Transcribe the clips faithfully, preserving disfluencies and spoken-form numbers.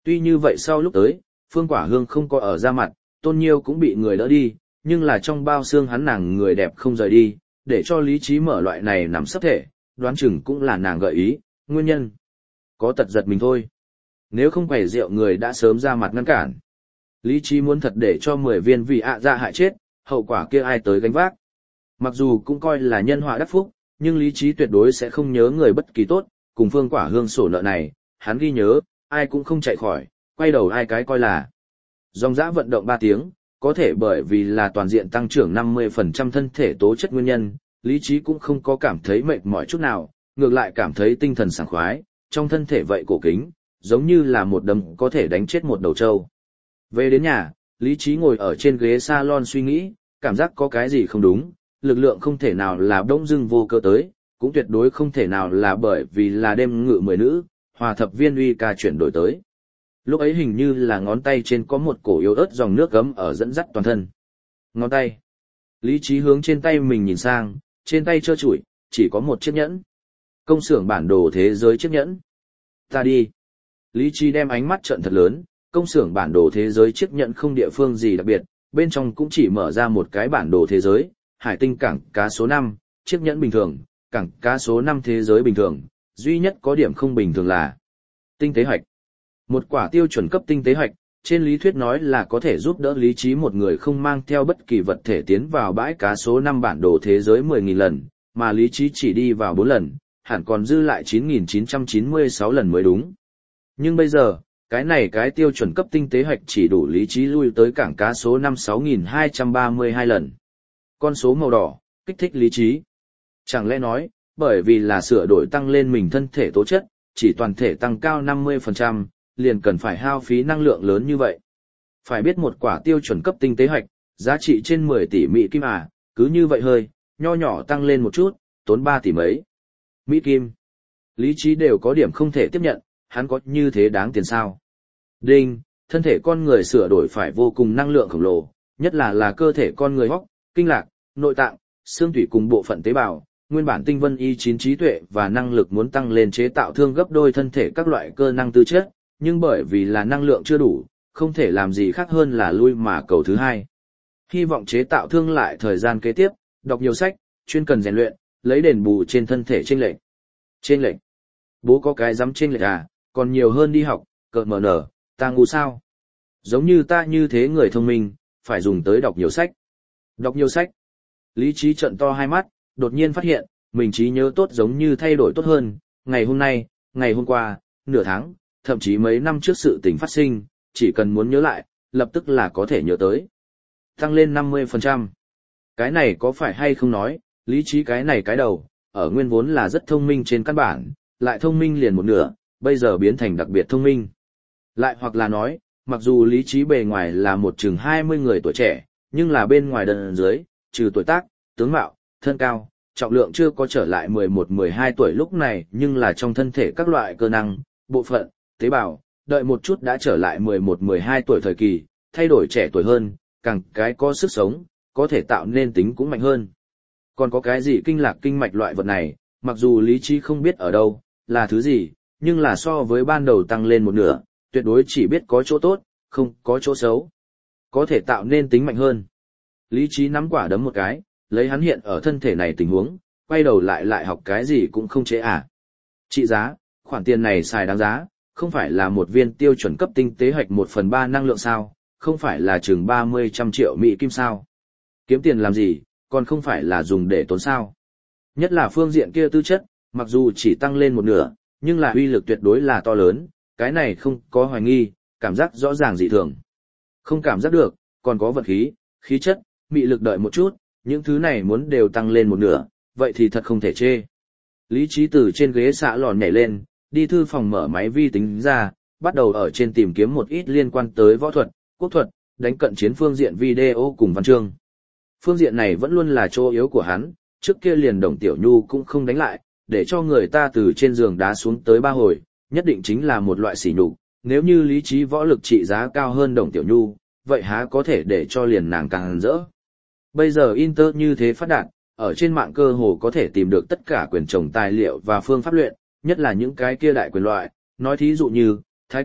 Tuy như vậy sau lúc tới, Phương Quả Hương không có ở ra mặt, Tôn Nhiêu cũng bị người đỡ đi, nhưng là trong bao xương hắn nàng người đẹp không rời đi, để cho lý trí mở loại này nằm sấp thể, đoán chừng cũng là nàng gợi ý, nguyên nhân. Có tật giật mình thôi. Nếu không quầy rượu người đã sớm ra mặt ngăn cản. Lý trí muốn thật để cho mười viên vị ạ dạ hại chết, hậu quả kia ai tới gánh vác. Mặc dù cũng coi là nhân họa đắc phúc, nhưng lý trí tuyệt đối sẽ không nhớ người bất kỳ tốt, cùng Phương Quả Hương sổ nợ này, hắn ghi nhớ, ai cũng không chạy khỏi, quay đầu ai cái coi là. Dòng dã vận động ba tiếng, có thể bởi vì là toàn diện tăng trưởng năm mươi phần trăm thân thể tố chất nguyên nhân, lý trí cũng không có cảm thấy mệt mỏi chút nào, ngược lại cảm thấy tinh thần sảng khoái, trong thân thể vậy cổ kính, giống như là một đấm có thể đánh chết một đầu trâu. Về đến nhà, lý trí ngồi ở trên ghế salon suy nghĩ, cảm giác có cái gì không đúng, lực lượng không thể nào là bỗng dưng vô cơ tới, cũng tuyệt đối không thể nào là bởi vì là đêm ngự mười nữ, hòa thập viên uy ca chuyển đổi tới. Lúc ấy hình như là ngón tay trên có một cổ yếu ớt dòng nước gấm ở dẫn dắt toàn thân. Ngón tay. Lý trí hướng trên tay mình nhìn sang, trên tay trơ trụi, chỉ có một chiếc nhẫn. Công xưởng bản đồ thế giới chiếc nhẫn. Ta đi. Lý trí đem ánh mắt trợn thật lớn, công xưởng bản đồ thế giới chiếc nhẫn không địa phương gì đặc biệt, bên trong cũng chỉ mở ra một cái bản đồ thế giới, hải tinh cảng cá số năm, chiếc nhẫn bình thường, cảng cá số năm thế giới bình thường, duy nhất có điểm không bình thường là tinh tế hoạch. Một quả tiêu chuẩn cấp tinh tế hoạch, trên lý thuyết nói là có thể giúp đỡ lý trí một người không mang theo bất kỳ vật thể tiến vào bãi cá số năm bản đồ thế giới mười nghìn lần, mà lý trí chỉ đi vào bốn lần, hẳn còn dư lại chín nghìn chín trăm chín mươi sáu lần mới đúng. Nhưng bây giờ, cái này cái tiêu chuẩn cấp tinh tế hoạch chỉ đủ lý trí lui tới cảng cá số năm sáu nghìn hai trăm ba mươi hai lần. Con số màu đỏ, kích thích lý trí. Chẳng lẽ nói, bởi vì là sửa đổi tăng lên mình thân thể tố chất, chỉ toàn thể tăng cao năm mươi phần trăm, liền cần phải hao phí năng lượng lớn như vậy. Phải biết một quả tiêu chuẩn cấp tinh tế hoạch, giá trị trên mười tỷ Mỹ kim à, cứ như vậy hơi, nho nhỏ tăng lên một chút, tốn ba tỷ mấy. Mỹ kim. Lý trí đều có điểm không thể tiếp nhận, hắn có như thế đáng tiền sao? Đinh, thân thể con người sửa đổi phải vô cùng năng lượng khổng lồ, nhất là là cơ thể con người hóc, kinh lạc, nội tạng, xương tủy cùng bộ phận tế bào, nguyên bản tinh vân y chín trí tuệ và năng lực muốn tăng lên chế tạo thương gấp đôi thân thể các loại cơ năng tư chất, nhưng bởi vì là năng lượng chưa đủ, không thể làm gì khác hơn là lui mà cầu thứ hai. Hy vọng chế tạo thương lại thời gian kế tiếp, đọc nhiều sách, chuyên cần rèn luyện, lấy đền bù trên thân thể chênh lệch. Chênh lệch? Bố có cái dám chênh lệch à, còn nhiều hơn đi học, cợt mở nở, ta ngu sao? Giống như ta như thế người thông minh, phải dùng tới đọc nhiều sách. Đọc nhiều sách. Lý trí trận to hai mắt, đột nhiên phát hiện, mình trí nhớ tốt giống như thay đổi tốt hơn, ngày hôm nay, ngày hôm qua, nửa tháng, thậm chí mấy năm trước sự tình phát sinh, chỉ cần muốn nhớ lại, lập tức là có thể nhớ tới. Tăng lên năm mươi phần trăm. Cái này có phải hay không nói, lý trí cái này cái đầu, ở nguyên vốn là rất thông minh trên căn bản, lại thông minh liền một nửa, bây giờ biến thành đặc biệt thông minh. Lại hoặc là nói, mặc dù lý trí bề ngoài là một chừng hai mươi người tuổi trẻ, nhưng là bên ngoài đần dưới, trừ tuổi tác, tướng mạo, thân cao, trọng lượng chưa có trở lại mười một mười hai tuổi lúc này, nhưng là trong thân thể các loại cơ năng, bộ phận, tế bào, đợi một chút đã trở lại mười một mười hai tuổi thời kỳ, thay đổi trẻ tuổi hơn, càng cái có sức sống, có thể tạo nên tính cũng mạnh hơn. Còn có cái gì kinh lạc kinh mạch loại vật này, mặc dù lý trí không biết ở đâu, là thứ gì, nhưng là so với ban đầu tăng lên một nửa, tuyệt đối chỉ biết có chỗ tốt, không có chỗ xấu. Có thể tạo nên tính mạnh hơn. Lý trí nắm quả đấm một cái, lấy hắn hiện ở thân thể này tình huống, quay đầu lại lại học cái gì cũng không chế à. Trị giá, khoản tiền này xài đáng giá, không phải là một viên tiêu chuẩn cấp tinh tế hoạch một phần ba năng lượng sao, không phải là chừng ba mươi trăm triệu Mỹ kim sao. Kiếm tiền làm gì, còn không phải là dùng để tốn sao. Nhất là phương diện kia tư chất, mặc dù chỉ tăng lên một nửa, nhưng là uy lực tuyệt đối là to lớn, cái này không có hoài nghi, cảm giác rõ ràng dị thường. Không cảm giác được, còn có vật khí, khí chất, mị lực đợi một chút, những thứ này muốn đều tăng lên một nửa, vậy thì thật không thể chê. Lý trí từ trên ghế xạ lòn nhảy lên, đi thư phòng mở máy vi tính ra, bắt đầu ở trên tìm kiếm một ít liên quan tới võ thuật, quốc thuật, đánh cận chiến phương diện video cùng văn chương. Phương diện này vẫn luôn là chỗ yếu của hắn, trước kia liền Đồng Tiểu Nhu cũng không đánh lại, để cho người ta từ trên giường đá xuống tới ba hồi, nhất định chính là một loại sỉ nhục. Nếu như lý trí võ lực trị giá cao hơn Đồng Tiểu Nhu, vậy há có thể để cho liền nàng càng rỡ. Bây giờ Inter như thế phát đạt, ở trên mạng cơ hồ có thể tìm được tất cả quyền trồng tài liệu và phương pháp luyện, nhất là những cái kia đại quyền loại, nói thí dụ như thái cực,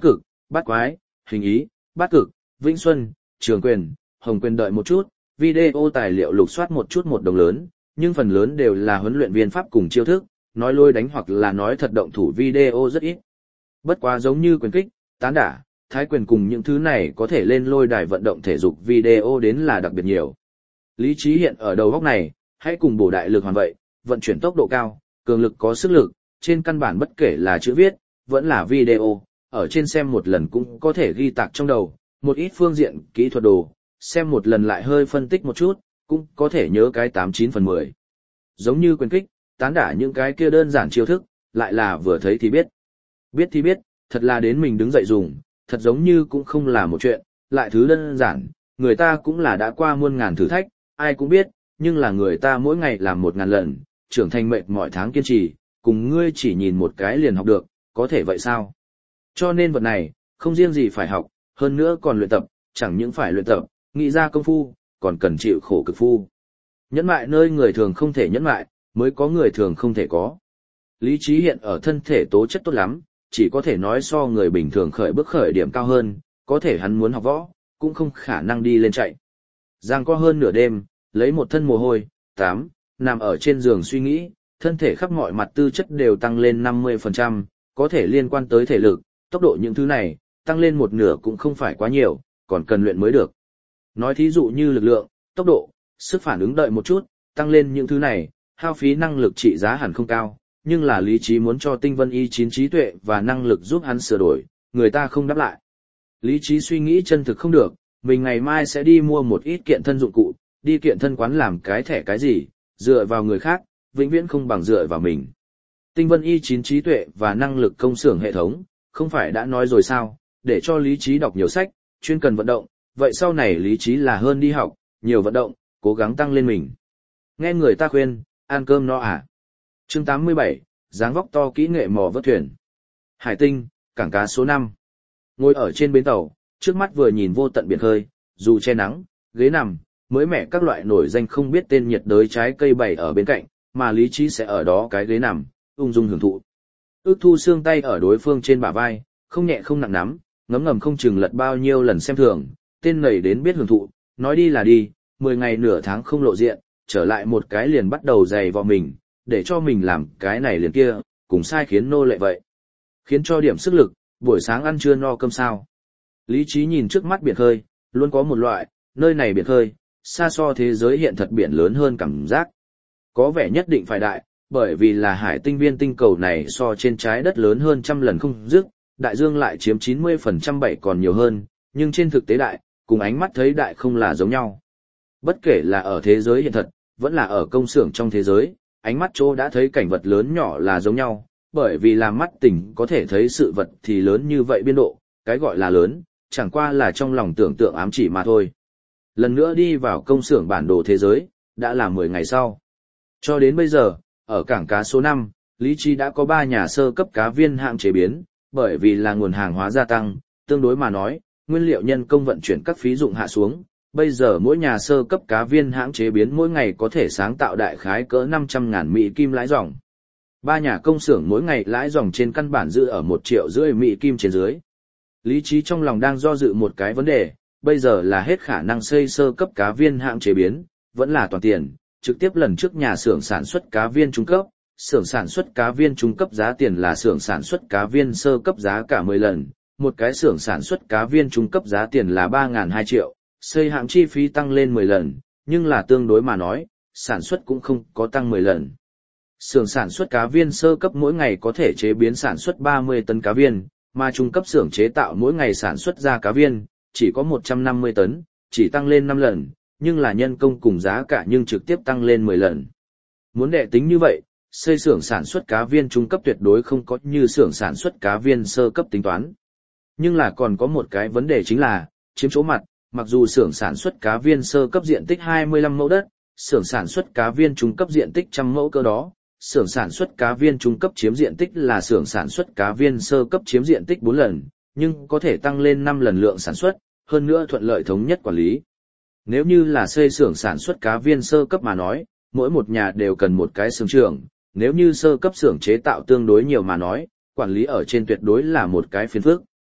Bát Quái, Hình Ý, Bát Cực, Vĩnh Xuân, Trường Quyền, Hồng Quyền đợi một chút, video tài liệu lục soát một chút một đồng lớn, nhưng phần lớn đều là huấn luyện viên pháp cùng chiêu thức, nói lôi đánh hoặc là nói thật động thủ video rất ít. Bất quá giống như quyền kích, tán đả, thái quyền cùng những thứ này có thể lên lôi đài vận động thể dục video đến là đặc biệt nhiều. Lý trí hiện ở đầu góc này, hãy cùng bổ đại lực hoàn vậy, vận chuyển tốc độ cao, cường lực có sức lực, trên căn bản bất kể là chữ viết, vẫn là video, ở trên xem một lần cũng có thể ghi tạc trong đầu, một ít phương diện kỹ thuật đồ, xem một lần lại hơi phân tích một chút, cũng có thể nhớ cái tám chín phần mười. Giống như quyền kích, tán đả những cái kia đơn giản chiêu thức, lại là vừa thấy thì biết. Biết thì biết, thật là đến mình đứng dậy dùng, thật giống như cũng không là một chuyện, lại thứ đơn giản, người ta cũng là đã qua muôn ngàn thử thách, ai cũng biết, nhưng là người ta mỗi ngày làm một ngàn lần, trưởng thành mệt mọi tháng kiên trì, cùng ngươi chỉ nhìn một cái liền học được, có thể vậy sao? Cho nên vật này, không riêng gì phải học, hơn nữa còn luyện tập, chẳng những phải luyện tập, nghĩ ra công phu, còn cần chịu khổ cực phu. Nhẫn mại nơi người thường không thể nhẫn mại, mới có người thường không thể có. Lý trí hiện ở thân thể tố chất tốt lắm, chỉ có thể nói so người bình thường khởi bước khởi điểm cao hơn, có thể hắn muốn học võ, cũng không khả năng đi lên chạy. Giang có hơn nửa đêm, lấy một thân mồ hôi, tám, nằm ở trên giường suy nghĩ, thân thể khắp mọi mặt tư chất đều tăng lên năm mươi phần trăm, có thể liên quan tới thể lực, tốc độ những thứ này, tăng lên một nửa cũng không phải quá nhiều, còn cần luyện mới được. Nói thí dụ như lực lượng, tốc độ, sức phản ứng đợi một chút, tăng lên những thứ này, hao phí năng lực trị giá hẳn không cao, nhưng là lý trí muốn cho tinh vân y chín trí tuệ và năng lực giúp hắn sửa đổi, người ta không đáp lại. Lý trí suy nghĩ chân thực không được, mình ngày mai sẽ đi mua một ít kiện thân dụng cụ, đi kiện thân quán làm cái thẻ cái gì, dựa vào người khác, vĩnh viễn không bằng dựa vào mình. Tinh vân y chín trí tuệ và năng lực công xưởng hệ thống, không phải đã nói rồi sao, để cho lý trí đọc nhiều sách, chuyên cần vận động, vậy sau này lý trí là hơn đi học, nhiều vận động, cố gắng tăng lên mình. Nghe người ta khuyên, ăn cơm no à. Chương tám mươi bảy, dáng vóc to kỹ nghệ mò vớt thuyền. Hải Tinh, cảng cá số năm. Ngồi ở trên bến tàu, trước mắt vừa nhìn vô tận biển khơi, dù che nắng, ghế nằm, mới mẻ các loại nổi danh không biết tên nhiệt đới trái cây bày ở bên cạnh, mà lý trí sẽ ở đó cái ghế nằm, ung dung hưởng thụ. Ước thu xương tay ở đối phương trên bả vai, không nhẹ không nặng nắm, ngấm ngầm không chừng lật bao nhiêu lần xem thường, tên nảy đến biết hưởng thụ, nói đi là đi, mười ngày nửa tháng không lộ diện, trở lại một cái liền bắt đầu dày vào mình, để cho mình làm cái này liền kia, cùng sai khiến nô lệ vậy. Khiến cho điểm sức lực, buổi sáng ăn trưa no cơm sao. Lý trí nhìn trước mắt biển khơi, luôn có một loại, nơi này biển khơi, xa so thế giới hiện thật biển lớn hơn cảm giác. Có vẻ nhất định phải đại, bởi vì là hải tinh viên tinh cầu này so trên trái đất lớn hơn trăm lần không dứt, đại dương lại chiếm chín mươi phần trăm bảy còn nhiều hơn, nhưng trên thực tế đại, cùng ánh mắt thấy đại không là giống nhau. Bất kể là ở thế giới hiện thật, vẫn là ở công xưởng trong thế giới, ánh mắt chỗ đã thấy cảnh vật lớn nhỏ là giống nhau, bởi vì là mắt tỉnh có thể thấy sự vật thì lớn như vậy biên độ, cái gọi là lớn, chẳng qua là trong lòng tưởng tượng ám chỉ mà thôi. Lần nữa đi vào công xưởng bản đồ thế giới, đã là mười ngày sau. Cho đến bây giờ, ở cảng cá số năm, Lý Trí đã có ba nhà sơ cấp cá viên hạng chế biến, bởi vì là nguồn hàng hóa gia tăng, tương đối mà nói, nguyên liệu nhân công vận chuyển các phí dụng hạ xuống. Bây giờ mỗi nhà sơ cấp cá viên hãng chế biến mỗi ngày có thể sáng tạo đại khái cỡ năm trăm ngàn Mỹ kim lãi dòng. Ba nhà công xưởng mỗi ngày lãi dòng trên căn bản giữ ở một triệu rưỡi Mỹ kim trên dưới. Lý trí trong lòng đang do dự một cái vấn đề, bây giờ là hết khả năng xây sơ cấp cá viên hãng chế biến, vẫn là toàn tiền, trực tiếp lần trước nhà xưởng sản xuất cá viên trung cấp, xưởng sản xuất cá viên trung cấp giá tiền là xưởng sản xuất cá viên sơ cấp giá cả mười lần, một cái xưởng sản xuất cá viên trung cấp giá tiền là ba nghìn hai triệu. Xây hạng chi phí tăng lên mười lần, nhưng là tương đối mà nói, sản xuất cũng không có tăng mười lần. Xưởng sản xuất cá viên sơ cấp mỗi ngày có thể chế biến sản xuất ba mươi tấn cá viên, mà trung cấp xưởng chế tạo mỗi ngày sản xuất ra cá viên, chỉ có một trăm năm mươi tấn, chỉ tăng lên năm lần, nhưng là nhân công cùng giá cả nhưng trực tiếp tăng lên mười lần. Muốn đệ tính như vậy, xây xưởng sản xuất cá viên trung cấp tuyệt đối không có như xưởng sản xuất cá viên sơ cấp tính toán. Nhưng là còn có một cái vấn đề chính là, chiếm chỗ mặt. Mặc dù xưởng sản xuất cá viên sơ cấp diện tích hai mươi lăm mẫu đất, xưởng sản xuất cá viên trung cấp diện tích trăm mẫu cơ đó, xưởng sản xuất cá viên trung cấp chiếm diện tích là xưởng sản xuất cá viên sơ cấp chiếm diện tích bốn lần, nhưng có thể tăng lên năm lần lượng sản xuất, hơn nữa thuận lợi thống nhất quản lý. Nếu như là xây xưởng sản xuất cá viên sơ cấp mà nói, mỗi một nhà đều cần một cái xưởng trưởng, nếu như sơ cấp xưởng chế tạo tương đối nhiều mà nói, quản lý ở trên tuyệt đối là một cái phiền phức.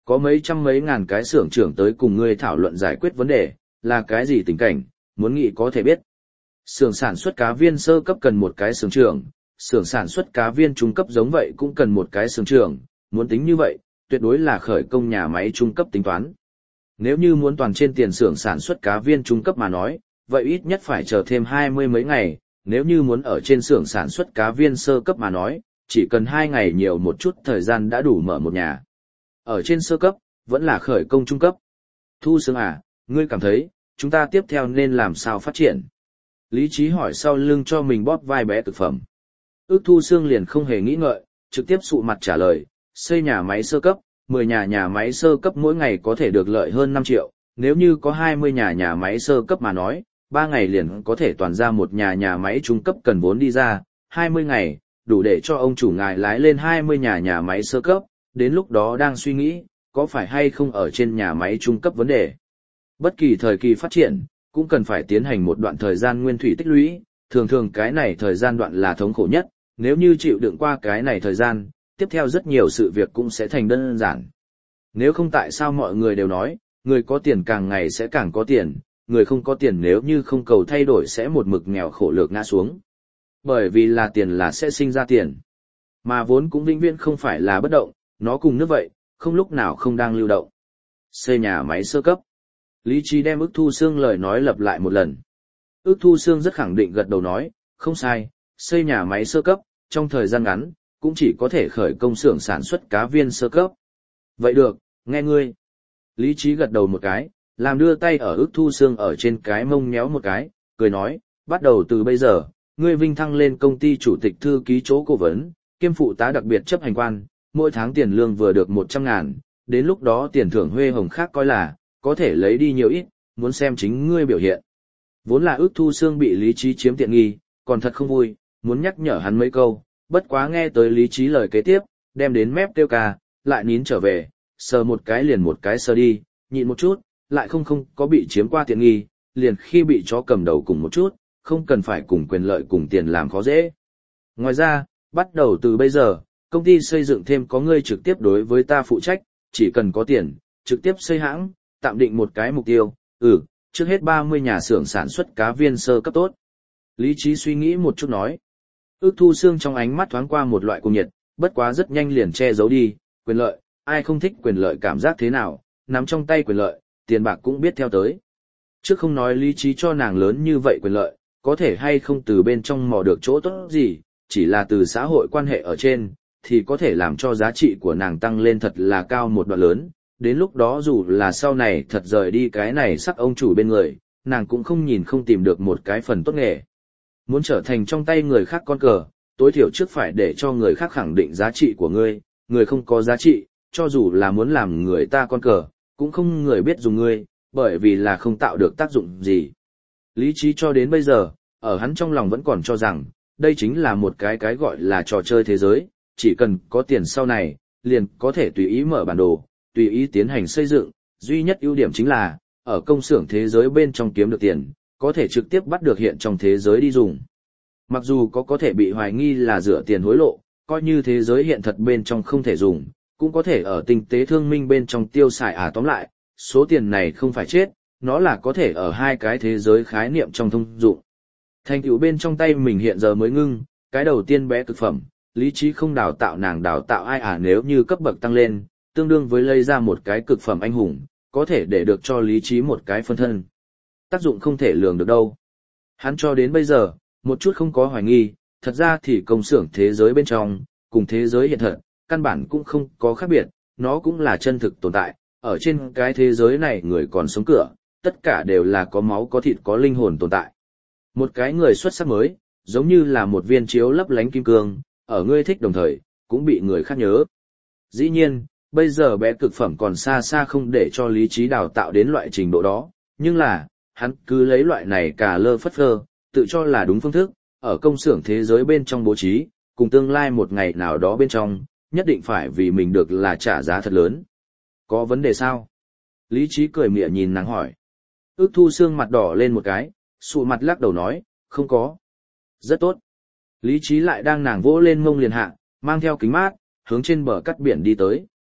Có mấy trăm mấy ngàn cái xưởng trưởng tới cùng ngươi thảo luận giải quyết vấn đề, là cái gì tình cảnh, muốn nghĩ có thể biết. Xưởng sản xuất cá viên sơ cấp cần một cái xưởng trưởng, xưởng sản xuất cá viên trung cấp giống vậy cũng cần một cái xưởng trưởng, muốn tính như vậy, tuyệt đối là khởi công nhà máy trung cấp tính toán. Nếu như muốn toàn trên tiền xưởng sản xuất cá viên trung cấp mà nói, vậy ít nhất phải chờ thêm hai mươi mấy ngày, nếu như muốn ở trên xưởng sản xuất cá viên sơ cấp mà nói, chỉ cần hai ngày nhiều một chút thời gian đã đủ mở một nhà. Ở trên sơ cấp, vẫn là khởi công trung cấp. Thu Sương à, ngươi cảm thấy, chúng ta tiếp theo nên làm sao phát triển? Lý Trí hỏi sau lưng cho mình bóp vai bé thực phẩm. Ước Thu Sương liền không hề nghĩ ngợi, trực tiếp sụ mặt trả lời, xây nhà máy sơ cấp, mười nhà nhà máy sơ cấp mỗi ngày có thể được lợi hơn năm triệu, nếu như có hai mươi nhà nhà máy sơ cấp mà nói, ba ngày liền có thể toàn ra một nhà nhà máy trung cấp cần vốn đi ra, hai mươi ngày, đủ để cho ông chủ ngài lái lên hai mươi nhà nhà máy sơ cấp, đến lúc đó đang suy nghĩ, có phải hay không ở trên nhà máy trung cấp vấn đề. Bất kỳ thời kỳ phát triển, cũng cần phải tiến hành một đoạn thời gian nguyên thủy tích lũy, thường thường cái này thời gian đoạn là thống khổ nhất, nếu như chịu đựng qua cái này thời gian, tiếp theo rất nhiều sự việc cũng sẽ thành đơn giản. Nếu không tại sao mọi người đều nói, người có tiền càng ngày sẽ càng có tiền, người không có tiền nếu như không cầu thay đổi sẽ một mực nghèo khổ lược ngã xuống. Bởi vì là tiền là sẽ sinh ra tiền. Mà vốn cũng vĩnh viễn không phải là bất động, nó cùng nước vậy, không lúc nào không đang lưu động. Xây nhà máy sơ cấp. Lý Trí đem Ước Thu Sương lời nói lặp lại một lần. Ước Thu Sương rất khẳng định gật đầu nói, không sai, xây nhà máy sơ cấp, trong thời gian ngắn, cũng chỉ có thể khởi công xưởng sản xuất cá viên sơ cấp. Vậy được, nghe ngươi. Lý Trí gật đầu một cái, làm đưa tay ở Ước Thu Sương ở trên cái mông nhéo một cái, cười nói, bắt đầu từ bây giờ, ngươi vinh thăng lên công ty chủ tịch thư ký chỗ cố vấn, kiêm phụ tá đặc biệt chấp hành quan, mỗi tháng tiền lương vừa được một trăm ngàn, đến lúc đó tiền thưởng huê hồng khác coi là, có thể lấy đi nhiều ít, muốn xem chính ngươi biểu hiện. Vốn là Ước Thu Sương bị Lý Trí chiếm tiện nghi, còn thật không vui, muốn nhắc nhở hắn mấy câu, bất quá nghe tới Lý Trí lời kế tiếp, đem đến mép tiêu ca, lại nín trở về, sờ một cái liền một cái sờ đi, nhịn một chút, lại không không có bị chiếm qua tiện nghi, liền khi bị chó cầm đầu cùng một chút, không cần phải cùng quyền lợi cùng tiền làm khó dễ. Ngoài ra, bắt đầu từ bây giờ, công ty xây dựng thêm có ngươi trực tiếp đối với ta phụ trách, chỉ cần có tiền, trực tiếp xây hãng, tạm định một cái mục tiêu, ừ, trước hết ba mươi nhà xưởng sản xuất cá viên sơ cấp tốt. Lý Trí suy nghĩ một chút nói. Ước Thu Sương trong ánh mắt thoáng qua một loại cuồng nhiệt, bất quá rất nhanh liền che giấu đi, quyền lợi, ai không thích quyền lợi cảm giác thế nào, nắm trong tay quyền lợi, tiền bạc cũng biết theo tới. Trước không nói Lý Trí cho nàng lớn như vậy quyền lợi, có thể hay không từ bên trong mò được chỗ tốt gì, chỉ là từ xã hội quan hệ ở trên, thì có thể làm cho giá trị của nàng tăng lên thật là cao một đoạn lớn, đến lúc đó dù là sau này thật rời đi cái này sắc ông chủ bên người, nàng cũng không nhìn không tìm được một cái phần tốt nghề. Muốn trở thành trong tay người khác con cờ, tối thiểu trước phải để cho người khác khẳng định giá trị của ngươi, người không có giá trị, cho dù là muốn làm người ta con cờ, cũng không người biết dùng ngươi, bởi vì là không tạo được tác dụng gì. Lý Trí cho đến bây giờ, ở hắn trong lòng vẫn còn cho rằng, đây chính là một cái cái gọi là trò chơi thế giới, chỉ cần có tiền sau này, liền có thể tùy ý mở bản đồ, tùy ý tiến hành xây dựng, duy nhất ưu điểm chính là, ở công xưởng thế giới bên trong kiếm được tiền, có thể trực tiếp bắt được hiện trong thế giới đi dùng. Mặc dù có có thể bị hoài nghi là rửa tiền hối lộ, coi như thế giới hiện thật bên trong không thể dùng, cũng có thể ở tinh tế thương minh bên trong tiêu xài à tóm lại, số tiền này không phải chết, nó là có thể ở hai cái thế giới khái niệm trong thông dụng. Thành tựu bên trong tay mình hiện giờ mới ngưng, cái đầu tiên bé cực phẩm, Lý Trí không đào tạo nàng đào tạo ai à nếu như cấp bậc tăng lên, tương đương với lấy ra một cái cực phẩm anh hùng, có thể để được cho Lý Trí một cái phân thân. Tác dụng không thể lường được đâu. Hắn cho đến bây giờ, một chút không có hoài nghi, thật ra thì công xưởng thế giới bên trong, cùng thế giới hiện thật, căn bản cũng không có khác biệt, nó cũng là chân thực tồn tại, ở trên cái thế giới này người còn sống cửa, tất cả đều là có máu có thịt có linh hồn tồn tại. Một cái người xuất sắc mới, giống như là một viên chiếu lấp lánh kim cương, ở ngươi thích đồng thời, cũng bị người khác nhớ. Dĩ nhiên, bây giờ bé cực phẩm còn xa xa không để cho Lý Trí đào tạo đến loại trình độ đó, nhưng là, hắn cứ lấy loại này cả lơ phất phơ, tự cho là đúng phương thức, ở công xưởng thế giới bên trong bố trí, cùng tương lai một ngày nào đó bên trong, nhất định phải vì mình được là trả giá thật lớn. Có vấn đề sao? Lý Trí cười mỉa nhìn nàng hỏi. Ước Thu Sương mặt đỏ lên một cái, sụ mặt lắc đầu nói, không có. Rất tốt. Lý Trí lại đang nàng vỗ lên mông liền hạ, mang theo kính mát, hướng trên bờ cắt biển đi tới.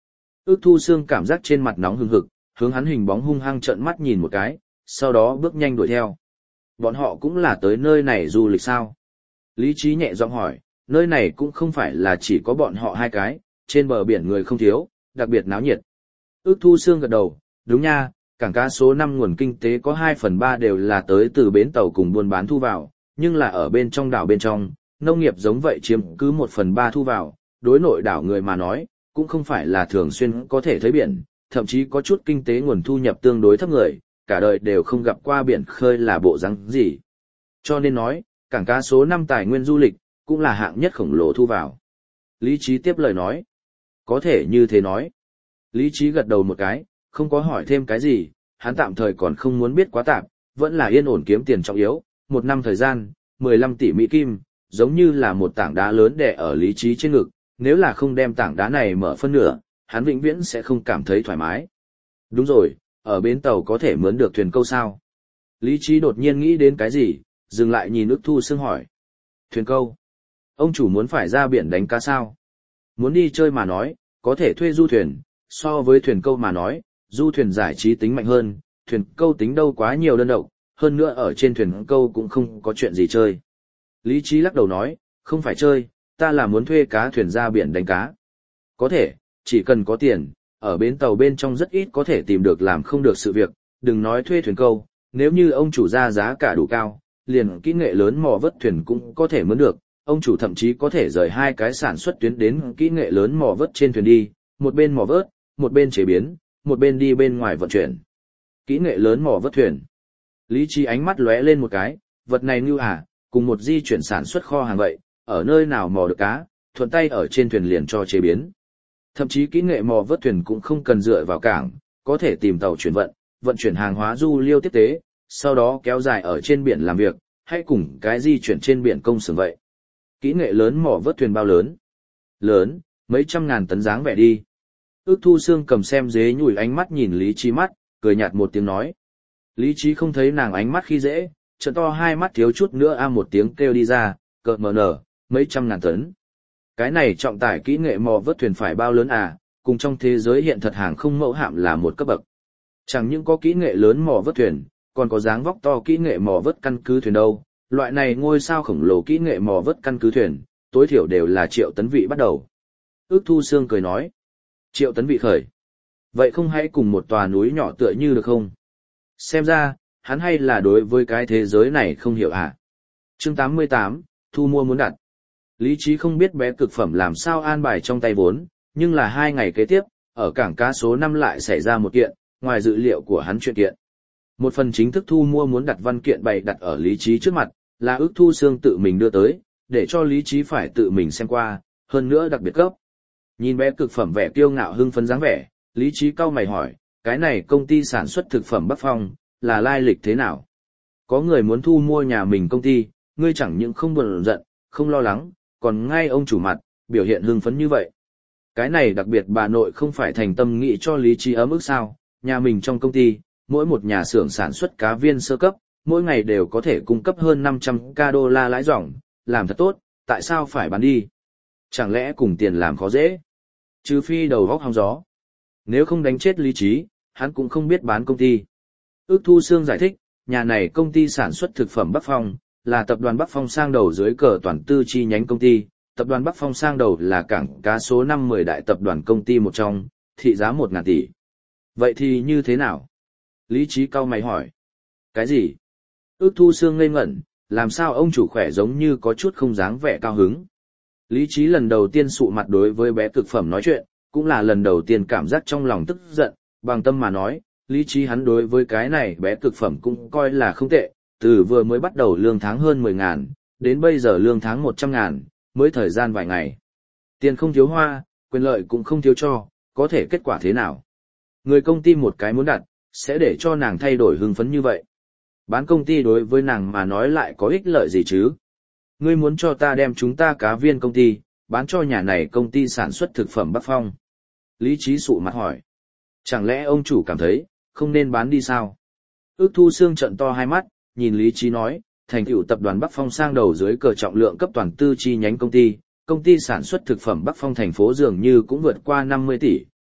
Ước Thu Sương cảm giác trên mặt nóng hừng hực, hướng hắn hình bóng hung hăng trợn mắt nhìn một cái, sau đó bước nhanh đuổi theo. Bọn họ cũng là tới nơi này du lịch sao? Lý Trí nhẹ giọng hỏi, nơi này cũng không phải là chỉ có bọn họ hai cái, trên bờ biển người không thiếu, đặc biệt náo nhiệt. Ước Thu Sương gật đầu, đúng nha, cảng cá số năm nguồn kinh tế có hai phần ba đều là tới từ bến tàu cùng buôn bán thu vào, nhưng là ở bên trong đảo bên trong, nông nghiệp giống vậy chiếm cứ một phần ba thu vào, đối nội đảo người mà nói, cũng không phải là thường xuyên có thể thấy biển, thậm chí có chút kinh tế nguồn thu nhập tương đối thấp người, cả đời đều không gặp qua biển khơi là bộ rắn gì. Cho nên nói, cảng cá số năm tài nguyên du lịch, cũng là hạng nhất khổng lồ thu vào. Lý Trí tiếp lời nói, có thể như thế nói. Lý Trí gật đầu một cái, không có hỏi thêm cái gì, hắn tạm thời còn không muốn biết quá tạp, vẫn là yên ổn kiếm tiền trọng yếu, một năm thời gian, mười lăm tỷ Mỹ Kim, giống như là một tảng đá lớn đè ở Lý Trí trên ngực, nếu là không đem tảng đá này mở phân nửa, hắn vĩnh viễn sẽ không cảm thấy thoải mái. Đúng rồi, ở bến tàu có thể mướn được thuyền câu sao? Lý Trí đột nhiên nghĩ đến cái gì, dừng lại nhìn Ước Thu Sương hỏi. Thuyền câu? Ông chủ muốn phải ra biển đánh cá sao? Muốn đi chơi mà nói, có thể thuê du thuyền, so với thuyền câu mà nói, du thuyền giải trí tính mạnh hơn, thuyền câu tính đâu quá nhiều đơn độc, hơn nữa ở trên thuyền câu cũng không có chuyện gì chơi. Lý Trí lắc đầu nói, không phải chơi, ta là muốn thuê cá thuyền ra biển đánh cá. Có thể, chỉ cần có tiền, ở bến tàu bên trong rất ít có thể tìm được làm không được sự việc, đừng nói thuê thuyền câu, nếu như ông chủ ra giá cả đủ cao, liền kỹ nghệ lớn mò vớt thuyền cũng có thể mướn được, ông chủ thậm chí có thể rời hai cái sản xuất tuyến đến kỹ nghệ lớn mò vớt trên thuyền đi, một bên mò vớt, một bên chế biến, một bên đi bên ngoài vận chuyển. Kỹ nghệ lớn mò vớt thuyền. Lý Trí ánh mắt lóe lên một cái, vật này như à, cùng một di chuyển sản xuất kho hàng vậy, ở nơi nào mò được cá, thuận tay ở trên thuyền liền cho chế biến. Thậm chí kỹ nghệ mò vớt thuyền cũng không cần dựa vào cảng, có thể tìm tàu chuyển vận, vận chuyển hàng hóa du liêu tiếp tế, sau đó kéo dài ở trên biển làm việc, hay cùng cái di chuyển trên biển công xưởng vậy. Kỹ nghệ lớn mò vớt thuyền bao lớn? Lớn, mấy trăm ngàn tấn dáng vẻ đi. Ước Thu Sương cầm xem dế nhủi ánh mắt nhìn Lý Trí mắt, cười nhạt một tiếng nói. Lý Trí không thấy nàng ánh mắt khi dễ, trợn to hai mắt thiếu chút nữa a một tiếng kêu đi ra, cợt mờ nở, mấy trăm ngàn tấn. Cái này trọng tải kỹ nghệ mò vớt thuyền phải bao lớn à, cùng trong thế giới hiện thật hàng không mẫu hạm là một cấp bậc. Chẳng những có kỹ nghệ lớn mò vớt thuyền, còn có dáng vóc to kỹ nghệ mò vớt căn cứ thuyền đâu. Loại này ngôi sao khổng lồ kỹ nghệ mò vớt căn cứ thuyền, tối thiểu đều là triệu tấn vị bắt đầu. Ước Thu Sương cười nói, triệu tấn vị khởi. Vậy không hãy cùng một tòa núi nhỏ tựa như được không? Xem ra, hắn hay là đối với cái thế giới này không hiểu à? Chương tám mươi tám, thu mua muốn đặt. Lý Trí không biết bé cực phẩm làm sao an bài trong tay vốn, nhưng là hai ngày kế tiếp, ở cảng cá số năm lại xảy ra một kiện, ngoài dự liệu của hắn chuyện kiện. Một phần chính thức thu mua muốn đặt văn kiện bày đặt ở Lý Trí trước mặt, là Ước Thu Sương tự mình đưa tới, để cho Lý Trí phải tự mình xem qua, hơn nữa đặc biệt cấp. Nhìn bé cực phẩm vẻ kiêu ngạo hưng phấn dáng vẻ, Lý Trí cau mày hỏi, cái này công ty sản xuất thực phẩm Bắc Phong, là lai lịch thế nào? Có người muốn thu mua nhà mình công ty, ngươi chẳng những không buồn giận, không lo lắng, còn ngay ông chủ mặt, biểu hiện hưng phấn như vậy. Cái này đặc biệt bà nội không phải thành tâm nghĩ cho Lý Trí ấm ức sao, nhà mình trong công ty, mỗi một nhà xưởng sản xuất cá viên sơ cấp, mỗi ngày đều có thể cung cấp hơn năm trăm ca đô la lãi ròng, làm thật tốt, tại sao phải bán đi? Chẳng lẽ cùng tiền làm khó dễ? Trừ phi đầu vóc hong gió. Nếu không đánh chết Lý Trí, hắn cũng không biết bán công ty. Ước Thu Sương giải thích, nhà này công ty sản xuất thực phẩm Bắc Phong, là tập đoàn Bắc Phong sang đầu dưới cờ toàn tư chi nhánh công ty. Tập đoàn Bắc Phong sang đầu là cảng cá số năm mười đại tập đoàn công ty một trong, thị giá một ngàn tỷ. Vậy thì như thế nào? Lý Trí cau mày hỏi. Cái gì? Ước Thu Sương ngây ngẩn, làm sao ông chủ khỏe giống như có chút không dáng vẻ cao hứng. Lý Trí lần đầu tiên sụ mặt đối với bé cực phẩm nói chuyện, cũng là lần đầu tiên cảm giác trong lòng tức giận, bằng tâm mà nói, Lý Trí hắn đối với cái này bé cực phẩm cũng coi là không tệ, từ vừa mới bắt đầu lương tháng hơn mười ngàn, đến bây giờ lương tháng một trăm ngàn, mới thời gian vài ngày. Tiền không thiếu hoa, quyền lợi cũng không thiếu cho, có thể kết quả thế nào? Người công ty một cái muốn đặt, sẽ để cho nàng thay đổi hưng phấn như vậy. Bán công ty đối với nàng mà nói lại có ích lợi gì chứ? Ngươi muốn cho ta đem chúng ta cá viên công ty, bán cho nhà này công ty sản xuất thực phẩm Bắc Phong. Lý Trí sụ mặt hỏi. Chẳng lẽ ông chủ cảm thấy, không nên bán đi sao? Ước Thu Sương trợn to hai mắt, nhìn Lý Trí nói, thành tựu tập đoàn Bắc Phong sang đầu dưới cờ trọng lượng cấp toàn tư chi nhánh công ty, công ty sản xuất thực phẩm Bắc Phong thành phố dường như cũng vượt qua năm mươi tỷ,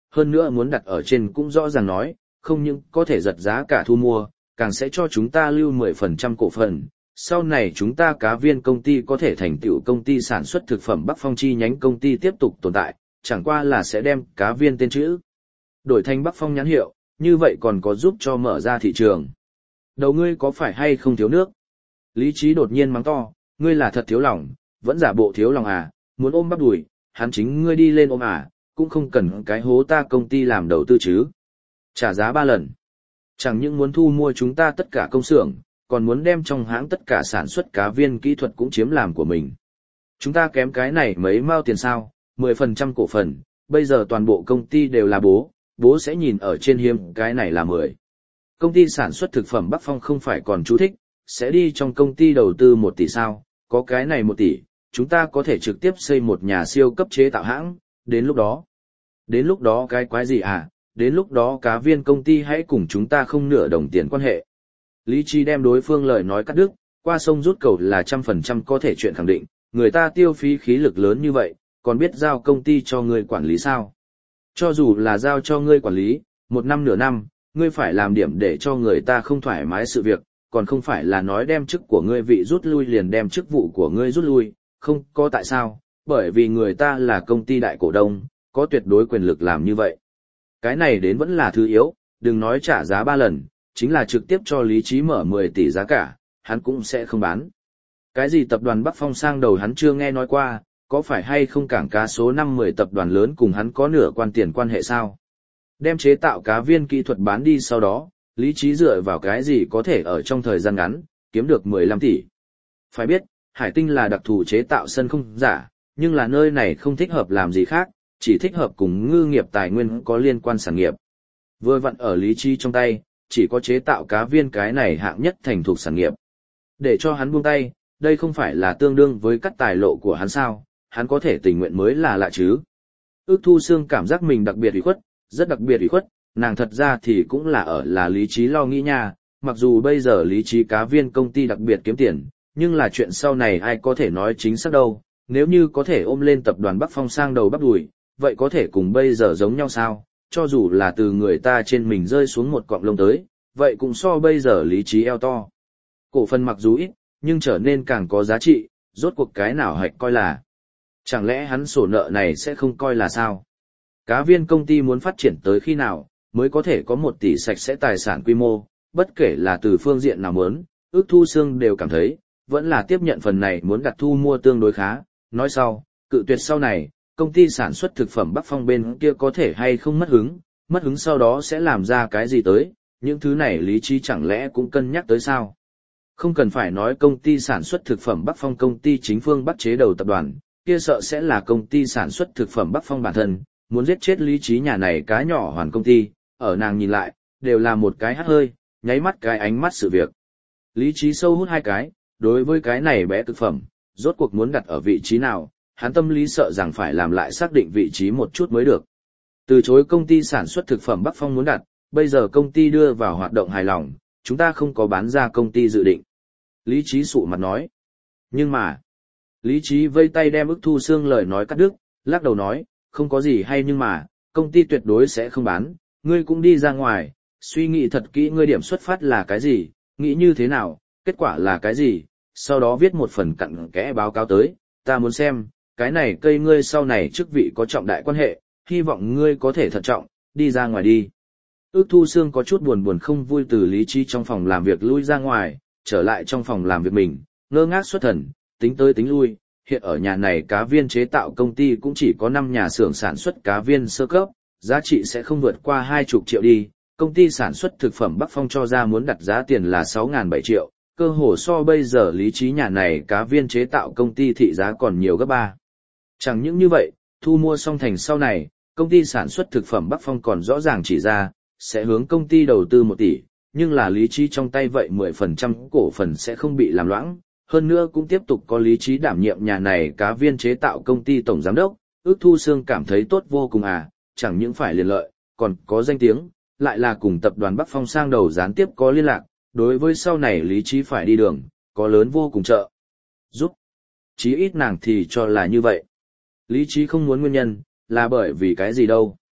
hơn nữa muốn đặt ở trên cũng rõ ràng nói, không những có thể giật giá cả thu mua, càng sẽ cho chúng ta lưu mười phần trăm cổ phần. Sau này chúng ta cá viên công ty có thể thành tựu công ty sản xuất thực phẩm Bắc Phong chi nhánh công ty tiếp tục tồn tại, chẳng qua là sẽ đem cá viên tên chữ đổi thành Bắc Phong nhãn hiệu, như vậy còn có giúp cho mở ra thị trường. Đầu ngươi có phải hay không thiếu nước? Lý Trí đột nhiên mắng to, ngươi là thật thiếu lòng, vẫn giả bộ thiếu lòng à, muốn ôm bắp đùi, hắn chính ngươi đi lên ôm à, cũng không cần cái hố ta công ty làm đầu tư chứ. Trả giá ba lần. Chẳng những muốn thu mua chúng ta tất cả công xưởng, còn muốn đem trong hãng tất cả sản xuất cá viên kỹ thuật cũng chiếm làm của mình. Chúng ta kém cái này mấy mao tiền sao, mười phần trăm cổ phần, bây giờ toàn bộ công ty đều là bố, bố sẽ nhìn ở trên hiếm cái này là mười. Công ty sản xuất thực phẩm Bắc Phong không phải còn chú thích, sẽ đi trong công ty đầu tư một tỷ sao, có cái này một tỷ, chúng ta có thể trực tiếp xây một nhà siêu cấp chế tạo hãng, đến lúc đó. Đến lúc đó cái quái gì à, đến lúc đó cá viên công ty hãy cùng chúng ta không nửa đồng tiền quan hệ. Lý Trí đem đối phương lời nói cắt đứt, qua sông rút cầu là trăm phần trăm có thể chuyện khẳng định, người ta tiêu phí khí lực lớn như vậy, còn biết giao công ty cho ngươi quản lý sao. Cho dù là giao cho ngươi quản lý, một năm nửa năm, ngươi phải làm điểm để cho người ta không thoải mái sự việc, còn không phải là nói đem chức của ngươi vị rút lui liền đem chức vụ của ngươi rút lui, không có tại sao, bởi vì người ta là công ty đại cổ đông, có tuyệt đối quyền lực làm như vậy. Cái này đến vẫn là thứ yếu, đừng nói trả giá ba lần, chính là trực tiếp cho Lý Trí mở mười tỷ giá cả, hắn cũng sẽ không bán. Cái gì tập đoàn Bắc Phong sang đầu hắn chưa nghe nói qua, có phải hay không cảng cá số năm mười tập đoàn lớn cùng hắn có nửa quan tiền quan hệ sao? Đem chế tạo cá viên kỹ thuật bán đi sau đó, Lý Trí dựa vào cái gì có thể ở trong thời gian ngắn, kiếm được mười lăm tỷ. Phải biết, Hải Tinh là đặc thù chế tạo sân không giả, nhưng là nơi này không thích hợp làm gì khác, chỉ thích hợp cùng ngư nghiệp tài nguyên có liên quan sản nghiệp. Vừa vặn ở Lý Trí trong tay, chỉ có chế tạo cá viên cái này hạng nhất thành thuộc sản nghiệp. Để cho hắn buông tay, đây không phải là tương đương với cắt tài lộ của hắn sao, hắn có thể tình nguyện mới là lạ chứ. Ước Thu Sương cảm giác mình đặc biệt ủy khuất, rất đặc biệt ủy khuất, nàng thật ra thì cũng là ở là Lý Trí lo nghĩ nha, mặc dù bây giờ Lý Trí cá viên công ty đặc biệt kiếm tiền, nhưng là chuyện sau này ai có thể nói chính xác đâu, nếu như có thể ôm lên tập đoàn Bắc Phong sang đầu bắp đùi, vậy có thể cùng bây giờ giống nhau sao, cho dù là từ người ta trên mình rơi xuống một cọng lông tới, vậy cũng so bây giờ Lý Trí eo to. Cổ phần mặc dù ít, nhưng trở nên càng có giá trị, rốt cuộc cái nào hạch coi là. Chẳng lẽ hắn sổ nợ này sẽ không coi là sao? Cá viên công ty muốn phát triển tới khi nào, mới có thể có một tỷ sạch sẽ tài sản quy mô, bất kể là từ phương diện nào muốn, Ước Thu Sương đều cảm thấy, vẫn là tiếp nhận phần này muốn đặt thu mua tương đối khá. Nói sau, cự tuyệt sau này, công ty sản xuất thực phẩm Bắc Phong bên kia có thể hay không mất hứng, mất hứng sau đó sẽ làm ra cái gì tới, những thứ này Lý Trí chẳng lẽ cũng cân nhắc tới sao? Không cần phải nói công ty sản xuất thực phẩm Bắc Phong công ty chính phương Bắc chế đầu tập đoàn, kia sợ sẽ là công ty sản xuất thực phẩm Bắc Phong bản thân, muốn giết chết Lý Trí nhà này cá nhỏ hoàn công ty, ở nàng nhìn lại, đều là một cái hắt hơi, nháy mắt cái ánh mắt sự việc. Lý Trí sâu hút hai cái, đối với cái này bé thực phẩm, rốt cuộc muốn đặt ở vị trí nào, hắn tâm lý sợ rằng phải làm lại xác định vị trí một chút mới được. Từ chối công ty sản xuất thực phẩm Bắc Phong muốn đặt, bây giờ công ty đưa vào hoạt động hài lòng, chúng ta không có bán ra công ty dự định. Lý Trí sụ mặt nói. Nhưng mà, Lý Trí vây tay đem Ước Thu Sương lời nói cắt đứt, lắc đầu nói, không có gì hay nhưng mà, công ty tuyệt đối sẽ không bán, ngươi cũng đi ra ngoài, suy nghĩ thật kỹ ngươi điểm xuất phát là cái gì, nghĩ như thế nào, kết quả là cái gì, sau đó viết một phần cặn kẽ báo cáo tới, ta muốn xem, cái này cây ngươi sau này chức vị có trọng đại quan hệ, hy vọng ngươi có thể thận trọng, đi ra ngoài đi. Ước Thu Sương có chút buồn buồn không vui từ Lý Trí trong phòng làm việc lui ra ngoài, trở lại trong phòng làm việc mình, ngơ ngác xuất thần, tính tới tính lui, hiện ở nhà này cá viên chế tạo công ty cũng chỉ có năm nhà xưởng sản xuất cá viên sơ cấp, giá trị sẽ không vượt qua hai chục triệu đi, công ty sản xuất thực phẩm Bắc Phong cho ra muốn đặt giá tiền là sáu nghìn bảy triệu, cơ hồ so bây giờ Lý Trí nhà này cá viên chế tạo công ty thị giá còn nhiều gấp ba. Chẳng những như vậy, thu mua xong thành sau này, công ty sản xuất thực phẩm Bắc Phong còn rõ ràng chỉ ra, sẽ hướng công ty đầu tư một tỷ, nhưng là Lý Trí trong tay vậy mười phần trăm cổ phần sẽ không bị làm loãng, hơn nữa cũng tiếp tục có Lý Trí đảm nhiệm nhà này cá viên chế tạo công ty tổng giám đốc. Ước Thu Sương cảm thấy tốt vô cùng à, chẳng những phải liền lợi, còn có danh tiếng, lại là cùng tập đoàn Bắc Phong sang đầu gián tiếp có liên lạc, đối với sau này Lý Trí phải đi đường, có lớn vô cùng trợ giúp. Chí ít nàng thì cho là như vậy. Lý Trí không muốn nguyên nhân, là bởi vì cái gì đâu.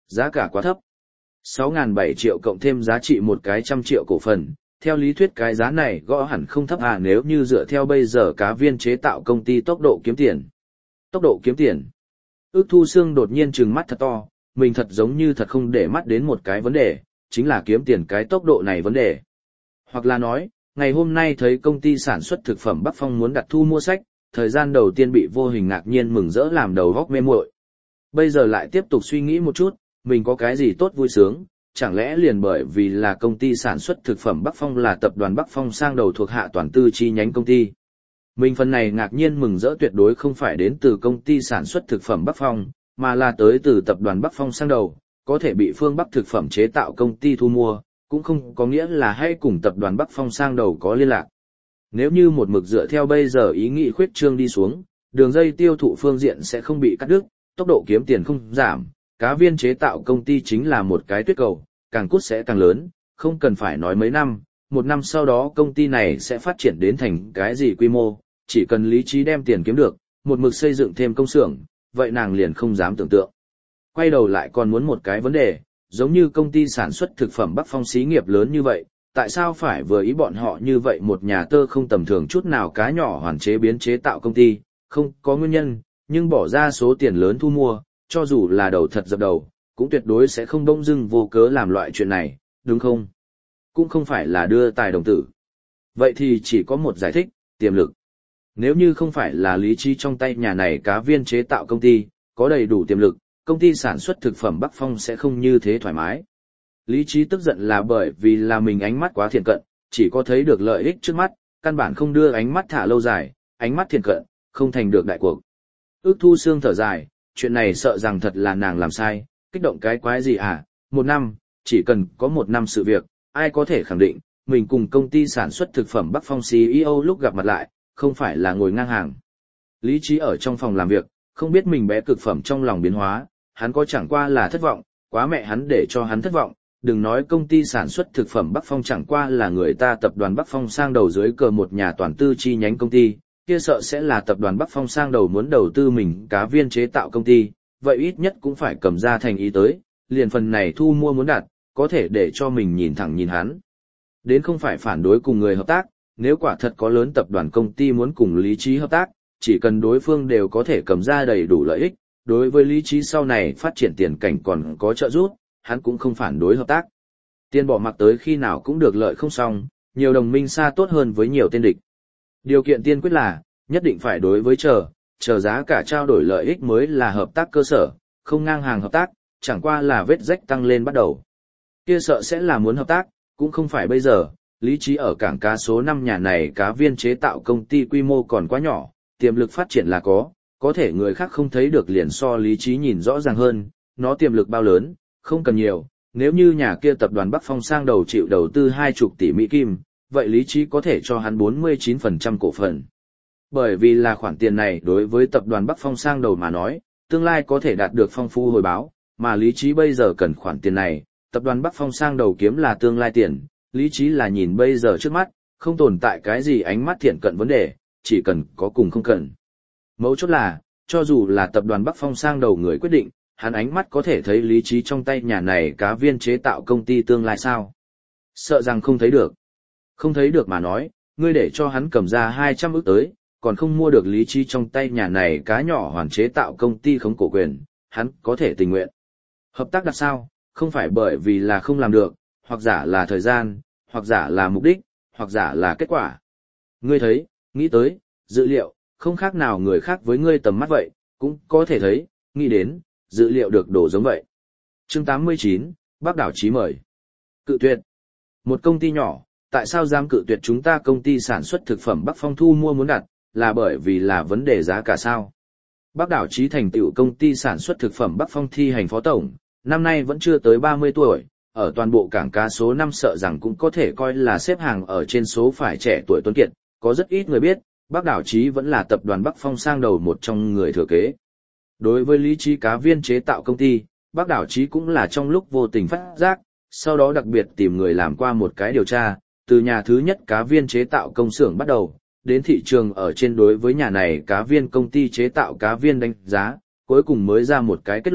Giá cả quá thấp. sáu nghìn bảy triệu cộng thêm giá trị một cái trăm triệu cổ phần, theo lý thuyết cái giá này gõ hẳn không thấp à nếu như dựa theo bây giờ cá viên chế tạo công ty tốc độ kiếm tiền. Tốc độ kiếm tiền. Ước Thu Sương đột nhiên trừng mắt thật to, mình thật giống như thật không để mắt đến một cái vấn đề, chính là kiếm tiền cái tốc độ này vấn đề. Hoặc là nói, ngày hôm nay thấy công ty sản xuất thực phẩm Bắc Phong muốn đặt thu mua sách, thời gian đầu tiên bị vô hình ngạc nhiên mừng rỡ làm đầu góc mê muội. Bây giờ lại tiếp tục suy nghĩ một chút, mình có cái gì tốt vui sướng, chẳng lẽ liền bởi vì là công ty sản xuất thực phẩm Bắc Phong là tập đoàn Bắc Phong sang đầu thuộc hạ toàn tư chi nhánh công ty. Mình phần này ngạc nhiên mừng rỡ tuyệt đối không phải đến từ công ty sản xuất thực phẩm Bắc Phong, mà là tới từ tập đoàn Bắc Phong sang đầu, có thể bị phương Bắc thực phẩm chế tạo công ty thu mua, cũng không có nghĩa là hay cùng tập đoàn Bắc Phong sang đầu có liên lạc. Nếu như một mực dựa theo bây giờ ý nghĩ khuyết trương đi xuống, đường dây tiêu thụ phương diện sẽ không bị cắt đứt, tốc độ kiếm tiền không giảm, cá viên chế tạo công ty chính là một cái tuyết cầu, càng cút sẽ càng lớn, không cần phải nói mấy năm, một năm sau đó công ty này sẽ phát triển đến thành cái gì quy mô, chỉ cần lý trí đem tiền kiếm được, một mực xây dựng thêm công xưởng, vậy nàng liền không dám tưởng tượng. Quay đầu lại còn muốn một cái vấn đề, giống như công ty sản xuất thực phẩm Bắc Phong xí nghiệp lớn như vậy, tại sao phải vừa ý bọn họ như vậy một nhà tơ không tầm thường chút nào cá nhỏ hoàn chế biến chế tạo công ty, không có nguyên nhân, nhưng bỏ ra số tiền lớn thu mua, cho dù là đầu thật dập đầu, cũng tuyệt đối sẽ không bỗng dưng vô cớ làm loại chuyện này, đúng không? Cũng không phải là đưa tài đồng tử. Vậy thì chỉ có một giải thích, tiềm lực. Nếu như không phải là lý trí trong tay nhà này cá viên chế tạo công ty, có đầy đủ tiềm lực, công ty sản xuất thực phẩm Bắc Phong sẽ không như thế thoải mái. Lý trí tức giận là bởi vì là mình ánh mắt quá thiện cận, chỉ có thấy được lợi ích trước mắt, căn bản không đưa ánh mắt thả lâu dài, ánh mắt thiện cận, không thành được đại cuộc. Ước Thu Sương thở dài, chuyện này sợ rằng thật là nàng làm sai, kích động cái quái gì à, một năm, chỉ cần có một năm sự việc, ai có thể khẳng định, mình cùng công ty sản xuất thực phẩm Bắc Phong xê e ô lúc gặp mặt lại, không phải là ngồi ngang hàng. Lý trí ở trong phòng làm việc, không biết mình bé cực phẩm trong lòng biến hóa, hắn có chẳng qua là thất vọng, quá mẹ hắn để cho hắn thất vọng, đừng nói công ty sản xuất thực phẩm Bắc Phong chẳng qua là người ta tập đoàn Bắc Phong sang đầu dưới cờ một nhà toàn tư chi nhánh công ty, kia sợ sẽ là tập đoàn Bắc Phong sang đầu muốn đầu tư mình cá viên chế tạo công ty, vậy ít nhất cũng phải cầm ra thành ý tới, liền phần này thu mua muốn đạt, có thể để cho mình nhìn thẳng nhìn hắn. Đến không phải phản đối cùng người hợp tác, nếu quả thật có lớn tập đoàn công ty muốn cùng lý trí hợp tác, chỉ cần đối phương đều có thể cầm ra đầy đủ lợi ích, đối với lý trí sau này phát triển tiền cảnh còn có trợ giúp, hắn cũng không phản đối hợp tác. Tiền bỏ mặc tới khi nào cũng được lợi không xong, nhiều đồng minh xa tốt hơn với nhiều tên địch. Điều kiện tiên quyết là, nhất định phải đối với chờ, chờ giá cả trao đổi lợi ích mới là hợp tác cơ sở, không ngang hàng hợp tác, chẳng qua là vết rách tăng lên bắt đầu. Kia sợ sẽ là muốn hợp tác, cũng không phải bây giờ, lý trí ở cảng cá số năm nhà này cá viên chế tạo công ty quy mô còn quá nhỏ, tiềm lực phát triển là có, có thể người khác không thấy được liền so lý trí nhìn rõ ràng hơn, nó tiềm lực bao lớn, không cần nhiều, nếu như nhà kia tập đoàn Bắc Phong sang đầu chịu đầu tư hai chục tỷ Mỹ Kim, vậy lý trí có thể cho hắn bốn mươi chín phần trăm cổ phần. Bởi vì là khoản tiền này đối với tập đoàn Bắc Phong sang đầu mà nói, tương lai có thể đạt được phong phú hồi báo, mà lý trí bây giờ cần khoản tiền này, tập đoàn Bắc Phong sang đầu kiếm là tương lai tiền, lý trí là nhìn bây giờ trước mắt, không tồn tại cái gì ánh mắt thiện cận vấn đề, chỉ cần có cùng không cần. Mấu chốt là, cho dù là tập đoàn Bắc Phong sang đầu người quyết định, hắn ánh mắt có thể thấy lý trí trong tay nhà này cá viên chế tạo công ty tương lai sao? Sợ rằng không thấy được. Không thấy được mà nói, ngươi để cho hắn cầm ra hai trăm ức tới, còn không mua được lý trí trong tay nhà này cá nhỏ hoàn chế tạo công ty khống cổ quyền, hắn có thể tình nguyện. Hợp tác đặt sao, không phải bởi vì là không làm được, hoặc giả là thời gian, hoặc giả là mục đích, hoặc giả là kết quả. Ngươi thấy, nghĩ tới, dữ liệu, không khác nào người khác với ngươi tầm mắt vậy, cũng có thể thấy, nghĩ đến, dữ liệu được đổ giống vậy. Chương tám mươi chín, Bác Đảo Chí mời. Cự tuyệt. Một công ty nhỏ, tại sao dám cự tuyệt chúng ta công ty sản xuất thực phẩm Bắc Phong thu mua muốn đặt, là bởi vì là vấn đề giá cả sao? Bác Đảo Chí thành tựu công ty sản xuất thực phẩm Bắc Phong thi hành phó tổng, năm nay vẫn chưa tới ba mươi tuổi, ở toàn bộ cảng cá số năm sợ rằng cũng có thể coi là xếp hàng ở trên số phải trẻ tuổi tuấn kiệt, có rất ít người biết, Bác Đảo Chí vẫn là tập đoàn Bắc Phong sang đầu một trong người thừa kế. Đối với lý trí cá viên chế tạo công ty, Bác Đảo Chí cũng là trong lúc vô tình phát giác, sau đó đặc biệt tìm người làm qua một cái điều tra, từ nhà thứ nhất cá viên chế tạo công xưởng bắt đầu, đến thị trường ở trên đối với nhà này cá viên công ty chế tạo cá viên đánh giá, cuối cùng mới ra một cái kết luận,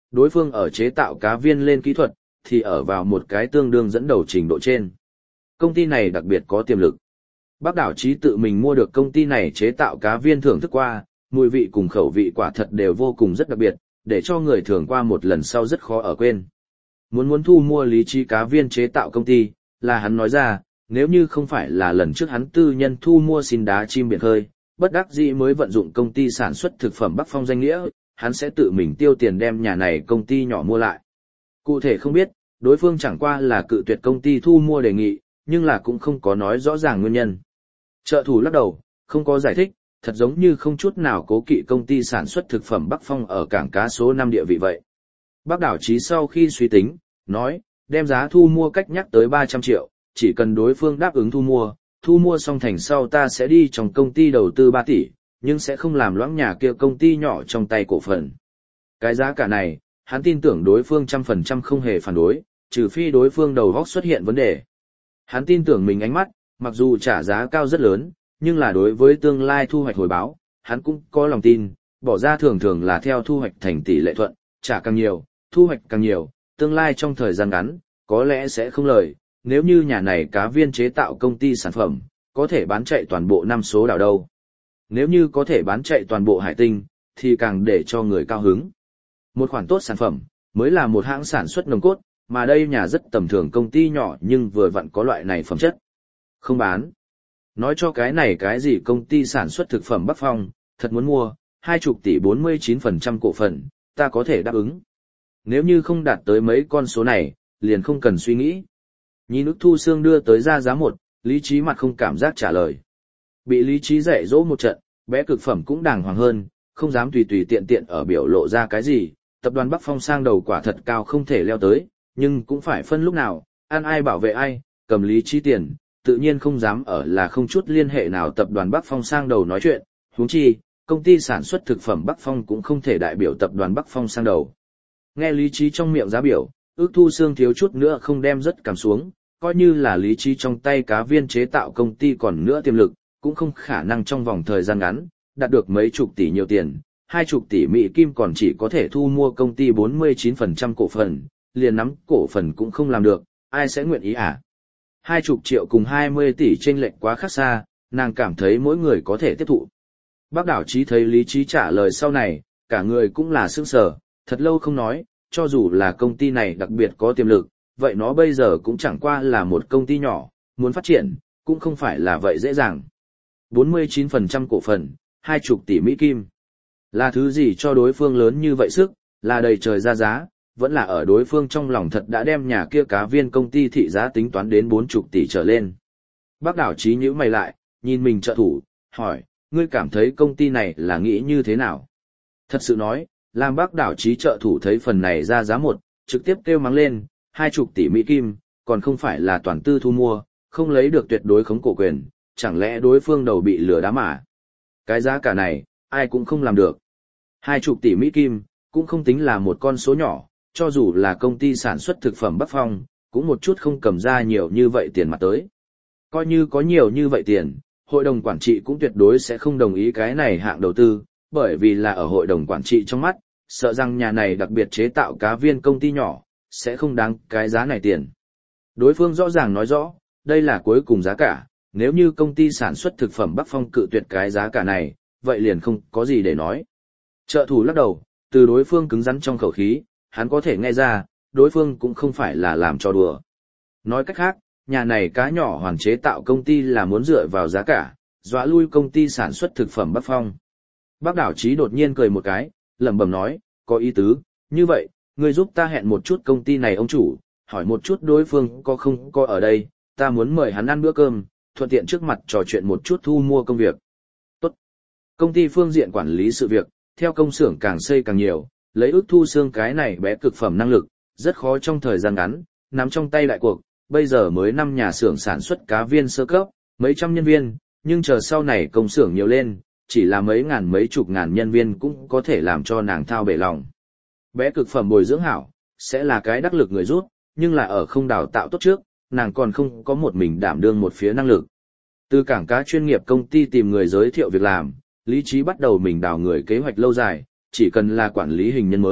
đối phương ở chế tạo cá viên lên kỹ thuật, thì ở vào một cái tương đương dẫn đầu trình độ trên. Công ty này đặc biệt có tiềm lực. Bác Đảo Chí tự mình mua được công ty này chế tạo cá viên thưởng thức qua, mùi vị cùng khẩu vị quả thật đều vô cùng rất đặc biệt, để cho người thường qua một lần sau rất khó ở quên. Muốn muốn thu mua Lý Trí cá viên chế tạo công ty, là hắn nói ra, nếu như không phải là lần trước hắn tư nhân thu mua xin đá chim biển khơi, bất đắc dĩ mới vận dụng công ty sản xuất thực phẩm Bắc Phong danh nghĩa, hắn sẽ tự mình tiêu tiền đem nhà này công ty nhỏ mua lại. Cụ thể không biết, đối phương chẳng qua là cự tuyệt công ty thu mua đề nghị, nhưng là cũng không có nói rõ ràng nguyên nhân. Trợ thủ lắc đầu, không có giải thích, thật giống như không chút nào cố kỵ công ty sản xuất thực phẩm Bắc Phong ở cảng cá số năm địa vị vậy. Bác Đảo Chí sau khi suy tính, nói, đem giá thu mua cách nhắc tới ba trăm triệu, chỉ cần đối phương đáp ứng thu mua, thu mua xong thành sau ta sẽ đi trong công ty đầu tư ba tỷ, nhưng sẽ không làm loãng nhà kia công ty nhỏ trong tay cổ phần. Cái giá cả này, hắn tin tưởng đối phương trăm phần trăm không hề phản đối, trừ phi đối phương đầu góc xuất hiện vấn đề. Hắn tin tưởng mình ánh mắt, mặc dù trả giá cao rất lớn, nhưng là đối với tương lai thu hoạch hồi báo, hắn cũng có lòng tin, bỏ ra thường thường là theo thu hoạch thành tỷ lệ thuận, trả càng nhiều, thu hoạch càng nhiều, tương lai trong thời gian ngắn, có lẽ sẽ không lời, nếu như nhà này cá viên chế tạo công ty sản phẩm, có thể bán chạy toàn bộ năm số đảo đâu. Nếu như có thể bán chạy toàn bộ hải tinh, thì càng để cho người cao hứng. Một khoản tốt sản phẩm, mới là một hãng sản xuất nồng cốt, mà đây nhà rất tầm thường công ty nhỏ nhưng vừa vặn có loại này phẩm chất. Không bán. Nói cho cái này cái gì công ty sản xuất thực phẩm Bắc Phong, thật muốn mua, hai chục tỷ bốn mươi chín phần trăm cổ phần, ta có thể đáp ứng. Nếu như không đạt tới mấy con số này, liền không cần suy nghĩ. Nhìn ức thu xương đưa tới ra giá một, Lý Trí mặt không cảm giác trả lời. Bị Lý Trí dạy dỗ một trận, bé cực phẩm cũng đàng hoàng hơn, không dám tùy tùy tiện tiện ở biểu lộ ra cái gì, tập đoàn Bắc Phong sang đầu quả thật cao không thể leo tới, nhưng cũng phải phân lúc nào, ăn ai bảo vệ ai, cầm Lý Trí tiền, tự nhiên không dám ở là không chút liên hệ nào tập đoàn Bắc Phong sang đầu nói chuyện, huống chi, công ty sản xuất thực phẩm Bắc Phong cũng không thể đại biểu tập đoàn Bắc Phong sang đầu. Nghe Lý Trí trong miệng giá biểu, ước thu xương thiếu chút nữa không đem rất cảm xuống, coi như là Lý Trí trong tay cá viên chế tạo công ty còn nữa tiềm lực, cũng không khả năng trong vòng thời gian ngắn, đạt được mấy chục tỷ nhiều tiền, hai chục tỷ Mỹ Kim còn chỉ có thể thu mua công ty bốn mươi chín phần trăm cổ phần, liền nắm cổ phần cũng không làm được, ai sẽ nguyện ý à? Hai chục triệu cùng hai mươi tỷ chênh lệch quá khác xa, nàng cảm thấy mỗi người có thể tiếp thụ. Bác Đảo Chí thấy Lý Trí trả lời sau này, cả người cũng là sững sờ, thật lâu không nói, cho dù là công ty này đặc biệt có tiềm lực, vậy nó bây giờ cũng chẳng qua là một công ty nhỏ, muốn phát triển, cũng không phải là vậy dễ dàng. bốn mươi chín phần trăm cổ phần, hai chục tỷ Mỹ Kim. Là thứ gì cho đối phương lớn như vậy sức, là đầy trời ra giá, vẫn là ở đối phương trong lòng thật đã đem nhà kia cá viên công ty thị giá tính toán đến bốn mươi tỷ trở lên. Bác Đảo Chí nhíu mày lại, nhìn mình trợ thủ, hỏi, ngươi cảm thấy công ty này là nghĩ như thế nào? Thật sự nói, làm Bác Đảo Chí trợ thủ thấy phần này ra giá một, trực tiếp kêu mắng lên, hai chục tỷ Mỹ Kim, còn không phải là toàn tư thu mua, không lấy được tuyệt đối khống cổ quyền, chẳng lẽ đối phương đầu bị lừa đá mà? Cái giá cả này, ai cũng không làm được. Hai chục tỷ Mỹ Kim, cũng không tính là một con số nhỏ, cho dù là công ty sản xuất thực phẩm Bắc Phong, cũng một chút không cầm ra nhiều như vậy tiền mặt tới. Coi như có nhiều như vậy tiền, hội đồng quản trị cũng tuyệt đối sẽ không đồng ý cái này hạng đầu tư, bởi vì là ở hội đồng quản trị trong mắt, sợ rằng nhà này đặc biệt chế tạo cá viên công ty nhỏ, sẽ không đáng cái giá này tiền. Đối phương rõ ràng nói rõ, đây là cuối cùng giá cả, nếu như công ty sản xuất thực phẩm Bắc Phong cự tuyệt cái giá cả này, vậy liền không có gì để nói. Trợ thủ lắc đầu, từ đối phương cứng rắn trong khẩu khí, hắn có thể nghe ra, đối phương cũng không phải là làm trò đùa. Nói cách khác, nhà này cá nhỏ hoàn chế tạo công ty là muốn dựa vào giá cả, dọa lui công ty sản xuất thực phẩm Bắc Phong. Bác Đảo Chí đột nhiên cười một cái, lẩm bẩm nói, có ý tứ, như vậy, ngươi giúp ta hẹn một chút công ty này ông chủ, hỏi một chút đối phương có không có ở đây, ta muốn mời hắn ăn bữa cơm, thuận tiện trước mặt trò chuyện một chút thu mua công việc. Tốt. Công ty phương diện quản lý sự việc, theo công xưởng càng xây càng nhiều, lấy ước thu xương cái này bé cực phẩm năng lực, rất khó trong thời gian ngắn, nắm trong tay đại cuộc, bây giờ mới năm nhà xưởng sản xuất cá viên sơ cấp, mấy trăm nhân viên, nhưng chờ sau này công xưởng nhiều lên, chỉ là mấy ngàn mấy chục ngàn nhân viên cũng có thể làm cho nàng thao bể lòng. Bé cực phẩm bồi dưỡng hảo, sẽ là cái đắc lực người rút, nhưng là ở không đào tạo tốt trước, nàng còn không có một mình đảm đương một phía năng lực. Từ cảng cá chuyên nghiệp công ty tìm người giới thiệu việc làm, Lý Trí bắt đầu mình đào người kế hoạch lâu dài, chỉ cần là quản lý hình nhân mới,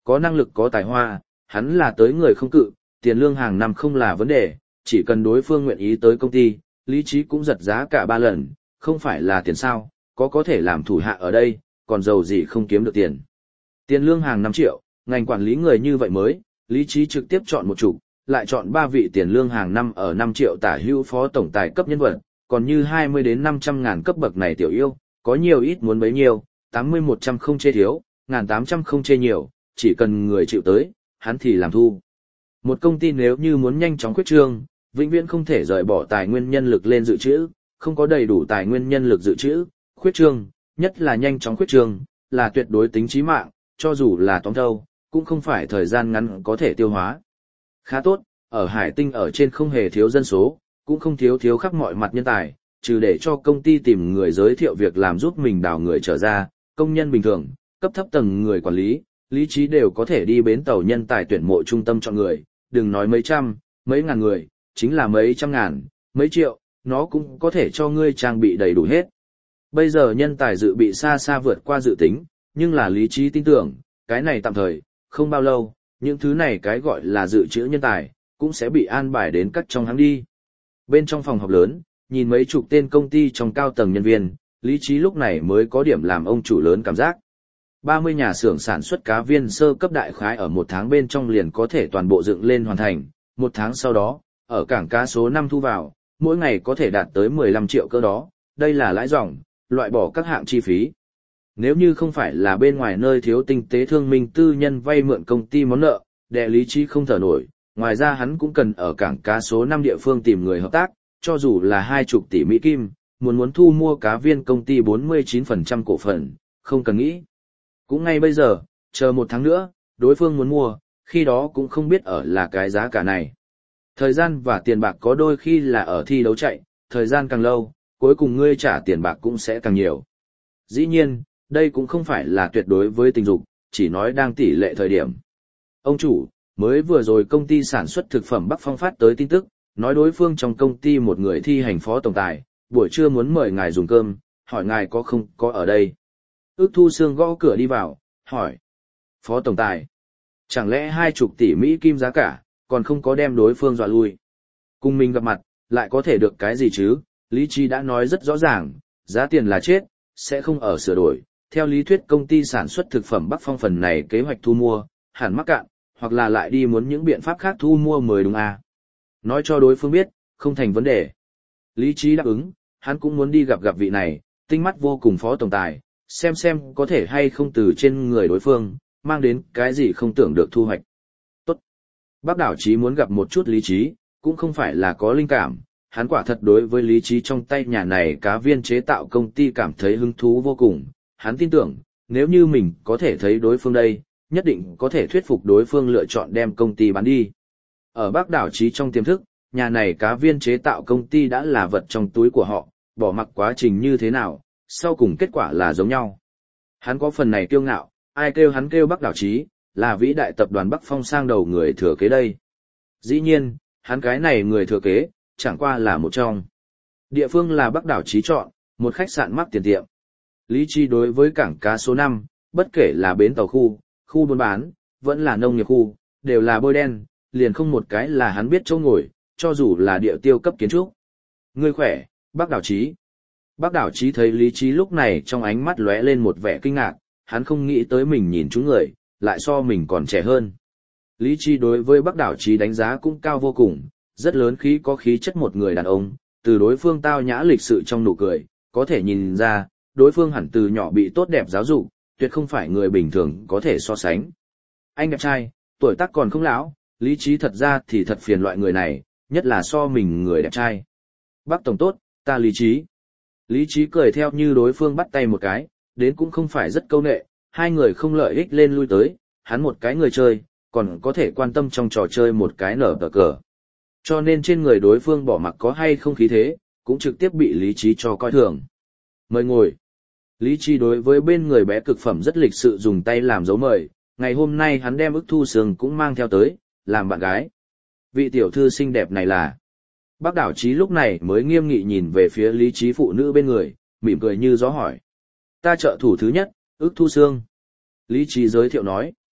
có năng lực có tài hoa, hắn là tới người không cự, tiền lương hàng năm không là vấn đề, chỉ cần đối phương nguyện ý tới công ty, Lý Trí cũng giật giá cả ba lần, không phải là tiền sao, có có thể làm thủ hạ ở đây, còn giàu gì không kiếm được tiền. Tiền lương hàng năm triệu, ngành quản lý người như vậy mới, Lý Trí trực tiếp chọn một chục, lại chọn ba vị tiền lương hàng năm ở năm triệu tả hữu phó tổng tài cấp nhân vật, còn như hai mươi đến năm trăm ngàn cấp bậc này tiểu yêu, có nhiều ít muốn bấy nhiêu, tám mươi một trăm không chê thiếu, ngàn tám trăm không chê nhiều, chỉ cần người chịu tới, hắn thì làm thu. Một công ty nếu như muốn nhanh chóng quyết trương, vĩnh viễn không thể rời bỏ tài nguyên nhân lực lên dự trữ, không có đầy đủ tài nguyên nhân lực dự trữ, khuyết trương, nhất là nhanh chóng khuyết trương, là tuyệt đối tính chí mạng, cho dù là tóm thâu, cũng không phải thời gian ngắn có thể tiêu hóa. Khá tốt, ở Hải Tinh ở trên không hề thiếu dân số, cũng không thiếu thiếu khắp mọi mặt nhân tài, trừ để cho công ty tìm người giới thiệu việc làm giúp mình đào người trở ra, công nhân bình thường, cấp thấp tầng người quản lý, Lý Trí đều có thể đi bến tàu nhân tài tuyển mộ trung tâm chọn người, đừng nói mấy trăm, mấy ngàn người, chính là mấy trăm ngàn, mấy triệu, nó cũng có thể cho ngươi trang bị đầy đủ hết. Bây giờ nhân tài dự bị xa xa vượt qua dự tính, nhưng là Lý Trí tin tưởng, cái này tạm thời, không bao lâu, những thứ này cái gọi là dự trữ nhân tài, cũng sẽ bị an bài đến các trong hãng đi. Bên trong phòng họp lớn, nhìn mấy chục tên công ty trong cao tầng nhân viên, Lý Trí lúc này mới có điểm làm ông chủ lớn cảm giác. ba mươi nhà xưởng sản xuất cá viên sơ cấp đại khái ở một tháng bên trong liền có thể toàn bộ dựng lên hoàn thành, một tháng sau đó, ở cảng cá số năm thu vào, mỗi ngày có thể đạt tới mười lăm triệu cơ đó, đây là lãi dòng, loại bỏ các hạng chi phí. Nếu như không phải là bên ngoài nơi thiếu tinh tế thương minh tư nhân vay mượn công ty món nợ, đệ Lý Trí không thở nổi, ngoài ra hắn cũng cần ở cảng cá số năm địa phương tìm người hợp tác, cho dù là hai chục tỷ Mỹ Kim, muốn muốn thu mua cá viên công ty bốn mươi chín phần trăm cổ phần, không cần nghĩ. Cũng ngay bây giờ, chờ một tháng nữa, đối phương muốn mua, khi đó cũng không biết ở là cái giá cả này. Thời gian và tiền bạc có đôi khi là ở thi đấu chạy, thời gian càng lâu, cuối cùng ngươi trả tiền bạc cũng sẽ càng nhiều. Dĩ nhiên, đây cũng không phải là tuyệt đối với tình dục, chỉ nói đang tỷ lệ thời điểm. Ông chủ, mới vừa rồi công ty sản xuất thực phẩm Bắc Phong phát tới tin tức, nói đối phương trong công ty một người thi hành phó tổng tài, buổi trưa muốn mời ngài dùng cơm, hỏi ngài có không có ở đây. Ước Thu Sương gõ cửa đi vào, hỏi. Phó tổng tài, chẳng lẽ hai chục tỷ Mỹ Kim giá cả, còn không có đem đối phương dọa lui. Cùng mình gặp mặt, lại có thể được cái gì chứ, Lý Trí đã nói rất rõ ràng, giá tiền là chết, sẽ không ở sửa đổi. Theo lý thuyết công ty sản xuất thực phẩm Bắc Phong phần này kế hoạch thu mua, hẳn mắc cạn, hoặc là lại đi muốn những biện pháp khác thu mua mới đúng à. Nói cho đối phương biết, không thành vấn đề. Lý Trí đáp ứng, hắn cũng muốn đi gặp gặp vị này, tinh mắt vô cùng phó tổng tài, xem xem có thể hay không từ trên người đối phương, mang đến cái gì không tưởng được thu hoạch. Tốt. Bác Đảo Chí muốn gặp một chút Lý Trí, cũng không phải là có linh cảm, hắn quả thật đối với Lý Trí trong tay nhà này cá viên chế tạo công ty cảm thấy hứng thú vô cùng, hắn tin tưởng, nếu như mình có thể thấy đối phương đây, nhất định có thể thuyết phục đối phương lựa chọn đem công ty bán đi. Ở Bác Đảo Chí trong tiềm thức, nhà này cá viên chế tạo công ty đã là vật trong túi của họ, bỏ mặc quá trình như thế nào, sau cùng kết quả là giống nhau. Hắn có phần này kiêu ngạo, ai kêu hắn kêu Bác Đảo Chí, là vĩ đại tập đoàn Bắc Phong sang đầu người thừa kế đây. Dĩ nhiên, hắn cái này người thừa kế, chẳng qua là một trong. Địa phương là Bác Đảo Chí chọn, một khách sạn mắc tiền tiệm. Lý Trí đối với cảng cá số năm, bất kể là bến tàu khu, khu buôn bán, vẫn là nông nghiệp khu, đều là bôi đen, liền không một cái là hắn biết chỗ ngồi, cho dù là địa tiêu cấp kiến trúc. Ngươi khỏe, Bác Đảo Chí. Bác Đảo Chí thấy Lý Trí lúc này trong ánh mắt lóe lên một vẻ kinh ngạc, hắn không nghĩ tới mình nhìn chúng người, lại so mình còn trẻ hơn. Lý Trí đối với Bác Đảo Chí đánh giá cũng cao vô cùng, rất lớn khí có khí chất một người đàn ông, từ đối phương tao nhã lịch sự trong nụ cười, có thể nhìn ra, đối phương hẳn từ nhỏ bị tốt đẹp giáo dục, tuyệt không phải người bình thường có thể so sánh. Anh đẹp trai, tuổi tác còn không lão, Lý Trí thật ra thì thật phiền loại người này, nhất là so mình người đẹp trai. Bác Tổng tốt, ta Lý Trí. Lý Trí cười theo như đối phương bắt tay một cái, đến cũng không phải rất câu nệ, hai người không lợi ích lên lui tới, hắn một cái người chơi, còn có thể quan tâm trong trò chơi một cái nở tờ cờ. Cho nên trên người đối phương bỏ mặc có hay không khí thế, cũng trực tiếp bị Lý Trí cho coi thường. Mời ngồi. Lý Trí đối với bên người bé cực phẩm rất lịch sự dùng tay làm dấu mời, ngày hôm nay hắn đem Ước Thu Sương cũng mang theo tới, làm bạn gái. Vị tiểu thư xinh đẹp này là... Bác Đảo Chí lúc này mới nghiêm nghị nhìn về phía Lý Trí phụ nữ bên người, mỉm cười như gió hỏi. Ta trợ thủ thứ nhất, Ước Thu Sương. Lý Trí giới thiệu nói.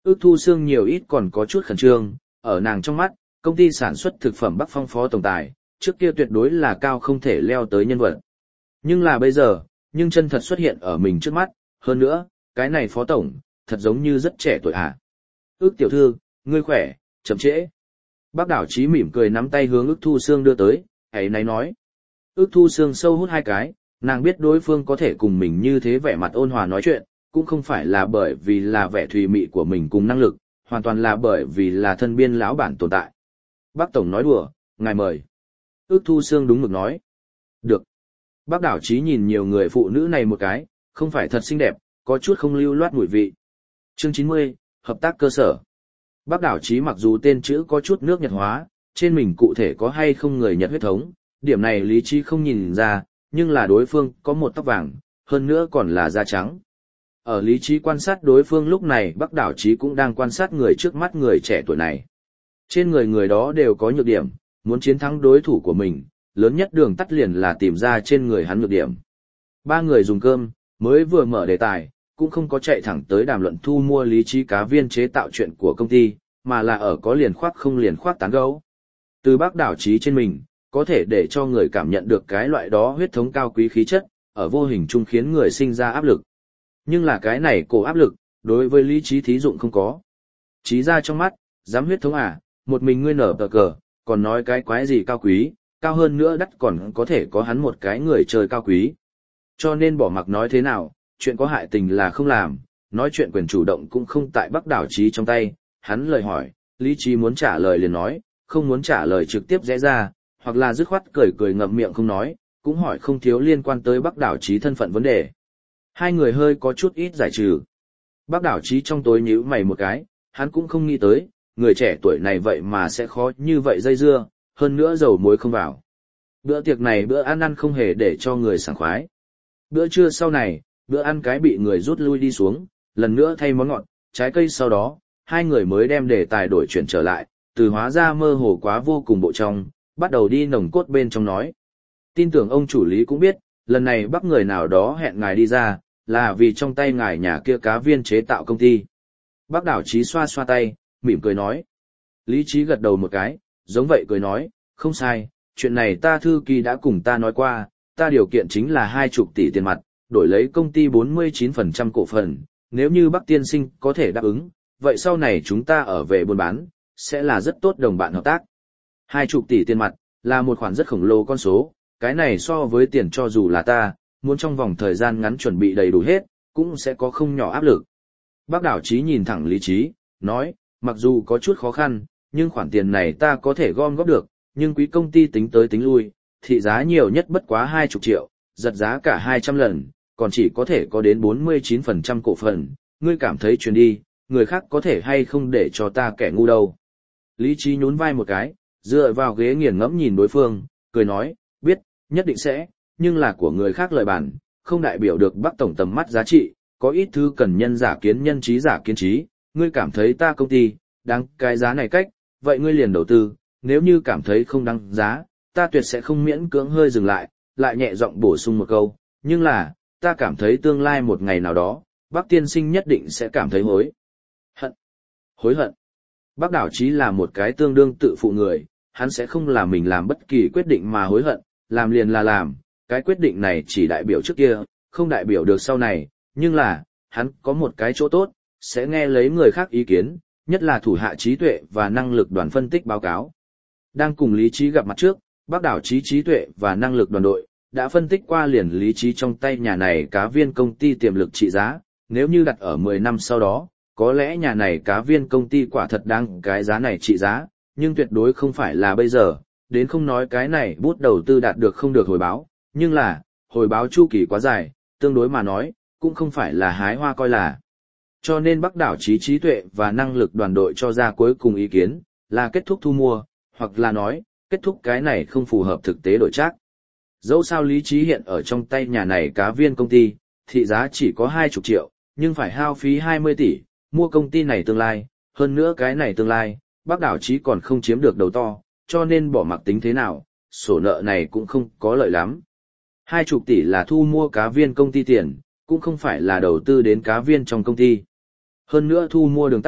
Ước Thu Sương nhiều ít còn có chút khẩn trương, ở nàng trong mắt, công ty sản xuất thực phẩm Bắc Phong phó tổng tài, trước kia tuyệt đối là cao không thể leo tới nhân vật. Nhưng là bây giờ, nhưng chân thật xuất hiện ở mình trước mắt, hơn nữa, cái này phó tổng, thật giống như rất trẻ tuổi à. Ước tiểu thư, ngươi khỏe, chậm trễ. Bác Đảo Chí mỉm cười nắm tay hướng Ước Thu Sương đưa tới, ấy náy nói. Ước Thu Sương sâu hút hai cái, nàng biết đối phương có thể cùng mình như thế vẻ mặt ôn hòa nói chuyện, cũng không phải là bởi vì là vẻ thùy mị của mình cùng năng lực, hoàn toàn là bởi vì là thân biên lão bản tồn tại. Bác Tổng nói đùa, ngài mời. Ước Thu Sương đúng mực nói. Được. Bác Đảo Chí nhìn nhiều người phụ nữ này một cái, không phải thật xinh đẹp, có chút không lưu loát mùi vị. Chương chín mươi, hợp tác cơ sở. Bác Đảo Chí mặc dù tên chữ có chút nước Nhật hóa, trên mình cụ thể có hay không người Nhật huyết thống, điểm này lý trí không nhìn ra, nhưng là đối phương có một tóc vàng, hơn nữa còn là da trắng. Ở lý trí quan sát đối phương lúc này Bác Đảo Chí cũng đang quan sát người trước mắt người trẻ tuổi này. Trên người người đó đều có nhược điểm, muốn chiến thắng đối thủ của mình, lớn nhất đường tắt liền là tìm ra trên người hắn nhược điểm. Ba người dùng cơm, mới vừa mở đề tài, cũng không có chạy thẳng tới đàm luận thu mua lý trí cá viên chế tạo chuyện của công ty, mà là ở có liền khoác không liền khoác tán gẫu. Từ Bác Đảo Chí trên mình, có thể để cho người cảm nhận được cái loại đó huyết thống cao quý khí chất, ở vô hình chung khiến người sinh ra áp lực. Nhưng là cái này cổ áp lực, đối với lý trí thí dụng không có. Chí ra trong mắt, dám huyết thống à, một mình ngươi nở tờ cờ, còn nói cái quái gì cao quý, cao hơn nữa đắt còn có thể có hắn một cái người chơi cao quý. Cho nên bỏ mặc nói thế nào, chuyện có hại tình là không làm, nói chuyện quyền chủ động cũng không tại Bác Đảo Chí trong tay, hắn lời hỏi, lý trí muốn trả lời liền nói, không muốn trả lời trực tiếp rẽ ra, hoặc là dứt khoát cười cười ngậm miệng không nói, cũng hỏi không thiếu liên quan tới Bác Đảo Chí thân phận vấn đề. Hai người hơi có chút ít giải trừ. Bác Đảo Chí trong tối nhíu mày một cái, hắn cũng không nghĩ tới, người trẻ tuổi này vậy mà sẽ khó như vậy dây dưa, hơn nữa dầu muối không vào. Bữa tiệc này bữa ăn ăn không hề để cho người sảng khoái. Bữa trưa sau này, bữa ăn cái bị người rút lui đi xuống, lần nữa thay món ngọt, trái cây sau đó, hai người mới đem đề tài đổi chuyển trở lại, từ hóa ra mơ hồ quá vô cùng bộ trong, bắt đầu đi nồng cốt bên trong nói. Tin tưởng ông chủ lý cũng biết, lần này bắt người nào đó hẹn ngài đi ra, là vì trong tay ngài nhà kia cá viên chế tạo công ty. Bác Đảo Chí xoa xoa tay, mỉm cười nói. Lý trí gật đầu một cái, giống vậy cười nói, không sai, chuyện này ta thư ký đã cùng ta nói qua, ta điều kiện chính là hai chục tỷ tiền mặt, đổi lấy công ty bốn mươi chín phần trăm cổ phần, nếu như Bắc Tiên Sinh có thể đáp ứng, vậy sau này chúng ta ở về buôn bán, sẽ là rất tốt đồng bạn hợp tác. Hai chục tỷ tiền mặt, là một khoản rất khổng lồ con số, cái này so với tiền cho dù là ta, muốn trong vòng thời gian ngắn chuẩn bị đầy đủ hết, cũng sẽ có không nhỏ áp lực. Bác Đảo Chí nhìn thẳng lý trí, nói, mặc dù có chút khó khăn, nhưng khoản tiền này ta có thể gom góp được, nhưng quý công ty tính tới tính lui, thị giá nhiều nhất bất quá hai mươi triệu, giật giá cả hai trăm lần, còn chỉ có thể có đến bốn mươi chín phần trăm cổ phần, ngươi cảm thấy chuyển đi, người khác có thể hay không để cho ta kẻ ngu đâu. Lý trí nhún vai một cái, dựa vào ghế nghiền ngẫm nhìn đối phương, cười nói, biết, nhất định sẽ, nhưng là của người khác lời bản, không đại biểu được Bắc Tổng tầm mắt giá trị, có ít thứ cần nhân giả kiến nhân trí giả kiến trí, ngươi cảm thấy ta công ty, đáng cái giá này cách, vậy ngươi liền đầu tư, nếu như cảm thấy không đáng giá, ta tuyệt sẽ không miễn cưỡng hơi dừng lại, lại nhẹ giọng bổ sung một câu, nhưng là, ta cảm thấy tương lai một ngày nào đó, Bác Tiên Sinh nhất định sẽ cảm thấy hối hận. Hối hận. Bác Đảo Chí là một cái tương đương tự phụ người, hắn sẽ không làm mình làm bất kỳ quyết định mà hối hận, làm liền là làm, cái quyết định này chỉ đại biểu trước kia, không đại biểu được sau này, nhưng là, hắn có một cái chỗ tốt, sẽ nghe lấy người khác ý kiến, nhất là thủ hạ trí tuệ và năng lực đoàn phân tích báo cáo. Đang cùng lý trí gặp mặt trước, Bác Đảo Chí trí tuệ và năng lực đoàn đội, đã phân tích qua liền lý trí trong tay nhà này cá viên công ty tiềm lực trị giá, nếu như đặt ở mười năm sau đó, có lẽ nhà này cá viên công ty quả thật đáng cái giá này trị giá, nhưng tuyệt đối không phải là bây giờ, đến không nói cái này bút đầu tư đạt được không được hồi báo, nhưng là, hồi báo chu kỳ quá dài, tương đối mà nói, cũng không phải là hái hoa coi là. Cho nên Bác Đảo Chí trí tuệ và năng lực đoàn đội cho ra cuối cùng ý kiến, là kết thúc thu mua, hoặc là nói, kết thúc cái này không phù hợp thực tế đổi trác. Dẫu sao lý trí hiện ở trong tay nhà này cá viên công ty, thị giá chỉ có hai mươi triệu, nhưng phải hao phí hai mươi tỷ, mua công ty này tương lai, hơn nữa cái này tương lai, Bác Đảo Chí còn không chiếm được đầu to, cho nên bỏ mặc tính thế nào, sổ nợ này cũng không có lợi lắm. Hai mươi tỷ là thu mua cá viên công ty tiền, cũng không phải là đầu tư đến cá viên trong công ty. Hơn nữa thu mua đường tắt,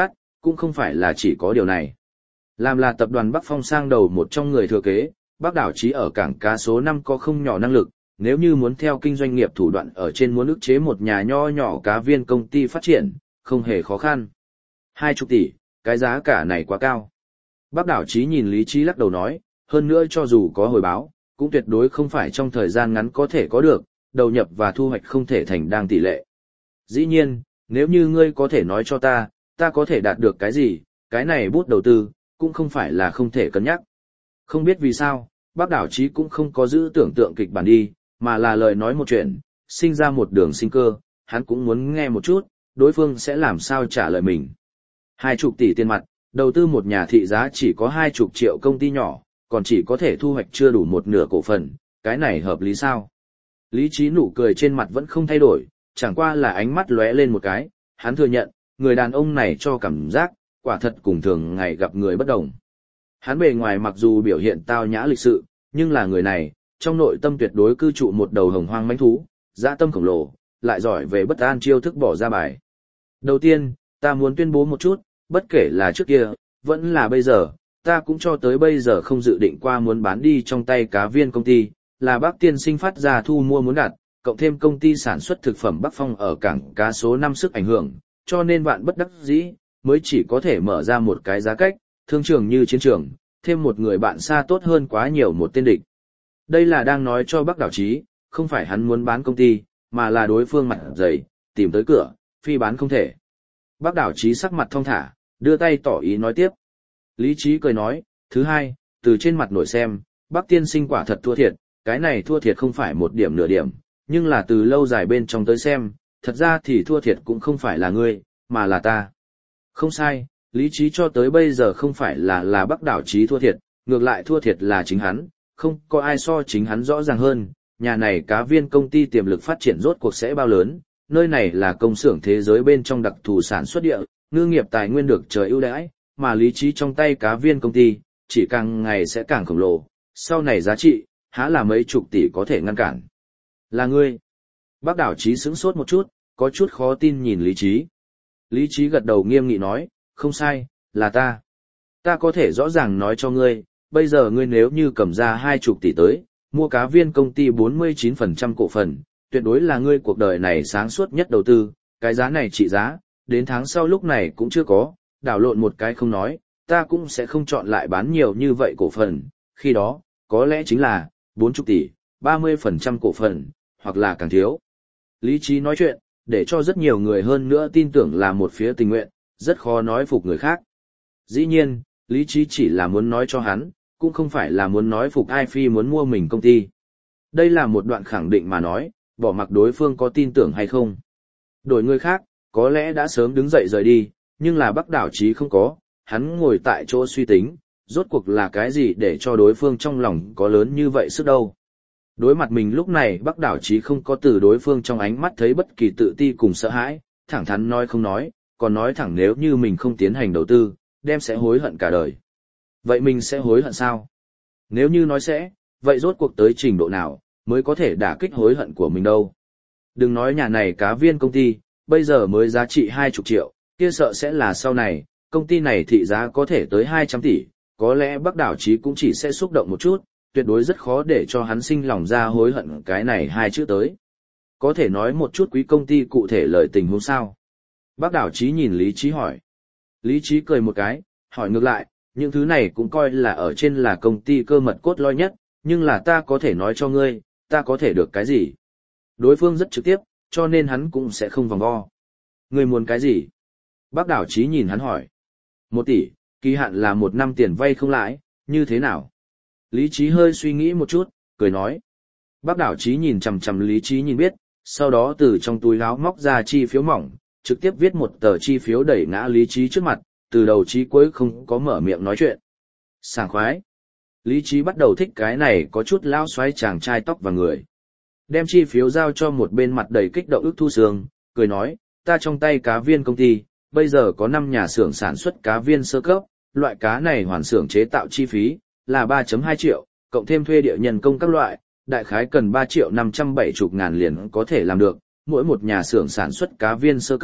cũng không phải là chỉ có điều này. Làm là tập đoàn Bắc Phong sang đầu một trong người thừa kế, Bắc Đảo Chí ở cảng cá số năm có không nhỏ năng lực, nếu như muốn theo kinh doanh nghiệp thủ đoạn ở trên muốn ức chế một nhà nho nhỏ cá viên công ty phát triển, không hề khó khăn. Hai chục tỷ, cái giá cả này quá cao. Bắc Đảo Chí nhìn Lý Trí lắc đầu nói, hơn nữa cho dù có hồi báo, cũng tuyệt đối không phải trong thời gian ngắn có thể có được, đầu nhập và thu hoạch không thể thành đang tỷ lệ. Dĩ nhiên, nếu như ngươi có thể nói cho ta, ta có thể đạt được cái gì, cái này bút đầu tư, cũng không phải là không thể cân nhắc. Không biết vì sao, Bắc Đảo Chí cũng không có giữ tưởng tượng kịch bản đi, mà là lời nói một chuyện, sinh ra một đường sinh cơ, hắn cũng muốn nghe một chút, đối phương sẽ làm sao trả lời mình. Hai chục tỷ tiền mặt, đầu tư một nhà thị giá chỉ có hai chục triệu công ty nhỏ, còn chỉ có thể thu hoạch chưa đủ một nửa cổ phần, cái này hợp lý sao? Lý Trí nụ cười trên mặt vẫn không thay đổi, chẳng qua là ánh mắt lóe lên một cái, hắn thừa nhận, người đàn ông này cho cảm giác, quả thật cùng thường ngày gặp người bất đồng. Hắn bề ngoài mặc dù biểu hiện tao nhã lịch sự, nhưng là người này, trong nội tâm tuyệt đối cư trụ một đầu hồng hoang mãnh thú, dã tâm khổng lồ, lại giỏi về bất an chiêu thức bỏ ra bài. Đầu tiên, ta muốn tuyên bố một chút, bất kể là trước kia, vẫn là bây giờ, ta cũng cho tới bây giờ không dự định qua muốn bán đi trong tay cá viên công ty, là Bác Tiên Sinh phát ra thu mua muốn đặt, cộng thêm công ty sản xuất thực phẩm Bắc Phong ở cảng cá số năm sức ảnh hưởng, cho nên bạn bất đắc dĩ, mới chỉ có thể mở ra một cái giá cách, thương trường như chiến trường, thêm một người bạn xa tốt hơn quá nhiều một tên địch. Đây là đang nói cho Bắc Đảo Chí, không phải hắn muốn bán công ty, mà là đối phương mặt dày, tìm tới cửa, phi bán không thể. Bắc Đảo Chí sắc mặt thong thả, đưa tay tỏ ý nói tiếp. Lý Trí cười nói, thứ hai, từ trên mặt nổi xem, Bắc Tiên Sinh quả thật thua thiệt, cái này thua thiệt không phải một điểm nửa điểm, nhưng là từ lâu dài bên trong tới xem, thật ra thì thua thiệt cũng không phải là ngươi, mà là ta. Không sai, Lý Trí cho tới bây giờ không phải là là Bắc Đảo Chí thua thiệt, ngược lại thua thiệt là chính hắn, không có ai so chính hắn rõ ràng hơn, nhà này cá viên công ty tiềm lực phát triển rốt cuộc sẽ bao lớn, nơi này là công xưởng thế giới bên trong đặc thù sản xuất địa, ngư nghiệp tài nguyên được trời ưu đãi, mà Lý Trí trong tay cá viên công ty, chỉ càng ngày sẽ càng khổng lồ, sau này giá trị, há là mấy chục tỷ có thể ngăn cản. Là ngươi. Bắc Đảo Chí sững sốt một chút, có chút khó tin nhìn Lý Trí. Lý Trí gật đầu nghiêm nghị nói, không sai, là ta. Ta có thể rõ ràng nói cho ngươi, bây giờ ngươi nếu như cầm ra hai chục tỷ tới, mua cá viên công ty bốn mươi chín phần trăm cổ phần, tuyệt đối là ngươi cuộc đời này sáng suốt nhất đầu tư, cái giá này trị giá, đến tháng sau lúc này cũng chưa có, đảo lộn một cái không nói, ta cũng sẽ không chọn lại bán nhiều như vậy cổ phần, khi đó, có lẽ chính là, bốn mươi tỷ, ba mươi phần trăm cổ phần, hoặc là càng thiếu. Lý Trí nói chuyện, để cho rất nhiều người hơn nữa tin tưởng là một phía tình nguyện, rất khó nói phục người khác. Dĩ nhiên, Lý Trí chỉ là muốn nói cho hắn, cũng không phải là muốn nói phục ai phi muốn mua mình công ty. Đây là một đoạn khẳng định mà nói, bỏ mặc đối phương có tin tưởng hay không. Đổi người khác, có lẽ đã sớm đứng dậy rời đi, nhưng là Bắc Đảo Chí không có, hắn ngồi tại chỗ suy tính, rốt cuộc là cái gì để cho đối phương trong lòng có lớn như vậy sức đâu. Đối mặt mình lúc này Bắc Đảo Chí không có từ đối phương trong ánh mắt thấy bất kỳ tự ti cùng sợ hãi, thẳng thắn nói không nói, còn nói thẳng nếu như mình không tiến hành đầu tư, đem sẽ hối hận cả đời. Vậy mình sẽ hối hận sao? Nếu như nói sẽ, vậy rốt cuộc tới trình độ nào, mới có thể đả kích hối hận của mình đâu. Đừng nói nhà này cá viên công ty, bây giờ mới giá trị hai mươi triệu, kia sợ sẽ là sau này, công ty này thị giá có thể tới hai trăm tỷ, có lẽ Bắc Đảo Chí cũng chỉ sẽ xúc động một chút, tuyệt đối rất khó để cho hắn sinh lòng ra hối hận cái này hai chữ tới. Có thể nói một chút quý công ty cụ thể lời tình huống sao? Bắc Đảo Chí nhìn Lý Trí hỏi. Lý Trí cười một cái, hỏi ngược lại, những thứ này cũng coi là ở trên là công ty cơ mật cốt lõi nhất, nhưng là ta có thể nói cho ngươi, ta có thể được cái gì? Đối phương rất trực tiếp, cho nên hắn cũng sẽ không vòng vo. Ngươi muốn cái gì? Bắc Đảo Chí nhìn hắn hỏi. Một tỷ, kỳ hạn là một năm tiền vay không lãi, như thế nào? Lý Trí hơi suy nghĩ một chút, cười nói. Bắc Đảo Chí nhìn chằm chằm Lý Trí nhìn biết, sau đó từ trong túi áo móc ra chi phiếu mỏng, trực tiếp viết một tờ chi phiếu đẩy ngã Lý Trí trước mặt, từ đầu chí cuối không có mở miệng nói chuyện. Sảng khoái. Lý Trí bắt đầu thích cái này có chút lao xoáy chàng trai tóc và người. Đem chi phiếu giao cho một bên mặt đầy kích động ức thu sương, cười nói, ta trong tay cá viên công ty, bây giờ có năm nhà xưởng sản xuất cá viên sơ cấp, loại cá này hoàn xưởng chế tạo chi phí, là ba phẩy hai triệu, cộng thêm thuê địa nhân công các loại, đại khái cần ba triệu năm trăm bảy mươi ngàn liền có thể làm được, mỗi một nhà xưởng sản xuất cá viên sơ cấp,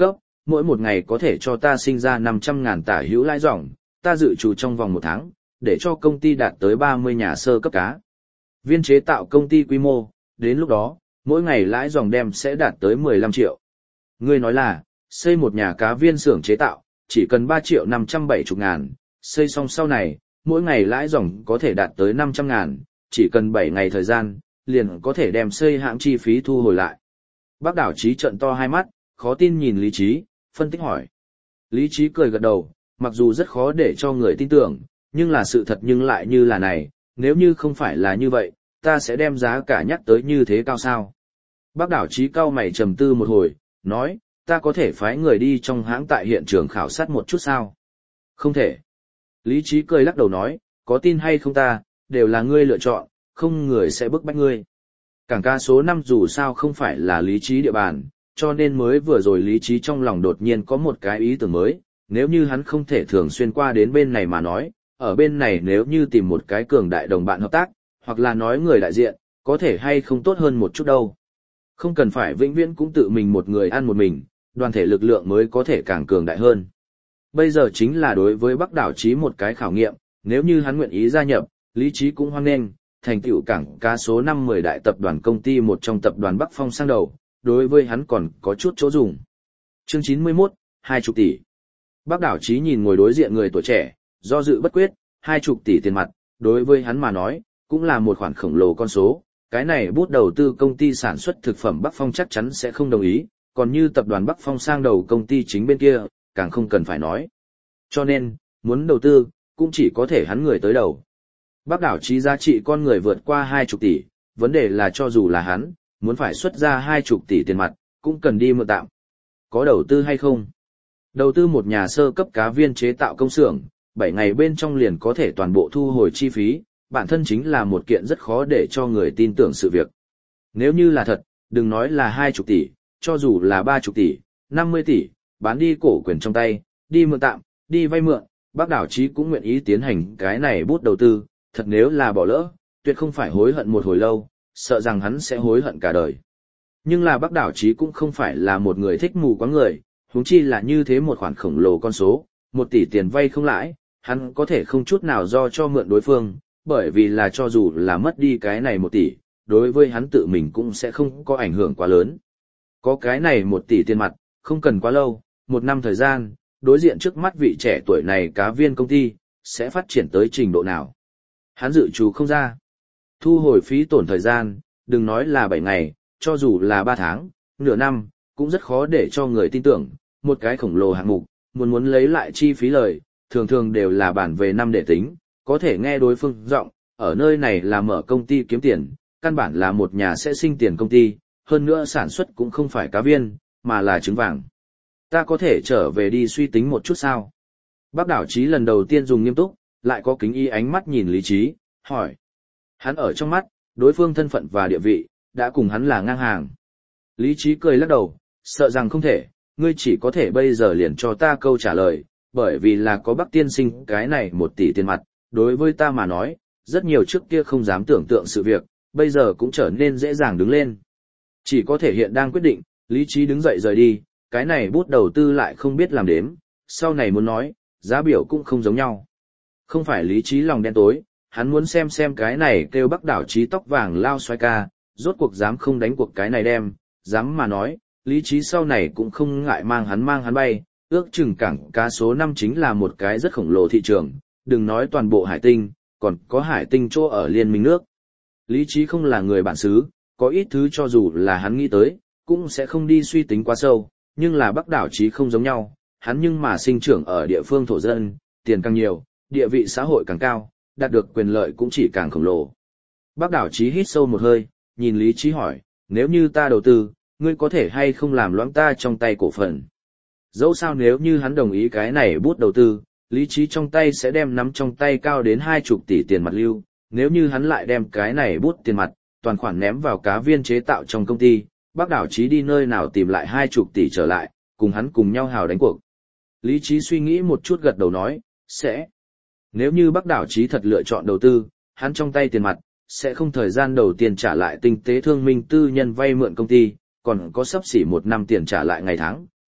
mỗi một ngày có thể cho ta sinh ra năm trăm ngàn tả hữu lãi dòng, ta dự trù trong vòng một tháng, để cho công ty đạt tới ba mươi nhà sơ cấp cá viên chế tạo công ty quy mô, đến lúc đó, mỗi ngày lãi dòng đem sẽ đạt tới mười lăm triệu. Ngươi nói là, xây một nhà cá viên xưởng chế tạo, chỉ cần ba triệu năm trăm bảy mươi ngàn, xây xong sau này, mỗi ngày lãi dòng có thể đạt tới năm trăm ngàn, chỉ cần bảy ngày thời gian, liền có thể đem xây hãng chi phí thu hồi lại. Bác Đảo Chí trợn to hai mắt, khó tin nhìn Lý Chí, phân tích hỏi. Lý Chí cười gật đầu, mặc dù rất khó để cho người tin tưởng, nhưng là sự thật nhưng lại như là này, nếu như không phải là như vậy, ta sẽ đem giá cả nhắc tới như thế cao sao. Bác Đảo Chí cao mày trầm tư một hồi, nói, ta có thể phái người đi trong hãng tại hiện trường khảo sát một chút sao? Không thể. Lý Chí cười lắc đầu nói, có tin hay không ta, đều là ngươi lựa chọn, không người sẽ bức bách ngươi. Cảng cá số năm dù sao không phải là Lý Chí địa bàn, cho nên mới vừa rồi Lý Chí trong lòng đột nhiên có một cái ý tưởng mới, nếu như hắn không thể thường xuyên qua đến bên này mà nói, ở bên này nếu như tìm một cái cường đại đồng bạn hợp tác, hoặc là nói người đại diện, có thể hay không tốt hơn một chút đâu. Không cần phải vĩnh viễn cũng tự mình một người ăn một mình, đoàn thể lực lượng mới có thể càng cường đại hơn. Bây giờ chính là đối với Bắc Đảo Chí một cái khảo nghiệm, nếu như hắn nguyện ý gia nhập, Lý Chí cũng hoan nghênh, thành tựu cảng cá số năm mười đại tập đoàn công ty một trong tập đoàn Bắc Phong sang đầu, đối với hắn còn có chút chỗ dùng. Chương chín mươi mốt, hai chục tỷ. Bắc Đảo Chí nhìn ngồi đối diện người tuổi trẻ, do dự bất quyết, hai chục tỷ tiền mặt, đối với hắn mà nói, cũng là một khoản khổng lồ con số. Cái này bút đầu tư công ty sản xuất thực phẩm Bắc Phong chắc chắn sẽ không đồng ý, còn như tập đoàn Bắc Phong sang đầu công ty chính bên kia, càng không cần phải nói. Cho nên, muốn đầu tư, cũng chỉ có thể hắn người tới đầu. Bắc Đảo Chí giá trị con người vượt qua hai chục tỷ, vấn đề là cho dù là hắn, muốn phải xuất ra hai chục tỷ tiền mặt, cũng cần đi mượn tạm. Có đầu tư hay không? Đầu tư một nhà sơ cấp cá viên chế tạo công xưởng, bảy ngày bên trong liền có thể toàn bộ thu hồi chi phí, bản thân chính là một kiện rất khó để cho người tin tưởng sự việc. Nếu như là thật, đừng nói là hai chục tỷ, cho dù là ba chục tỷ, năm mươi tỷ, bán đi cổ quyền trong tay, đi mượn tạm, đi vay mượn, Bắc Đảo Chí cũng nguyện ý tiến hành cái này bút đầu tư, thật nếu là bỏ lỡ, tuyệt không phải hối hận một hồi lâu, sợ rằng hắn sẽ hối hận cả đời. Nhưng là Bắc Đảo Chí cũng không phải là một người thích mù quáng người, huống chi là như thế một khoản khổng lồ con số, một tỷ tiền vay không lãi, hắn có thể không chút nào do cho mượn đối phương, bởi vì là cho dù là mất đi cái này một tỷ, đối với hắn tự mình cũng sẽ không có ảnh hưởng quá lớn. Có cái này một tỷ tiền mặt, không cần quá lâu, một năm thời gian, đối diện trước mắt vị trẻ tuổi này cá viên công ty, sẽ phát triển tới trình độ nào. Hắn dự trù không ra. Thu hồi phí tổn thời gian, đừng nói là bảy ngày, cho dù là ba tháng, nửa năm, cũng rất khó để cho người tin tưởng, một cái khổng lồ hạng mục, muốn muốn lấy lại chi phí lời, thường thường đều là bản về năm để tính, có thể nghe đối phương giọng, ở nơi này là mở công ty kiếm tiền, căn bản là một nhà sẽ sinh tiền công ty, hơn nữa sản xuất cũng không phải cá viên, mà là trứng vàng. Ta có thể trở về đi suy tính một chút sao? Bắc Đảo Chí lần đầu tiên dùng nghiêm túc, lại có kính ý ánh mắt nhìn Lý Chí, hỏi. Hắn ở trong mắt, đối phương thân phận và địa vị, đã cùng hắn là ngang hàng. Lý Chí cười lắc đầu, sợ rằng không thể, ngươi chỉ có thể bây giờ liền cho ta câu trả lời, bởi vì là có Bắc tiên sinh cái này một tỷ tiền mặt, đối với ta mà nói, rất nhiều trước kia không dám tưởng tượng sự việc, bây giờ cũng trở nên dễ dàng đứng lên. Chỉ có thể hiện đang quyết định, Lý Chí đứng dậy rời đi, cái này bút đầu tư lại không biết làm đếm, sau này muốn nói, giá biểu cũng không giống nhau. Không phải Lý Chí lòng đen tối, hắn muốn xem xem cái này kêu Bắc Đảo Chí tóc vàng lao xoay ca, rốt cuộc dám không đánh cuộc cái này đem, dám mà nói, Lý Chí sau này cũng không ngại mang hắn mang hắn bay, ước chừng cảng cá số năm chính là một cái rất khổng lồ thị trường, đừng nói toàn bộ hải tinh, còn có hải tinh chỗ ở liên minh nước. Lý Chí không là người bản xứ, có ít thứ cho dù là hắn nghĩ tới, cũng sẽ không đi suy tính quá sâu, nhưng là Bắc Đảo Chí không giống nhau, hắn nhưng mà sinh trưởng ở địa phương thổ dân, tiền càng nhiều, địa vị xã hội càng cao, đạt được quyền lợi cũng chỉ càng khổng lồ. Bắc Đảo Chí hít sâu một hơi, nhìn Lý Chí hỏi, nếu như ta đầu tư, ngươi có thể hay không làm loãng ta trong tay cổ phần? Dẫu sao nếu như hắn đồng ý cái này bút đầu tư, Lý Chí trong tay sẽ đem nắm trong tay cao đến hai chục tỷ tiền mặt lưu, nếu như hắn lại đem cái này bút tiền mặt, toàn khoản ném vào cá viên chế tạo trong công ty, Bắc Đảo Chí đi nơi nào tìm lại hai chục tỷ trở lại, cùng hắn cùng nhau hào đánh cuộc. Lý Chí suy nghĩ một chút gật đầu nói, sẽ. Nếu như Bắc Đảo Chí thật lựa chọn đầu tư, hắn trong tay tiền mặt, sẽ không thời gian đầu tiên trả lại tinh tế thương minh tư nhân vay mượn công ty, còn có sắp xỉ một năm tiền trả lại ngày tháng,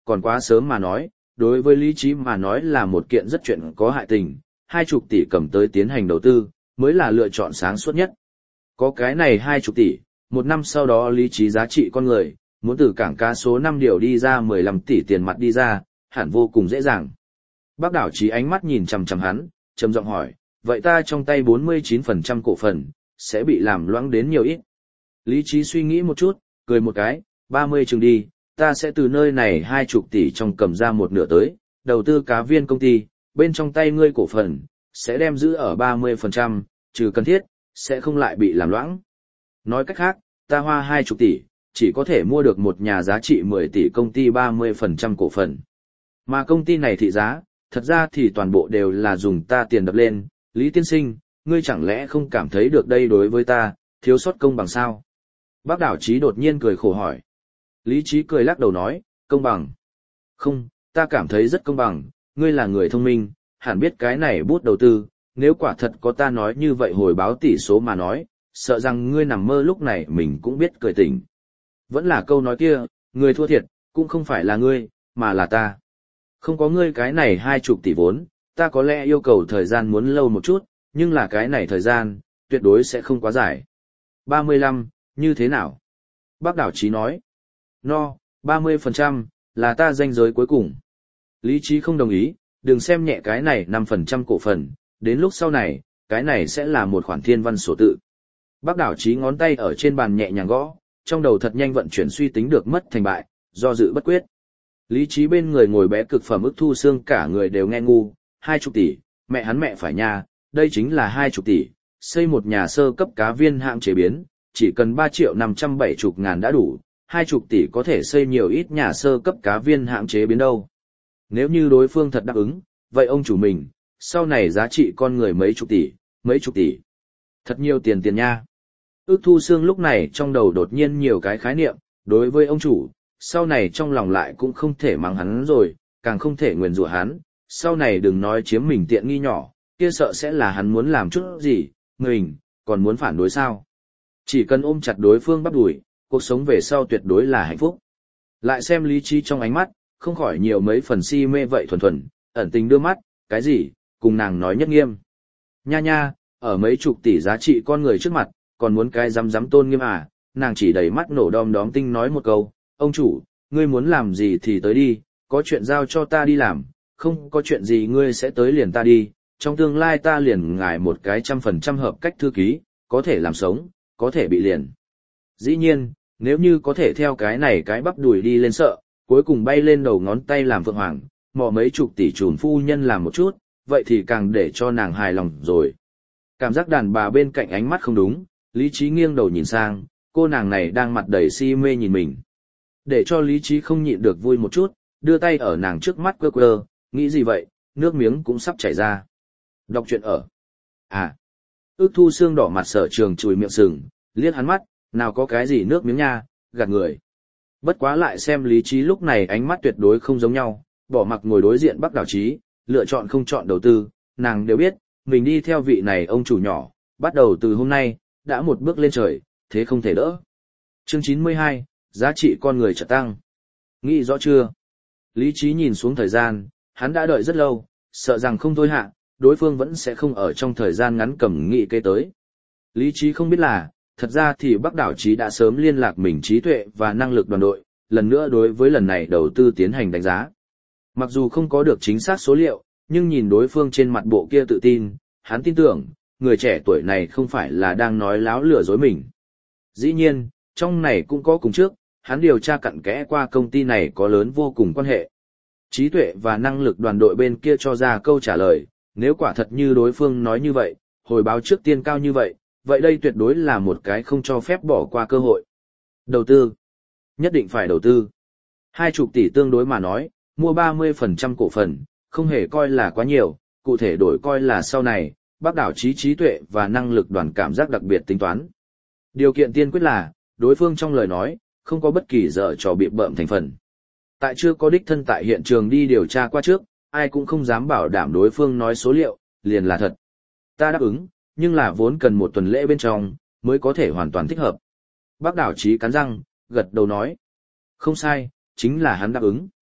còn quá sớm mà nói, đối với lý trí mà nói là một kiện rất chuyện có hại tình, hai chục tỷ cầm tới tiến hành đầu tư, mới là lựa chọn sáng suốt nhất. Có cái này hai chục tỷ, một năm sau đó lý trí giá trị con người, muốn từ cảng cá số năm điều đi ra mười lăm tỷ tiền mặt đi ra, hẳn vô cùng dễ dàng. Bác đảo trí ánh mắt nhìn chằm chằm hắn, trầm giọng hỏi, vậy ta trong tay bốn mươi chín phần trăm cổ phần, sẽ bị làm loãng đến nhiều ít. Lý trí suy nghĩ một chút, cười một cái, ba mươi chừng đi, ta sẽ từ nơi này hai chục tỷ trong cầm ra một nửa tới, đầu tư cá viên công ty, bên trong tay ngươi cổ phần, sẽ đem giữ ở ba mươi phần trăm, trừ cần thiết, sẽ không lại bị làm loãng. Nói cách khác, ta hoa hai chục tỷ, chỉ có thể mua được một nhà giá trị mười tỷ công ty ba mươi phần trăm cổ phần. Mà công ty này thị giá, thật ra thì toàn bộ đều là dùng ta tiền đập lên, Lý tiên sinh, ngươi chẳng lẽ không cảm thấy được đây đối với ta, thiếu sót công bằng sao? Bác đảo trí đột nhiên cười khổ hỏi. Lý trí cười lắc đầu nói, công bằng. Không, ta cảm thấy rất công bằng, ngươi là người thông minh, hẳn biết cái này bút đầu tư, nếu quả thật có ta nói như vậy hồi báo tỷ số mà nói, sợ rằng ngươi nằm mơ lúc này mình cũng biết cười tỉnh. Vẫn là câu nói kia, người thua thiệt, cũng không phải là ngươi, mà là ta. Không có ngươi cái này hai chục tỷ vốn, ta có lẽ yêu cầu thời gian muốn lâu một chút, nhưng là cái này thời gian, tuyệt đối sẽ không quá dài. ba mươi lăm, như thế nào? Bác đảo trí nói. No, ba mươi phần trăm, là ta danh giới cuối cùng. Lý trí không đồng ý, đừng xem nhẹ cái này năm phần trăm cổ phần, đến lúc sau này, cái này sẽ là một khoản thiên văn sổ tự. Bác đảo trí ngón tay ở trên bàn nhẹ nhàng gõ, trong đầu thật nhanh vận chuyển suy tính được mất thành bại, do dự bất quyết. Lý trí bên người ngồi bé cực phẩm ức thu xương cả người đều nghe ngu, hai chục tỷ, mẹ hắn mẹ phải nha, đây chính là hai chục tỷ, xây một nhà sơ cấp cá viên hạng chế biến, chỉ cần ba triệu năm trăm bảy mươi ngàn đã đủ, hai chục tỷ có thể xây nhiều ít nhà sơ cấp cá viên hạng chế biến đâu. Nếu như đối phương thật đáp ứng, vậy ông chủ mình, sau này giá trị con người mấy chục tỷ, mấy chục tỷ. Thật nhiều tiền tiền nha. Ước thu xương lúc này trong đầu đột nhiên nhiều cái khái niệm, đối với ông chủ, sau này trong lòng lại cũng không thể mắng hắn rồi, càng không thể nguyền rủa hắn, sau này đừng nói chiếm mình tiện nghi nhỏ, kia sợ sẽ là hắn muốn làm chút gì, mình, còn muốn phản đối sao. Chỉ cần ôm chặt đối phương bắp đuổi, cuộc sống về sau tuyệt đối là hạnh phúc. Lại xem lý trí trong ánh mắt, không khỏi nhiều mấy phần si mê vậy thuần thuần, ẩn tình đưa mắt, cái gì, cùng nàng nói nhất nghiêm. Nha nha, ở mấy chục tỷ giá trị con người trước mặt, còn muốn cái dám dám tôn nghiêm à, nàng chỉ đầy mắt nổ đom đóm tinh nói một câu, ông chủ, ngươi muốn làm gì thì tới đi, có chuyện giao cho ta đi làm, không có chuyện gì ngươi sẽ tới liền ta đi, trong tương lai ta liền ngài một cái trăm phần trăm hợp cách thư ký, có thể làm sống, có thể bị liền. Dĩ nhiên, nếu như có thể theo cái này cái bắp đùi đi lên sợ, cuối cùng bay lên đầu ngón tay làm vượng hoàng, mò mấy chục tỷ trùn phu nhân làm một chút, vậy thì càng để cho nàng hài lòng rồi. Cảm giác đàn bà bên cạnh ánh mắt không đúng, lý trí nghiêng đầu nhìn sang, cô nàng này đang mặt đầy si mê nhìn mình. Để cho lý trí không nhịn được vui một chút, đưa tay ở nàng trước mắt quơ quơ, nghĩ gì vậy, nước miếng cũng sắp chảy ra. Đọc truyện ở. À. Ước thu xương đỏ mặt sở trường chùi miệng sừng, liếc hắn mắt, nào có cái gì nước miếng nha, gạt người. Bất quá lại xem lý trí lúc này ánh mắt tuyệt đối không giống nhau, bỏ mặc ngồi đối diện Bắc Đảo Trí, lựa chọn không chọn đầu tư, nàng đều biết, mình đi theo vị này ông chủ nhỏ, bắt đầu từ hôm nay, đã một bước lên trời, thế không thể đỡ. Chương chín mươi hai, giá trị con người chợt tăng. Nghĩ rõ chưa? Lý trí nhìn xuống thời gian, hắn đã đợi rất lâu, sợ rằng không thôi hạ, đối phương vẫn sẽ không ở trong thời gian ngắn cầm nghị kê tới. Lý trí không biết là, thật ra thì Bắc Đảo Trí đã sớm liên lạc mình trí tuệ và năng lực đoàn đội, lần nữa đối với lần này đầu tư tiến hành đánh giá. Mặc dù không có được chính xác số liệu, nhưng nhìn đối phương trên mặt bộ kia tự tin, hắn tin tưởng, người trẻ tuổi này không phải là đang nói láo lừa dối mình. Dĩ nhiên, trong này cũng có cùng trước, hắn điều tra cặn kẽ qua công ty này có lớn vô cùng quan hệ. Trí tuệ và năng lực đoàn đội bên kia cho ra câu trả lời, nếu quả thật như đối phương nói như vậy, hồi báo trước tiên cao như vậy, vậy đây tuyệt đối là một cái không cho phép bỏ qua cơ hội. Đầu tư. Nhất định phải đầu tư. Hai chục tỷ tương đối mà nói, mua ba mươi phần trăm cổ phần, không hề coi là quá nhiều, cụ thể đổi coi là sau này, Bắc Đảo Trí trí tuệ và năng lực đoàn cảm giác đặc biệt tính toán. Điều kiện tiên quyết là, đối phương trong lời nói, không có bất kỳ dở trò bịp bợm thành phần. Tại chưa có đích thân tại hiện trường đi điều tra qua trước, ai cũng không dám bảo đảm đối phương nói số liệu, liền là thật. Ta đáp ứng, nhưng là vốn cần một tuần lễ bên trong, mới có thể hoàn toàn thích hợp. Bắc Đảo Trí cắn răng, gật đầu nói. Không sai, chính là hắn đáp ứng.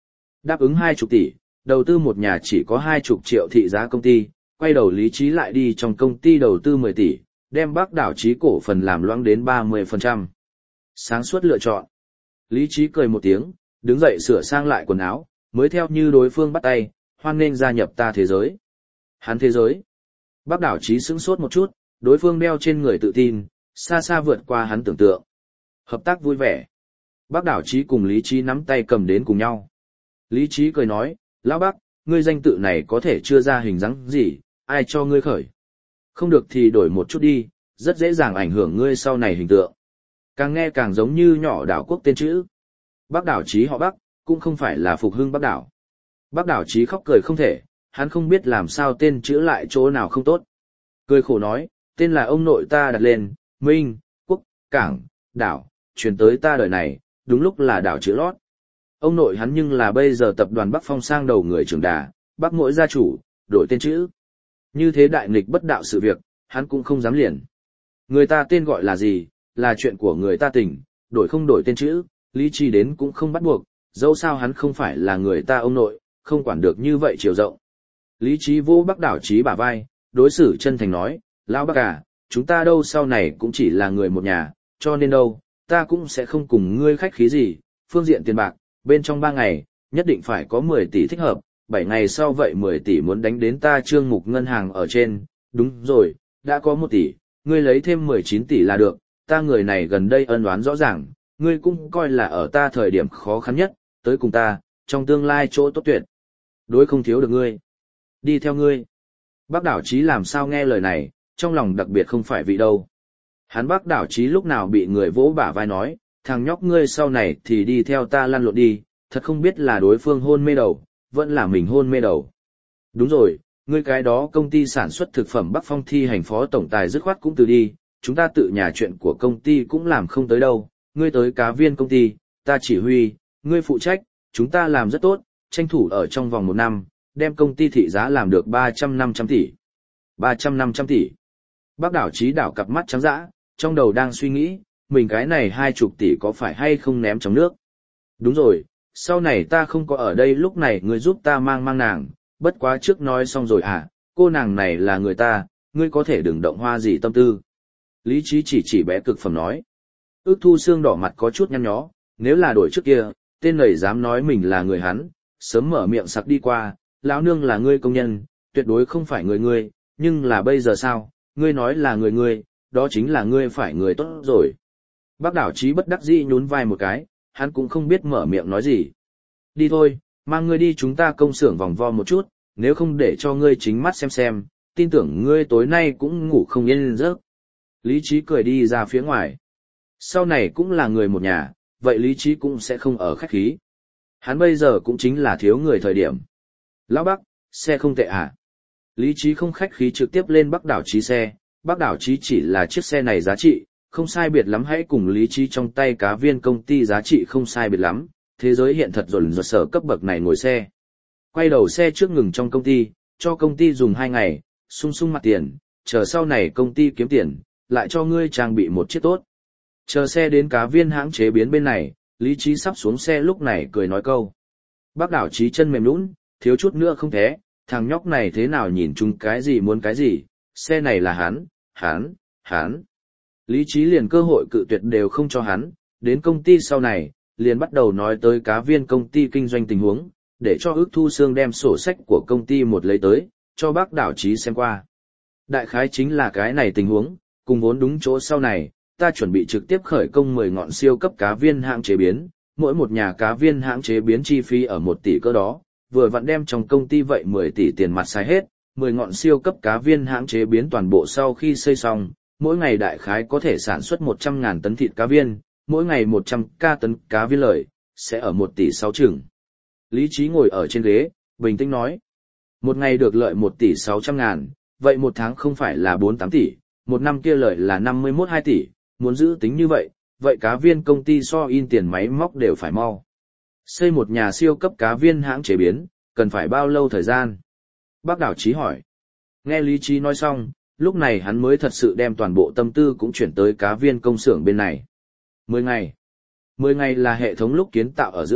Đáp ứng hai chục tỷ, đầu tư một nhà chỉ có hai chục triệu thị giá công ty, quay đầu Lý Trí lại đi trong công ty đầu tư mười tỷ, đem Bắc Đảo Chí cổ phần làm loãng đến ba mươi phần trăm. Sáng suốt lựa chọn. Lý Trí cười một tiếng, đứng dậy sửa sang lại quần áo, mới theo như đối phương bắt tay, hoan nghênh gia nhập ta thế giới. Hắn thế giới. Bắc Đảo Chí sững sốt một chút, đối phương đeo trên người tự tin, xa xa vượt qua hắn tưởng tượng. Hợp tác vui vẻ. Bắc Đảo Chí cùng Lý Trí nắm tay cầm đến cùng nhau. Lý Trí cười nói, lão Bắc, ngươi danh tự này có thể chưa ra hình dáng gì, ai cho ngươi khởi. Không được thì đổi một chút đi, rất dễ dàng ảnh hưởng ngươi sau này hình tượng. Càng nghe càng giống như nhỏ đảo quốc tên chữ. Bắc Đảo Chí họ Bắc, cũng không phải là Phục Hưng Bắc Đảo. Bắc Đảo Chí khóc cười không thể, hắn không biết làm sao tên chữ lại chỗ nào không tốt. Cười khổ nói, tên là ông nội ta đặt lên, Minh, Quốc, Cảng, Đảo, truyền tới ta đời này, đúng lúc là đảo chữ lót. Ông nội hắn nhưng là bây giờ tập đoàn Bắc Phong sang đầu người trưởng đà, Bắc mỗi gia chủ, đổi tên chữ. Như thế đại nghịch bất đạo sự việc, hắn cũng không dám liền. Người ta tên gọi là gì, là chuyện của người ta tỉnh, đổi không đổi tên chữ, Lý Trí đến cũng không bắt buộc, dẫu sao hắn không phải là người ta ông nội, không quản được như vậy chiều rộng. Lý Trí vô Bắc Đảo Chí bả vai, đối xử chân thành nói, lão Bắc à, chúng ta đâu sau này cũng chỉ là người một nhà, cho nên đâu, ta cũng sẽ không cùng ngươi khách khí gì, phương diện tiền bạc, bên trong ba ngày, nhất định phải có mười tỷ thích hợp, bảy ngày sau vậy mười tỷ muốn đánh đến ta trương mục ngân hàng ở trên, đúng rồi, đã có một tỷ, ngươi lấy thêm mười chín tỷ là được, ta người này gần đây ân oán rõ ràng, ngươi cũng coi là ở ta thời điểm khó khăn nhất, tới cùng ta, trong tương lai chỗ tốt tuyệt. Đối không thiếu được ngươi. Đi theo ngươi. Bắc Đảo Chí làm sao nghe lời này, trong lòng đặc biệt không phải vị đâu. Hắn Bắc Đảo Chí lúc nào bị người vỗ bả vai nói, thằng nhóc ngươi sau này thì đi theo ta lăn lộn đi, thật không biết là đối phương hôn mê đầu, vẫn là mình hôn mê đầu. Đúng rồi, ngươi cái đó công ty sản xuất thực phẩm Bắc Phong thi hành phó tổng tài dứt khoát cũng từ đi, chúng ta tự nhà chuyện của công ty cũng làm không tới đâu, ngươi tới cá viên công ty, ta chỉ huy, ngươi phụ trách, chúng ta làm rất tốt, tranh thủ ở trong vòng một năm, đem công ty thị giá làm được ba trăm năm trăm tỷ. ba trăm năm trăm tỷ. Bắc Đảo Chí đảo cặp mắt trắng dã, trong đầu đang suy nghĩ, mình cái này hai chục tỷ có phải hay không ném trong nước. Đúng rồi, sau này ta không có ở đây lúc này ngươi giúp ta mang mang nàng, bất quá trước nói xong rồi à, cô nàng này là người ta, ngươi có thể đừng động hoa gì tâm tư. Lý Trí chỉ chỉ bé cực phẩm nói. Ước Thu Xương đỏ mặt có chút nhăn nhó, nếu là đổi trước kia, tên này dám nói mình là người hắn, sớm mở miệng sặc đi qua, lão nương là ngươi công nhân, tuyệt đối không phải người ngươi, nhưng là bây giờ sao, ngươi nói là người ngươi, đó chính là ngươi phải người tốt rồi. Bắc Đảo Chí bất đắc dĩ nhún vai một cái, hắn cũng không biết mở miệng nói gì. Đi thôi, mang ngươi đi chúng ta công xưởng vòng vo một chút, nếu không để cho ngươi chính mắt xem xem, tin tưởng ngươi tối nay cũng ngủ không yên giấc. Lý Trí cười đi ra phía ngoài. Sau này cũng là người một nhà, vậy Lý Trí cũng sẽ không ở khách khí. Hắn bây giờ cũng chính là thiếu người thời điểm. Lão Bắc, xe không tệ à? Lý Trí không khách khí trực tiếp lên Bắc Đảo Chí xe, Bắc Đảo Chí chỉ là chiếc xe này giá trị, không sai biệt lắm hãy cùng Lý Trí trong tay cá viên công ty giá trị không sai biệt lắm, thế giới hiện thật rồn rột sở cấp bậc này ngồi xe. Quay đầu xe trước ngừng trong công ty, cho công ty dùng hai ngày, sung sung mặt tiền, chờ sau này công ty kiếm tiền, lại cho ngươi trang bị một chiếc tốt. Chờ xe đến cá viên hãng chế biến bên này, Lý Trí sắp xuống xe lúc này cười nói câu. Bắc Đảo Chí chân mềm nhũn, thiếu chút nữa không thế, thằng nhóc này thế nào nhìn chung cái gì muốn cái gì, xe này là hắn, hắn, hắn. Lý Trí liền cơ hội cự tuyệt đều không cho hắn, đến công ty sau này, liền bắt đầu nói tới cá viên công ty kinh doanh tình huống, để cho Ước Thu Xương đem sổ sách của công ty một lấy tới, cho Bắc Đảo Chí xem qua. Đại khái chính là cái này tình huống, cùng vốn đúng chỗ sau này, ta chuẩn bị trực tiếp khởi công mười ngọn siêu cấp cá viên hãng chế biến, mỗi một nhà cá viên hãng chế biến chi phí ở một tỷ cỡ đó, vừa vặn đem trong công ty vậy mười tỷ tiền mặt xài hết, mười ngọn siêu cấp cá viên hãng chế biến toàn bộ sau khi xây xong, mỗi ngày đại khái có thể sản xuất một trăm ngàn tấn thịt cá viên, mỗi ngày một trăm ca tấn cá viên lợi, sẽ ở một tỷ sáu chừng. Lý Trí ngồi ở trên ghế, bình tĩnh nói, một ngày được lợi một tỷ sáu trăm ngàn, vậy một tháng không phải là bốn tám tỷ, một năm kia lợi là năm mươi mốt hai tỷ, muốn giữ tính như vậy, vậy cá viên công ty so in tiền máy móc đều phải mau. Xây một nhà siêu cấp cá viên hãng chế biến, cần phải bao lâu thời gian? Bắc Đảo Chí hỏi. Nghe Lý Trí nói xong, lúc này hắn mới thật sự đem toàn bộ tâm tư cũng chuyển tới cá viên công xưởng bên này. Mười ngày. Mười ngày là hệ thống lúc kiến tạo ở giữa,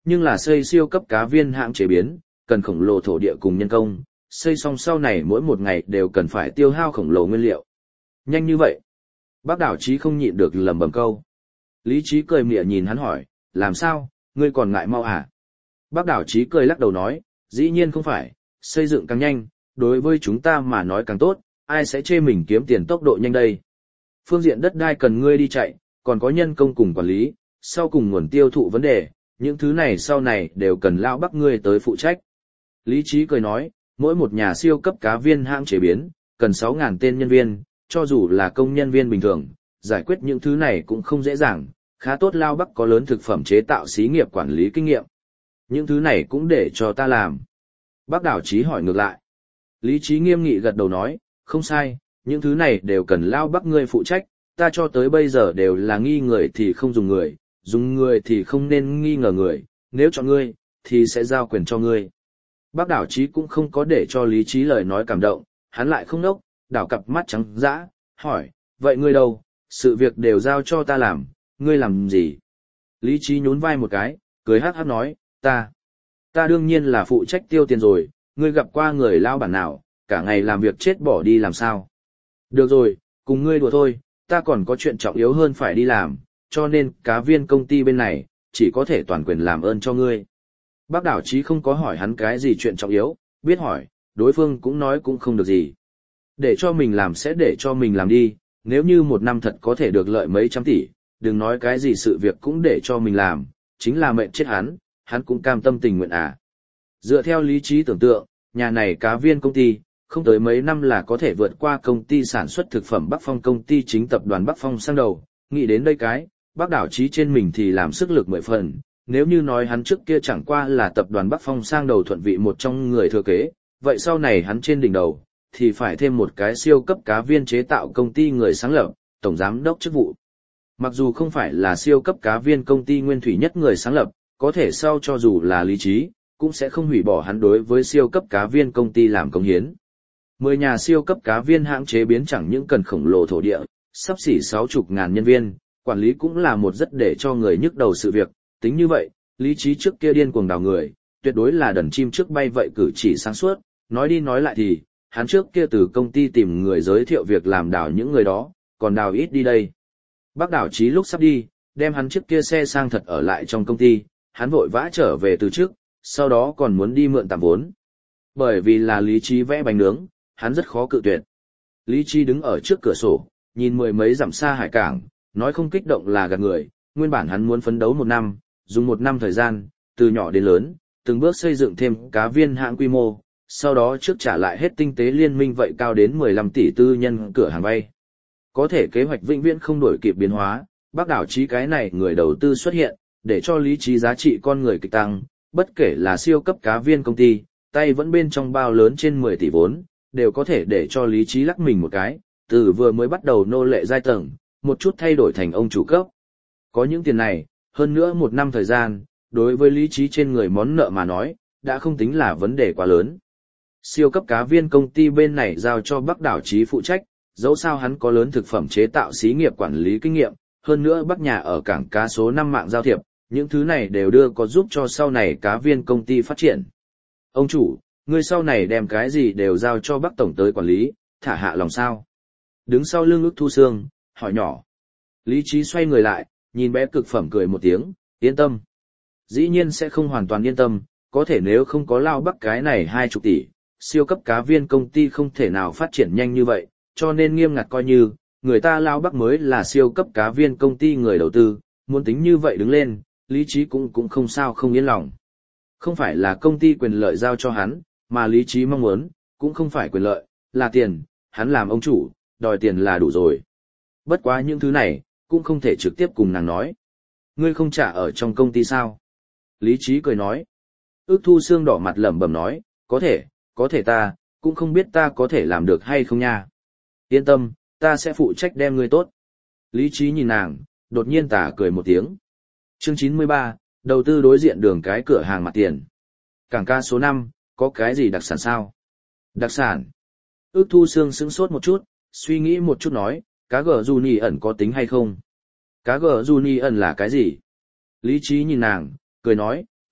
nhưng là xây siêu cấp cá viên hãng chế biến, cần khổng lồ thổ địa cùng nhân công, xây xong sau này mỗi một ngày đều cần phải tiêu hao khổng lồ nguyên liệu. Nhanh như vậy. Bác đảo Chí không nhịn được lẩm bẩm câu. Lý Chí cười mỉa nhìn hắn hỏi, làm sao, ngươi còn ngại mau à? Bác đảo Chí cười lắc đầu nói, dĩ nhiên không phải, xây dựng càng nhanh, đối với chúng ta mà nói càng tốt, ai sẽ chê mình kiếm tiền tốc độ nhanh đây. Phương diện đất đai cần ngươi đi chạy, còn có nhân công cùng quản lý, sau cùng nguồn tiêu thụ vấn đề, những thứ này sau này đều cần lão Bắc ngươi tới phụ trách. Lý Chí cười nói, mỗi một nhà siêu cấp cá viên hãng chế biến, cần sáu nghìn tên nhân viên, cho dù là công nhân viên bình thường, giải quyết những thứ này cũng không dễ dàng, khá tốt Lao Bắc có lớn thực phẩm chế tạo xí nghiệp quản lý kinh nghiệm. Những thứ này cũng để cho ta làm. Bác đảo Chí hỏi ngược lại. Lý Chí nghiêm nghị gật đầu nói, không sai, những thứ này đều cần Lao Bắc ngươi phụ trách, ta cho tới bây giờ đều là nghi người thì không dùng người, dùng người thì không nên nghi ngờ người, nếu chọn ngươi, thì sẽ giao quyền cho ngươi. Bác đảo Chí cũng không có để cho Lý Chí lời nói cảm động, hắn lại không nốc, đảo cặp mắt trắng dã, hỏi, vậy ngươi đâu, sự việc đều giao cho ta làm, ngươi làm gì? Lý Chí nhún vai một cái, cười hát hát nói, ta, ta đương nhiên là phụ trách tiêu tiền rồi, ngươi gặp qua người lao bản nào, cả ngày làm việc chết bỏ đi làm sao? Được rồi, cùng ngươi đùa thôi, ta còn có chuyện trọng yếu hơn phải đi làm, cho nên cá viên công ty bên này, chỉ có thể toàn quyền làm ơn cho ngươi. Bác đảo Chí không có hỏi hắn cái gì chuyện trọng yếu, biết hỏi, đối phương cũng nói cũng không được gì. Để cho mình làm sẽ để cho mình làm đi, nếu như một năm thật có thể được lợi mấy trăm tỷ, đừng nói cái gì sự việc cũng để cho mình làm, chính là mệnh chết hắn, hắn cũng cam tâm tình nguyện à. Dựa theo lý trí tưởng tượng, nhà này cá viên công ty, không tới mấy năm là có thể vượt qua công ty sản xuất thực phẩm Bắc Phong công ty chính tập đoàn Bắc Phong sang đầu, nghĩ đến đây cái, bác đảo Chí trên mình thì làm sức lực mười phần, nếu như nói hắn trước kia chẳng qua là tập đoàn Bắc Phong sang đầu thuận vị một trong người thừa kế, vậy sau này hắn trên đỉnh đầu, thì phải thêm một cái siêu cấp cá viên chế tạo công ty người sáng lập, tổng giám đốc chức vụ. Mặc dù không phải là siêu cấp cá viên công ty nguyên thủy nhất người sáng lập, có thể sau cho dù là lý trí, cũng sẽ không hủy bỏ hắn đối với siêu cấp cá viên công ty làm công hiến. Mười nhà siêu cấp cá viên hãng chế biến chẳng những cần khổng lồ thổ địa, sắp xỉ sáu chục ngàn nhân viên, quản lý cũng là một rất để cho người nhức đầu sự việc, tính như vậy, lý trí trước kia điên cuồng đào người, tuyệt đối là đần chim trước bay vậy cử chỉ sáng suốt, nói đi nói lại thì, hắn trước kia từ công ty tìm người giới thiệu việc làm đào những người đó, còn đào ít đi đây. Bác đảo Chí lúc sắp đi, đem hắn chiếc kia xe sang thật ở lại trong công ty, hắn vội vã trở về từ trước, sau đó còn muốn đi mượn tạm vốn. Bởi vì là lý trí vẽ bánh nướng, hắn rất khó cự tuyệt. Lý trí đứng ở trước cửa sổ, nhìn mười mấy dặm xa hải cảng, nói không kích động là gạt người, nguyên bản hắn muốn phấn đấu một năm, dùng một năm thời gian, từ nhỏ đến lớn, từng bước xây dựng thêm cá viên hãng quy mô, sau đó trước trả lại hết tinh tế liên minh vậy cao đến mười lăm tỷ tư nhân cửa hàng vay. Có thể kế hoạch vĩnh viễn không đổi kịp biến hóa, bác đảo Chí cái này người đầu tư xuất hiện, để cho lý trí giá trị con người kịch tăng, bất kể là siêu cấp cá viên công ty, tay vẫn bên trong bao lớn trên mười tỷ vốn, đều có thể để cho lý trí lắc mình một cái, từ vừa mới bắt đầu nô lệ giai tầng, một chút thay đổi thành ông chủ cấp. Có những tiền này, hơn nữa một năm thời gian, đối với lý trí trên người món nợ mà nói, đã không tính là vấn đề quá lớn. Siêu cấp cá viên công ty bên này giao cho Bắc đảo Chí phụ trách, dẫu sao hắn có lớn thực phẩm chế tạo xí nghiệp quản lý kinh nghiệm, hơn nữa Bắc nhà ở cảng cá số năm mạng giao thiệp, những thứ này đều đưa có giúp cho sau này cá viên công ty phát triển. Ông chủ, ngươi sau này đem cái gì đều giao cho Bắc tổng tới quản lý, thả hạ lòng sao? Đứng sau lưng ức thu xương, hỏi nhỏ. Lý trí xoay người lại, nhìn bé cực phẩm cười một tiếng, yên tâm. Dĩ nhiên sẽ không hoàn toàn yên tâm, có thể nếu không có lao Bắc cái này hai chục tỷ, siêu cấp cá viên công ty không thể nào phát triển nhanh như vậy, cho nên nghiêm ngặt coi như, người ta lao Bắc mới là siêu cấp cá viên công ty người đầu tư, muốn tính như vậy đứng lên, lý trí cũng cũng không sao không yên lòng. Không phải là công ty quyền lợi giao cho hắn, mà lý trí mong muốn, cũng không phải quyền lợi, là tiền, hắn làm ông chủ, đòi tiền là đủ rồi. Bất quá những thứ này, cũng không thể trực tiếp cùng nàng nói. Ngươi không trả ở trong công ty sao? Lý trí cười nói. Ước thu xương đỏ mặt lẩm bẩm nói, có thể, có thể ta, cũng không biết ta có thể làm được hay không nha. Yên tâm, ta sẽ phụ trách đem ngươi tốt. Lý trí nhìn nàng, đột nhiên tà cười một tiếng. Chương chín mươi ba, đầu tư đối diện đường cái cửa hàng mặt tiền. Cảng ca số năm, có cái gì đặc sản sao? Đặc sản. Ước thu xương sững sốt một chút, suy nghĩ một chút nói, cá gờ dù nì ẩn có tính hay không? Cá gờ dù nì ẩn là cái gì? Lý trí nhìn nàng, cười nói,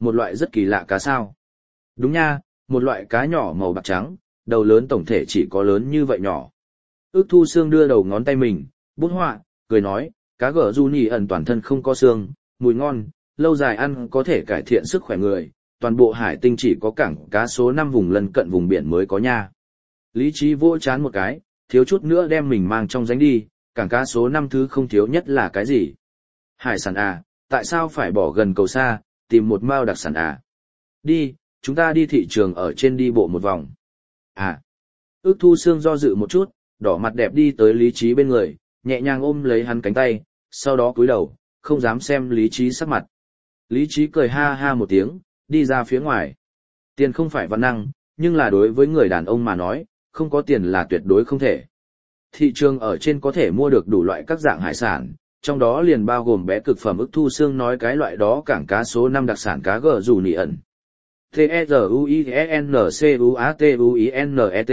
một loại rất kỳ lạ cá sao. Đúng nha, một loại cá nhỏ màu bạc trắng, đầu lớn tổng thể chỉ có lớn như vậy nhỏ. Ước Thu Xương đưa đầu ngón tay mình, bút họa, cười nói, cá gở du nhì ẩn toàn thân không có xương, mùi ngon, lâu dài ăn có thể cải thiện sức khỏe người, toàn bộ hải tinh chỉ có cảng cá số năm vùng lân cận vùng biển mới có nha. Lý trí vỗ chán một cái, thiếu chút nữa đem mình mang trong danh đi, cảng cá số năm thứ không thiếu nhất là cái gì? Hải sản à, tại sao phải bỏ gần cầu xa, tìm một mao đặc sản à? Đi, chúng ta đi thị trường ở trên đi bộ một vòng. À, Ước Thu Xương do dự một chút, đỏ mặt đẹp đi tới Lý Trí bên người, nhẹ nhàng ôm lấy hắn cánh tay, sau đó cúi đầu, không dám xem Lý Trí sắc mặt. Lý Trí cười ha ha một tiếng, đi ra phía ngoài. Tiền không phải văn năng, nhưng là đối với người đàn ông mà nói, không có tiền là tuyệt đối không thể. Thị trường ở trên có thể mua được đủ loại các dạng hải sản, trong đó liền bao gồm bé cực phẩm. Ước Thu Xương nói cái loại đó cảng cá số năm đặc sản cá gở dù nỉ ẩn. T-E-Z-U-I-E-N-C-U-A-T-U-I-N-E-T.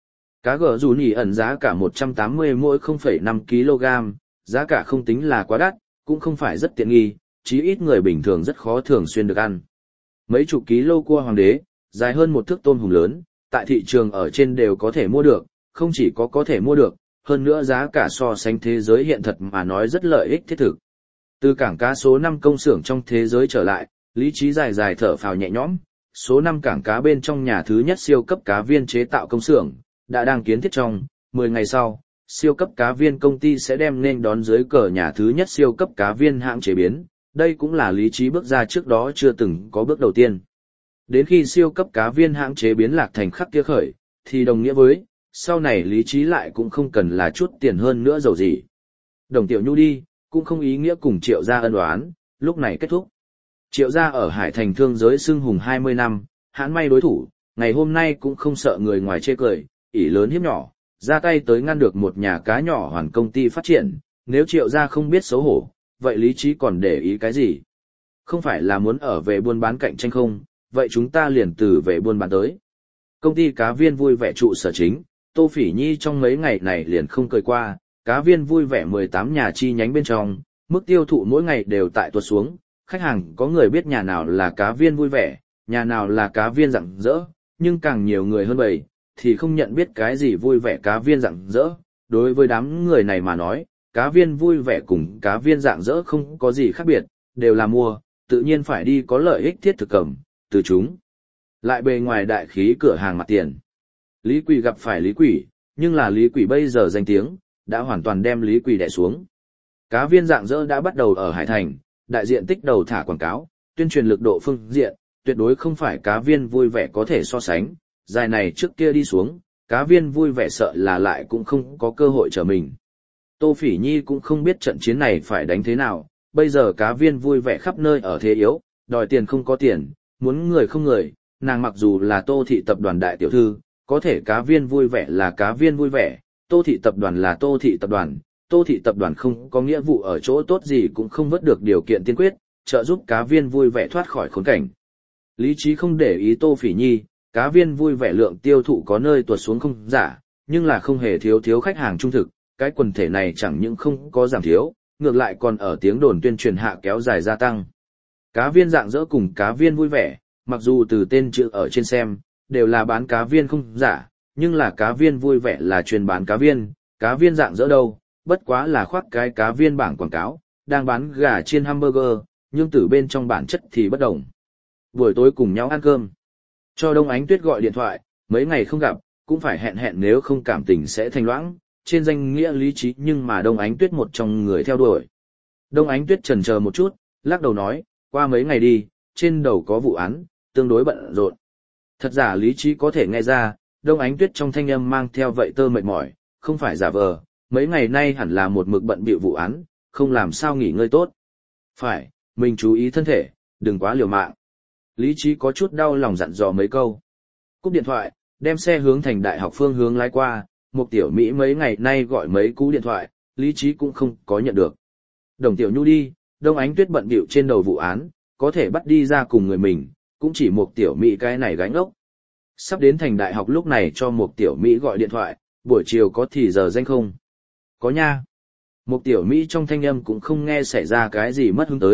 Cá gở dù nỉ ẩn giá cả một trăm tám mươi mỗi không phẩy năm ki lô gam, giá cả không tính là quá đắt, cũng không phải rất tiện nghi, chí ít người bình thường rất khó thường xuyên được ăn. Mấy chục ký lô cua hoàng đế, dài hơn một thước tôm hùm lớn, tại thị trường ở trên đều có thể mua được, không chỉ có có thể mua được, hơn nữa giá cả so sánh thế giới hiện thật mà nói rất lợi ích thiết thực. Từ cảng cá số năm công xưởng trong thế giới trở lại, Lý Trí dài dài thở phào nhẹ nhõm, số năm cảng cá bên trong nhà thứ nhất siêu cấp cá viên chế tạo công xưởng, đã đang kiến thiết trong, mười ngày sau, siêu cấp cá viên công ty sẽ đem nên đón dưới cờ nhà thứ nhất siêu cấp cá viên hãng chế biến, đây cũng là Lý Trí bước ra trước đó chưa từng có bước đầu tiên. Đến khi siêu cấp cá viên hãng chế biến lạc thành khắc kia khởi, thì đồng nghĩa với, sau này Lý Trí lại cũng không cần là chút tiền hơn nữa dầu gì. Đồng Tiểu Nhu đi, cũng không ý nghĩa cùng Triệu gia ân oán, lúc này kết thúc. Triệu gia ở Hải Thành thương giới xưng hùng hai mươi năm, hãn may đối thủ, ngày hôm nay cũng không sợ người ngoài chê cười, ỷ lớn hiếp nhỏ, ra tay tới ngăn được một nhà cá nhỏ hoàn công ty phát triển, nếu Triệu gia không biết xấu hổ, vậy Lý Trí còn để ý cái gì? Không phải là muốn ở về buôn bán cạnh tranh không, vậy chúng ta liền từ về buôn bán tới. Công ty cá viên vui vẻ trụ sở chính, Tô Phỉ Nhi trong mấy ngày này liền không cười qua, cá viên vui vẻ mười tám nhà chi nhánh bên trong, mức tiêu thụ mỗi ngày đều tại tuột xuống, khách hàng có người biết nhà nào là cá viên vui vẻ, nhà nào là cá viên rạng rỡ, nhưng càng nhiều người hơn vậy, thì không nhận biết cái gì vui vẻ cá viên rạng rỡ. Đối với đám người này mà nói, cá viên vui vẻ cùng cá viên rạng rỡ không có gì khác biệt, đều là mua, tự nhiên phải đi có lợi ích thiết thực cầm, từ chúng. Lại bề ngoài đại khí cửa hàng mặt tiền. Lý Quỷ gặp phải Lý Quỷ, nhưng là Lý Quỷ bây giờ danh tiếng, đã hoàn toàn đem Lý Quỷ đè xuống. Cá viên rạng rỡ đã bắt đầu ở Hải Thành, đại diện tích đầu thả quảng cáo, tuyên truyền lực độ phương diện, tuyệt đối không phải cá viên vui vẻ có thể so sánh, dài này trước kia đi xuống, cá viên vui vẻ sợ là lại cũng không có cơ hội trở mình. Tô Phỉ Nhi cũng không biết trận chiến này phải đánh thế nào, bây giờ cá viên vui vẻ khắp nơi ở thế yếu, đòi tiền không có tiền, muốn người không người, nàng mặc dù là Tô thị tập đoàn đại tiểu thư, có thể cá viên vui vẻ là cá viên vui vẻ, Tô thị tập đoàn là Tô thị tập đoàn, Tô thị tập đoàn không có nghĩa vụ ở chỗ tốt gì cũng không vớt được điều kiện tiên quyết, trợ giúp cá viên vui vẻ thoát khỏi khốn cảnh. Lý Trí không để ý Tô Phỉ Nhi, cá viên vui vẻ lượng tiêu thụ có nơi tuột xuống không giả, nhưng là không hề thiếu thiếu khách hàng trung thực, cái quần thể này chẳng những không có giảm thiếu, ngược lại còn ở tiếng đồn tuyên truyền hạ kéo dài gia tăng. Cá viên rạng rỡ cùng cá viên vui vẻ, mặc dù từ tên chữ ở trên xem, đều là bán cá viên không giả, nhưng là cá viên vui vẻ là chuyên bán cá viên, cá viên rạng rỡ đâu, bất quá là khoác cái cá viên bảng quảng cáo, đang bán gà chiên hamburger, nhưng từ bên trong bản chất thì bất đồng. Buổi tối cùng nhau ăn cơm. Cho Đông Ánh Tuyết gọi điện thoại, mấy ngày không gặp, cũng phải hẹn hẹn nếu không cảm tình sẽ thành loãng, trên danh nghĩa Lý Trí nhưng mà Đông Ánh Tuyết một trong người theo đuổi. Đông Ánh Tuyết chần chờ một chút, lắc đầu nói, qua mấy ngày đi, trên đầu có vụ án, tương đối bận rộn. Thật giả Lý Trí có thể nghe ra, Đông Ánh Tuyết trong thanh âm mang theo vậy tơ mệt mỏi, không phải giả vờ, mấy ngày nay hẳn là một mực bận bịu vụ án, không làm sao nghỉ ngơi tốt. Phải, mình chú ý thân thể, đừng quá liều mạng. Lý Trí có chút đau lòng dặn dò mấy câu. Cúp điện thoại, đem xe hướng thành đại học phương hướng lái qua, một tiểu Mỹ mấy ngày nay gọi mấy cú điện thoại, Lý Trí cũng không có nhận được. Đồng Tiểu Nhu đi, Đông Ánh Tuyết bận bịu trên đầu vụ án, có thể bắt đi ra cùng người mình, cũng chỉ một tiểu Mỹ cái này gánh ốc. Sắp đến thành đại học lúc này cho một tiểu Mỹ gọi điện thoại, buổi chiều có thì giờ danh không? Có nha. Một tiểu Mỹ trong thanh âm cũng không nghe xảy ra cái gì mất hứng tới,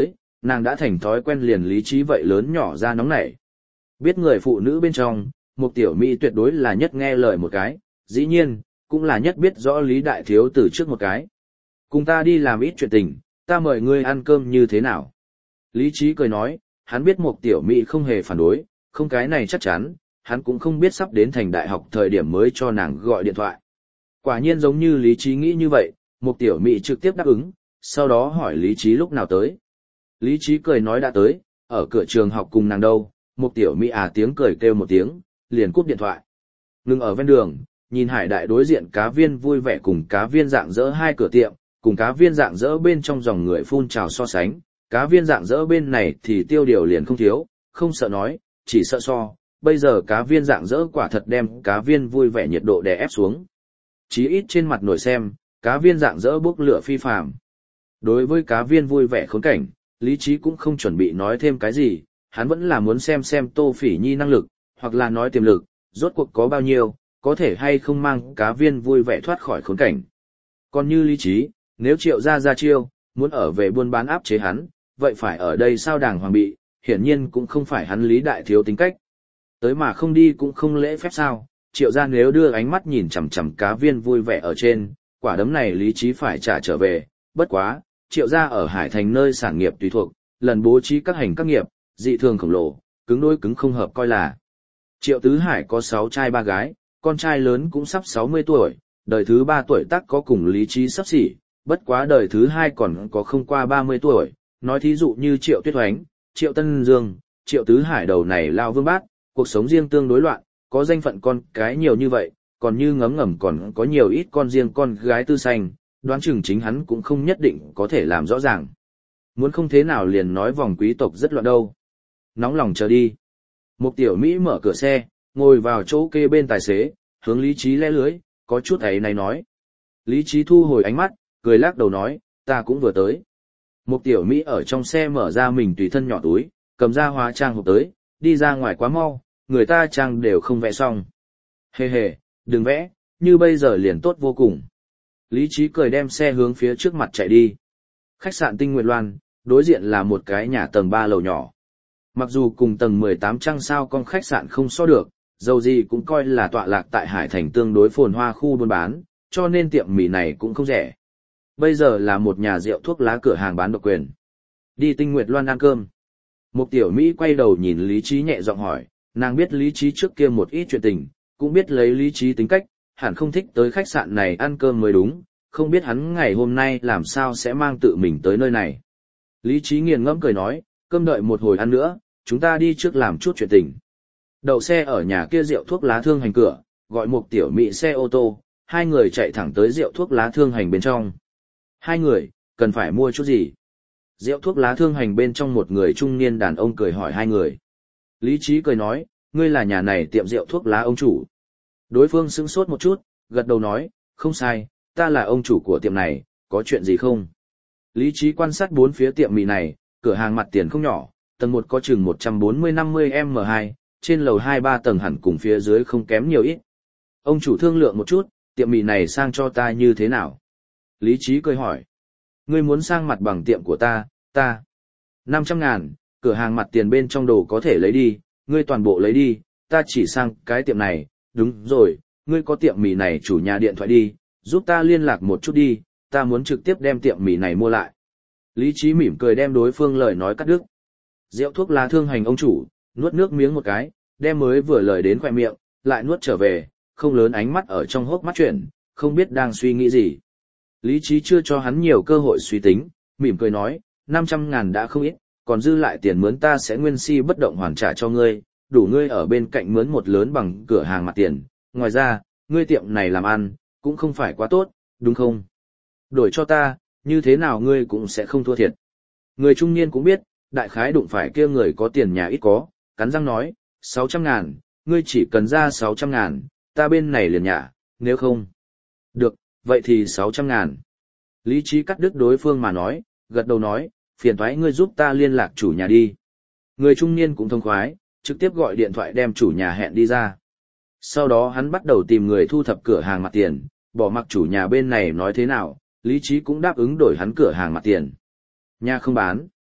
Nàng đã thành thói quen liền lý trí vậy lớn nhỏ ra nóng nảy. Biết người phụ nữ bên trong, một tiểu mỹ tuyệt đối là nhất nghe lời một cái, dĩ nhiên, cũng là nhất biết rõ lý đại thiếu từ trước một cái. Cùng ta đi làm ít chuyện tình, ta mời ngươi ăn cơm như thế nào? Lý trí cười nói, hắn biết một tiểu mỹ không hề phản đối, không cái này chắc chắn, hắn cũng không biết sắp đến thành đại học thời điểm mới cho nàng gọi điện thoại. Quả nhiên giống như lý trí nghĩ như vậy, một tiểu mỹ trực tiếp đáp ứng, sau đó hỏi lý trí lúc nào tới. Lý trí cười nói đã tới, ở cửa trường học cùng nàng đâu, một tiểu mỹ à tiếng cười kêu một tiếng, liền cúp điện thoại. Ngừng ở ven đường, nhìn hải đại đối diện cá viên vui vẻ cùng cá viên dạng dỡ hai cửa tiệm, cùng cá viên dạng dỡ bên trong dòng người phun trào so sánh, cá viên dạng dỡ bên này thì tiêu điều liền không thiếu, không sợ nói, chỉ sợ so, bây giờ cá viên dạng dỡ quả thật đem cá viên vui vẻ nhiệt độ đè ép xuống. Chí ít trên mặt nổi xem, cá viên dạng dỡ bốc lửa phi phàm. Đối với cá viên vui vẻ khốn cảnh, lý trí cũng không chuẩn bị nói thêm cái gì, hắn vẫn là muốn xem xem Tô Phỉ Nhi năng lực, hoặc là nói tiềm lực, rốt cuộc có bao nhiêu, có thể hay không mang cá viên vui vẻ thoát khỏi khốn cảnh. Còn như lý trí, nếu Triệu gia ra chiêu, muốn ở về buôn bán áp chế hắn, vậy phải ở đây sao đàng hoàng bị, hiển nhiên cũng không phải hắn lý đại thiếu tính cách. Tới mà không đi cũng không lễ phép sao, Triệu gia nếu đưa ánh mắt nhìn chằm chằm cá viên vui vẻ ở trên, quả đấm này lý trí phải trả trở về, bất quá, Triệu gia ở Hải Thành nơi sản nghiệp tùy thuộc, lần bố trí các hành các nghiệp, dị thường khổng lồ, cứng đối cứng không hợp coi là. Triệu Tứ Hải có sáu trai ba gái, con trai lớn cũng sắp sáu mươi tuổi, đời thứ ba tuổi tác có cùng lý trí sắp xỉ, bất quá đời thứ hai còn có không qua ba mươi tuổi, nói thí dụ như Triệu Tuyết Oánh, Triệu Tân Dương, Triệu Tứ Hải đầu này lao vương bát, cuộc sống riêng tương đối loạn, có danh phận con cái nhiều như vậy, còn như ngấm ngầm còn có nhiều ít con riêng con gái tư xanh, đoán chừng chính hắn cũng không nhất định có thể làm rõ ràng. Muốn không thế nào liền nói vòng quý tộc rất loạn đâu. Nóng lòng chờ đi. Một tiểu Mỹ mở cửa xe, ngồi vào chỗ kê bên tài xế, hướng lý trí lẽ lưới, có chút ấy này nói. Lý trí thu hồi ánh mắt, cười lắc đầu nói, ta cũng vừa tới. Một tiểu Mỹ ở trong xe mở ra mình tùy thân nhỏ túi, cầm ra hóa trang hộp tới, đi ra ngoài quá mau, người ta trang đều không vẽ xong. Hề hề, đừng vẽ, như bây giờ liền tốt vô cùng. Lý trí cười đem xe hướng phía trước mặt chạy đi. Khách sạn Tinh Nguyệt Loan, đối diện là một cái nhà tầng ba lầu nhỏ. Mặc dù cùng tầng mười tám trăng sao con khách sạn không so được, dầu gì cũng coi là tọa lạc tại Hải Thành tương đối phồn hoa khu buôn bán, cho nên tiệm mì này cũng không rẻ. Bây giờ là một nhà rượu thuốc lá cửa hàng bán độc quyền. Đi Tinh Nguyệt Loan ăn cơm. Một tiểu Mỹ quay đầu nhìn Lý Trí nhẹ giọng hỏi, nàng biết Lý Trí trước kia một ít chuyện tình, cũng biết lấy Lý Trí tính cách, hẳn không thích tới khách sạn này ăn cơm mới đúng, không biết hắn ngày hôm nay làm sao sẽ mang tự mình tới nơi này. Lý Trí nghiền ngẫm cười nói, cơm đợi một hồi ăn nữa, chúng ta đi trước làm chút chuyện tình. Đậu xe ở nhà kia rượu thuốc lá thương hành cửa, gọi một tiểu Mỹ xe ô tô, hai người chạy thẳng tới rượu thuốc lá thương hành bên trong. Hai người, cần phải mua chút gì? Rượu thuốc lá thương hành bên trong một người trung niên đàn ông cười hỏi hai người. Lý Trí cười nói, ngươi là nhà này tiệm rượu thuốc lá ông chủ. Đối phương sững sốt một chút, gật đầu nói, không sai, ta là ông chủ của tiệm này, có chuyện gì không? Lý Trí quan sát bốn phía tiệm mì này, cửa hàng mặt tiền không nhỏ, tầng một có chừng một trăm bốn mươi năm mươi mét vuông, trên lầu hai ba tầng hẳn cùng phía dưới không kém nhiều ít. Ông chủ thương lượng một chút, tiệm mì này sang cho ta như thế nào? Lý Trí cười hỏi. Ngươi muốn sang mặt bằng tiệm của ta, ta. năm trăm ngàn, cửa hàng mặt tiền bên trong đồ có thể lấy đi, ngươi toàn bộ lấy đi, ta chỉ sang cái tiệm này, đúng rồi, ngươi có tiệm mì này chủ nhà điện thoại đi, giúp ta liên lạc một chút đi, ta muốn trực tiếp đem tiệm mì này mua lại. Lý Trí mỉm cười đem đối phương lời nói cắt đứt. Rượu thuốc lá thương hành ông chủ, nuốt nước miếng một cái, đem mới vừa lời đến khóe miệng, lại nuốt trở về, không lớn ánh mắt ở trong hốc mắt chuyển, không biết đang suy nghĩ gì. Lý Trí chưa cho hắn nhiều cơ hội suy tính, mỉm cười nói, năm trăm ngàn đã không ít, còn dư lại tiền mướn ta sẽ nguyên si bất động hoàn trả cho ngươi, đủ ngươi ở bên cạnh mướn một lớn bằng cửa hàng mặt tiền. Ngoài ra, ngươi tiệm này làm ăn, cũng không phải quá tốt, đúng không? Đổi cho ta, như thế nào ngươi cũng sẽ không thua thiệt. Người trung niên cũng biết, đại khái đụng phải kia người có tiền nhà ít có, cắn răng nói, sáu trăm ngàn, ngươi chỉ cần ra sáu trăm ngàn, ta bên này liền nhả, nếu không. Được, vậy thì sáu trăm ngàn. Lý Trí cắt đứt đối phương mà nói, gật đầu nói, phiền thoái ngươi giúp ta liên lạc chủ nhà đi. Người trung niên cũng thông khoái, trực tiếp gọi điện thoại đem chủ nhà hẹn đi ra. Sau đó hắn bắt đầu tìm người thu thập cửa hàng mặt tiền, bỏ mặc chủ nhà bên này nói thế nào, Lý Trí cũng đáp ứng đổi hắn cửa hàng mặt tiền. Nhà không bán.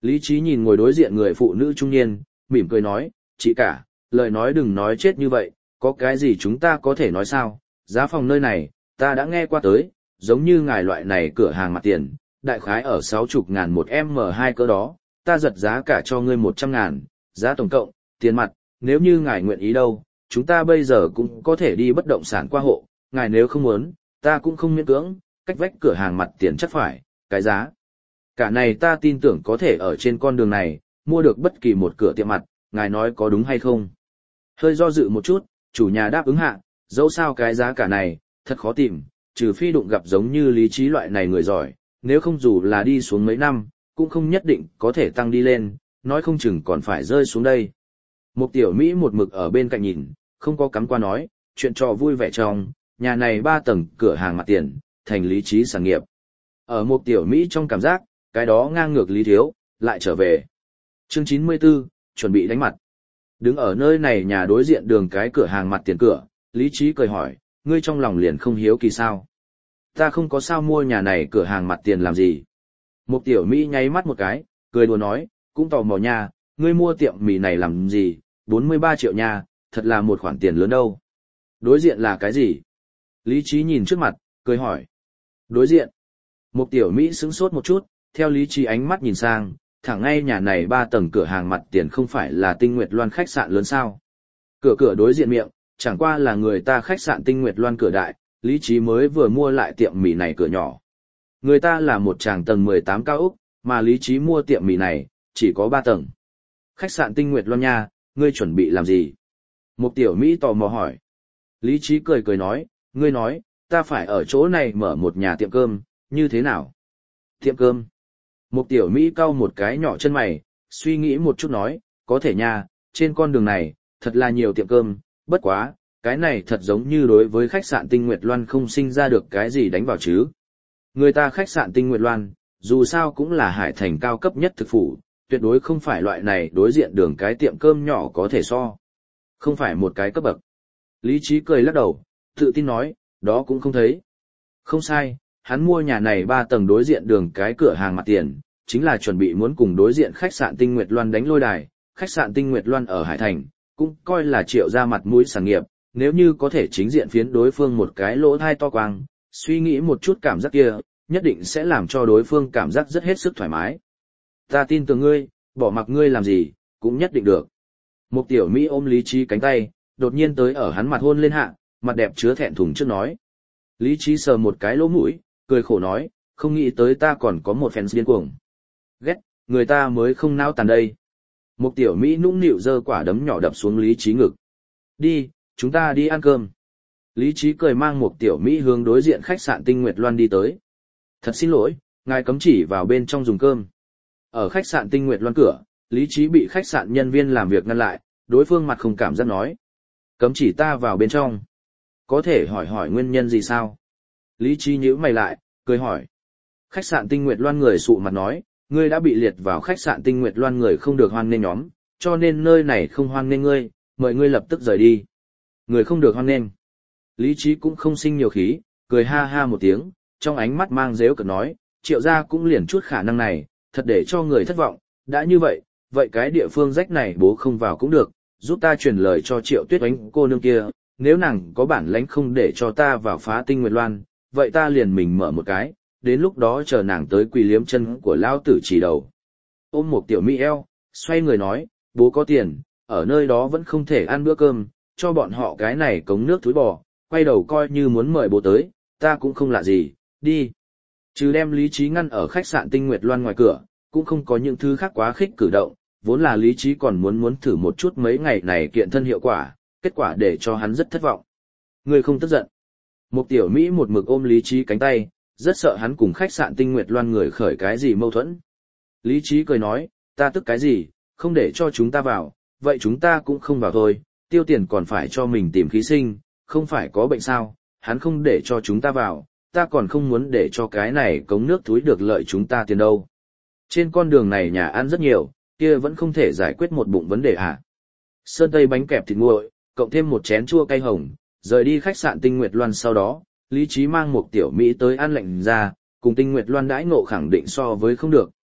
Lý trí nhìn ngồi đối diện người phụ nữ trung niên, mỉm cười nói, chị cả, lời nói đừng nói chết như vậy, có cái gì chúng ta có thể nói sao, giá phòng nơi này, ta đã nghe qua tới, giống như ngài loại này cửa hàng mặt tiền, đại khái ở sáu chục ngàn một M hai cỡ đó, ta giật giá cả cho ngươi một trăm ngàn, giá tổng cộng, tiền mặt, nếu như ngài nguyện ý đâu, chúng ta bây giờ cũng có thể đi bất động sản qua hộ, ngài nếu không muốn, ta cũng không miễn cưỡng, cách vách cửa hàng mặt tiền chắc phải, cái giá. Cả này ta tin tưởng có thể ở trên con đường này, mua được bất kỳ một cửa tiệm mặt, ngài nói có đúng hay không. Hơi do dự một chút, chủ nhà đáp ứng hạ, dẫu sao cái giá cả này, thật khó tìm, trừ phi đụng gặp giống như lý trí loại này người giỏi, nếu không dù là đi xuống mấy năm, cũng không nhất định có thể tăng đi lên, nói không chừng còn phải rơi xuống đây. Một tiểu Mỹ một mực ở bên cạnh nhìn, không có cắm qua nói, chuyện trò vui vẻ trong, nhà này ba tầng cửa hàng mặt tiền, thành lý trí sản nghiệp. Ở một tiểu Mỹ trong cảm giác, cái đó ngang ngược lý thiếu, lại trở về. Chương chín mươi tư, chuẩn bị đánh mặt. Đứng ở nơi này nhà đối diện đường cái cửa hàng mặt tiền cửa, lý trí cười hỏi, ngươi trong lòng liền không hiếu kỳ sao? Ta không có sao mua nhà này cửa hàng mặt tiền làm gì. Một tiểu Mỹ nháy mắt một cái, cười đùa nói, cũng tò mò nha, ngươi mua tiệm mì này làm gì, bốn mươi ba triệu nha, thật là một khoản tiền lớn đâu. Đối diện là cái gì? Lý trí nhìn trước mặt, cười hỏi. Đối diện. Một tiểu Mỹ sững sốt một chút, theo lý trí ánh mắt nhìn sang, thẳng ngay nhà này ba tầng cửa hàng mặt tiền không phải là Tinh Nguyệt Loan khách sạn lớn sao. Cửa cửa đối diện miệng, chẳng qua là người ta khách sạn Tinh Nguyệt Loan cửa đại, lý trí mới vừa mua lại tiệm mì này cửa nhỏ. Người ta là một tràng tầng mười tám cao ốc, mà lý trí mua tiệm mì này, chỉ có ba tầng. Khách sạn Tinh Nguyệt Loan nha, ngươi chuẩn bị làm gì? Một tiểu Mỹ tò mò hỏi. Lý trí cười cười nói, ngươi nói, ta phải ở chỗ này mở một nhà tiệm cơm, như thế nào? Tiệm cơm. Một tiểu Mỹ cau một cái nhỏ chân mày, suy nghĩ một chút nói, có thể nha, trên con đường này, thật là nhiều tiệm cơm, bất quá, cái này thật giống như đối với khách sạn Tinh Nguyệt Loan không sinh ra được cái gì đánh vào chứ. Người ta khách sạn Tinh Nguyệt Loan, dù sao cũng là hải thành cao cấp nhất thực phủ, tuyệt đối không phải loại này đối diện đường cái tiệm cơm nhỏ có thể so. Không phải một cái cấp bậc. Lý trí cười lắc đầu, tự tin nói, đó cũng không thấy. Không sai, hắn mua nhà này ba tầng đối diện đường cái cửa hàng mặt tiền, chính là chuẩn bị muốn cùng đối diện khách sạn Tinh Nguyệt Loan đánh lôi đài. Khách sạn Tinh Nguyệt Loan ở Hải Thành, cũng coi là triệu ra mặt mũi sản nghiệp, nếu như có thể chính diện phiến đối phương một cái lỗ thai to quang, suy nghĩ một chút cảm giác kia, nhất định sẽ làm cho đối phương cảm giác rất hết sức thoải mái. Ta tin tưởng ngươi, bỏ mặc ngươi làm gì, cũng nhất định được. Một tiểu Mỹ ôm lý trí cánh tay, đột nhiên tới ở hắn mặt hôn lên hạ, mặt đẹp chứa thẹn thùng trước nói. Lý trí sờ một cái lỗ mũi, cười khổ nói, không nghĩ tới ta còn có một fans điên cuồng. Ghét, người ta mới không nao tàn đây. Một tiểu Mỹ nũng nịu giơ quả đấm nhỏ đập xuống lý trí ngực. Đi, chúng ta đi ăn cơm. Lý trí cười mang một tiểu Mỹ hướng đối diện khách sạn Tinh Nguyệt Loan đi tới. Thật xin lỗi, ngài cấm chỉ vào bên trong dùng cơm. Ở khách sạn Tinh Nguyệt Loan cửa, lý trí bị khách sạn nhân viên làm việc ngăn lại, đối phương mặt không cảm giác nói. Cấm chỉ ta vào bên trong. Có thể hỏi hỏi nguyên nhân gì sao? Lý trí nhíu mày lại, cười hỏi. Khách sạn Tinh Nguyệt Loan người sụ mặt nói, ngươi đã bị liệt vào khách sạn Tinh Nguyệt Loan người không được hoan nghênh nhóm, cho nên nơi này không hoan nghênh ngươi, mời ngươi lập tức rời đi. Người không được hoan nghênh. Lý trí cũng không sinh nhiều khí, cười ha ha một tiếng, trong ánh mắt mang dếu cợt nói, triệu gia cũng liền chút khả năng này, thật để cho người thất vọng, đã như vậy, vậy cái địa phương rách này bố không vào cũng được, giúp ta truyền lời cho triệu tuyết oánh cô nương kia, nếu nàng có bản lãnh không để cho ta vào phá Tinh Nguyệt Loan, vậy ta liền mình mở một cái, đến lúc đó chờ nàng tới quỳ liếm chân của lao tử chỉ đầu. Ôm một tiểu Mỹ eo, xoay người nói, bố có tiền, ở nơi đó vẫn không thể ăn bữa cơm, cho bọn họ cái này cống nước thúi bò, quay đầu coi như muốn mời bố tới, ta cũng không lạ gì, đi. Trừ đem lý trí ngăn ở khách sạn Tinh Nguyệt Loan ngoài cửa, cũng không có những thứ khác quá khích cử động, vốn là lý trí còn muốn muốn thử một chút mấy ngày này kiện thân hiệu quả, kết quả để cho hắn rất thất vọng. Người không tức giận. Một tiểu Mỹ một mực ôm lý trí cánh tay, rất sợ hắn cùng khách sạn Tinh Nguyệt Loan người khởi cái gì mâu thuẫn. Lý trí cười nói, ta tức cái gì, không để cho chúng ta vào, vậy chúng ta cũng không vào thôi, tiêu tiền còn phải cho mình tìm khí sinh, không phải có bệnh sao, hắn không để cho chúng ta vào, ta còn không muốn để cho cái này cống nước túi được lợi chúng ta tiền đâu. Trên con đường này nhà ăn rất nhiều, kia vẫn không thể giải quyết một bụng vấn đề à. Sơn tây bánh kẹp thịt nguội, cộng thêm một chén chua cay hồng, rời đi khách sạn Tinh Nguyệt Loan sau đó, Lý trí mang một tiểu Mỹ tới ăn lạnh ra, cùng Tinh Nguyệt Loan đãi ngộ khẳng định so với không được,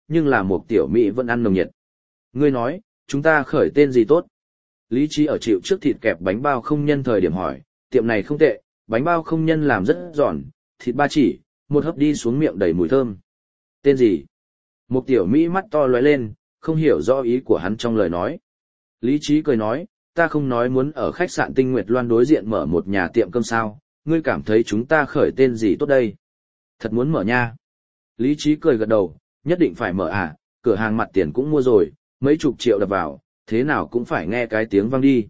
nhưng là một tiểu Mỹ vẫn ăn nồng nhiệt. Ngươi nói, chúng ta khởi tên gì tốt? Lý trí ở chịu trước thịt kẹp bánh bao không nhân thời điểm hỏi, tiệm này không tệ, bánh bao không nhân làm rất giòn, thịt ba chỉ, một hấp đi xuống miệng đầy mùi thơm. Tên gì? Một tiểu Mỹ mắt to lóe lên, không hiểu rõ ý của hắn trong lời nói. Lý trí cười nói, ta không nói muốn ở khách sạn Tinh Nguyệt Loan đối diện mở một nhà tiệm cơm sao, ngươi cảm thấy chúng ta khởi tên gì tốt đây? Thật muốn mở nha. Lý trí cười gật đầu, nhất định phải mở à, cửa hàng mặt tiền cũng mua rồi, mấy chục triệu đập vào, thế nào cũng phải nghe cái tiếng vang đi.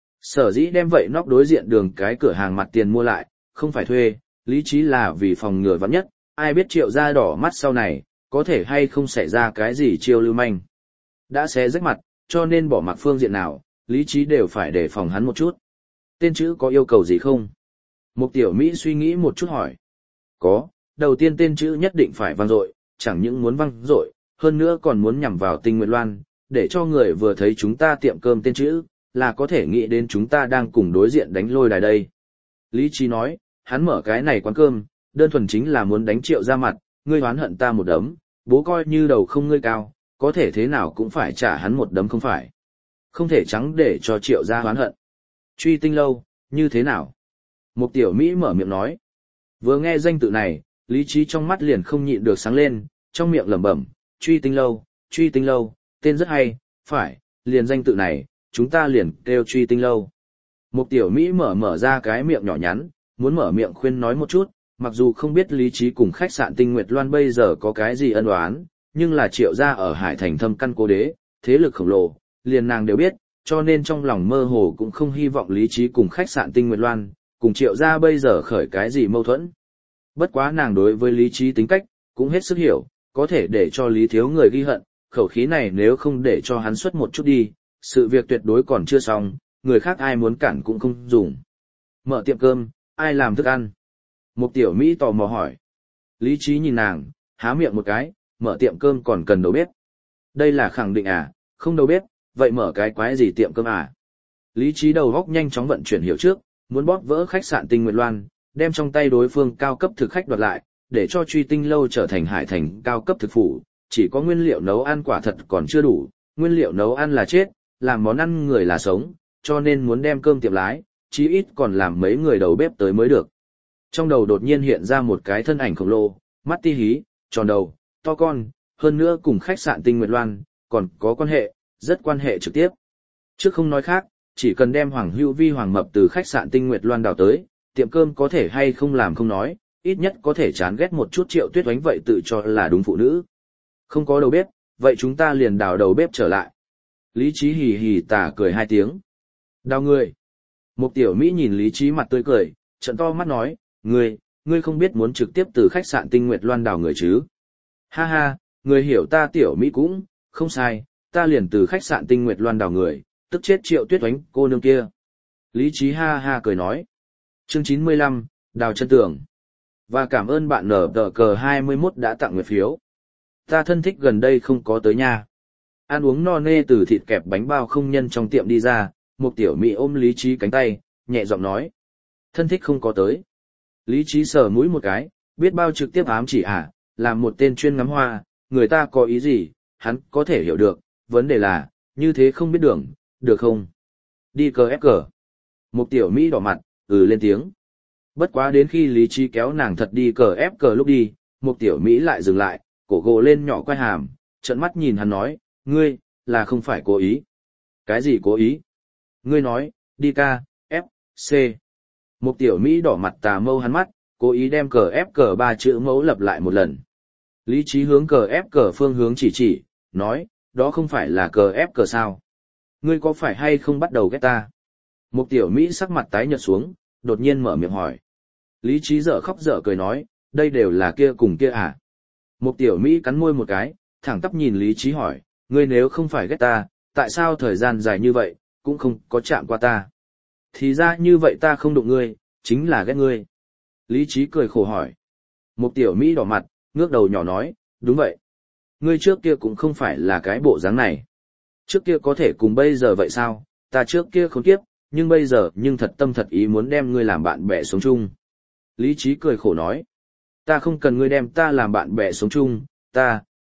Sở dĩ đem vậy nóc đối diện đường cái cửa hàng mặt tiền mua lại, không phải thuê, lý trí là vì phòng ngừa vắn nhất, ai biết Triệu gia đỏ mắt sau này, có thể hay không xảy ra cái gì chiêu lưu manh. Đã xé rách mặt, cho nên bỏ mặc phương diện nào, lý trí đều phải đề phòng hắn một chút. Tên chữ có yêu cầu gì không? Một tiểu Mỹ suy nghĩ một chút hỏi. Có, đầu tiên tên chữ nhất định phải vang dội, chẳng những muốn vang dội, hơn nữa còn muốn nhằm vào Tinh Nguyệt Loan, để cho người vừa thấy chúng ta tiệm cơm tên chữ, là có thể nghĩ đến chúng ta đang cùng đối diện đánh lôi đài đây. Lý trí nói, hắn mở cái này quán cơm, đơn thuần chính là muốn đánh Triệu ra mặt, ngươi oán hận ta một đấm, bố coi như đầu không ngươi cao, có thể thế nào cũng phải trả hắn một đấm không phải. Không thể trắng để cho Triệu ra oán hận. Truy Tinh lâu, như thế nào? Một tiểu Mỹ mở miệng nói. Vừa nghe danh tự này, lý trí trong mắt liền không nhịn được sáng lên, trong miệng lẩm bẩm, Truy Tinh lâu, Truy Tinh lâu, tên rất hay, phải, liền danh tự này, chúng ta liền kêu Truy Tinh lâu. Một tiểu Mỹ mở mở ra cái miệng nhỏ nhắn, muốn mở miệng khuyên nói một chút, mặc dù không biết lý trí cùng khách sạn Tinh Nguyệt Loan bây giờ có cái gì ân oán, nhưng là Triệu gia ở Hải Thành thâm căn cố đế, thế lực khổng lồ, liền nàng đều biết, cho nên trong lòng mơ hồ cũng không hy vọng lý trí cùng khách sạn Tinh Nguyệt Loan, cùng Triệu gia bây giờ khởi cái gì mâu thuẫn. Bất quá nàng đối với lý trí tính cách, cũng hết sức hiểu, có thể để cho lý thiếu người ghi hận, khẩu khí này nếu không để cho hắn xuất một chút đi, sự việc tuyệt đối còn chưa xong, người khác ai muốn cản cũng không dùng. Mở tiệm cơm, ai làm thức ăn? Một tiểu Mỹ tò mò hỏi. Lý trí nhìn nàng, há miệng một cái, mở tiệm cơm còn cần đầu bếp. Đây là khẳng định à, không đầu bếp, vậy mở cái quái gì tiệm cơm à? Lý trí đầu góc nhanh chóng vận chuyển hiểu trước, muốn bóp vỡ khách sạn Tinh Nguyệt Loan, đem trong tay đối phương cao cấp thực khách đoạt lại, để cho Truy Tinh lâu trở thành Hải Thành cao cấp thực phủ, chỉ có nguyên liệu nấu ăn quả thật còn chưa đủ, nguyên liệu nấu ăn là chết, làm món ăn người là sống, cho nên muốn đem cơm tiệm lái, chí ít còn làm mấy người đầu bếp tới mới được. Trong đầu đột nhiên hiện ra một cái thân ảnh khổng lồ, mắt ti hí, tròn đầu, to con, hơn nữa cùng khách sạn Tinh Nguyệt Loan, còn có quan hệ, rất quan hệ trực tiếp. Trước không nói khác, chỉ cần đem Hoàng Hữu Vi Hoàng Mập từ khách sạn Tinh Nguyệt Loan đào tới, tiệm cơm có thể hay không làm không nói, ít nhất có thể chán ghét một chút Triệu Tuyết Oánh vậy tự cho là đúng phụ nữ. Không có đầu bếp, vậy chúng ta liền đào đầu bếp trở lại. Lý trí hì hì tà cười hai tiếng. Đào người. Một tiểu Mỹ nhìn Lý trí mặt tươi cười, trận to mắt nói, ngươi, ngươi không biết muốn trực tiếp từ khách sạn Tinh Nguyệt Loan đào người chứ. Ha ha, người hiểu ta tiểu Mỹ cũng, không sai, ta liền từ khách sạn Tinh Nguyệt Loan đào người, tức chết Triệu Tuyết Oánh cô nương kia. Lý trí ha ha cười nói. Chương chín mươi lăm, đào chân tường. Và cảm ơn bạn nở tờ cờ hai mươi mốt đã tặng nguyệt phiếu. Ta thân thích gần đây không có tới nhà. Ăn uống no nê từ thịt kẹp bánh bao không nhân trong tiệm đi ra, một tiểu Mỹ ôm Lý trí cánh tay, nhẹ giọng nói. Thân thích không có tới. Lý trí sờ mũi một cái, biết bao trực tiếp ám chỉ à, làm một tên chuyên ngắm hoa, người ta có ý gì, hắn có thể hiểu được, vấn đề là, như thế không biết đường, được không? Đi cờ ép cờ. Một tiểu Mỹ đỏ mặt, ừ lên tiếng. Bất quá đến khi Lý trí kéo nàng thật đi cờ ép cờ lúc đi, một tiểu Mỹ lại dừng lại, cổ gồ lên nhỏ quay hàm, trợn mắt nhìn hắn nói, ngươi, là không phải cố ý. Cái gì cố ý? Ngươi nói, đi ca, ép, c. Một tiểu Mỹ đỏ mặt tà mâu hắn mắt, cố ý đem cờ ép cờ ba chữ mẫu lập lại một lần. Lý trí hướng cờ ép cờ phương hướng chỉ chỉ, nói, đó không phải là cờ ép cờ sao? Ngươi có phải hay không bắt đầu ghét ta? Một tiểu Mỹ sắc mặt tái nhợt xuống, đột nhiên mở miệng hỏi. Lý trí dở khóc dở cười nói, đây đều là kia cùng kia à? Một tiểu Mỹ cắn môi một cái, thẳng tắp nhìn Lý trí hỏi, ngươi nếu không phải ghét ta, tại sao thời gian dài như vậy, cũng không có chạm qua ta? Thì ra như vậy ta không đụng ngươi, chính là ghét ngươi. Lý trí cười khổ hỏi. Một tiểu Mỹ đỏ mặt, ngước đầu nhỏ nói, đúng vậy. Ngươi trước kia cũng không phải là cái bộ dáng này. Trước kia có thể cùng bây giờ vậy sao, ta trước kia không tiếp, nhưng bây giờ nhưng thật tâm thật ý muốn đem ngươi làm bạn bè sống chung. Lý trí cười khổ nói. Ta không cần ngươi đem ta làm bạn bè sống chung, ta,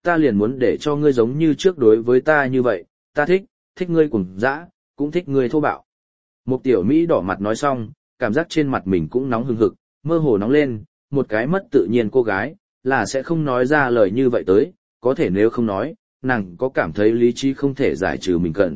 ta liền muốn để cho ngươi giống như trước đối với ta như vậy, ta thích, thích ngươi cùng dã, cũng thích ngươi thô bạo. Một tiểu Mỹ đỏ mặt nói xong, cảm giác trên mặt mình cũng nóng hừng hực, mơ hồ nóng lên, một cái mất tự nhiên cô gái, là sẽ không nói ra lời như vậy tới, có thể nếu không nói, nàng có cảm thấy lý trí không thể giải trừ mình cần.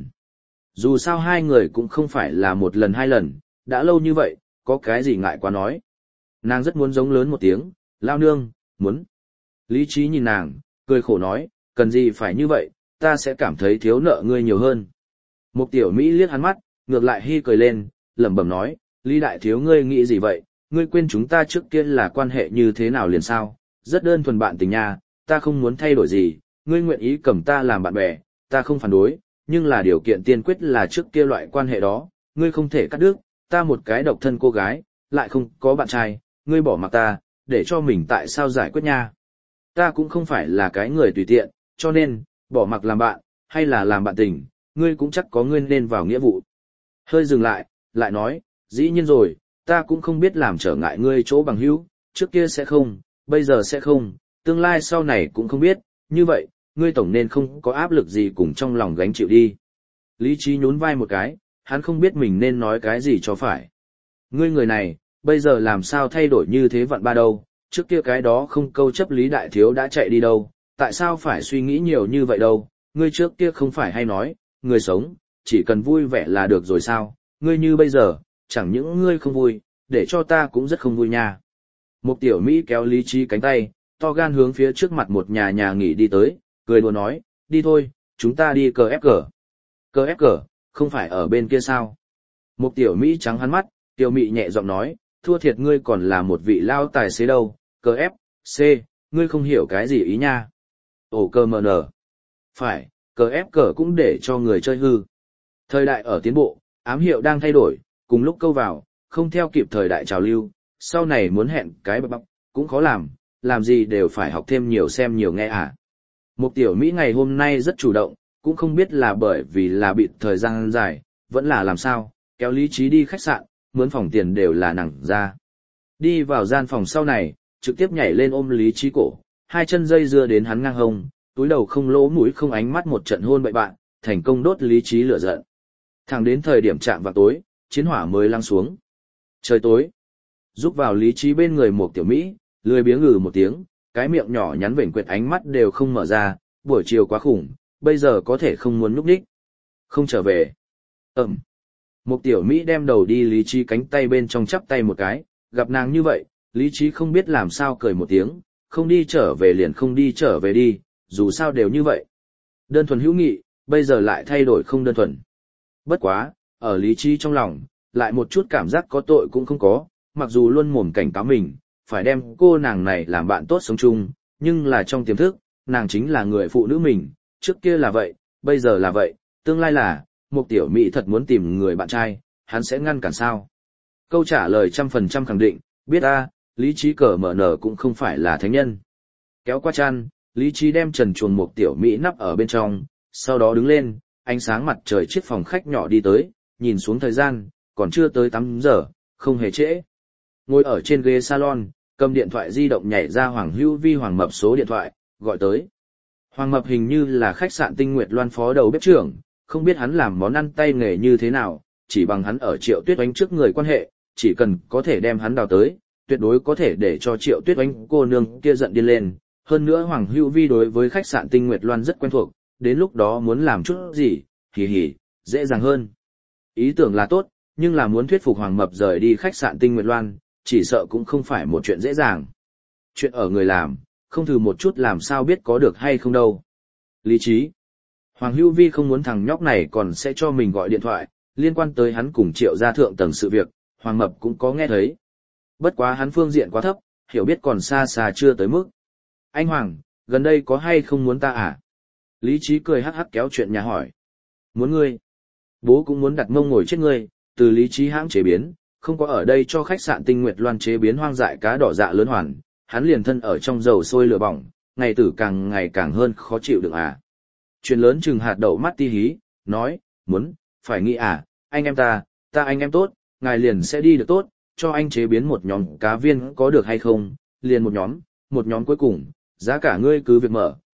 Dù sao hai người cũng không phải là một lần hai lần, đã lâu như vậy, có cái gì ngại quá nói. Nàng rất muốn giống lớn một tiếng, lao nương, muốn. Lý trí nhìn nàng, cười khổ nói, cần gì phải như vậy, ta sẽ cảm thấy thiếu nợ ngươi nhiều hơn. Một tiểu Mỹ liếc hắn mắt, ngược lại hi cười lên, lẩm bẩm nói, Lý đại thiếu ngươi nghĩ gì vậy, ngươi quên chúng ta trước kia là quan hệ như thế nào liền sao, rất đơn thuần bạn tình nha, ta không muốn thay đổi gì, ngươi nguyện ý cầm ta làm bạn bè, ta không phản đối, nhưng là điều kiện tiên quyết là trước kia loại quan hệ đó, ngươi không thể cắt đứt, ta một cái độc thân cô gái, lại không có bạn trai, ngươi bỏ mặc ta, để cho mình tại sao giải quyết nha. Ta cũng không phải là cái người tùy tiện, cho nên, bỏ mặc làm bạn, hay là làm bạn tình, ngươi cũng chắc có ngươi nên vào nghĩa vụ. Hơi dừng lại, lại nói, dĩ nhiên rồi, ta cũng không biết làm trở ngại ngươi chỗ bằng hữu, trước kia sẽ không, bây giờ sẽ không, tương lai sau này cũng không biết, như vậy, ngươi tổng nên không có áp lực gì cùng trong lòng gánh chịu đi. Lý trí nhún vai một cái, hắn không biết mình nên nói cái gì cho phải. Ngươi người này, bây giờ làm sao thay đổi như thế vặn ba đâu, trước kia cái đó không câu chấp Lý đại thiếu đã chạy đi đâu, tại sao phải suy nghĩ nhiều như vậy đâu, ngươi trước kia không phải hay nói, người sống, chỉ cần vui vẻ là được rồi sao, ngươi như bây giờ, chẳng những ngươi không vui, để cho ta cũng rất không vui nha. Một tiểu Mỹ kéo Lý trí cánh tay, to gan hướng phía trước mặt một nhà nhà nghỉ đi tới, cười đùa nói, đi thôi, chúng ta đi cờ ép cờ. Cờ ép cờ, không phải ở bên kia sao? Một tiểu Mỹ trắng hắn mắt, tiểu Mỹ nhẹ giọng nói, thua thiệt ngươi còn là một vị lao tài xế đâu, cờ ép, c, ngươi không hiểu cái gì ý nha. Ồ cờ mờ nở. Phải, cờ ép cờ cũng để cho người chơi hư. Thời đại ở tiến bộ, ám hiệu đang thay đổi, cùng lúc câu vào, không theo kịp thời đại trào lưu, sau này muốn hẹn cái bập bập, cũng khó làm, làm gì đều phải học thêm nhiều xem nhiều nghe à. Một tiểu Mỹ ngày hôm nay rất chủ động, cũng không biết là bởi vì là bị thời gian dài, vẫn là làm sao, kéo Lý trí đi khách sạn, mướn phòng tiền đều là nàng ra. Đi vào gian phòng sau này, trực tiếp nhảy lên ôm Lý trí cổ, hai chân dây dưa đến hắn ngang hông, túi đầu không lỗ mũi không ánh mắt một trận hôn bậy bạn, thành công đốt Lý trí lửa giận. Thẳng đến thời điểm chạm vào tối, chiến hỏa mới lắng xuống. Trời tối, rúc vào Lý trí bên người một tiểu Mỹ, lười biếng ngừ một tiếng, cái miệng nhỏ nhắn vểnh quệt ánh mắt đều không mở ra, buổi chiều quá khủng, bây giờ có thể không muốn núp đích. Không trở về. Ừm. Một tiểu Mỹ đem đầu đi Lý trí cánh tay bên trong chắp tay một cái, gặp nàng như vậy, Lý trí không biết làm sao cười một tiếng, không đi trở về liền không đi trở về đi, dù sao đều như vậy. Đơn thuần hữu nghị, bây giờ lại thay đổi không đơn thuần. Bất quá, ở Lý trí trong lòng, lại một chút cảm giác có tội cũng không có, mặc dù luôn mồm cảnh cáo mình, phải đem cô nàng này làm bạn tốt sống chung, nhưng là trong tiềm thức, nàng chính là người phụ nữ mình, trước kia là vậy, bây giờ là vậy, tương lai là, một tiểu Mỹ thật muốn tìm người bạn trai, hắn sẽ ngăn cản sao? Câu trả lời trăm phần trăm khẳng định, biết a, Lý trí cờ mở nở cũng không phải là thánh nhân. Kéo qua chăn, Lý trí đem trần chuồng một tiểu Mỹ nắp ở bên trong, sau đó đứng lên, ánh sáng mặt trời chiếc phòng khách nhỏ đi tới, nhìn xuống thời gian, còn chưa tới tám giờ, không hề trễ. Ngồi ở trên ghế salon, cầm điện thoại di động nhảy ra Hoàng Hữu Vi Hoàng Mập số điện thoại, gọi tới. Hoàng Mập hình như là khách sạn Tinh Nguyệt Loan phó đầu bếp trưởng, không biết hắn làm món ăn tay nghề như thế nào, chỉ bằng hắn ở Triệu Tuyết Oánh trước người quan hệ, chỉ cần có thể đem hắn đào tới, tuyệt đối có thể để cho Triệu Tuyết Oánh cô nương kia giận điên lên. Hơn nữa Hoàng Hữu Vi đối với khách sạn Tinh Nguyệt Loan rất quen thuộc, đến lúc đó muốn làm chút gì, hì hì, dễ dàng hơn. Ý tưởng là tốt, nhưng là muốn thuyết phục Hoàng Mập rời đi khách sạn Tinh Nguyệt Loan, chỉ sợ cũng không phải một chuyện dễ dàng. Chuyện ở người làm, không thử một chút làm sao biết có được hay không đâu. Lý trí. Hoàng Hữu Vi không muốn thằng nhóc này còn sẽ cho mình gọi điện thoại, liên quan tới hắn cùng Triệu gia thượng tầng sự việc, Hoàng Mập cũng có nghe thấy. Bất quá hắn phương diện quá thấp, hiểu biết còn xa xa chưa tới mức. Anh Hoàng, gần đây có hay không muốn ta à? Lý trí cười hắc hắc kéo chuyện nhà hỏi. Muốn ngươi. Bố cũng muốn đặt mông ngồi chết ngươi, từ Lý trí hãng chế biến, không có ở đây cho khách sạn Tinh Nguyệt Loan chế biến hoang dại cá đỏ dạ lớn hoàn, hắn liền thân ở trong dầu sôi lửa bỏng, ngày tử càng ngày càng hơn khó chịu được à. Chuyện lớn chừng hạt đậu mắt ti hí, nói, muốn, phải nghĩ à, anh em ta, ta anh em tốt, ngài liền sẽ đi được tốt, cho anh chế biến một nhóm cá viên có được hay không, liền một nhóm, một nhóm cuối cùng, giá cả ngươi cứ việc mở,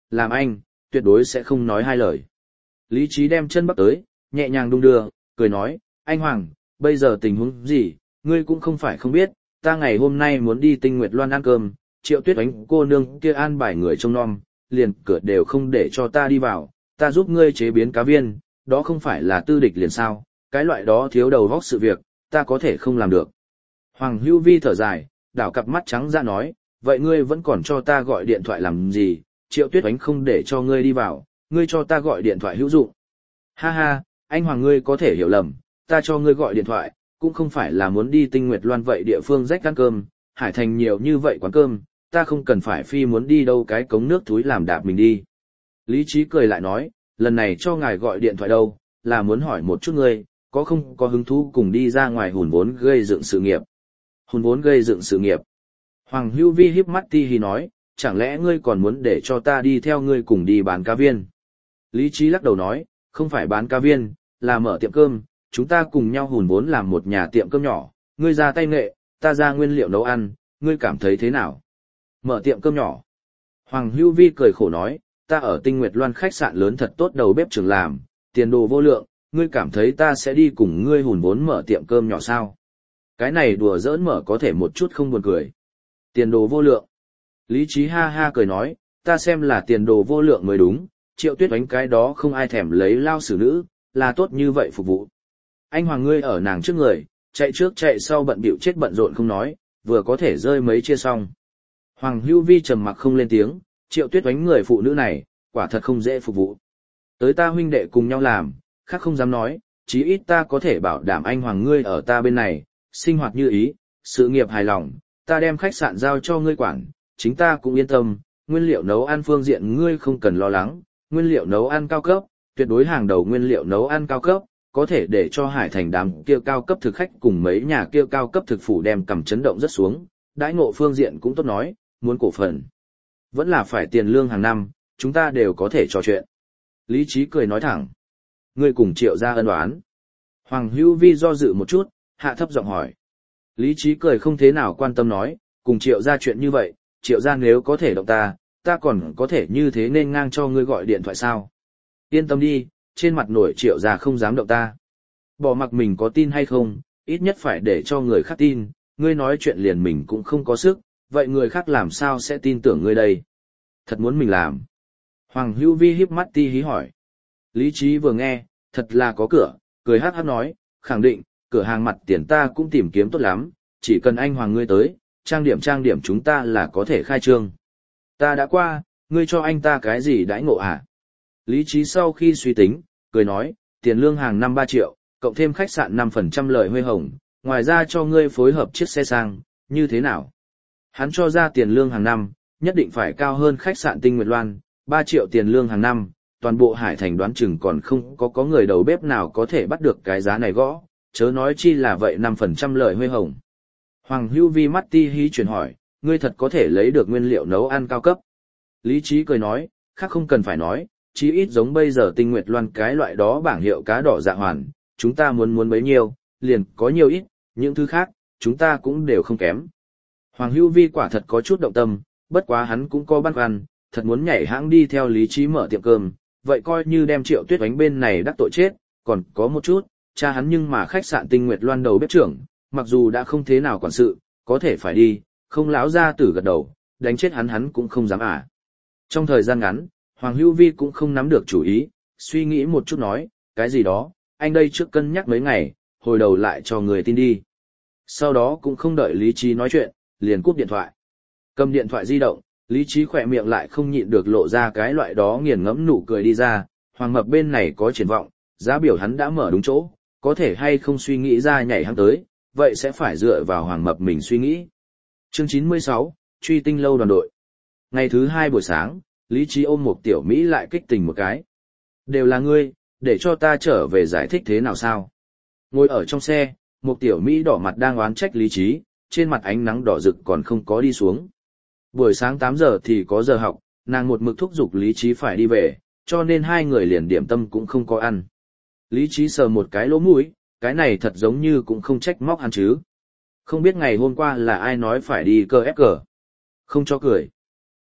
làm anh, tuyệt đối sẽ không nói hai lời. Lý trí đem chân bắc tới, nhẹ nhàng đung đưa, cười nói, anh Hoàng, bây giờ tình huống gì, ngươi cũng không phải không biết, ta ngày hôm nay muốn đi Tinh Nguyệt Loan ăn cơm, Triệu Tuyết Oánh cô nương kia an bài người trông nom, liền cửa đều không để cho ta đi vào, ta giúp ngươi chế biến cá viên, đó không phải là tư địch liền sao, cái loại đó thiếu đầu vóc sự việc, ta có thể không làm được. Hoàng Hữu Vi thở dài, đảo cặp mắt trắng ra nói, vậy ngươi vẫn còn cho ta gọi điện thoại làm gì, Triệu Tuyết Oánh không để cho ngươi đi vào, ngươi cho ta gọi điện thoại hữu dụng. Ha ha, anh Hoàng ngươi có thể hiểu lầm, ta cho ngươi gọi điện thoại, cũng không phải là muốn đi Tinh Nguyệt Loan vậy địa phương rách ăn cơm, Hải Thành nhiều như vậy quán cơm, ta không cần phải phi muốn đi đâu cái cống nước túi làm đạp mình đi. Lý Trí cười lại nói, lần này cho ngài gọi điện thoại đâu, là muốn hỏi một chút ngươi, có không có hứng thú cùng đi ra ngoài hùn vốn gây dựng sự nghiệp. Hùn vốn gây dựng sự nghiệp. Hoàng Hữu Vi híp mắt ti hí nói, chẳng lẽ ngươi còn muốn để cho ta đi theo ngươi cùng đi bán cá viên. Lý Trí lắc đầu nói, không phải bán cá viên, là mở tiệm cơm, chúng ta cùng nhau hùn vốn làm một nhà tiệm cơm nhỏ, ngươi ra tay nghệ, ta ra nguyên liệu nấu ăn, ngươi cảm thấy thế nào? Mở tiệm cơm nhỏ. Hoàng Hữu Vi cười khổ nói, ta ở Tinh Nguyệt Loan khách sạn lớn thật tốt đầu bếp trưởng làm, tiền đồ vô lượng, ngươi cảm thấy ta sẽ đi cùng ngươi hùn vốn mở tiệm cơm nhỏ sao? Cái này đùa giỡn mở có thể một chút không buồn cười. Tiền đồ vô lượng. Lý Trí ha ha cười nói, ta xem là tiền đồ vô lượng mới đúng, Triệu Tuyết Oánh cái đó không ai thèm lấy lao xử nữ, là tốt như vậy phục vụ. Anh Hoàng ngươi ở nàng trước người, chạy trước chạy sau bận bịu chết bận rộn không nói, vừa có thể rơi mấy chia xong. Hoàng Hữu Vi trầm mặc không lên tiếng, Triệu Tuyết Oánh người phụ nữ này, quả thật không dễ phục vụ. Tới ta huynh đệ cùng nhau làm, khác không dám nói, chí ít ta có thể bảo đảm anh Hoàng ngươi ở ta bên này, sinh hoạt như ý, sự nghiệp hài lòng, ta đem khách sạn giao cho ngươi quản, chính ta cũng yên tâm, nguyên liệu nấu ăn phương diện ngươi không cần lo lắng, nguyên liệu nấu ăn cao cấp, tuyệt đối hàng đầu nguyên liệu nấu ăn cao cấp, có thể để cho Hải Thành đám kia cao cấp thực khách cùng mấy nhà kia cao cấp thực phủ đem cầm chấn động rất xuống, đãi ngộ phương diện cũng tốt nói, muốn cổ phần. Vẫn là phải tiền lương hàng năm, chúng ta đều có thể trò chuyện. Lý Trí cười nói thẳng. Ngươi cùng Triệu gia ân oán. Hoàng Hữu Vi do dự một chút, hạ thấp giọng hỏi. Lý Trí cười không thế nào quan tâm nói, cùng Triệu gia chuyện như vậy, Triệu gia nếu có thể động ta, ta còn có thể như thế nên ngang cho ngươi gọi điện thoại sao? Yên tâm đi, trên mặt nổi Triệu gia không dám động ta. Bỏ mặc mình có tin hay không, ít nhất phải để cho người khác tin, ngươi nói chuyện liền mình cũng không có sức, vậy người khác làm sao sẽ tin tưởng ngươi đây? Thật muốn mình làm. Hoàng Hữu Vi híp mắt ti hí hỏi. Lý Trí vừa nghe, thật là có cửa, cười hát hát nói, khẳng định, cửa hàng mặt tiền ta cũng tìm kiếm tốt lắm, chỉ cần anh Hoàng ngươi tới, trang điểm trang điểm chúng ta là có thể khai trương. Ta đã qua, ngươi cho anh ta cái gì đãi ngộ hả? Lý Trí sau khi suy tính, cười nói, tiền lương hàng năm ba triệu, cộng thêm khách sạn năm phần trăm lợi huê hồng, ngoài ra cho ngươi phối hợp chiếc xe sang, như thế nào? Hắn cho ra tiền lương hàng năm, nhất định phải cao hơn khách sạn Tinh Nguyệt Loan, ba triệu tiền lương hàng năm, toàn bộ Hải Thành đoán chừng còn không có có người đầu bếp nào có thể bắt được cái giá này gõ, chớ nói chi là vậy năm phần trăm lợi huê hồng. Hoàng Hữu Vi mắt ti hí chuyển hỏi, ngươi thật có thể lấy được nguyên liệu nấu ăn cao cấp. Lý Trí cười nói, khác không cần phải nói, chí ít giống bây giờ Tinh Nguyệt Loan cái loại đó bảng hiệu cá đỏ dạ hoàn, chúng ta muốn muốn bấy nhiêu, liền có nhiều ít, những thứ khác, chúng ta cũng đều không kém. Hoàng Hữu Vi quả thật có chút động tâm, bất quá hắn cũng có băn khoăn, thật muốn nhảy hãng đi theo Lý Trí mở tiệm cơm, vậy coi như đem Triệu Tuyết Oánh bên này đắc tội chết, còn có một chút, cha hắn nhưng mà khách sạn Tinh Nguyệt Loan đầu bếp trưởng, mặc dù đã không thế nào quản sự, có thể phải đi, không láo ra tử gật đầu, đánh chết hắn hắn cũng không dám à. Trong thời gian ngắn, Hoàng Hữu Vi cũng không nắm được chủ ý, suy nghĩ một chút nói, cái gì đó, anh đây trước cân nhắc mấy ngày, hồi đầu lại cho người tin đi. Sau đó cũng không đợi Lý Trí nói chuyện, liền cúp điện thoại. Cầm điện thoại di động, Lý Trí khỏe miệng lại không nhịn được lộ ra cái loại đó nghiền ngẫm nụ cười đi ra, Hoàng Mập bên này có triển vọng, giá biểu hắn đã mở đúng chỗ, có thể hay không suy nghĩ ra nhảy hắn tới, vậy sẽ phải dựa vào Hoàng Mập mình suy nghĩ. Chương chín mươi sáu, Truy Tinh lâu đoàn đội. Ngày thứ hai buổi sáng, Lý Trí ôm một tiểu Mỹ lại kích tình một cái. Đều là ngươi, để cho ta trở về giải thích thế nào sao? Ngồi ở trong xe, một tiểu Mỹ đỏ mặt đang oán trách Lý Trí, trên mặt ánh nắng đỏ rực còn không có đi xuống. Buổi sáng tám giờ thì có giờ học, nàng một mực thúc giục Lý Trí phải đi về, cho nên hai người liền điểm tâm cũng không có ăn. Lý Trí sờ một cái lỗ mũi, cái này thật giống như cũng không trách móc hắn chứ. Không biết ngày hôm qua là ai nói phải đi cơ ép cờ. Không cho cười.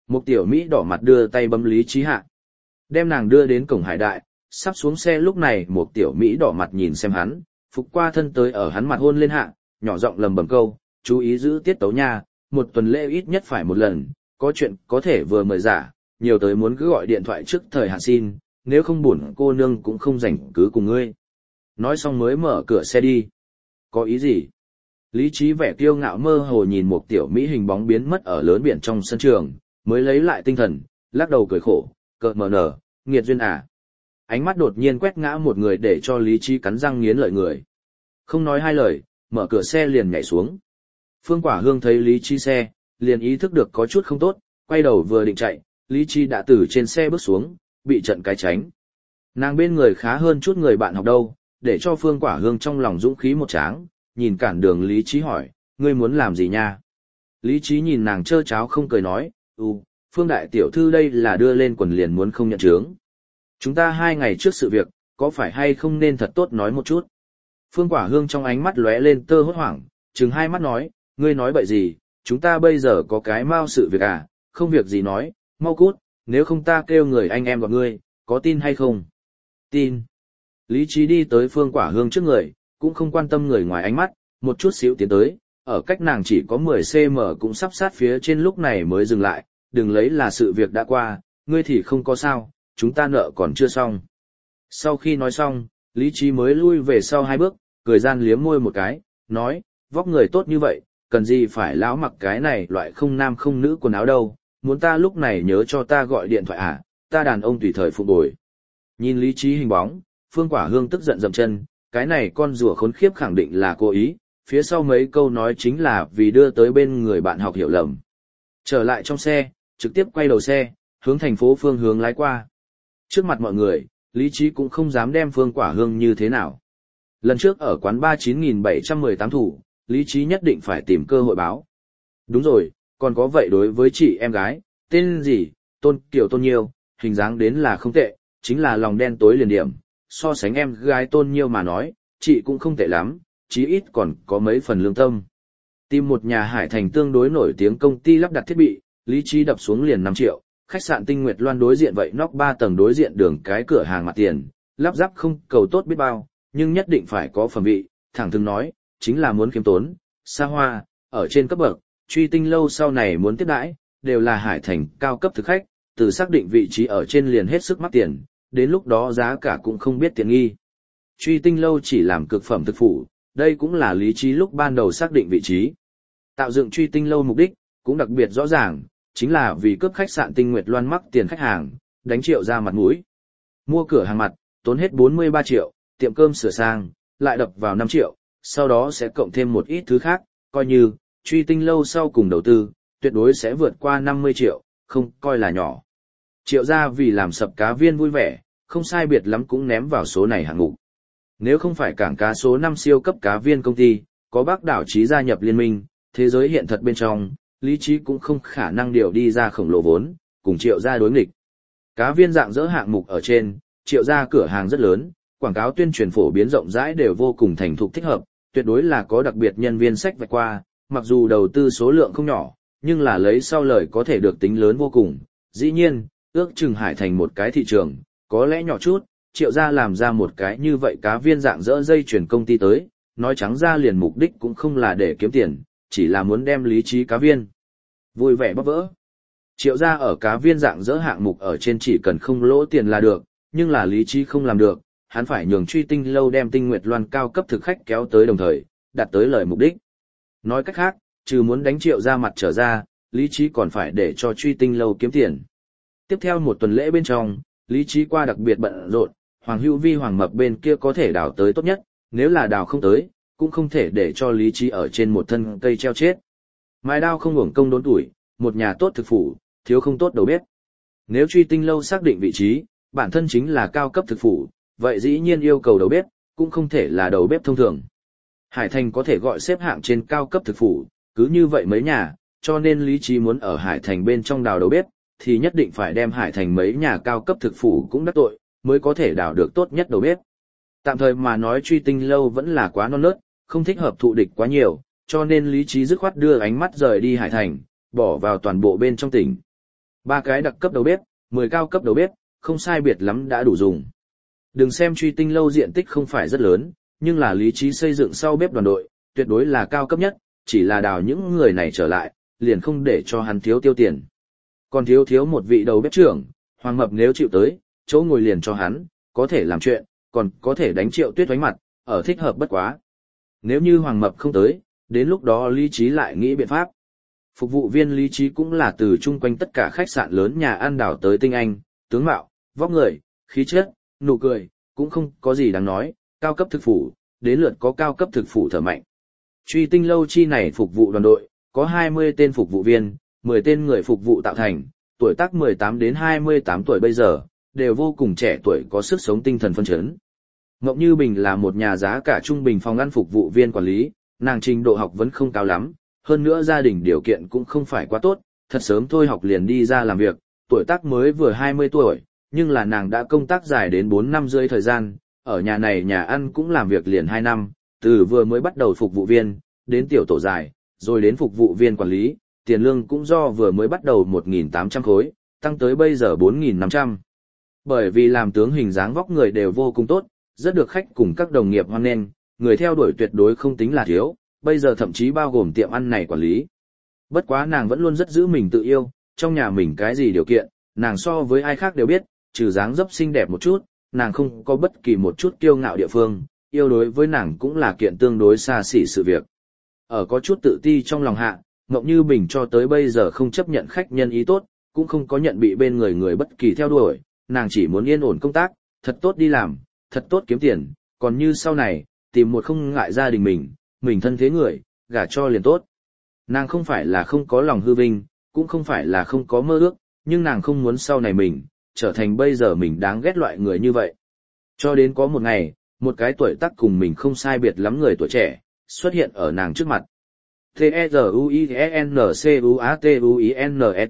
Một tiểu Mỹ đỏ mặt đưa tay bấm Lý Trí hạ. Đem nàng đưa đến cổng hải đại, sắp xuống xe lúc này một tiểu Mỹ đỏ mặt nhìn xem hắn, phục qua thân tới ở hắn mặt hôn lên hạ, nhỏ giọng lầm bầm câu, chú ý giữ tiết tấu nha, một tuần lễ ít nhất phải một lần, có chuyện có thể vừa mời giả, nhiều tới muốn cứ gọi điện thoại trước thời hạn xin, nếu không buồn cô nương cũng không rảnh cứ cùng ngươi. Nói xong mới mở cửa xe đi. Có ý gì? Lý Trí vẻ kiêu ngạo mơ hồ nhìn một tiểu Mỹ hình bóng biến mất ở lớn biển trong sân trường, mới lấy lại tinh thần, lắc đầu cười khổ, cợt mờ nở, nghiệt duyên à. Ánh mắt đột nhiên quét ngã một người để cho Lý Trí cắn răng nghiến lợi người. Không nói hai lời, mở cửa xe liền nhảy xuống. Phương Quả Hương thấy Lý Trí xe, liền ý thức được có chút không tốt, quay đầu vừa định chạy, Lý Trí đã từ trên xe bước xuống, bị trận cái tránh. Nàng bên người khá hơn chút người bạn học đâu, để cho Phương Quả Hương trong lòng dũng khí một tráng, nhìn cản đường Lý Trí hỏi, ngươi muốn làm gì nha? Lý Trí nhìn nàng trơ cháo không cười nói, ừ, Phương đại tiểu thư đây là đưa lên quần liền muốn không nhận chướng. Chúng ta hai ngày trước sự việc, có phải hay không nên thật tốt nói một chút? Phương Quả Hương trong ánh mắt lóe lên tơ hốt hoảng, trừng hai mắt nói, ngươi nói bậy gì, chúng ta bây giờ có cái mau sự việc à, không việc gì nói, mau cút, nếu không ta kêu người anh em gặp ngươi, có tin hay không? Tin. Lý Trí đi tới Phương Quả Hương trước người, cũng không quan tâm người ngoài ánh mắt, một chút xíu tiến tới, ở cách nàng chỉ có mười xăng-ti-mét cũng sắp sát phía trên lúc này mới dừng lại, đừng lấy là sự việc đã qua, ngươi thì không có sao, chúng ta nợ còn chưa xong. Sau khi nói xong, Lý Trí mới lui về sau hai bước, cười gian liếm môi một cái, nói, vóc người tốt như vậy, cần gì phải lão mặc cái này loại không nam không nữ quần áo đâu, muốn ta lúc này nhớ cho ta gọi điện thoại à, ta đàn ông tùy thời phục bồi. Nhìn Lý Trí hình bóng, Phương Quả Hương tức giận dậm chân, cái này con rùa khốn khiếp khẳng định là cố ý, phía sau mấy câu nói chính là vì đưa tới bên người bạn học hiểu lầm. Trở lại trong xe, trực tiếp quay đầu xe, hướng thành phố phương hướng lái qua. Trước mặt mọi người, Lý Trí cũng không dám đem Phương Quả Hương như thế nào. Lần trước ở quán ba chín nghìn bảy trăm mười tám thủ, Lý Trí nhất định phải tìm cơ hội báo. Đúng rồi, còn có vậy đối với chị em gái, tên gì, Tôn Kiều Tôn Nhiêu, hình dáng đến là không tệ, chính là lòng đen tối liền điểm. So sánh em gái Tôn Nhiêu mà nói, chị cũng không tệ lắm, chí ít còn có mấy phần lương tâm. Tìm một nhà hải thành tương đối nổi tiếng công ty lắp đặt thiết bị, Lý Trí đập xuống liền năm triệu, khách sạn Tinh Nguyệt Loan đối diện vậy nóc ba tầng đối diện đường cái cửa hàng mặt tiền, lắp ráp không cầu tốt biết bao, nhưng nhất định phải có phẩm vị, thẳng thừng nói, chính là muốn kiếm tốn, xa hoa, ở trên cấp bậc, Truy Tinh lâu sau này muốn tiếp đãi, đều là hải thành cao cấp thực khách, từ xác định vị trí ở trên liền hết sức mắc tiền, đến lúc đó giá cả cũng không biết tiện nghi. Truy Tinh lâu chỉ làm cực phẩm thực phụ, đây cũng là Lý Trí lúc ban đầu xác định vị trí. Tạo dựng Truy Tinh lâu mục đích, cũng đặc biệt rõ ràng, chính là vì cướp khách sạn Tinh Nguyệt Loan mắc tiền khách hàng, đánh triệu ra mặt mũi. Mua cửa hàng mặt, tốn hết bốn mươi ba triệu, tiệm cơm sửa sang, lại đập vào năm triệu, sau đó sẽ cộng thêm một ít thứ khác, coi như, Truy Tinh lâu sau cùng đầu tư, tuyệt đối sẽ vượt qua năm mươi triệu, không coi là nhỏ. Triệu gia vì làm sập cá viên vui vẻ, không sai biệt lắm cũng ném vào số này hạng mục. Nếu không phải cảng cá số năm siêu cấp cá viên công ty, có Bắc đảo Trí gia nhập liên minh, thế giới hiện thật bên trong, Lý Trí cũng không khả năng điều đi ra khổng lồ vốn, cùng Triệu gia đối nghịch. Cá viên dạng dỡ hạng mục ở trên, Triệu gia cửa hàng rất lớn, quảng cáo tuyên truyền phổ biến rộng rãi đều vô cùng thành thục thích hợp, tuyệt đối là có đặc biệt nhân viên sách vạch qua, mặc dù đầu tư số lượng không nhỏ, nhưng là lấy sau lời có thể được tính lớn vô cùng. Dĩ nhiên, ước chừng hải thành một cái thị trường, có lẽ nhỏ chút, Triệu gia làm ra một cái như vậy cá viên dạng dỡ dây chuyển công ty tới, nói trắng ra liền mục đích cũng không là để kiếm tiền, chỉ là muốn đem Lý Trí cá viên vui vẻ bóp vỡ. Triệu gia ở cá viên dạng dỡ hạng mục ở trên chỉ cần không lỗ tiền là được, nhưng là Lý Trí không làm được, hắn phải nhường Truy Tinh lâu đem Tinh Nguyệt Loan cao cấp thực khách kéo tới đồng thời, đạt tới lời mục đích. Nói cách khác, trừ muốn đánh Triệu gia mặt trở ra, Lý Trí còn phải để cho Truy Tinh lâu kiếm tiền. Tiếp theo một tuần lễ bên trong, Lý Trí qua đặc biệt bận rộn, Hoàng Hữu Vi Hoàng Mập bên kia có thể đào tới tốt nhất, nếu là đào không tới, cũng không thể để cho Lý Trí ở trên một thân cây treo chết. Mài đao không uổng công đốn tuổi, một nhà tốt thực phủ, thiếu không tốt đầu bếp. Nếu Truy Tinh lâu xác định vị trí, bản thân chính là cao cấp thực phủ, vậy dĩ nhiên yêu cầu đầu bếp, cũng không thể là đầu bếp thông thường. Hải Thành có thể gọi xếp hạng trên cao cấp thực phủ, cứ như vậy mấy nhà, cho nên Lý Trí muốn ở Hải Thành bên trong đào đầu bếp, thì nhất định phải đem Hải Thành mấy nhà cao cấp thực phủ cũng đắc tội, mới có thể đào được tốt nhất đầu bếp. Tạm thời mà nói Truy Tinh lâu vẫn là quá non nớt, không thích hợp thụ địch quá nhiều, cho nên Lý Trí dứt khoát đưa ánh mắt rời đi Hải Thành, bỏ vào toàn bộ bên trong tỉnh. Ba cái đặc cấp đầu bếp, mười cao cấp đầu bếp, không sai biệt lắm đã đủ dùng. Đừng xem Truy Tinh lâu diện tích không phải rất lớn, nhưng là lý trí xây dựng sau bếp đoàn đội, tuyệt đối là cao cấp nhất, chỉ là đào những người này trở lại, liền không để cho hắn thiếu tiêu tiền. Còn thiếu thiếu một vị đầu bếp trưởng, Hoàng Mập nếu chịu tới, chỗ ngồi liền cho hắn, có thể làm chuyện, còn có thể đánh Triệu Tuyết đánh mặt, ở thích hợp bất quá. Nếu như Hoàng Mập không tới, đến lúc đó lý trí lại nghĩ biện pháp. Phục vụ viên lý trí cũng là từ chung quanh tất cả khách sạn lớn nhà ăn đảo tới tinh anh, tướng mạo, vóc người, khí chất, nụ cười, cũng không có gì đáng nói, cao cấp thực phủ, đến lượt có cao cấp thực phủ thở mạnh. Truy Tinh lâu chi này phục vụ đoàn đội, có hai mươi tên phục vụ viên, mười tên người phục vụ tạo thành, tuổi tác mười tám đến hai mươi tám tuổi bây giờ, đều vô cùng trẻ tuổi có sức sống tinh thần phấn chấn. Ngọc Như Bình là một nhà giá cả trung bình phòng ăn phục vụ viên quản lý, nàng trình độ học vẫn không cao lắm, hơn nữa gia đình điều kiện cũng không phải quá tốt, thật sớm thôi học liền đi ra làm việc, tuổi tác mới vừa hai mươi tuổi, nhưng là nàng đã công tác dài đến bốn năm rưỡi thời gian, ở nhà này nhà ăn cũng làm việc liền hai năm, từ vừa mới bắt đầu phục vụ viên, đến tiểu tổ dài, rồi đến phục vụ viên quản lý, tiền lương cũng do vừa mới bắt đầu một nghìn tám trăm khối, tăng tới bây giờ bốn nghìn năm trăm. Bởi vì làm tướng hình dáng vóc người đều vô cùng tốt, rất được khách cùng các đồng nghiệp hoan nghênh, người theo đuổi tuyệt đối không tính là thiếu, bây giờ thậm chí bao gồm tiệm ăn này quản lý. Bất quá nàng vẫn luôn rất giữ mình tự yêu, trong nhà mình cái gì điều kiện, nàng so với ai khác đều biết, trừ dáng dấp xinh đẹp một chút, nàng không có bất kỳ một chút kiêu ngạo địa phương, yêu đối với nàng cũng là kiện tương đối xa xỉ sự việc. Ở có chút tự ti trong lòng hạ, Ngọc Như Bình cho tới bây giờ không chấp nhận khách nhân ý tốt, cũng không có nhận bị bên người người bất kỳ theo đuổi, nàng chỉ muốn yên ổn công tác, thật tốt đi làm, thật tốt kiếm tiền, còn như sau này, tìm một không ngại gia đình mình, mình thân thế người, gả cho liền tốt. Nàng không phải là không có lòng hư vinh, cũng không phải là không có mơ ước, nhưng nàng không muốn sau này mình, trở thành bây giờ mình đáng ghét loại người như vậy. Cho đến có một ngày, một cái tuổi tác cùng mình không sai biệt lắm người tuổi trẻ, xuất hiện ở nàng trước mặt. T-E-Z-U-I-N-C-U-A-T-U-I-N-E-T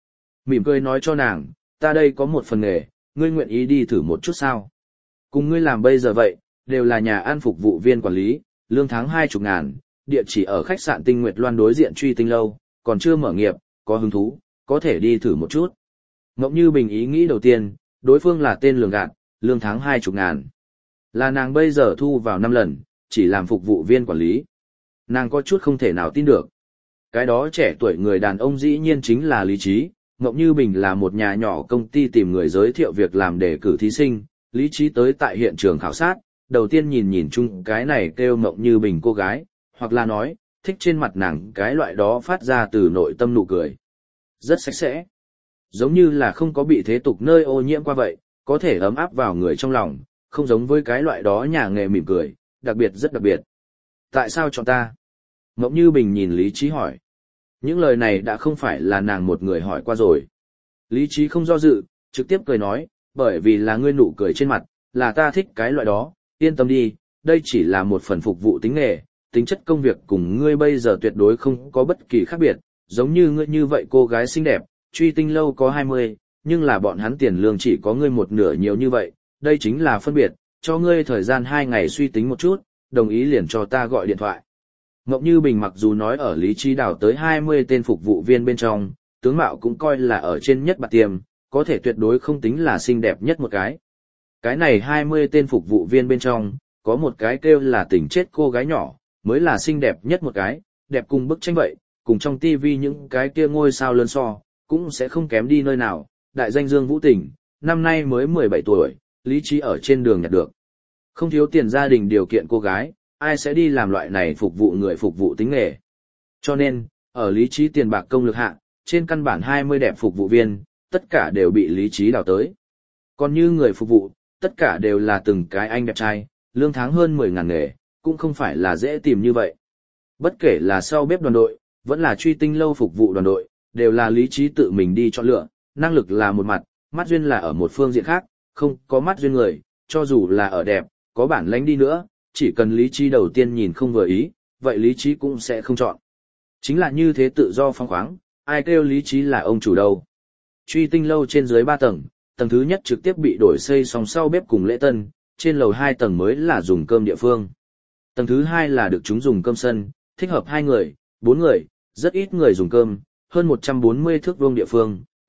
Mỉm cười nói cho nàng, ta đây có một phần nghề, ngươi nguyện ý đi thử một chút sao? Cùng ngươi làm bây giờ vậy, đều là nhà ăn phục vụ viên quản lý, lương tháng hai chục ngàn, địa chỉ ở khách sạn Tinh Nguyệt Loan đối diện Truy Tinh lâu, còn chưa mở nghiệp, có hứng thú, có thể đi thử một chút. Ngọc Như Bình ý nghĩ đầu tiên, đối phương là tên lường gạt, lương tháng hai chục ngàn. Là nàng bây giờ thu vào năm lần, chỉ làm phục vụ viên quản lý. Nàng có chút không thể nào tin được. Cái đó trẻ tuổi người đàn ông dĩ nhiên chính là Lý Trí. Ngọc Như Bình là một nhà nhỏ công ty tìm người giới thiệu việc làm để cử thí sinh. Lý Trí tới tại hiện trường khảo sát, đầu tiên nhìn nhìn chung cái này kêu Ngọc Như Bình cô gái, hoặc là nói, thích trên mặt nàng cái loại đó phát ra từ nội tâm nụ cười. Rất sạch sẽ. Giống như là không có bị thế tục nơi ô nhiễm qua vậy, có thể ấm áp vào người trong lòng, không giống với cái loại đó nhà nghề mỉm cười, đặc biệt rất đặc biệt. Tại sao chọn ta? Ngọc Như Bình nhìn Lý Trí hỏi. Những lời này đã không phải là nàng một người hỏi qua rồi. Lý Trí không do dự, trực tiếp cười nói, bởi vì là ngươi nụ cười trên mặt, là ta thích cái loại đó, yên tâm đi, đây chỉ là một phần phục vụ tính nghề, tính chất công việc cùng ngươi bây giờ tuyệt đối không có bất kỳ khác biệt, giống như ngươi như vậy cô gái xinh đẹp, Truy Tinh lâu có hai mươi, nhưng là bọn hắn tiền lương chỉ có ngươi một nửa nhiều như vậy, đây chính là phân biệt, cho ngươi thời gian hai ngày suy tính một chút, đồng ý liền cho ta gọi điện thoại. Ngọc Như Bình mặc dù nói ở Lý Trí đảo tới hai mươi tên phục vụ viên bên trong, tướng mạo cũng coi là ở trên nhất bạt tiềm, có thể tuyệt đối không tính là xinh đẹp nhất một cái. Cái này hai mươi tên phục vụ viên bên trong, có một cái kêu là tỉnh chết cô gái nhỏ, mới là xinh đẹp nhất một cái, đẹp cùng bức tranh vậy, cùng trong tivi những cái kia ngôi sao lớn so, cũng sẽ không kém đi nơi nào. Đại danh Dương Vũ Tình, năm nay mới mười bảy tuổi, Lý Trí ở trên đường nhặt được. Không thiếu tiền gia đình điều kiện cô gái, ai sẽ đi làm loại này phục vụ người phục vụ tính nghề. Cho nên, ở Lý Trí tiền bạc công lực hạ, trên căn bản hai mươi đẹp phục vụ viên, tất cả đều bị Lý Trí đào tới. Còn như người phục vụ, tất cả đều là từng cái anh đẹp trai, lương tháng hơn mười ngàn nghề, cũng không phải là dễ tìm như vậy. Bất kể là sau bếp đoàn đội, vẫn là Truy Tinh lâu phục vụ đoàn đội, đều là Lý Trí tự mình đi chọn lựa, năng lực là một mặt, mắt duyên là ở một phương diện khác, không có mắt duyên người, cho dù là ở đẹp, có bản lĩnh đi nữa, chỉ cần Lý Trí đầu tiên nhìn không vừa ý, vậy Lý Trí cũng sẽ không chọn. Chính là như thế tự do phóng khoáng, ai kêu Lý Trí là ông chủ đâu. Truy Tinh lâu trên dưới ba tầng, tầng thứ nhất trực tiếp bị đổi xây xong sau bếp cùng lễ tân, trên lầu hai tầng mới là dùng cơm địa phương. Tầng thứ hai là được chúng dùng cơm sân, thích hợp hai người, bốn người, rất ít người dùng cơm, hơn một trăm bốn mươi thước vuông địa phương,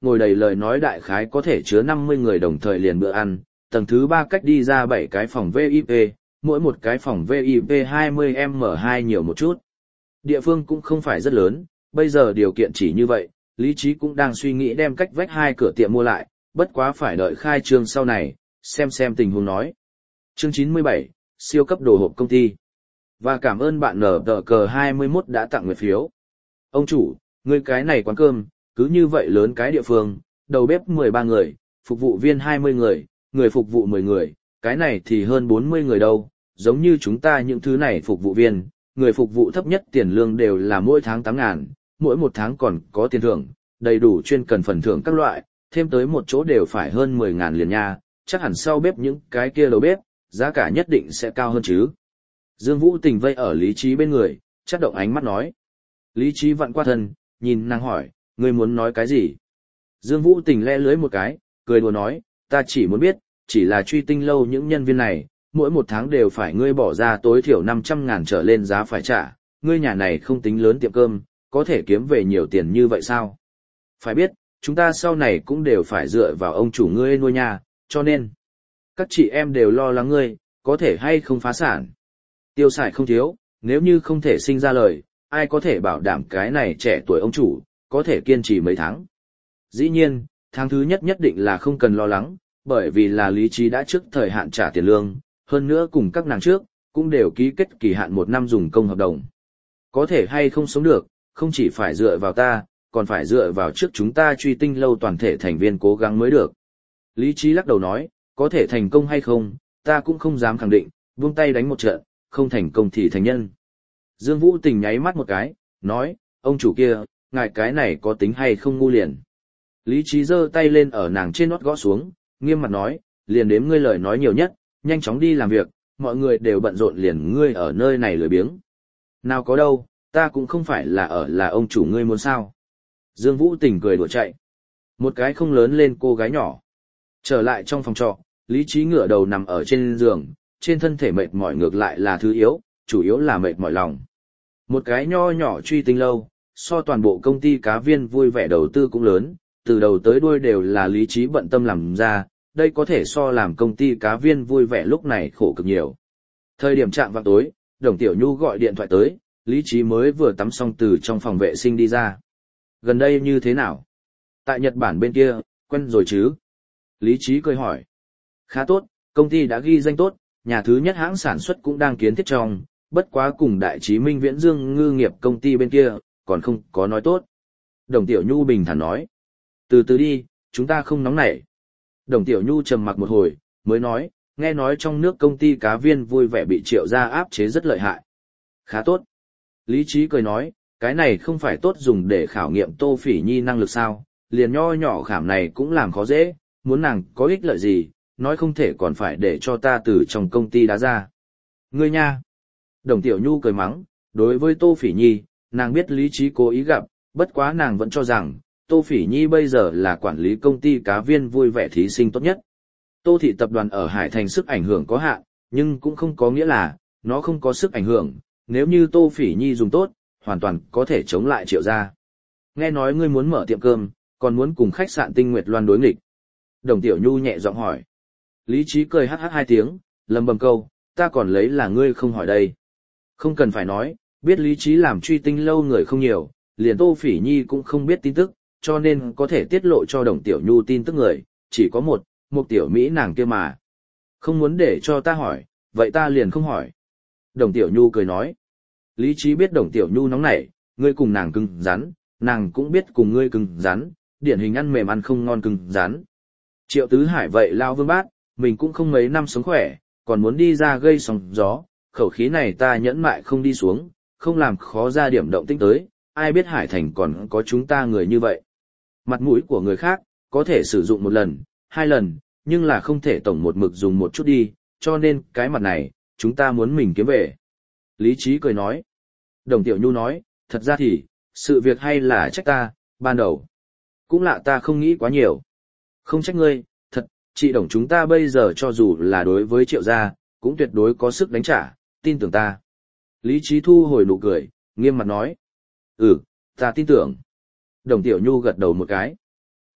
ngồi đầy lời nói đại khái có thể chứa năm mươi người đồng thời liền bữa ăn, tầng thứ ba cách đi ra bảy cái phòng vê i pê, mỗi một cái phòng vê i pê hai mươi em hai nhiều một chút. Địa phương cũng không phải rất lớn, bây giờ điều kiện chỉ như vậy, Lý Trí cũng đang suy nghĩ đem cách vách hai cửa tiệm mua lại, bất quá phải đợi khai trương sau này, xem xem tình huống nói. Chương chín mươi bảy, siêu cấp đồ hộp công ty. Và cảm ơn bạn nở tờ cờ hai mươi mốt đã tặng nguyệt phiếu. Ông chủ, người cái này quán cơm, cứ như vậy lớn cái địa phương, đầu bếp mười ba người, phục vụ viên hai mươi người, người phục vụ mười người, cái này thì hơn bốn mươi người đâu, giống như chúng ta những thứ này phục vụ viên, người phục vụ thấp nhất tiền lương đều là mỗi tháng tám ngàn, mỗi một tháng còn có tiền thưởng, đầy đủ chuyên cần phần thưởng các loại, thêm tới một chỗ đều phải hơn mười ngàn liền nha, chắc hẳn sau bếp những cái kia đầu bếp, giá cả nhất định sẽ cao hơn chứ. Dương Vũ Tình vây ở Lý Trí bên người, chắt động ánh mắt nói. Lý Trí vặn qua thân, nhìn nàng hỏi, ngươi muốn nói cái gì? Dương Vũ Tình le lưới một cái, cười đùa nói, ta chỉ muốn biết, chỉ là truy tinh lâu những nhân viên này, mỗi một tháng đều phải ngươi bỏ ra tối thiểu năm trăm ngàn trở lên giá phải trả, ngươi nhà này không tính lớn tiệm cơm, có thể kiếm về nhiều tiền như vậy sao? Phải biết, chúng ta sau này cũng đều phải dựa vào ông chủ ngươi nuôi nhà, cho nên, các chị em đều lo lắng ngươi, có thể hay không phá sản. Tiêu xài không thiếu, nếu như không thể sinh ra lời, ai có thể bảo đảm cái này trẻ tuổi ông chủ, có thể kiên trì mấy tháng. Dĩ nhiên, tháng thứ nhất nhất định là không cần lo lắng, bởi vì là Lý Trí đã trước thời hạn trả tiền lương, hơn nữa cùng các nàng trước, cũng đều ký kết kỳ hạn một năm dùng công hợp đồng. Có thể hay không sống được, không chỉ phải dựa vào ta, còn phải dựa vào trước chúng ta truy tinh lâu toàn thể thành viên cố gắng mới được. Lý Trí lắc đầu nói, có thể thành công hay không, ta cũng không dám khẳng định, buông tay đánh một trận, không thành công thì thành nhân. Dương Vũ Tình nháy mắt một cái, nói, ông chủ kia, ngài cái này có tính hay không ngu liền. Lý Trí giơ tay lên ở nàng trên nót gõ xuống, nghiêm mặt nói, liền đếm ngươi lời nói nhiều nhất, nhanh chóng đi làm việc, mọi người đều bận rộn liền ngươi ở nơi này lười biếng. Nào có đâu, ta cũng không phải là ở là ông chủ ngươi muốn sao. Dương Vũ Tình cười đùa chạy. Một cái không lớn lên cô gái nhỏ. Trở lại trong phòng trọ, Lý Trí ngửa đầu nằm ở trên giường, trên thân thể mệt mỏi ngược lại là thứ yếu, chủ yếu là mệt mỏi lòng. Một cái nho nhỏ truy tinh lâu, so toàn bộ công ty cá viên vui vẻ đầu tư cũng lớn, từ đầu tới đuôi đều là Lý Trí bận tâm làm ra, đây có thể so làm công ty cá viên vui vẻ lúc này khổ cực nhiều. Thời điểm chạm vào tối, Đồng Tiểu Nhu gọi điện thoại tới, Lý Trí mới vừa tắm xong từ trong phòng vệ sinh đi ra. Gần đây như thế nào? Tại Nhật Bản bên kia, quen rồi chứ? Lý Trí cười hỏi. Khá tốt, công ty đã ghi danh tốt, nhà thứ nhất hãng sản xuất cũng đang kiến thiết trong, bất quá cùng Đại Chí Minh Viễn Dương ngư nghiệp công ty bên kia, còn không có nói tốt. Đồng Tiểu Nhu bình thản nói. Từ từ đi, chúng ta không nóng nảy. Đồng Tiểu Nhu trầm mặc một hồi, mới nói, nghe nói trong nước công ty cá viên vui vẻ bị Triệu gia áp chế rất lợi hại. Khá tốt. Lý Trí cười nói, cái này không phải tốt dùng để khảo nghiệm Tô Phỉ Nhi năng lực sao, liền nho nhỏ khảm này cũng làm khó dễ, muốn nàng có ích lợi gì, nói không thể còn phải để cho ta từ trong công ty đá ra. Ngươi nha. Đồng Tiểu Nhu cười mắng, đối với Tô Phỉ Nhi, nàng biết Lý Trí cố ý gặp, bất quá nàng vẫn cho rằng, Tô Phỉ Nhi bây giờ là quản lý công ty cá viên vui vẻ thí sinh tốt nhất. Tô thị tập đoàn ở Hải Thành sức ảnh hưởng có hạn, nhưng cũng không có nghĩa là, nó không có sức ảnh hưởng, nếu như Tô Phỉ Nhi dùng tốt, hoàn toàn có thể chống lại Triệu gia. Nghe nói ngươi muốn mở tiệm cơm, còn muốn cùng khách sạn Tinh Nguyệt Loan đối nghịch. Đồng Tiểu Nhu nhẹ giọng hỏi. Lý Trí cười hắc hắc hai tiếng, lầm bầm câu, ta còn lấy là ngươi không hỏi đây. Không cần phải nói, biết Lý Trí làm truy tinh lâu người không nhiều, liền Tô Phỉ Nhi cũng không biết tin tức, cho nên có thể tiết lộ cho Đồng Tiểu Nhu tin tức người, chỉ có một, một tiểu Mỹ nàng kia mà. Không muốn để cho ta hỏi, vậy ta liền không hỏi. Đồng Tiểu Nhu cười nói. Lý Trí biết Đồng Tiểu Nhu nóng nảy, ngươi cùng nàng cứng rắn, nàng cũng biết cùng ngươi cứng rắn, điển hình ăn mềm ăn không ngon cứng rắn. Triệu Tứ Hải vậy lao vương bát, mình cũng không mấy năm sống khỏe, còn muốn đi ra gây sóng gió, khẩu khí này ta nhẫn mại không đi xuống, không làm khó ra điểm động tĩnh tới, ai biết Hải Thành còn có chúng ta người như vậy. Mặt mũi của người khác, có thể sử dụng một lần, hai lần, nhưng là không thể tổng một mực dùng một chút đi, cho nên cái mặt này, chúng ta muốn mình kiếm về. Lý Trí cười nói. Đồng Tiểu Nhu nói, thật ra thì, sự việc hay là trách ta, ban đầu. Cũng lạ ta không nghĩ quá nhiều. Không trách ngươi, thật, chị Đồng chúng ta bây giờ cho dù là đối với Triệu gia, cũng tuyệt đối có sức đánh trả, tin tưởng ta. Lý Trí thu hồi nụ cười, nghiêm mặt nói. Ừ, ta tin tưởng. Đồng Tiểu Nhu gật đầu một cái.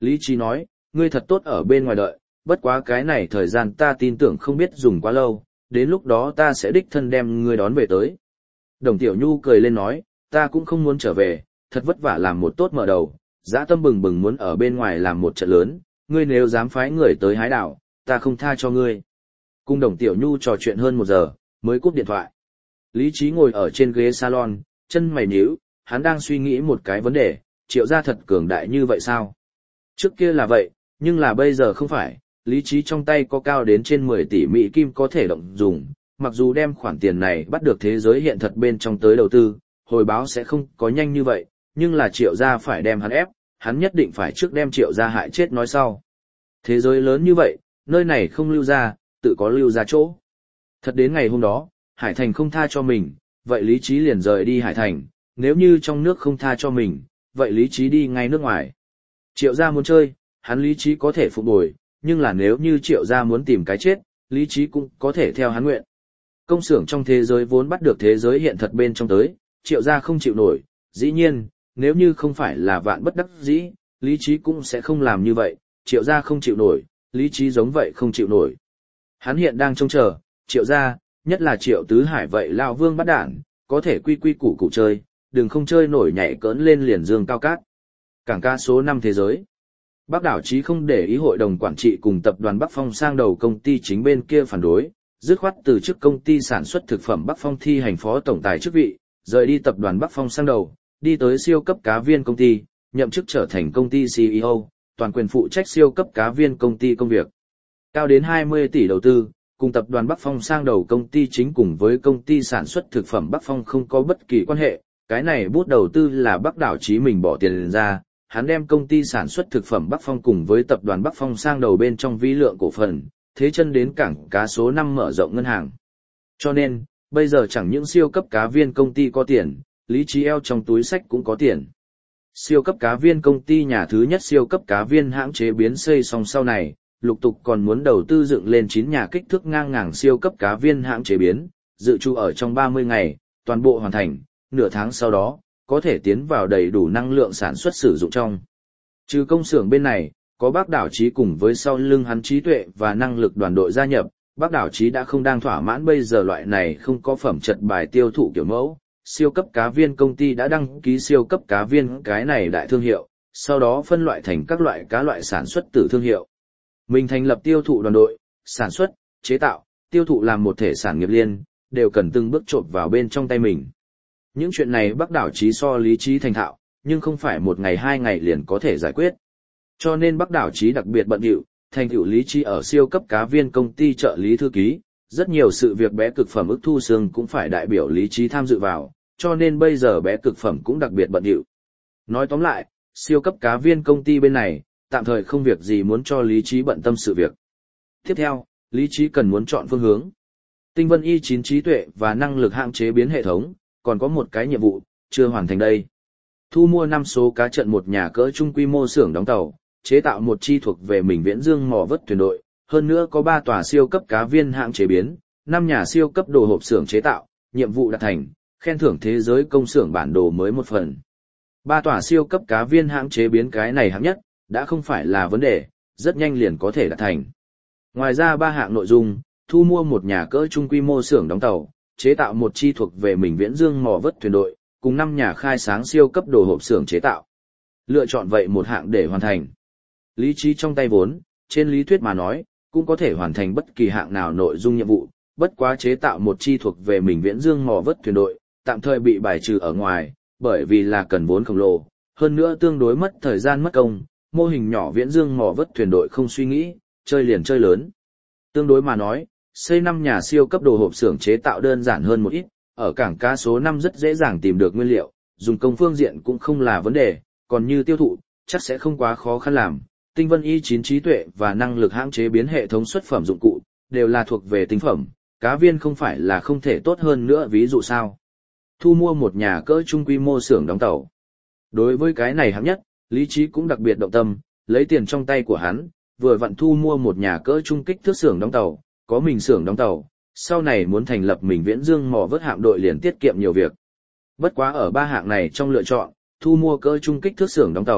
Lý trí nói, ngươi thật tốt ở bên ngoài đợi, bất quá cái này thời gian ta tin tưởng không biết dùng quá lâu, đến lúc đó ta sẽ đích thân đem ngươi đón về tới. Đồng Tiểu Nhu cười lên nói, ta cũng không muốn trở về, thật vất vả làm một tốt mở đầu, dã tâm bừng bừng muốn ở bên ngoài làm một trận lớn, ngươi nếu dám phái người tới hái đảo, ta không tha cho ngươi. Cùng Đồng Tiểu Nhu trò chuyện hơn một giờ, mới cúp điện thoại. Lý trí ngồi ở trên ghế salon, chân mày nhíu, hắn đang suy nghĩ một cái vấn đề, Triệu gia thật cường đại như vậy sao? Trước kia là vậy, nhưng là bây giờ không phải, Lý trí trong tay có cao đến trên mười tỷ Mỹ Kim có thể động dùng, mặc dù đem khoản tiền này bắt được thế giới hiện thật bên trong tới đầu tư, hồi báo sẽ không có nhanh như vậy, nhưng là Triệu gia phải đem hắn ép, hắn nhất định phải trước đem Triệu gia hại chết nói sau. Thế giới lớn như vậy, nơi này không lưu ra, tự có lưu ra chỗ. Thật đến ngày hôm đó, Hải Thành không tha cho mình, vậy Lý trí liền rời đi Hải Thành, nếu như trong nước không tha cho mình, vậy Lý trí đi ngay nước ngoài. Triệu gia muốn chơi, hắn Lý trí có thể phục bồi, nhưng là nếu như Triệu gia muốn tìm cái chết, Lý trí cũng có thể theo hắn nguyện. Công xưởng trong thế giới vốn bắt được thế giới hiện thật bên trong tới, Triệu gia không chịu nổi, dĩ nhiên, nếu như không phải là vạn bất đắc dĩ, Lý trí cũng sẽ không làm như vậy, Triệu gia không chịu nổi, Lý trí giống vậy không chịu nổi. Hắn hiện đang trông chờ, Triệu gia, nhất là Triệu Tứ Hải vậy lão vương bắt đản, có thể quy quy củ củ chơi, đừng không chơi nổi nhảy cỡn lên liền dương cao cát. Cảng ca số năm thế giới. Bắc đảo chí không để ý hội đồng quản trị cùng tập đoàn Bắc Phong sang đầu công ty chính bên kia phản đối, dứt khoát từ chức công ty sản xuất thực phẩm Bắc Phong thi hành phó tổng tài chức vị, rời đi tập đoàn Bắc Phong sang đầu, đi tới siêu cấp cá viên công ty, nhậm chức trở thành công ty xê e ô, toàn quyền phụ trách siêu cấp cá viên công ty công việc. Cao đến hai mươi tỷ đầu tư, cùng tập đoàn Bắc Phong sang đầu công ty chính cùng với công ty sản xuất thực phẩm Bắc Phong không có bất kỳ quan hệ, cái này bút đầu tư là Bắc đảo chí mình bỏ tiền ra, hắn đem công ty sản xuất thực phẩm Bắc Phong cùng với tập đoàn Bắc Phong sang đầu bên trong vi lượng cổ phần, thế chân đến cảng cá số năm mở rộng ngân hàng. Cho nên, bây giờ chẳng những siêu cấp cá viên công ty có tiền, Lý trí eo trong túi sách cũng có tiền. Siêu cấp cá viên công ty nhà thứ nhất siêu cấp cá viên hãng chế biến xây xong sau này, lục tục còn muốn đầu tư dựng lên chín nhà kích thước ngang ngàng siêu cấp cá viên hãng chế biến, dự trù ở trong ba mươi ngày, toàn bộ hoàn thành, nửa tháng sau đó, có thể tiến vào đầy đủ năng lượng sản xuất sử dụng trong. Trừ công xưởng bên này, có Bác Đảo Chí cùng với sau lưng hắn trí tuệ và năng lực đoàn đội gia nhập, Bác Đảo Chí đã không đang thỏa mãn bây giờ loại này không có phẩm chất bài tiêu thụ kiểu mẫu. Siêu cấp cá viên công ty đã đăng ký siêu cấp cá viên cái này đại thương hiệu, sau đó phân loại thành các loại cá loại sản xuất từ thương hiệu. Mình thành lập tiêu thụ đoàn đội, sản xuất, chế tạo, tiêu thụ làm một thể sản nghiệp liên, đều cần từng bước trộn vào bên trong tay mình. Những chuyện này Bắc Đảo Chí so lý trí thành thạo, nhưng không phải một ngày hai ngày liền có thể giải quyết. Cho nên Bắc Đảo Chí đặc biệt bận rộn, thành tựu lý trí ở siêu cấp cá viên công ty trợ lý thư ký, rất nhiều sự việc bé cực phẩm ức thu xương cũng phải đại biểu lý trí tham dự vào, cho nên bây giờ bé cực phẩm cũng đặc biệt bận rộn. Nói tóm lại, siêu cấp cá viên công ty bên này, tạm thời không việc gì muốn cho lý trí bận tâm sự việc. Tiếp theo, lý trí cần muốn chọn phương hướng. Tinh Vân Y chín trí tuệ và năng lực hãng chế biến hệ thống, còn có một cái nhiệm vụ, chưa hoàn thành đây. Thu mua năm số cá trận một nhà cỡ trung quy mô xưởng đóng tàu, chế tạo một chi thuộc về mình Viễn Dương mò vớt thuyền đội, hơn nữa có ba tòa siêu cấp cá viên hãng chế biến, năm nhà siêu cấp đồ hộp xưởng chế tạo, nhiệm vụ đạt thành, khen thưởng thế giới công xưởng bản đồ mới một phần. Ba tòa siêu cấp cá viên hãng chế biến cái này hạng nhất, đã không phải là vấn đề, rất nhanh liền có thể đạt thành. Ngoài ra ba hạng nội dung, thu mua một nhà cỡ trung quy mô xưởng đóng tàu, chế tạo một chi thuộc về mình Viễn Dương mò vớt thuyền đội, cùng năm nhà khai sáng siêu cấp đồ hộp xưởng chế tạo. Lựa chọn vậy một hạng để hoàn thành. Lý trí trong tay vốn, trên lý thuyết mà nói, cũng có thể hoàn thành bất kỳ hạng nào nội dung nhiệm vụ, bất quá chế tạo một chi thuộc về mình Viễn Dương mò vớt thuyền đội, tạm thời bị bài trừ ở ngoài, bởi vì là cần vốn khổng lồ, hơn nữa tương đối mất thời gian mất công, mô hình nhỏ Viễn Dương mò vớt thuyền đội không suy nghĩ, chơi liền chơi lớn. Tương đối mà nói, xây năm nhà siêu cấp đồ hộp xưởng chế tạo đơn giản hơn một ít, ở cảng cá số năm rất dễ dàng tìm được nguyên liệu, dùng công phương diện cũng không là vấn đề, còn như tiêu thụ, chắc sẽ không quá khó khăn làm. Tinh Vân Y chín trí tuệ và năng lực hãng chế biến hệ thống xuất phẩm dụng cụ, đều là thuộc về tinh phẩm, cá viên không phải là không thể tốt hơn nữa, ví dụ sao. Thu mua một nhà cỡ trung quy mô xưởng đóng tàu. Đối với cái này hạng nhất, Lý trí cũng đặc biệt động tâm, lấy tiền trong tay của hắn, vừa vặn thu mua một nhà cỡ trung kích thước xưởng đóng tàu, có mình xưởng đóng tàu, sau này muốn thành lập mình Viễn Dương mò vớt hạm đội liền tiết kiệm nhiều việc. Bất quá ở ba hạng này trong lựa chọn, thu mua cỡ trung kích thước xưởng đóng tàu,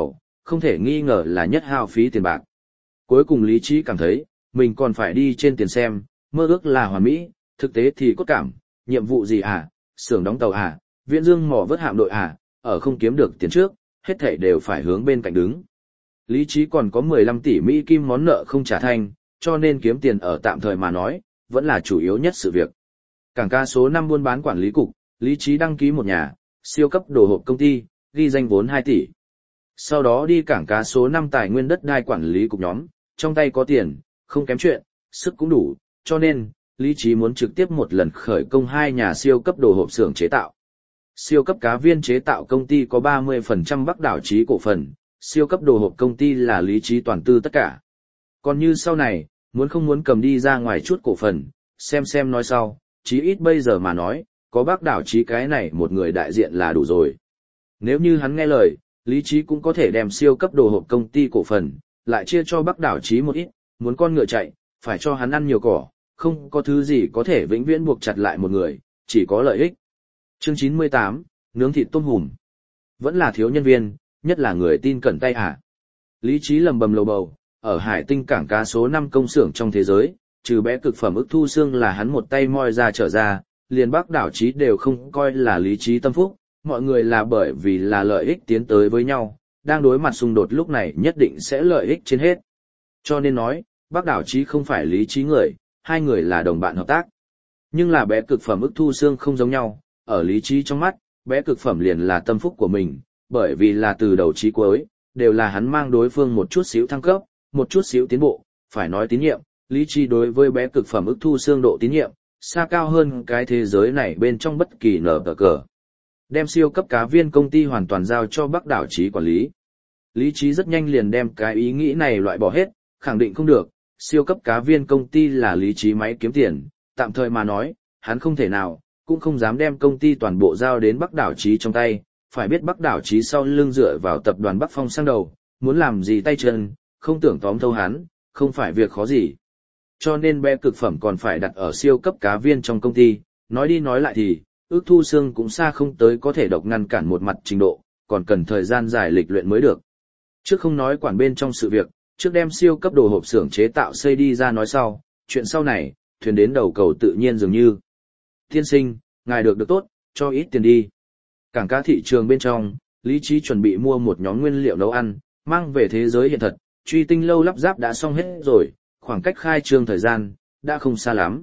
không thể nghi ngờ là nhất hao phí tiền bạc. Cuối cùng lý trí cảm thấy, mình còn phải đi trên tiền xem, mơ ước là hoàn mỹ, thực tế thì cốt cảm, nhiệm vụ gì à, xưởng đóng tàu à, viễn dương mỏ vớt hạm đội à, ở không kiếm được tiền trước, hết thảy đều phải hướng bên cạnh đứng. Lý trí còn có mười lăm tỷ Mỹ kim món nợ không trả thanh, cho nên kiếm tiền ở tạm thời mà nói, vẫn là chủ yếu nhất sự việc. Cảng cá số năm buôn bán quản lý cục, lý trí đăng ký một nhà, siêu cấp đồ hộp công ty, ghi danh vốn hai tỷ. Sau đó đi cảng cá số năm tài nguyên đất đai quản lý cục nhóm, trong tay có tiền, không kém chuyện, sức cũng đủ, cho nên, lý trí muốn trực tiếp một lần khởi công hai nhà siêu cấp đồ hộp xưởng chế tạo. Siêu cấp cá viên chế tạo công ty có ba mươi phần trăm Bắc Đảo Chí cổ phần, siêu cấp đồ hộp công ty là lý trí toàn tư tất cả. Còn như sau này, muốn không muốn cầm đi ra ngoài chút cổ phần, xem xem nói sau, chí ít bây giờ mà nói, có Bắc Đảo Chí cái này một người đại diện là đủ rồi. Nếu như hắn nghe lời, lý trí cũng có thể đem siêu cấp đồ hộp công ty cổ phần, lại chia cho Bắc Đảo Chí một ít, muốn con ngựa chạy, phải cho hắn ăn nhiều cỏ, không có thứ gì có thể vĩnh viễn buộc chặt lại một người, chỉ có lợi ích. Chương chín mươi tám, nướng thịt tôm hùm. Vẫn là thiếu nhân viên, nhất là người tin cẩn tay hả. Lý trí lầm bầm lầu bầu, ở Hải Tinh cảng cá số năm công xưởng trong thế giới, trừ bé cực phẩm ức thu xương là hắn một tay moi ra trở ra, liền Bắc Đảo Chí đều không coi là lý trí tâm phúc, mọi người là bởi vì là lợi ích tiến tới với nhau, đang đối mặt xung đột lúc này nhất định sẽ lợi ích trên hết. Cho nên nói, Bắc Đảo Chí không phải lý trí người, hai người là đồng bạn hợp tác. Nhưng là bé cực phẩm ức thu xương không giống nhau, ở lý trí trong mắt, bé cực phẩm liền là tâm phúc của mình, bởi vì là từ đầu chí cuối, đều là hắn mang đối phương một chút xíu thăng cấp, một chút xíu tiến bộ, phải nói tín nhiệm, lý trí đối với bé cực phẩm ức thu xương độ tín nhiệm, xa cao hơn cái thế giới này bên trong bất kỳ nở tờ cờ. Đem siêu cấp cá viên công ty hoàn toàn giao cho Bắc Đảo Chí quản lý. Lý trí rất nhanh liền đem cái ý nghĩ này loại bỏ hết, khẳng định không được, siêu cấp cá viên công ty là lý trí máy kiếm tiền, tạm thời mà nói, hắn không thể nào, cũng không dám đem công ty toàn bộ giao đến Bắc Đảo Chí trong tay, phải biết Bắc Đảo Chí sau lưng dựa vào tập đoàn Bắc Phong sang đầu, muốn làm gì tay chân, không tưởng tóm thâu hắn, không phải việc khó gì. Cho nên bé cực phẩm còn phải đặt ở siêu cấp cá viên trong công ty, nói đi nói lại thì, ước thu xương cũng xa không tới có thể độc ngăn cản một mặt trình độ, còn cần thời gian dài lịch luyện mới được. Trước không nói quản bên trong sự việc, trước đem siêu cấp đồ hộp xưởng chế tạo xây đi ra nói sau, chuyện sau này, thuyền đến đầu cầu tự nhiên dường như. Tiên sinh, ngài được được tốt, cho ít tiền đi. Cảng cá thị trường bên trong, lý trí chuẩn bị mua một nhóm nguyên liệu nấu ăn, mang về thế giới hiện thật, truy tinh lâu lắp ráp đã xong hết rồi, khoảng cách khai trương thời gian, đã không xa lắm.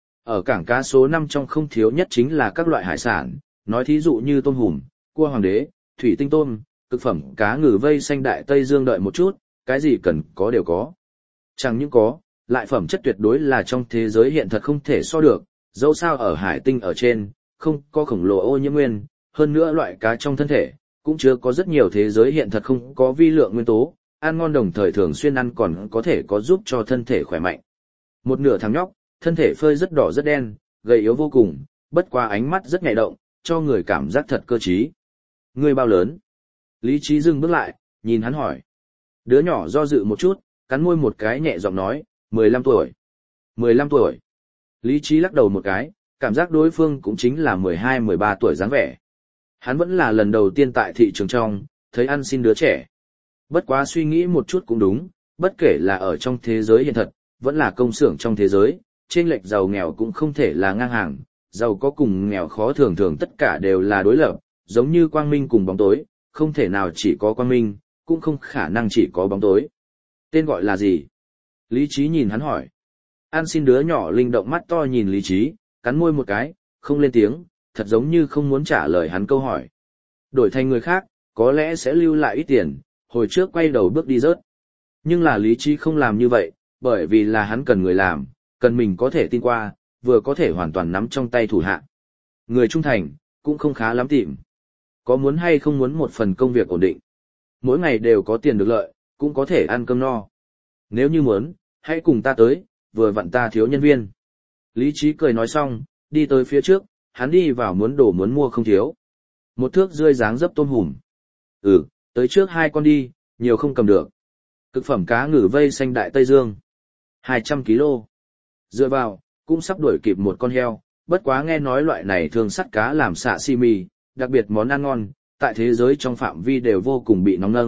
Ở cảng cá số năm trong không thiếu nhất chính là các loại hải sản, nói thí dụ như tôm hùm, cua hoàng đế, thủy tinh tôm, cực phẩm cá ngừ vây xanh đại Tây Dương đợi một chút, cái gì cần có đều có. Chẳng những có, lại phẩm chất tuyệt đối là trong thế giới hiện thật không thể so được, dẫu sao ở hải tinh ở trên, không có khổng lồ ô nhiễm nguyên, hơn nữa loại cá trong thân thể, cũng chưa có rất nhiều thế giới hiện thật không có vi lượng nguyên tố, ăn ngon đồng thời thường xuyên ăn còn có thể có giúp cho thân thể khỏe mạnh. Một nửa thằng nhóc, thân thể phơi rất đỏ rất đen, gầy yếu vô cùng, bất qua ánh mắt rất nhạy động, cho người cảm giác thật cơ trí. Người bao lớn? Lý trí dừng bước lại, nhìn hắn hỏi. Đứa nhỏ do dự một chút, cắn môi một cái nhẹ giọng nói, mười lăm tuổi. mười lăm tuổi. Lý trí lắc đầu một cái, cảm giác đối phương cũng chính là mười hai mười ba tuổi dáng vẻ. Hắn vẫn là lần đầu tiên tại thị trường trong, thấy ăn xin đứa trẻ. Bất quá suy nghĩ một chút cũng đúng, bất kể là ở trong thế giới hiện thật, vẫn là công xưởng trong thế giới, chênh lệch giàu nghèo cũng không thể là ngang hàng, giàu có cùng nghèo khó thường thường tất cả đều là đối lập, giống như quang minh cùng bóng tối, không thể nào chỉ có quang minh, cũng không khả năng chỉ có bóng tối. Tên gọi là gì? Lý trí nhìn hắn hỏi. Ăn xin đứa nhỏ linh động mắt to nhìn lý trí, cắn môi một cái, không lên tiếng, thật giống như không muốn trả lời hắn câu hỏi. Đổi thành người khác, có lẽ sẽ lưu lại ít tiền, hồi trước quay đầu bước đi rớt. Nhưng là lý trí không làm như vậy, bởi vì là hắn cần người làm, cần mình có thể tin qua, vừa có thể hoàn toàn nắm trong tay thủ hạ. Người trung thành, cũng không khá lắm tìm. Có muốn hay không muốn một phần công việc ổn định. Mỗi ngày đều có tiền được lợi, cũng có thể ăn cơm no. Nếu như muốn, hãy cùng ta tới, vừa vặn ta thiếu nhân viên. Lý trí cười nói xong, đi tới phía trước, hắn đi vào muốn đổ muốn mua không thiếu. Một thước rươi dáng dấp tôm hùm. Ừ, tới trước hai con đi, nhiều không cầm được. Cực phẩm cá ngừ vây xanh đại Tây Dương. hai trăm ki lô. Dựa vào, cũng sắp đuổi kịp một con heo, bất quá nghe nói loại này thường sắt cá làm sashimi, đặc biệt món ăn ngon, tại thế giới trong phạm vi đều vô cùng bị nóng nâng,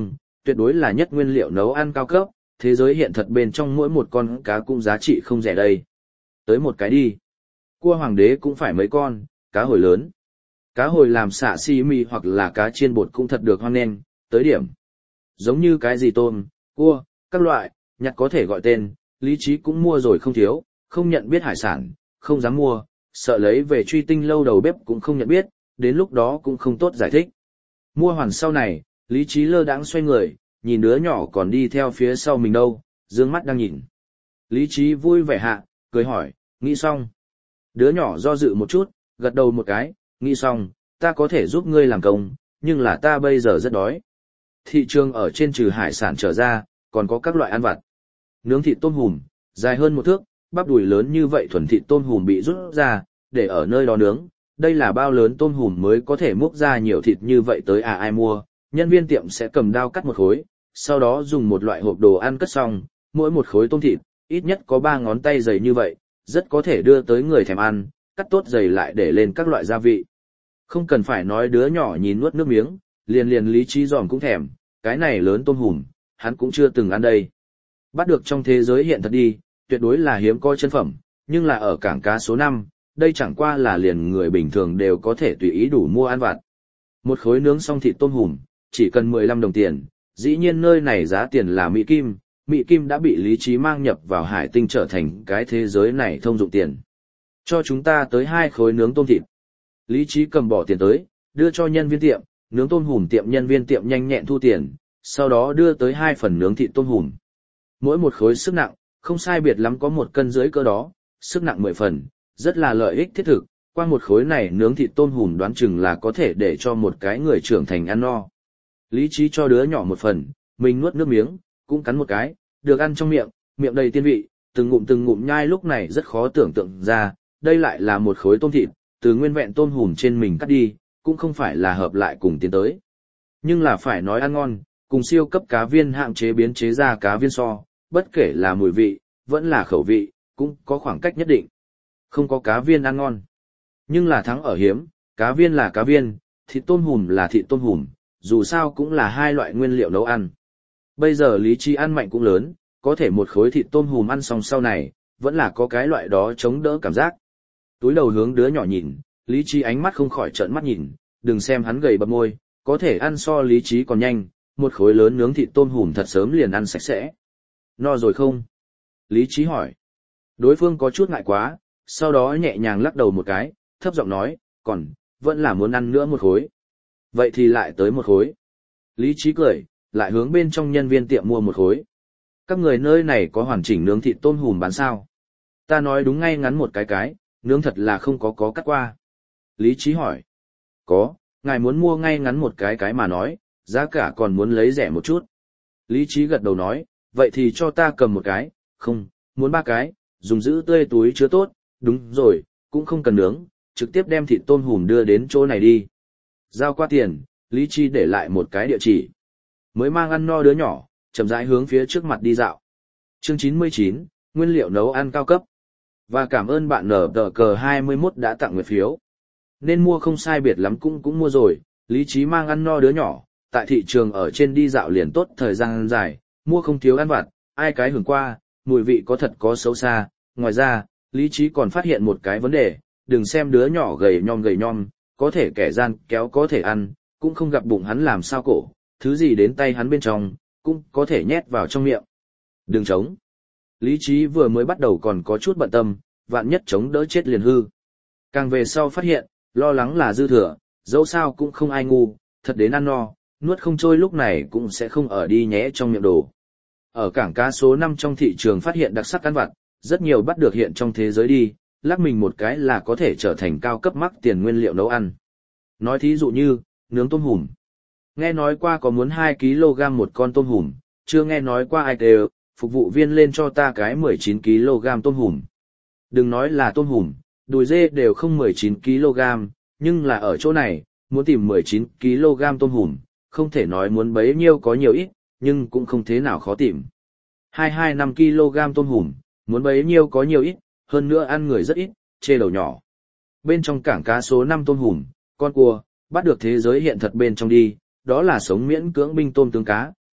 tuyệt đối là nhất nguyên liệu nấu ăn cao cấp, thế giới hiện thật bên trong mỗi một con cá cũng giá trị không rẻ đây. Tới một cái đi. Cua hoàng đế cũng phải mấy con, cá hồi lớn. Cá hồi làm xạ xi mì hoặc là cá chiên bột cũng thật được hoan nghênh, tới điểm. Giống như cái gì tôm, cua, các loại, nhặt có thể gọi tên, lý trí cũng mua rồi không thiếu, không nhận biết hải sản, không dám mua, sợ lấy về truy tinh lâu đầu bếp cũng không nhận biết, đến lúc đó cũng không tốt giải thích. Mua hoàn sau này, lý trí lơ đãng xoay người, nhìn đứa nhỏ còn đi theo phía sau mình đâu, dương mắt đang nhìn. Lý trí vui vẻ hạ, cười hỏi, nghĩ xong. Đứa nhỏ do dự một chút, gật đầu một cái, nghĩ xong, ta có thể giúp ngươi làm công, nhưng là ta bây giờ rất đói. Thị trường ở trên trừ hải sản trở ra, còn có các loại ăn vặt. Nướng thịt tôm hùm, dài hơn một thước, bắp đùi lớn như vậy thuần thịt tôm hùm bị rút ra, để ở nơi đó nướng. Đây là bao lớn tôm hùm mới có thể múc ra nhiều thịt như vậy tới à ai mua, nhân viên tiệm sẽ cầm dao cắt một khối, sau đó dùng một loại hộp đồ ăn cất xong, mỗi một khối tôm thịt, ít nhất có ba ngón tay dày như vậy, rất có thể đưa tới người thèm ăn, cắt tốt dày lại để lên các loại gia vị. Không cần phải nói đứa nhỏ nhìn nuốt nước miếng, liền liền lý trí giòm cũng thèm, cái này lớn tôm hùm, hắn cũng chưa từng ăn đây. Bắt được trong thế giới hiện thật đi, tuyệt đối là hiếm có chân phẩm, nhưng là ở cảng cá số năm, đây chẳng qua là liền người bình thường đều có thể tùy ý đủ mua ăn vặt. Một khối nướng xong thịt tôm hùm, chỉ cần mười lăm đồng tiền, dĩ nhiên nơi này giá tiền là Mỹ Kim, Mỹ Kim đã bị lý trí mang nhập vào hải tinh trở thành cái thế giới này thông dụng tiền. Cho chúng ta tới hai khối nướng tôm thịt. Lý trí cầm bỏ tiền tới, đưa cho nhân viên tiệm, nướng tôm hùm tiệm nhân viên tiệm nhanh nhẹn thu tiền, sau đó đưa tới hai phần nướng thịt tôm hùm. Mỗi một khối sức nặng, không sai biệt lắm có một cân dưới cơ đó, sức nặng mười phần, rất là lợi ích thiết thực, qua một khối này nướng thịt tôm hùm đoán chừng là có thể để cho một cái người trưởng thành ăn no. Lý trí cho đứa nhỏ một phần, mình nuốt nước miếng, cũng cắn một cái, được ăn trong miệng, miệng đầy tiên vị, từng ngụm từng ngụm nhai lúc này rất khó tưởng tượng ra, đây lại là một khối tôm thịt, từ nguyên vẹn tôm hùm trên mình cắt đi, cũng không phải là hợp lại cùng tiến tới. Nhưng là phải nói ăn ngon, cùng siêu cấp cá viên hạng chế biến chế ra cá viên so, bất kể là mùi vị, vẫn là khẩu vị, cũng có khoảng cách nhất định. Không có cá viên ăn ngon. Nhưng là thắng ở hiếm, cá viên là cá viên, thịt tôm hùm là thịt tôm hùm, dù sao cũng là hai loại nguyên liệu nấu ăn. Bây giờ lý trí ăn mạnh cũng lớn, có thể một khối thịt tôm hùm ăn xong sau này, vẫn là có cái loại đó chống đỡ cảm giác. Túi đầu hướng đứa nhỏ nhìn, lý trí ánh mắt không khỏi trợn mắt nhìn, đừng xem hắn gầy bập môi, có thể ăn so lý trí còn nhanh, một khối lớn nướng thịt tôm hùm thật sớm liền ăn sạch sẽ. No rồi không? Lý trí hỏi. Đối phương có chút ngại quá, sau đó nhẹ nhàng lắc đầu một cái, thấp giọng nói, còn, vẫn là muốn ăn nữa một khối. Vậy thì lại tới một khối. Lý trí cười, lại hướng bên trong nhân viên tiệm mua một khối. Các người nơi này có hoàn chỉnh nướng thịt tôm hùm bán sao? Ta nói đúng ngay ngắn một cái cái, nướng thật là không có có cắt qua. Lý trí hỏi. Có, ngài muốn mua ngay ngắn một cái cái mà nói, giá cả còn muốn lấy rẻ một chút. Lý trí gật đầu nói, vậy thì cho ta cầm một cái, không, muốn ba cái, dùng giữ tươi túi chứa tốt, đúng rồi, cũng không cần nướng, trực tiếp đem thịt tôm hùm đưa đến chỗ này đi. Giao qua tiền, Lý trí để lại một cái địa chỉ. Mới mang ăn no đứa nhỏ, chậm rãi hướng phía trước mặt đi dạo. Chương chín mươi chín, nguyên liệu nấu ăn cao cấp. Và cảm ơn bạn nở tờ cờ hai mươi mốt đã tặng nguyệt phiếu. Nên mua không sai biệt lắm cũng cũng mua rồi, lý trí mang ăn no đứa nhỏ, tại thị trường ở trên đi dạo liền tốt thời gian dài, mua không thiếu ăn vặt, ai cái hưởng qua, mùi vị có thật có xấu xa. Ngoài ra, lý trí còn phát hiện một cái vấn đề, đừng xem đứa nhỏ gầy nhom gầy nhom, có thể kẻ gian kéo có thể ăn, cũng không gặp bụng hắn làm sao cổ, thứ gì đến tay hắn bên trong, cũng có thể nhét vào trong miệng. Đừng chống. Lý trí vừa mới bắt đầu còn có chút bận tâm, vạn nhất chống đỡ chết liền hư. Càng về sau phát hiện, lo lắng là dư thừa, dẫu sao cũng không ai ngu, thật đến ăn no, nuốt không trôi lúc này cũng sẽ không ở đi nhé trong miệng đồ. Ở cảng cá số năm trong thị trường phát hiện đặc sắc ăn vặt, rất nhiều bắt được hiện trong thế giới đi, lắc mình một cái là có thể trở thành cao cấp mắc tiền nguyên liệu nấu ăn. Nói thí dụ như, nướng tôm hùm. Nghe nói qua có muốn hai ki lô gam một con tôm hùm, chưa nghe nói qua ai đều, phục vụ viên lên cho ta cái mười chín ki lô gam tôm hùm. Đừng nói là tôm hùm, đùi dê đều không mười chín ki lô gam, nhưng là ở chỗ này, muốn tìm mười chín ki lô gam tôm hùm, không thể nói muốn bấy nhiêu có nhiều ít, nhưng cũng không thế nào khó tìm. hai mươi hai năm ki lô gam tôm hùm, muốn bấy nhiêu có nhiều ít, hơn nữa ăn người rất ít, chê đầu nhỏ. Bên trong cảng cá số năm tôm hùm, con cua, bắt được thế giới hiện thật bên trong đi, đó là sống miễn cưỡng binh tôm tướng cá,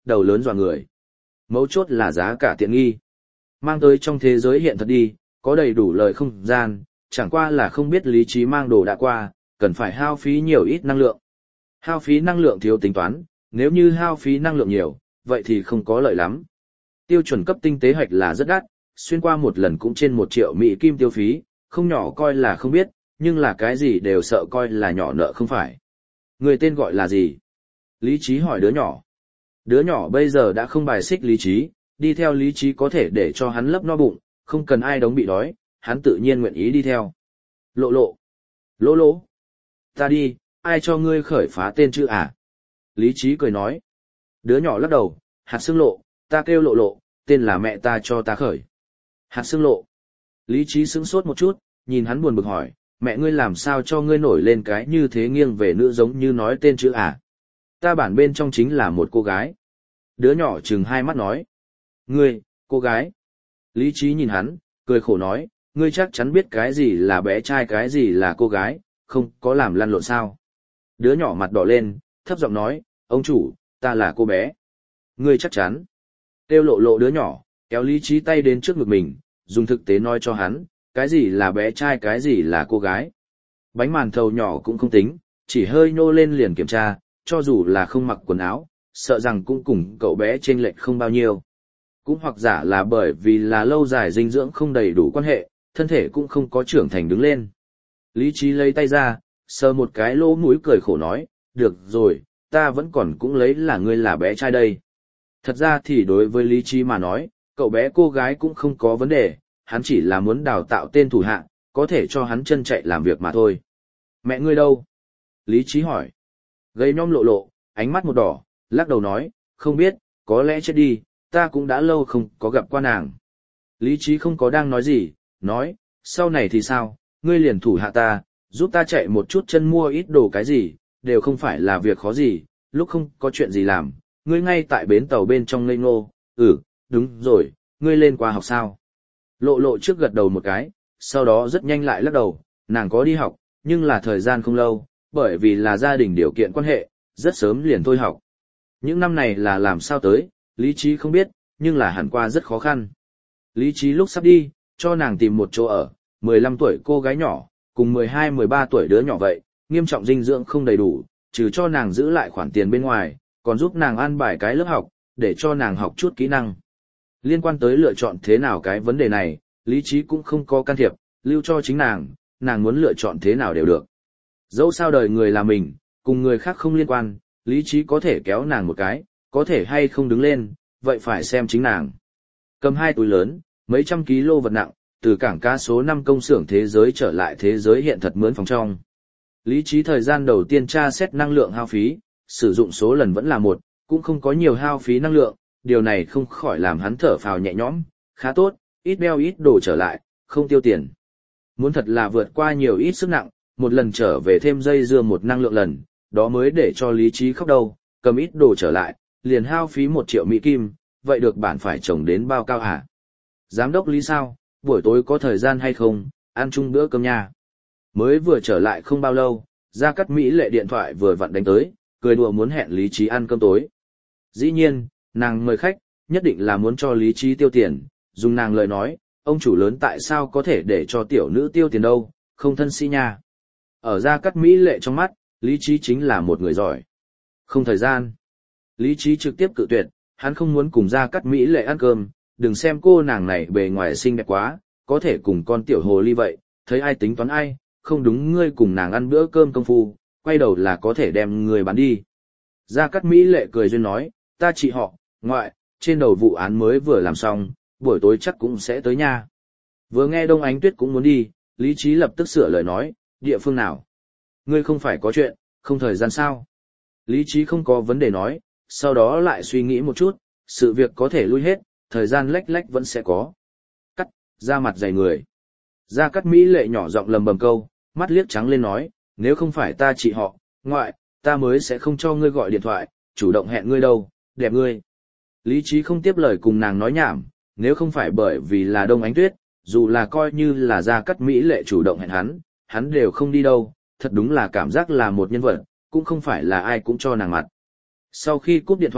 đầu lớn dọa người. Mấu chốt là giá cả tiện nghi. Mang tới trong thế giới hiện thật đi, có đầy đủ lời không gian, chẳng qua là không biết lý trí mang đồ đã qua, cần phải hao phí nhiều ít năng lượng. Hao phí năng lượng thiếu tính toán, nếu như hao phí năng lượng nhiều, vậy thì không có lợi lắm. Tiêu chuẩn cấp tinh tế hạch là rất đắt, xuyên qua một lần cũng trên một triệu Mỹ kim tiêu phí, không nhỏ coi là không biết, nhưng là cái gì đều sợ coi là nhỏ nợ không phải. Người tên gọi là gì? Lý trí hỏi đứa nhỏ. Đứa nhỏ bây giờ đã không bài xích lý trí, đi theo lý trí có thể để cho hắn lấp no bụng, không cần ai đóng bị đói, hắn tự nhiên nguyện ý đi theo. Lộ lộ. Lỗ lỗ. Ta đi, ai cho ngươi khởi phá tên chứ à? Lý trí cười nói. Đứa nhỏ lắc đầu, hạt xương lộ, ta kêu lộ lộ, tên là mẹ ta cho ta khởi. Hạt xương lộ. Lý trí sững sốt một chút, nhìn hắn buồn bực hỏi, mẹ ngươi làm sao cho ngươi nổi lên cái như thế nghiêng về nữ giống như nói tên chữ à? Ta bản bên trong chính là một cô gái. Đứa nhỏ chừng hai mắt nói. Ngươi, cô gái. Lý trí nhìn hắn, cười khổ nói, ngươi chắc chắn biết cái gì là bé trai cái gì là cô gái, không có làm lăn lộn sao. Đứa nhỏ mặt đỏ lên, thấp giọng nói, ông chủ, ta là cô bé. Ngươi chắc chắn. Tiêu lộ lộ đứa nhỏ, kéo lý trí tay đến trước ngực mình, dùng thực tế nói cho hắn, cái gì là bé trai cái gì là cô gái. Bánh màn thầu nhỏ cũng không tính, chỉ hơi nhô lên liền kiểm tra, cho dù là không mặc quần áo, sợ rằng cũng cùng cậu bé chênh lệch không bao nhiêu. Cũng hoặc giả là bởi vì là lâu dài dinh dưỡng không đầy đủ quan hệ, thân thể cũng không có trưởng thành đứng lên. Lý trí lấy tay ra, sờ một cái lỗ mũi cười khổ nói, được rồi, ta vẫn còn cũng lấy là ngươi là bé trai đây. Thật ra thì đối với lý trí mà nói, cậu bé cô gái cũng không có vấn đề, hắn chỉ là muốn đào tạo tên thủ hạ, có thể cho hắn chân chạy làm việc mà thôi. Mẹ ngươi đâu? Lý trí hỏi. Gây nhom lộ lộ, ánh mắt một đỏ, lắc đầu nói, không biết, có lẽ chết đi, ta cũng đã lâu không có gặp qua nàng. Lý trí không có đang nói gì, nói, sau này thì sao, ngươi liền thủ hạ ta, giúp ta chạy một chút chân mua ít đồ cái gì, đều không phải là việc khó gì, lúc không có chuyện gì làm, ngươi ngay tại bến tàu bên trong ngây ngô, ừ, đúng rồi, ngươi lên qua học sao. Lộ lộ trước gật đầu một cái, sau đó rất nhanh lại lắc đầu, nàng có đi học, nhưng là thời gian không lâu, bởi vì là gia đình điều kiện quan hệ, rất sớm liền thôi học. Những năm này là làm sao tới, lý trí không biết, nhưng là hẳn qua rất khó khăn. Lý trí lúc sắp đi, cho nàng tìm một chỗ ở, mười lăm tuổi cô gái nhỏ, cùng mười hai mười ba tuổi đứa nhỏ vậy, nghiêm trọng dinh dưỡng không đầy đủ, trừ cho nàng giữ lại khoản tiền bên ngoài, còn giúp nàng an bài cái lớp học, để cho nàng học chút kỹ năng. Liên quan tới lựa chọn thế nào cái vấn đề này, lý trí cũng không có can thiệp, lưu cho chính nàng, nàng muốn lựa chọn thế nào đều được. Dẫu sao đời người là mình, cùng người khác không liên quan, lý trí có thể kéo nàng một cái, có thể hay không đứng lên, vậy phải xem chính nàng. Cầm hai túi lớn, mấy trăm ký lô vật nặng, từ cảng cá số năm công xưởng thế giới trở lại thế giới hiện thật mướn phòng trong. Lý trí thời gian đầu tiên tra xét năng lượng hao phí, sử dụng số lần vẫn là một, cũng không có nhiều hao phí năng lượng, điều này không khỏi làm hắn thở phào nhẹ nhõm, khá tốt, ít đeo ít đồ trở lại, không tiêu tiền. Muốn thật là vượt qua nhiều ít sức nặng, một lần trở về thêm dây dưa một năng lượng lần, đó mới để cho lý trí khóc đầu, cầm ít đồ trở lại, liền hao phí một triệu Mỹ Kim, vậy được bản phải trồng đến bao cao hả? Giám đốc Lý sao, buổi tối có thời gian hay không, ăn chung bữa cơm nha. Mới vừa trở lại không bao lâu, Gia Cát Mỹ Lệ điện thoại vừa vặn đánh tới, cười đùa muốn hẹn lý trí ăn cơm tối. Dĩ nhiên, nàng mời khách, nhất định là muốn cho lý trí tiêu tiền, dùng nàng lời nói, ông chủ lớn tại sao có thể để cho tiểu nữ tiêu tiền đâu, không thân sĩ nha. Ở Gia Cát Mỹ Lệ trong mắt, lý trí chính là một người giỏi. Không thời gian. Lý trí trực tiếp cự tuyệt, hắn không muốn cùng Gia Cát Mỹ Lệ ăn cơm, đừng xem cô nàng này bề ngoài xinh đẹp quá, có thể cùng con tiểu hồ ly vậy, thấy ai tính toán ai, không đúng ngươi cùng nàng ăn bữa cơm công phu, quay đầu là có thể đem người bán đi. Gia Cát Mỹ Lệ cười duyên nói, ta chị họ, ngoại, trên đầu vụ án mới vừa làm xong, buổi tối chắc cũng sẽ tới nha. Vừa nghe Đông Ánh Tuyết cũng muốn đi, lý trí lập tức sửa lời nói, địa phương nào? Ngươi không phải có chuyện, không thời gian sao? Lý trí không có vấn đề nói, sau đó lại suy nghĩ một chút, sự việc có thể lui hết, thời gian lách lách vẫn sẽ có. Cắt, ra mặt dày người. Gia Cát Mỹ Lệ nhỏ giọng lầm bầm câu, mắt liếc trắng lên nói, nếu không phải ta chị họ, ngoại, ta mới sẽ không cho ngươi gọi điện thoại, chủ động hẹn ngươi đâu, đẹp ngươi. Lý trí không tiếp lời cùng nàng nói nhảm, nếu không phải bởi vì là Đông Ánh Tuyết, dù là coi như là Gia Cát Mỹ Lệ chủ động hẹn hắn, hắn đều không đi đâu, thật đúng là cảm giác là một nhân vật, cũng không phải là ai cũng cho nàng mặt. Sau khi cúp điện thoại,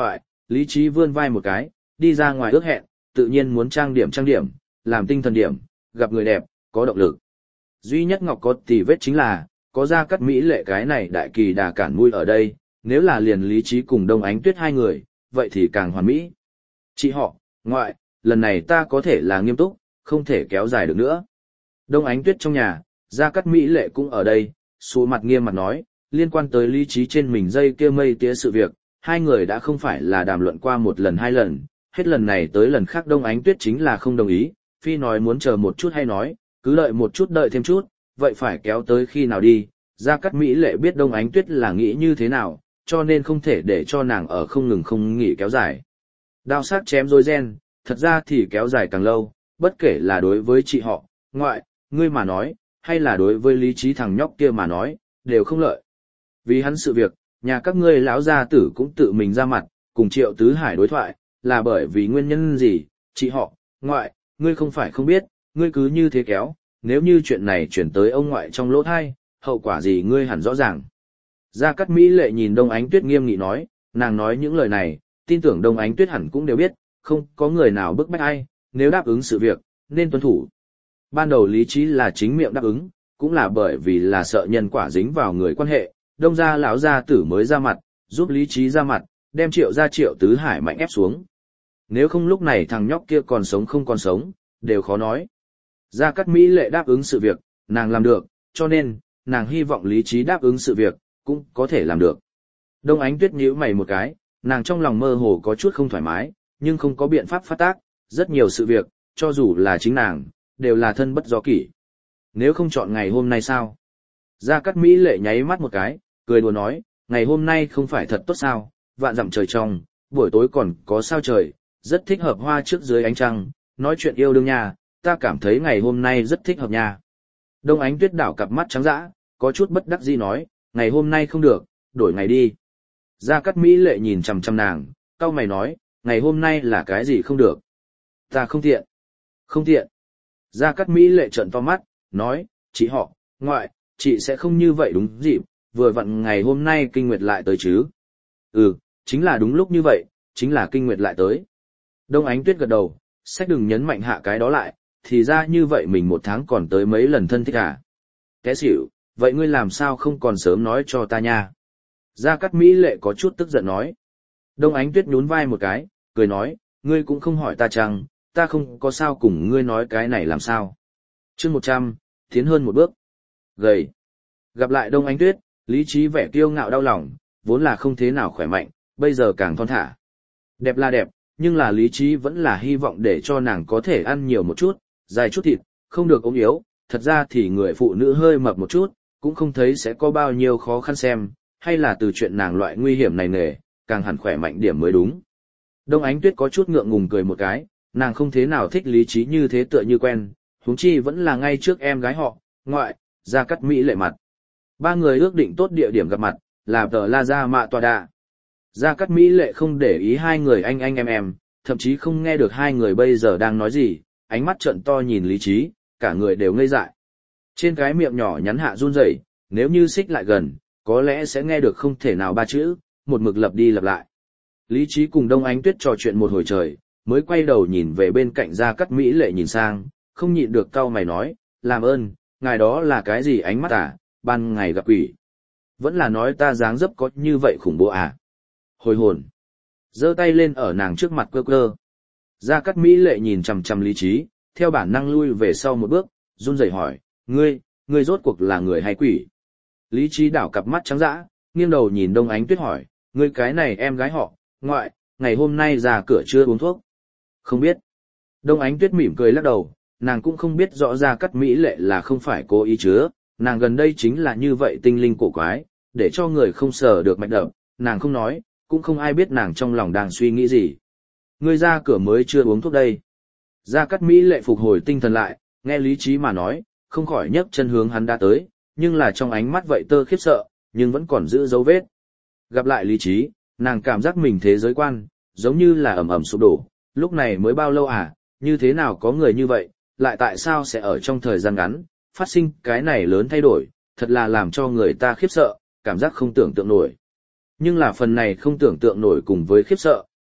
Lý trí vươn vai một cái, đi ra ngoài ước hẹn, tự nhiên muốn trang điểm trang điểm, làm tinh thần điểm, gặp người đẹp, có động lực. Duy nhất Ngọc có tì vết chính là, có Gia Cát Mỹ Lệ cái này đại kỳ đà cản mũi ở đây, nếu là liền Lý trí cùng Đông Ánh Tuyết hai người, vậy thì càng hoàn mỹ. Chị họ, ngoại, lần này ta có thể là nghiêm túc, không thể kéo dài được nữa. Đông Ánh Tuyết trong nhà, Gia Cát Mỹ Lệ cũng ở đây, xù mặt nghiêm mặt nói, liên quan tới lý trí trên mình dây kia mây tía sự việc, hai người đã không phải là đàm luận qua một lần hai lần, hết lần này tới lần khác Đông Ánh Tuyết chính là không đồng ý, phi nói muốn chờ một chút hay nói, cứ đợi một chút đợi thêm chút, vậy phải kéo tới khi nào đi. Gia Cát Mỹ Lệ biết Đông Ánh Tuyết là nghĩ như thế nào, cho nên không thể để cho nàng ở không ngừng không nghỉ kéo dài. Đao sắc chém rối ren, thật ra thì kéo dài càng lâu, bất kể là đối với chị họ, ngoại, ngươi mà nói, hay là đối với lý trí thằng nhóc kia mà nói, đều không lợi. Vì hắn sự việc, nhà các ngươi lão gia tử cũng tự mình ra mặt, cùng Triệu Tứ Hải đối thoại, là bởi vì nguyên nhân gì, chị họ, ngoại, ngươi không phải không biết, ngươi cứ như thế kéo, nếu như chuyện này chuyển tới ông ngoại trong lỗ thai, hậu quả gì ngươi hẳn rõ ràng. Gia Cát Mỹ Lệ nhìn Đông Ánh Tuyết nghiêm nghị nói, nàng nói những lời này, tin tưởng Đông Ánh Tuyết hẳn cũng đều biết, không có người nào bức bách ai, nếu đáp ứng sự việc, nên tuân thủ. Ban đầu lý trí là chính miệng đáp ứng, cũng là bởi vì là sợ nhân quả dính vào người quan hệ, Đông gia lão gia tử mới ra mặt, giúp lý trí ra mặt, đem Triệu gia Triệu Tứ Hải mạnh ép xuống. Nếu không lúc này thằng nhóc kia còn sống không còn sống, đều khó nói. Gia Cát Mỹ Lệ đáp ứng sự việc, nàng làm được, cho nên, nàng hy vọng lý trí đáp ứng sự việc, cũng có thể làm được. Đông Ánh Tuyết nhíu mày một cái, nàng trong lòng mơ hồ có chút không thoải mái, nhưng không có biện pháp phát tác, rất nhiều sự việc, cho dù là chính nàng, đều là thân bất do kỷ. Nếu không chọn ngày hôm nay sao? Gia Cát Mỹ Lệ nháy mắt một cái, cười đùa nói, ngày hôm nay không phải thật tốt sao, vạn dặm trời trong, buổi tối còn có sao trời, rất thích hợp hoa trước dưới ánh trăng, nói chuyện yêu đương nha, ta cảm thấy ngày hôm nay rất thích hợp nha. Đông Ánh Tuyết đảo cặp mắt trắng dã, có chút bất đắc dĩ nói, ngày hôm nay không được, đổi ngày đi. Gia Cát Mỹ Lệ nhìn chằm chằm nàng, cau mày nói, ngày hôm nay là cái gì không được? Ta không tiện. Không tiện. Gia Cát Mỹ Lệ trợn to mắt, nói, chị họ, ngoại, chị sẽ không như vậy đúng dịp, vừa vặn ngày hôm nay kinh nguyệt lại tới chứ. Ừ, chính là đúng lúc như vậy, chính là kinh nguyệt lại tới. Đông Ánh Tuyết gật đầu, sách đừng nhấn mạnh hạ cái đó lại, thì ra như vậy mình một tháng còn tới mấy lần thân thích à. Té xỉu, vậy ngươi làm sao không còn sớm nói cho ta nha. Gia Cát Mỹ Lệ có chút tức giận nói. Đông Ánh Tuyết nhún vai một cái, cười nói, ngươi cũng không hỏi ta chăng, ta không có sao cùng ngươi nói cái này làm sao. Chương một trăm, tiến hơn một bước. Gầy. Gặp lại Đông Ánh Tuyết, lý trí vẻ kiêu ngạo đau lòng, vốn là không thế nào khỏe mạnh, bây giờ càng thon thả. Đẹp là đẹp, nhưng là lý trí vẫn là hy vọng để cho nàng có thể ăn nhiều một chút, dài chút thịt, không được ốm yếu, thật ra thì người phụ nữ hơi mập một chút, cũng không thấy sẽ có bao nhiêu khó khăn xem, hay là từ chuyện nàng loại nguy hiểm này nề, càng hẳn khỏe mạnh điểm mới đúng. Đông Ánh Tuyết có chút ngượng ngùng cười một cái, nàng không thế nào thích lý trí như thế tựa như quen, huống chi vẫn là ngay trước em gái họ, ngoại, Gia Cát Mỹ Lệ mặt. Ba người ước định tốt địa điểm gặp mặt, là tờ La Gia Mạ Tòa Đạ. Gia Cát Mỹ Lệ không để ý hai người anh anh em em, thậm chí không nghe được hai người bây giờ đang nói gì, ánh mắt trợn to nhìn lý trí, cả người đều ngây dại. Trên cái miệng nhỏ nhắn hạ run rẩy, nếu như xích lại gần, có lẽ sẽ nghe được không thể nào ba chữ, một mực lặp đi lặp lại. Lý trí cùng Đông Ánh Tuyết trò chuyện một hồi trời, mới quay đầu nhìn về bên cạnh Gia Cát Mỹ Lệ nhìn sang, không nhịn được cau mày nói, làm ơn, ngài đó là cái gì ánh mắt à, ban ngày gặp quỷ. Vẫn là nói ta dáng dấp có như vậy khủng bố à. Hồi hồn. Giơ tay lên ở nàng trước mặt cơ cơ. Gia Cát Mỹ Lệ nhìn chằm chằm lý trí, theo bản năng lui về sau một bước, run rẩy hỏi, ngươi, ngươi rốt cuộc là người hay quỷ? Lý trí đảo cặp mắt trắng dã, nghiêng đầu nhìn Đông Ánh Tuyết hỏi, ngươi cái này em gái họ, ngoại, ngày hôm nay ra cửa chưa uống thuốc? Không biết. Đông Ánh Tuyết mỉm cười lắc đầu, nàng cũng không biết rõ Gia Cát Mỹ Lệ là không phải cố ý chứa, nàng gần đây chính là như vậy tinh linh cổ quái, để cho người không sờ được mạch đập, nàng không nói, cũng không ai biết nàng trong lòng đang suy nghĩ gì. Ngươi ra cửa mới chưa uống thuốc đây. Gia Cát Mỹ Lệ phục hồi tinh thần lại, nghe lý trí mà nói, không khỏi nhấc chân hướng hắn đã tới, nhưng là trong ánh mắt vậy tơ khiếp sợ, nhưng vẫn còn giữ dấu vết. Gặp lại lý trí, nàng cảm giác mình thế giới quan, giống như là ẩm ẩm sụp đổ, lúc này mới bao lâu à, như thế nào có người như vậy, lại tại sao sẽ ở trong thời gian ngắn, phát sinh cái này lớn thay đổi, thật là làm cho người ta khiếp sợ, cảm giác không tưởng tượng nổi. Nhưng là phần này không tưởng tượng nổi cùng với khiếp sợ,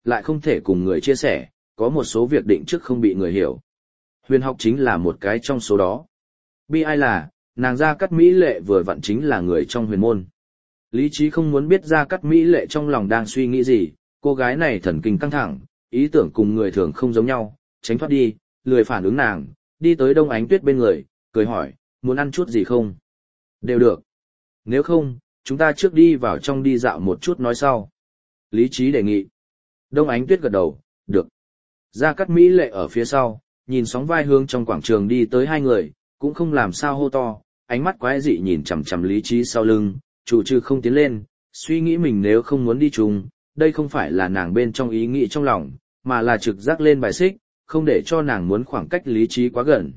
lại không thể cùng người chia sẻ, có một số việc định trước không bị người hiểu. Huyền học chính là một cái trong số đó. Bi ai là, nàng Gia Cát Mỹ Lệ vừa vặn chính là người trong huyền môn. Lý trí không muốn biết Gia Cát Mỹ Lệ trong lòng đang suy nghĩ gì, cô gái này thần kinh căng thẳng, ý tưởng cùng người thường không giống nhau, tránh thoát đi, lười phản ứng nàng, đi tới Đông Ánh Tuyết bên người, cười hỏi, muốn ăn chút gì không? Đều được. Nếu không, chúng ta trước đi vào trong đi dạo một chút nói sau. Lý trí đề nghị. Đông Ánh Tuyết gật đầu, được. Gia Cát Mỹ Lệ ở phía sau, nhìn sóng vai hướng trong quảng trường đi tới hai người, cũng không làm sao hô to, ánh mắt quái dị nhìn chằm chằm Lý trí sau lưng, chủ trừ không tiến lên, suy nghĩ mình nếu không muốn đi chung, đây không phải là nàng bên trong ý nghĩ trong lòng, mà là trực giác lên bài xích, không để cho nàng muốn khoảng cách Lý trí quá gần.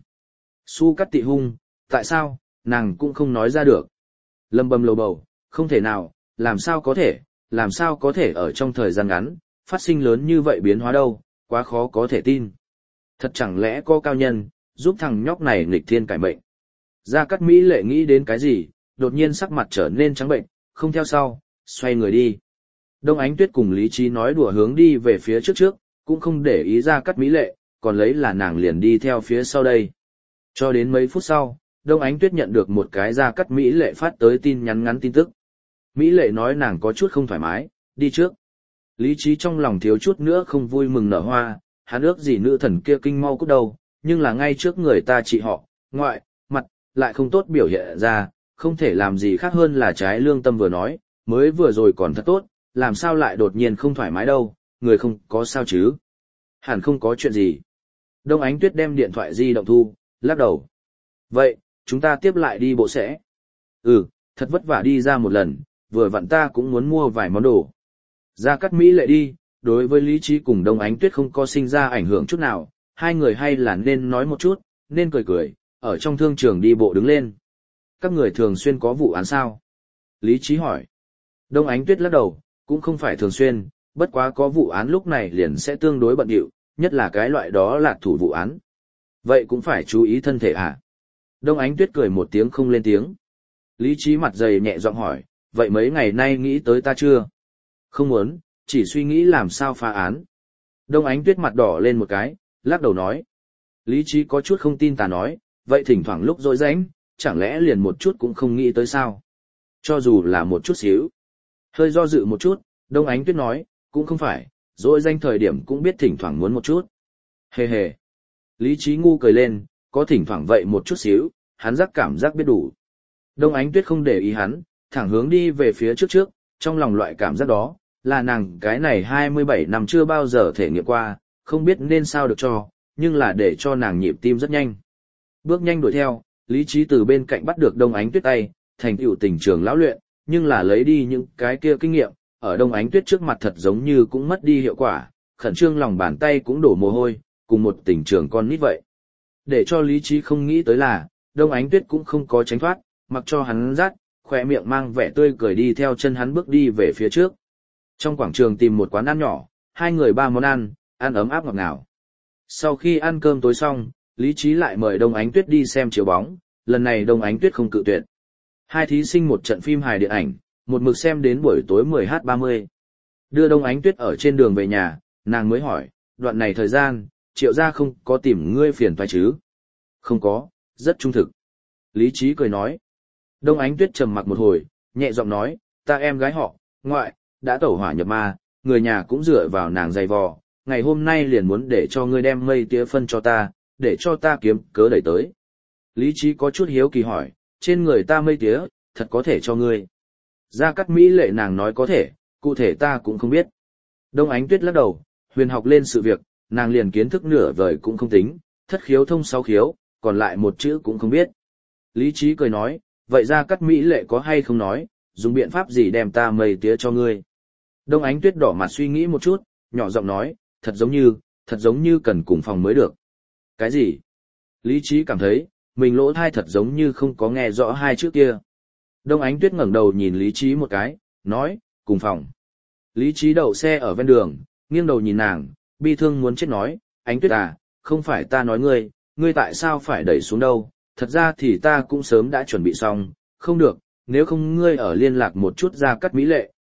Su Cát Tị hung, tại sao, nàng cũng không nói ra được. Lâm bầm lầu bầu, không thể nào, làm sao có thể, làm sao có thể ở trong thời gian ngắn, phát sinh lớn như vậy biến hóa đâu, quá khó có thể tin. Thật chẳng lẽ có cao nhân, giúp thằng nhóc này nghịch thiên cải mệnh. Gia Cát Mỹ Lệ nghĩ đến cái gì, đột nhiên sắc mặt trở nên trắng bệnh, không theo sau, xoay người đi. Đông Ánh Tuyết cùng Lý trí nói đùa hướng đi về phía trước trước, cũng không để ý Gia Cát Mỹ Lệ, còn lấy là nàng liền đi theo phía sau đây. Cho đến mấy phút sau, Đông Ánh Tuyết nhận được một cái Gia Cát Mỹ Lệ phát tới tin nhắn ngắn tin tức. Mỹ Lệ nói nàng có chút không thoải mái, đi trước. Lý trí trong lòng thiếu chút nữa không vui mừng nở hoa, hắn ước gì nữ thần kia kinh mau cút đầu, nhưng là ngay trước người ta trị họ, ngoại, mặt, lại không tốt biểu hiện ra, không thể làm gì khác hơn là trái lương tâm vừa nói, mới vừa rồi còn thật tốt, làm sao lại đột nhiên không thoải mái đâu, người không có sao chứ. Hẳn không có chuyện gì. Đông Ánh Tuyết đem điện thoại di động thu, lắc đầu. Vậy, chúng ta tiếp lại đi bộ sẽ. Ừ, thật vất vả đi ra một lần, vừa vặn ta cũng muốn mua vài món đồ. Gia Cát Mỹ Lệ đi, đối với Lý trí cùng Đông Ánh Tuyết không có sinh ra ảnh hưởng chút nào, hai người hay là nên nói một chút, nên cười cười, ở trong thương trường đi bộ đứng lên. Các người thường xuyên có vụ án sao? Lý trí hỏi. Đông Ánh Tuyết lắc đầu, cũng không phải thường xuyên, bất quá có vụ án lúc này liền sẽ tương đối bận rộn, nhất là cái loại đó là thủ vụ án. Vậy cũng phải chú ý thân thể à? Đông Ánh Tuyết cười một tiếng không lên tiếng. Lý trí mặt dày nhẹ giọng hỏi, vậy mấy ngày nay nghĩ tới ta chưa? Không muốn, chỉ suy nghĩ làm sao phá án. Đông Ánh Tuyết mặt đỏ lên một cái, lắc đầu nói. Lý trí có chút không tin ta nói, vậy thỉnh thoảng lúc rỗi rãnh, chẳng lẽ liền một chút cũng không nghĩ tới sao? Cho dù là một chút xíu. Hơi do dự một chút, Đông Ánh Tuyết nói, cũng không phải, rỗi rãnh thời điểm cũng biết thỉnh thoảng muốn một chút. Hề hề. Lý trí ngu cười lên, có thỉnh thoảng vậy một chút xíu, hắn giác cảm giác biết đủ. Đông Ánh Tuyết không để ý hắn, thẳng hướng đi về phía trước trước, trong lòng loại cảm giác đó, là nàng cái này hai mươi bảy năm chưa bao giờ thể nghiệm qua, không biết nên sao được cho, nhưng là để cho nàng nhịp tim rất nhanh. Bước nhanh đuổi theo, Lý trí từ bên cạnh bắt được Đông Ánh Tuyết tay, thành tựu tình trường lão luyện, nhưng là lấy đi những cái kia kinh nghiệm, ở Đông Ánh Tuyết trước mặt thật giống như cũng mất đi hiệu quả, khẩn trương lòng bàn tay cũng đổ mồ hôi, cùng một tình trường con nít vậy. Để cho Lý trí không nghĩ tới là, Đông Ánh Tuyết cũng không có tránh thoát, mặc cho hắn dắt, khỏe miệng mang vẻ tươi cười đi theo chân hắn bước đi về phía trước. Trong quảng trường tìm một quán ăn nhỏ, hai người ba món ăn, ăn ấm áp ngọt ngào. Sau khi ăn cơm tối xong, Lý trí lại mời Đông Ánh Tuyết đi xem chiếu bóng, lần này Đông Ánh Tuyết không cự tuyệt. Hai thí sinh một trận phim hài điện ảnh, một mực xem đến buổi tối mười giờ ba mươi. Đưa Đông Ánh Tuyết ở trên đường về nhà, nàng mới hỏi, đoạn này thời gian, Triệu gia không có tìm ngươi phiền toái chứ? Không có, rất trung thực. Lý trí cười nói. Đông Ánh Tuyết trầm mặc một hồi, nhẹ giọng nói, ta em gái họ, ngoại, đã tẩu hỏa nhập ma, người nhà cũng dựa vào nàng dày vò, ngày hôm nay liền muốn để cho ngươi đem mây tía phân cho ta, để cho ta kiếm cớ đẩy tới. Lý trí có chút hiếu kỳ hỏi, trên người ta mây tía, thật có thể cho ngươi. Gia Cát Mỹ Lệ nàng nói có thể, cụ thể ta cũng không biết. Đông Ánh Tuyết lắc đầu, huyền học lên sự việc, nàng liền kiến thức nửa vời cũng không tính, thất khiếu thông sáu khiếu, còn lại một chữ cũng không biết. Lý trí cười nói, vậy Gia Cát Mỹ Lệ có hay không nói, dùng biện pháp gì đem ta mây tía cho ngươi. Đông Ánh Tuyết đỏ mặt suy nghĩ một chút, nhỏ giọng nói, thật giống như, thật giống như cần cùng phòng mới được. Cái gì? Lý trí cảm thấy, mình lỗ thai thật giống như không có nghe rõ hai chữ kia. Đông Ánh Tuyết ngẩng đầu nhìn Lý trí một cái, nói, cùng phòng. Lý trí đậu xe ở ven đường, nghiêng đầu nhìn nàng, bi thương muốn chết nói, Ánh Tuyết à, không phải ta nói ngươi, ngươi tại sao phải đẩy xuống đâu, thật ra thì ta cũng sớm đã chuẩn bị xong, không được, nếu không ngươi ở liên lạc một chút Gia Cát Mỹ Lệ,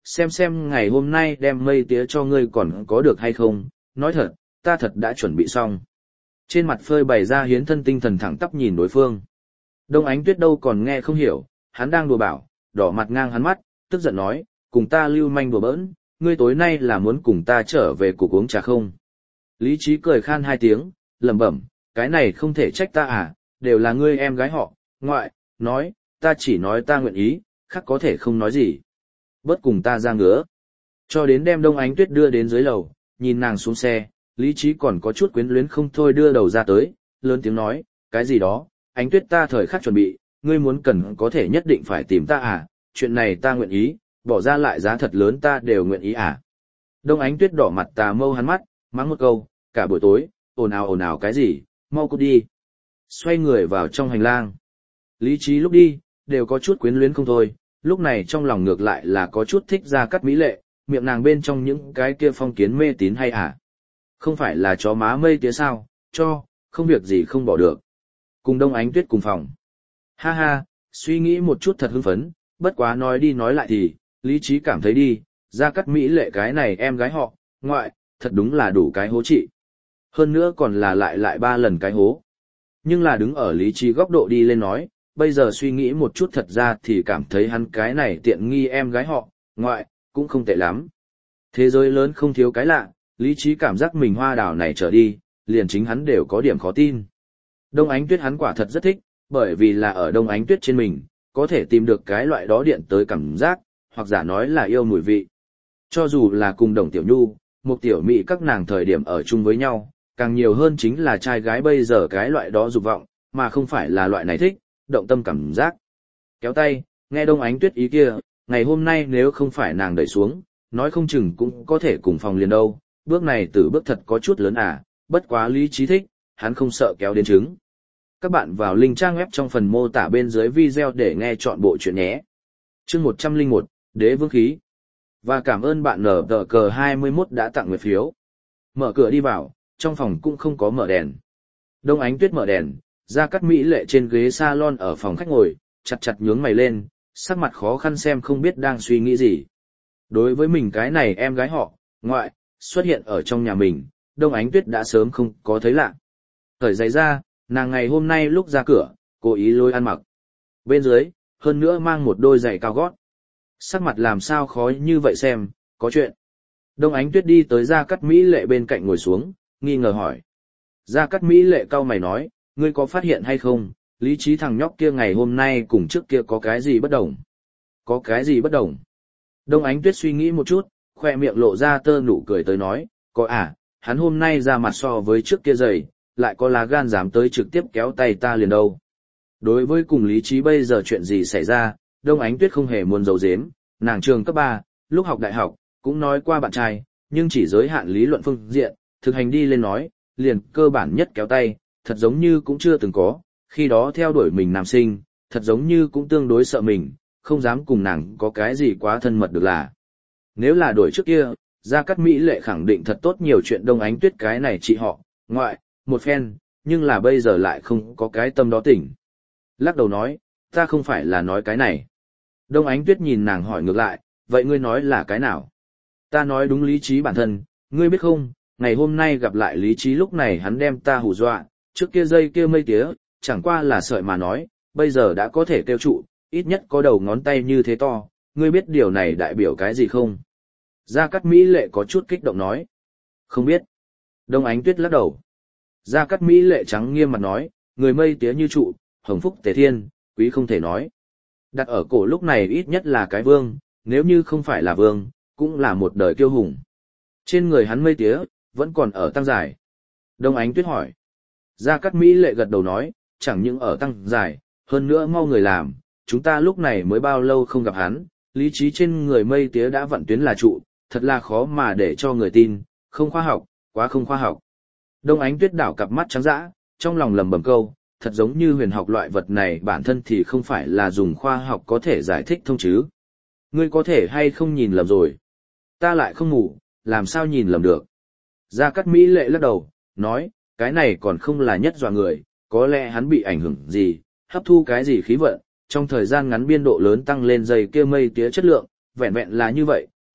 xem xem ngày hôm nay đem mây tía cho ngươi còn có được hay không, nói thật, ta thật đã chuẩn bị xong. Trên mặt phơi bày ra hiến thân tinh thần thẳng tắp nhìn đối phương. Đông Ánh Tuyết đâu còn nghe không hiểu, hắn đang đùa bảo, đỏ mặt ngang hắn mắt, tức giận nói, cùng ta lưu manh đùa bỡn, ngươi tối nay là muốn cùng ta trở về cục uống trà không? Lý Trí cười khan hai tiếng, lẩm bẩm, cái này không thể trách ta à, đều là ngươi em gái họ, ngoại, nói, ta chỉ nói ta nguyện ý, khác có thể không nói gì. Bớt cùng ta ra ngứa. Cho đến đem Đông Ánh Tuyết đưa đến dưới lầu, nhìn nàng xuống xe, Lý Trí còn có chút quyến luyến không thôi đưa đầu ra tới, lớn tiếng nói, cái gì đó, Ánh Tuyết ta thời khắc chuẩn bị, ngươi muốn cần có thể nhất định phải tìm ta à, chuyện này ta nguyện ý, bỏ ra lại giá thật lớn ta đều nguyện ý à. Đông Ánh Tuyết đỏ mặt tà mâu hắn mắt, mắng một câu, cả buổi tối, ồn ào ồn ào cái gì, mau cút đi. Xoay người vào trong hành lang. Lý Trí lúc đi, đều có chút quyến luyến không thôi, lúc này trong lòng ngược lại là có chút thích Gia Cát Mỹ Lệ, miệng nàng bên trong những cái kia phong kiến mê tín hay à. Không phải là chó má mây tía sao, cho, không việc gì không bỏ được. Cùng Đông Ánh Tuyết cùng phòng. Ha ha, suy nghĩ một chút thật hưng phấn, bất quá nói đi nói lại thì, Lý Trí cảm thấy đi, Gia Cát Mỹ Lệ cái này em gái họ, ngoại, thật đúng là đủ cái hố trị. Hơn nữa còn là lại lại ba lần cái hố. Nhưng là đứng ở Lý Trí góc độ đi lên nói, bây giờ suy nghĩ một chút thật ra thì cảm thấy hắn cái này tiện nghi em gái họ, ngoại, cũng không tệ lắm. Thế giới lớn không thiếu cái lạ, Lý Trí cảm giác mình hoa đào này trở đi, liền chính hắn đều có điểm khó tin. Đông Ánh Tuyết hắn quả thật rất thích, bởi vì là ở Đông Ánh Tuyết trên mình, có thể tìm được cái loại đó điện tới cảm giác, hoặc giả nói là yêu mùi vị. Cho dù là cùng Đồng Tiểu Nhu, một tiểu mỹ các nàng thời điểm ở chung với nhau, càng nhiều hơn chính là trai gái bây giờ cái loại đó dục vọng, mà không phải là loại này thích, động tâm cảm giác. Kéo tay, nghe Đông Ánh Tuyết ý kia, ngày hôm nay nếu không phải nàng đẩy xuống, nói không chừng cũng có thể cùng phòng liền đâu, bước này từ bước thật có chút lớn à, bất quá Lý Trí thích, hắn không sợ kéo đến trứng. Các bạn vào link trang web trong phần mô tả bên dưới video để nghe chọn bộ chuyện nhé. Chương một trăm lẻ một, Đế Vương Khí. Và cảm ơn bạn nở tờ cờ hai mươi mốt đã tặng nguyệt phiếu. Mở cửa đi vào, trong phòng cũng không có mở đèn. Đông Ánh Tuyết mở đèn, Gia Cát Mỹ Lệ trên ghế salon ở phòng khách ngồi, chặt chặt nhướng mày lên, sắc mặt khó khăn xem không biết đang suy nghĩ gì. Đối với mình cái này em gái họ, ngoại, xuất hiện ở trong nhà mình, Đông Ánh Tuyết đã sớm không có thấy lạ. Thời giày ra, nàng ngày hôm nay lúc ra cửa, cố ý lôi ăn mặc. Bên dưới, hơn nữa mang một đôi giày cao gót. Sắc mặt làm sao khó như vậy xem, có chuyện. Đông Ánh Tuyết đi tới Gia Cát Mỹ Lệ bên cạnh ngồi xuống, nghi ngờ hỏi. Gia Cát Mỹ Lệ cau mày nói, ngươi có phát hiện hay không, Lý Trí thằng nhóc kia ngày hôm nay cùng trước kia có cái gì bất đồng? Có cái gì bất đồng? Đông Ánh Tuyết suy nghĩ một chút, khoe miệng lộ ra tơ nụ cười tới nói, có à, hắn hôm nay ra mặt so với trước kia dày, lại có lá gan dám tới trực tiếp kéo tay ta liền đâu. Đối với cùng Lý Trí bây giờ chuyện gì xảy ra, Đông Ánh Tuyết không hề muốn giấu giếm, nàng trường cấp ba, lúc học đại học, cũng nói qua bạn trai, nhưng chỉ giới hạn lý luận phương diện, thực hành đi lên nói, liền cơ bản nhất kéo tay, thật giống như cũng chưa từng có, khi đó theo đuổi mình nam sinh, thật giống như cũng tương đối sợ mình, không dám cùng nàng có cái gì quá thân mật được là. Nếu là đổi trước kia, Gia Cát Mỹ Lệ khẳng định thật tốt nhiều chuyện Đông Ánh Tuyết cái này chị họ, ngoại, một phen, nhưng là bây giờ lại không có cái tâm đó tỉnh. Lắc đầu nói, ta không phải là nói cái này. Đông Ánh Tuyết nhìn nàng hỏi ngược lại, vậy ngươi nói là cái nào? Ta nói đúng Lý Trí bản thân, ngươi biết không, ngày hôm nay gặp lại Lý Trí lúc này hắn đem ta hù dọa, trước kia dây kia mây tía, chẳng qua là sợi mà nói, bây giờ đã có thể kêu trụ, ít nhất có đầu ngón tay như thế to, ngươi biết điều này đại biểu cái gì không? Gia Cát Mỹ Lệ có chút kích động nói. Không biết. Đông Ánh Tuyết lắc đầu. Gia Cát Mỹ Lệ trắng nghiêm mặt nói, người mây tía như trụ, hồng phúc tề thiên, quý không thể nói. Đặt ở cổ lúc này ít nhất là cái vương, nếu như không phải là vương, cũng là một đời kiêu hùng. Trên người hắn mây tía, vẫn còn ở tăng dài. Đông Ánh Tuyết hỏi. Gia Cát Mỹ Lệ gật đầu nói, chẳng những ở tăng dài, hơn nữa mau người làm, chúng ta lúc này mới bao lâu không gặp hắn, Lý Trí trên người mây tía đã vận tuyến là trụ, thật là khó mà để cho người tin, không khoa học, quá không khoa học. Đông Ánh Tuyết đảo cặp mắt trắng dã, trong lòng lầm bầm câu, thật giống như huyền học loại vật này bản thân thì không phải là dùng khoa học có thể giải thích thông chứ. Ngươi có thể hay không nhìn lầm rồi. Ta lại không ngủ, làm sao nhìn lầm được. Gia Cát Mỹ Lệ lắc đầu, nói, cái này còn không là nhất dọa người, có lẽ hắn bị ảnh hưởng gì, hấp thu cái gì khí vận, trong thời gian ngắn biên độ lớn tăng lên dây kia mây tía chất lượng, vẹn vẹn là như vậy,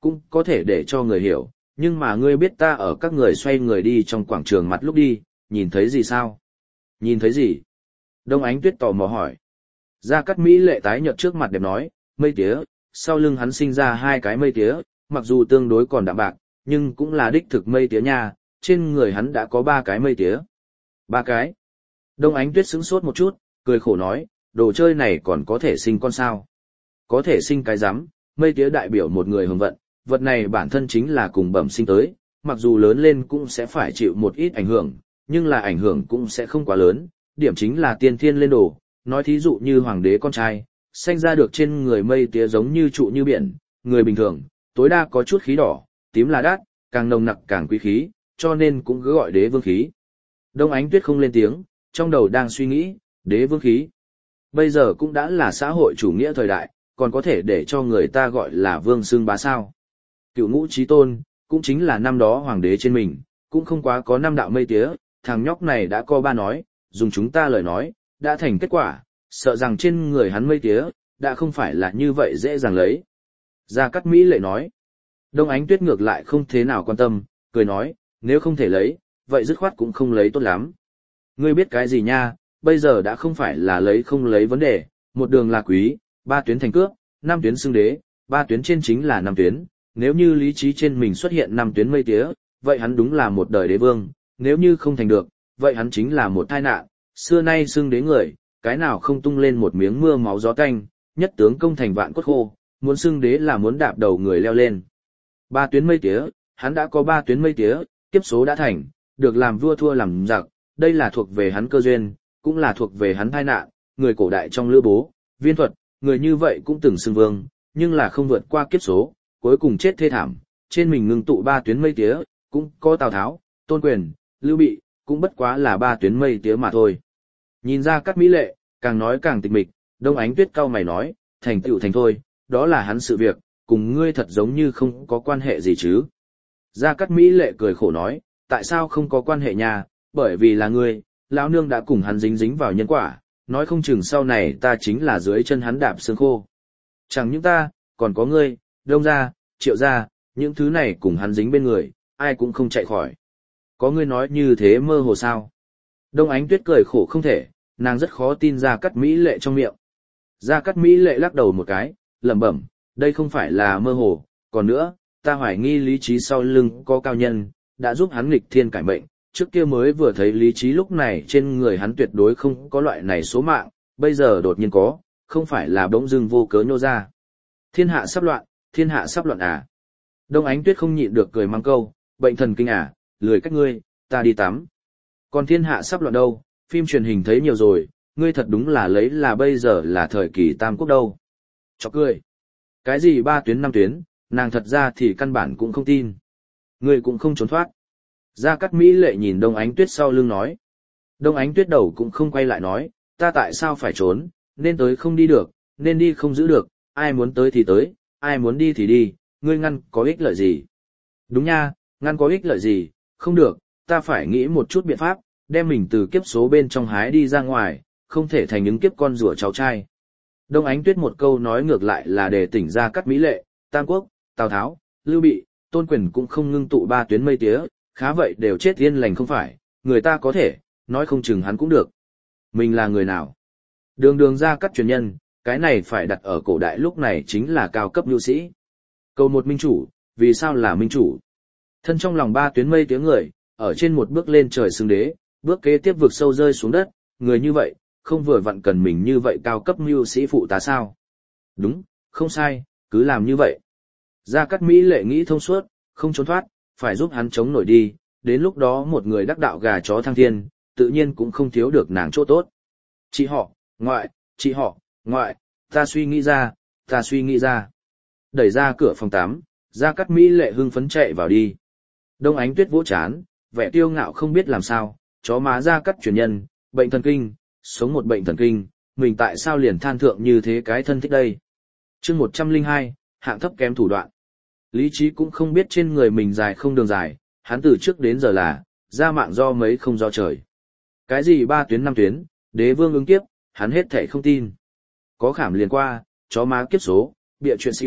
cũng có thể để cho người hiểu, nhưng mà ngươi biết ta ở các người xoay người đi trong quảng trường mặt lúc đi, nhìn thấy gì sao? Nhìn thấy gì? Đông Ánh Tuyết tò mò hỏi. Gia Cát Mỹ Lệ tái nhợt trước mặt đẹp nói, mây tía, sau lưng hắn sinh ra hai cái mây tía, mặc dù tương đối còn đạm bạc, nhưng cũng là đích thực mây tía nha, trên người hắn đã có ba cái mây tía. Ba cái? Đông Ánh Tuyết sững sốt một chút, cười khổ nói, đồ chơi này còn có thể sinh con sao? Có thể sinh cái rắm, mây tía đại biểu một người hồng vận, vật này bản thân chính là cùng bẩm sinh tới, mặc dù lớn lên cũng sẽ phải chịu một ít ảnh hưởng, nhưng là ảnh hưởng cũng sẽ không quá lớn, điểm chính là tiên thiên lên đồ, nói thí dụ như hoàng đế con trai, sinh ra được trên người mây tía giống như trụ như biển, người bình thường, tối đa có chút khí đỏ, tím là đắt, càng nồng nặc càng quý khí, cho nên cũng cứ gọi đế vương khí. Đông Ánh Tuyết không lên tiếng, trong đầu đang suy nghĩ, đế vương khí. Bây giờ cũng đã là xã hội chủ nghĩa thời đại, còn có thể để cho người ta gọi là vương xưng bá sao. Cựu ngũ chí tôn, cũng chính là năm đó hoàng đế trên mình, cũng không quá có năm đạo mây tía, thằng nhóc này đã có ba nói, dùng chúng ta lời nói, đã thành kết quả, sợ rằng trên người hắn mây tía, đã không phải là như vậy dễ dàng lấy. Gia Cát Mỹ Lệ nói, Đông Ánh Tuyết ngược lại không thế nào quan tâm, cười nói, nếu không thể lấy, vậy dứt khoát cũng không lấy tốt lắm. Ngươi biết cái gì nha, bây giờ đã không phải là lấy không lấy vấn đề, một đường là quý, ba tuyến thành cước, năm tuyến xưng đế, ba tuyến trên chính là năm tuyến, nếu như lý trí trên mình xuất hiện năm tuyến mây tía, vậy hắn đúng là một đời đế vương, nếu như không thành được, vậy hắn chính là một tai nạn, xưa nay xưng đế người, cái nào không tung lên một miếng mưa máu gió tanh, nhất tướng công thành vạn cốt khô, muốn xưng đế là muốn đạp đầu người leo lên. Ba tuyến mây tía, hắn đã có ba tuyến mây tía, kiếp số đã thành, được làm vua thua làm giặc, đây là thuộc về hắn cơ duyên, cũng là thuộc về hắn tai nạn, người cổ đại trong Lữ Bố, Viên Thuật, người như vậy cũng từng xưng vương, nhưng là không vượt qua kiếp số, cuối cùng chết thê thảm, trên mình ngưng tụ ba tuyến mây tía, cũng có Tào Tháo, Tôn Quyền, Lưu Bị, cũng bất quá là ba tuyến mây tía mà thôi. Nhìn ra Cát Mỹ Lệ, càng nói càng tịch mịch, Đông Ánh Tuyết cau mày nói, thành tựu thành thôi, đó là hắn sự việc, cùng ngươi thật giống như không có quan hệ gì chứ. Gia Cát Mỹ Lệ cười khổ nói, tại sao không có quan hệ nha, bởi vì là ngươi, lão nương đã cùng hắn dính dính vào nhân quả, nói không chừng sau này ta chính là dưới chân hắn đạp xương khô. Chẳng những ta, còn có ngươi, Đông gia, Triệu gia, những thứ này cùng hắn dính bên người, ai cũng không chạy khỏi. Có ngươi nói như thế mơ hồ sao? Đông Ánh Tuyết cười khổ không thể, nàng rất khó tin Gia Cát Mỹ Lệ trong miệng. Gia Cát Mỹ Lệ lắc đầu một cái, lẩm bẩm, đây không phải là mơ hồ, còn nữa, ta hoài nghi lý trí sau lưng có cao nhân, đã giúp hắn nghịch thiên cải mệnh, trước kia mới vừa thấy lý trí lúc này trên người hắn tuyệt đối không có loại này số mạng, bây giờ đột nhiên có, không phải là bỗng dưng vô cớ nhô ra. Thiên hạ sắp loạn, thiên hạ sắp loạn à. Đông Ánh Tuyết không nhịn được cười mang câu, bệnh thần kinh à, lười cách ngươi, ta đi tắm. Còn thiên hạ sắp loạn đâu, phim truyền hình thấy nhiều rồi, ngươi thật đúng là lấy là bây giờ là thời kỳ tam quốc đâu. Chọc cười. Cái gì ba tuyến năm tuyến, nàng thật ra thì căn bản cũng không tin. Ngươi cũng không trốn thoát. Gia Cát Mỹ Lệ nhìn Đông Ánh Tuyết sau lưng nói. Đông Ánh Tuyết đầu cũng không quay lại nói, ta tại sao phải trốn, nên tới không đi được, nên đi không giữ được, ai muốn tới thì tới, ai muốn đi thì đi, ngươi ngăn có ích lợi gì. Đúng nha, ngăn có ích lợi gì, không được, ta phải nghĩ một chút biện pháp, đem mình từ kiếp số bên trong hái đi ra ngoài, không thể thành những kiếp con rùa cháu trai. Đông Ánh Tuyết một câu nói ngược lại là để tỉnh Gia Cát Mỹ Lệ, Tam Quốc, Tào Tháo, Lưu Bị, Tôn Quyền cũng không ngưng tụ ba tuyến mây tía, khá vậy đều chết yên lành không phải, người ta có thể, nói không chừng hắn cũng được. Mình là người nào? Đường đường Gia Cát truyền nhân, cái này phải đặt ở cổ đại lúc này chính là cao cấp nhu sĩ. Cầu một minh chủ, vì sao là minh chủ? Thân trong lòng ba tuyến mây tiếng người, ở trên một bước lên trời xưng đế, bước kế tiếp vực sâu rơi xuống đất, người như vậy, không vừa vặn cần mình như vậy cao cấp mưu sĩ phụ tá sao? Đúng, không sai, cứ làm như vậy. Gia Cát Mỹ Lệ nghĩ thông suốt, không trốn thoát, phải giúp hắn chống nổi đi, đến lúc đó một người đắc đạo gà chó thăng thiên, tự nhiên cũng không thiếu được nàng chỗ tốt. Chị họ, ngoại, chị họ, ngoại, ta suy nghĩ ra, ta suy nghĩ ra. Đẩy ra cửa phòng tắm, Gia Cát Mỹ Lệ hưng phấn chạy vào đi. Đông Ánh Tuyết vỗ chán, vẻ tiêu ngạo không biết làm sao, chó má Gia Cát truyền nhân, bệnh thần kinh, sống một bệnh thần kinh, mình tại sao liền than thượng như thế cái thân thích đây. Chương một trăm lẻ hai, hạng thấp kém thủ đoạn. Lý trí cũng không biết trên người mình dài không đường dài, hắn từ trước đến giờ là, ra mạng do mấy không do trời. Cái gì ba tuyến năm tuyến, đế vương ứng kiếp, hắn hết thảy không tin. Có khảm liền qua, chó má kiếp số, bịa chuyện siêu,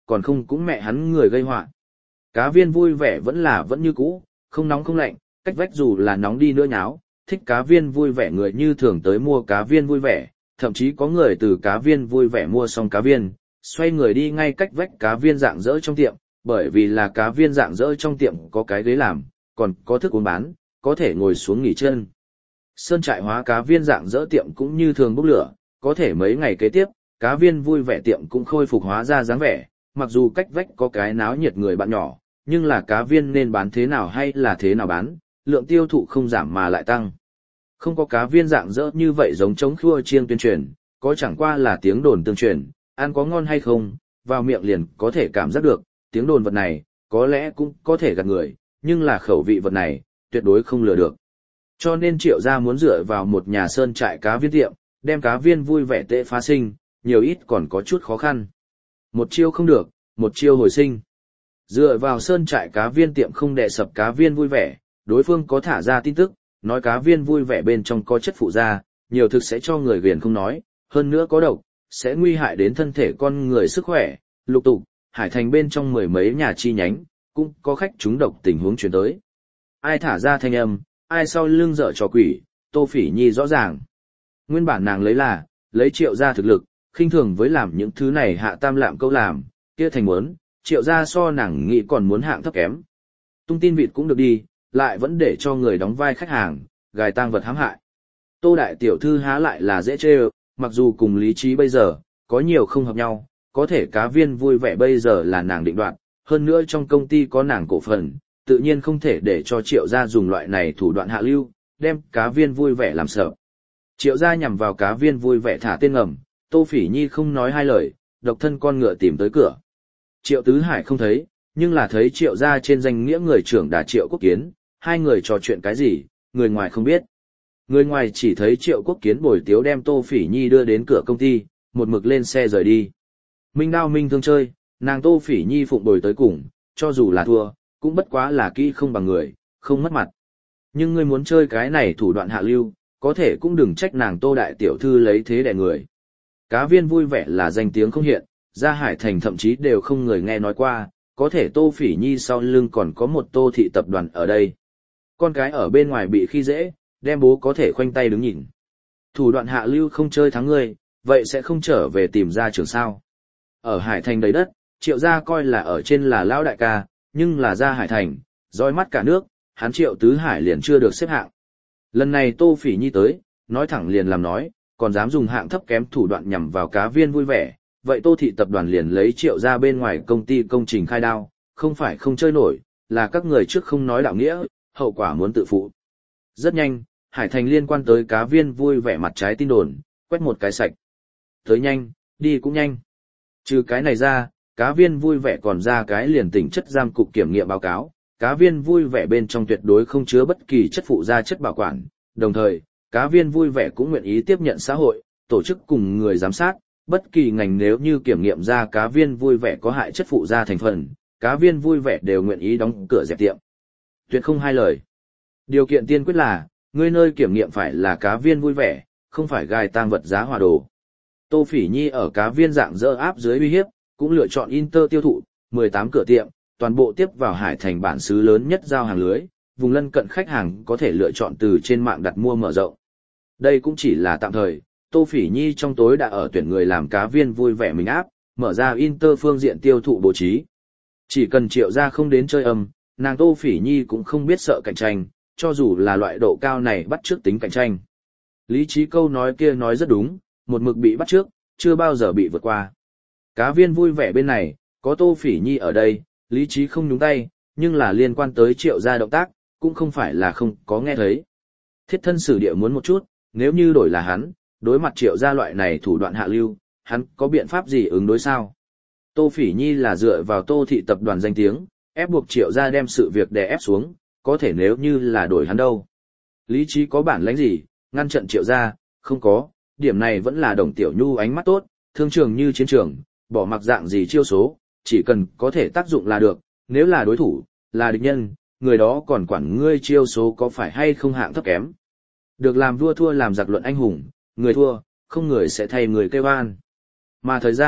còn không cũng mẹ hắn người gây họa. Cá viên vui vẻ vẫn là vẫn như cũ, không nóng không lạnh, cách vách dù là nóng đi nữa nháo, thích cá viên vui vẻ người như thường tới mua cá viên vui vẻ, thậm chí có người từ cá viên vui vẻ mua xong cá viên, xoay người đi ngay cách vách cá viên dạng dỡ trong tiệm, bởi vì là cá viên dạng dỡ trong tiệm có cái ghế làm, còn có thức uống bán, có thể ngồi xuống nghỉ chân. Sơn trại hóa cá viên dạng dỡ tiệm cũng như thường bốc lửa, có thể mấy ngày kế tiếp, cá viên vui vẻ tiệm cũng khôi phục hóa ra dáng vẻ, mặc dù cách vách có cái náo nhiệt người bạn nhỏ, nhưng là cá viên nên bán thế nào hay là thế nào bán, lượng tiêu thụ không giảm mà lại tăng. Không có cá viên dạng dỡ như vậy giống chống khua chiêng tuyên truyền, có chẳng qua là tiếng đồn tương truyền, ăn có ngon hay không, vào miệng liền có thể cảm giác được, tiếng đồn vật này, có lẽ cũng có thể gạt người, nhưng là khẩu vị vật này, tuyệt đối không lừa được. Cho nên Triệu gia muốn dựa vào một nhà sơn trại cá viên tiệm, đem cá viên vui vẻ tệ phá sinh, nhiều ít còn có chút khó khăn. Một chiêu không được, một chiêu hồi sinh. Dựa vào sơn trại cá viên tiệm không đè sập cá viên vui vẻ, đối phương có thả ra tin tức, nói cá viên vui vẻ bên trong có chất phụ gia, nhiều thực sẽ cho người ghiền không nói, hơn nữa có độc, sẽ nguy hại đến thân thể con người sức khỏe. Lục tục, Hải Thành bên trong mười mấy nhà chi nhánh, cũng có khách trúng độc tình huống chuyển tới. Ai thả ra thanh âm, ai sau lưng dở trò quỷ, Tô Phỉ Nhi rõ ràng. Nguyên bản nàng lấy là, lấy Triệu gia thực lực, khinh thường với làm những thứ này hạ tam lạm câu làm, kia thành muốn, Triệu gia so nàng nghĩ còn muốn hạng thấp kém. Tung tin vịt cũng được đi, lại vẫn để cho người đóng vai khách hàng, gài tang vật hãm hại. Tô đại tiểu thư há lại là dễ chê, mặc dù cùng lý trí bây giờ, có nhiều không hợp nhau, có thể cá viên vui vẻ bây giờ là nàng định đoạt, hơn nữa trong công ty có nàng cổ phần, tự nhiên không thể để cho Triệu gia dùng loại này thủ đoạn hạ lưu, đem cá viên vui vẻ làm sợ. Triệu gia nhằm vào cá viên vui vẻ thả tên ngầm, Tô Phỉ Nhi không nói hai lời, độc thân con ngựa tìm tới cửa. Triệu Tứ Hải không thấy, nhưng là thấy Triệu gia trên danh nghĩa người trưởng đà Triệu Quốc Kiến, hai người trò chuyện cái gì, người ngoài không biết. Người ngoài chỉ thấy Triệu Quốc Kiến bồi tiếu đem Tô Phỉ Nhi đưa đến cửa công ty, một mực lên xe rời đi. Minh đao minh thương chơi, nàng Tô Phỉ Nhi phụng bồi tới cùng, cho dù là thua, cũng bất quá là kỹ không bằng người, không mất mặt. Nhưng ngươi muốn chơi cái này thủ đoạn hạ lưu, có thể cũng đừng trách nàng Tô đại tiểu thư lấy thế đè người. Cá viên vui vẻ là danh tiếng không hiện, ra Hải Thành thậm chí đều không người nghe nói qua, có thể Tô Phỉ Nhi sau lưng còn có một Tô thị tập đoàn ở đây. Con cái ở bên ngoài bị khi dễ, đem bố có thể khoanh tay đứng nhìn. Thủ đoạn hạ lưu không chơi thắng ngươi, vậy sẽ không trở về tìm ra trường sao. Ở Hải Thành đầy đất, Triệu gia coi là ở trên là lão đại ca, nhưng là ra Hải Thành, roi mắt cả nước, hắn Triệu Tứ Hải liền chưa được xếp hạng. Lần này Tô Phỉ Nhi tới, nói thẳng liền làm nói, còn dám dùng hạng thấp kém thủ đoạn nhằm vào cá viên vui vẻ, vậy Tô thị tập đoàn liền lấy Triệu gia bên ngoài công ty công trình khai đao, không phải không chơi nổi, là các người trước không nói đạo nghĩa, hậu quả muốn tự phụ. Rất nhanh, Hải Thành liên quan tới cá viên vui vẻ mặt trái tin đồn, quét một cái sạch. Tới nhanh, đi cũng nhanh. Trừ cái này ra, cá viên vui vẻ còn ra cái liền tỉnh chất giam cục kiểm nghiệm báo cáo, cá viên vui vẻ bên trong tuyệt đối không chứa bất kỳ chất phụ gia chất bảo quản, đồng thời, cá viên vui vẻ cũng nguyện ý tiếp nhận xã hội, tổ chức cùng người giám sát, bất kỳ ngành nếu như kiểm nghiệm ra cá viên vui vẻ có hại chất phụ gia thành phần, cá viên vui vẻ đều nguyện ý đóng cửa dẹp tiệm. Tuyệt không hai lời. Điều kiện tiên quyết là, ngươi nơi kiểm nghiệm phải là cá viên vui vẻ, không phải gài tang vật giá hòa đồ. Tô Phỉ Nhi ở cá viên dạng dỡ áp dưới uy hiếp, cũng lựa chọn Inter tiêu thụ, mười tám cửa tiệm, toàn bộ tiếp vào Hải Thành bản xứ lớn nhất giao hàng lưới, vùng lân cận khách hàng có thể lựa chọn từ trên mạng đặt mua mở rộng. Đây cũng chỉ là tạm thời, Tô Phỉ Nhi trong tối đã ở tuyển người làm cá viên vui vẻ mình áp, mở ra Inter phương diện tiêu thụ bố trí. Chỉ cần Triệu gia không đến chơi âm, nàng Tô Phỉ Nhi cũng không biết sợ cạnh tranh, cho dù là loại độ cao này bắt trước tính cạnh tranh. Lý trí câu nói kia nói rất đúng, một mực bị bắt trước, chưa bao giờ bị vượt qua. Cá viên vui vẻ bên này, có Tô Phỉ Nhi ở đây, lý trí không nhúng tay, nhưng là liên quan tới Triệu gia động tác, cũng không phải là không có nghe thấy. Thiết thân sử địa muốn một chút, nếu như đổi là hắn, đối mặt Triệu gia loại này thủ đoạn hạ lưu, hắn có biện pháp gì ứng đối sao? Tô Phỉ Nhi là dựa vào Tô thị tập đoàn danh tiếng, ép buộc Triệu gia đem sự việc đè ép xuống, có thể nếu như là đổi hắn đâu. Lý trí có bản lĩnh gì, ngăn trận Triệu gia, không có, điểm này vẫn là Đồng Tiểu Nhu ánh mắt tốt, thương trường như chiến trường, bỏ mặc dạng gì chiêu số, chỉ cần có thể tác dụng là được, nếu là đối thủ, là địch nhân, người đó còn quản ngươi chiêu số có phải hay không hạng thấp kém. Được làm vua thua làm giặc luận anh hùng, người thua, không người sẽ thay người kêu an. Mà thời gian,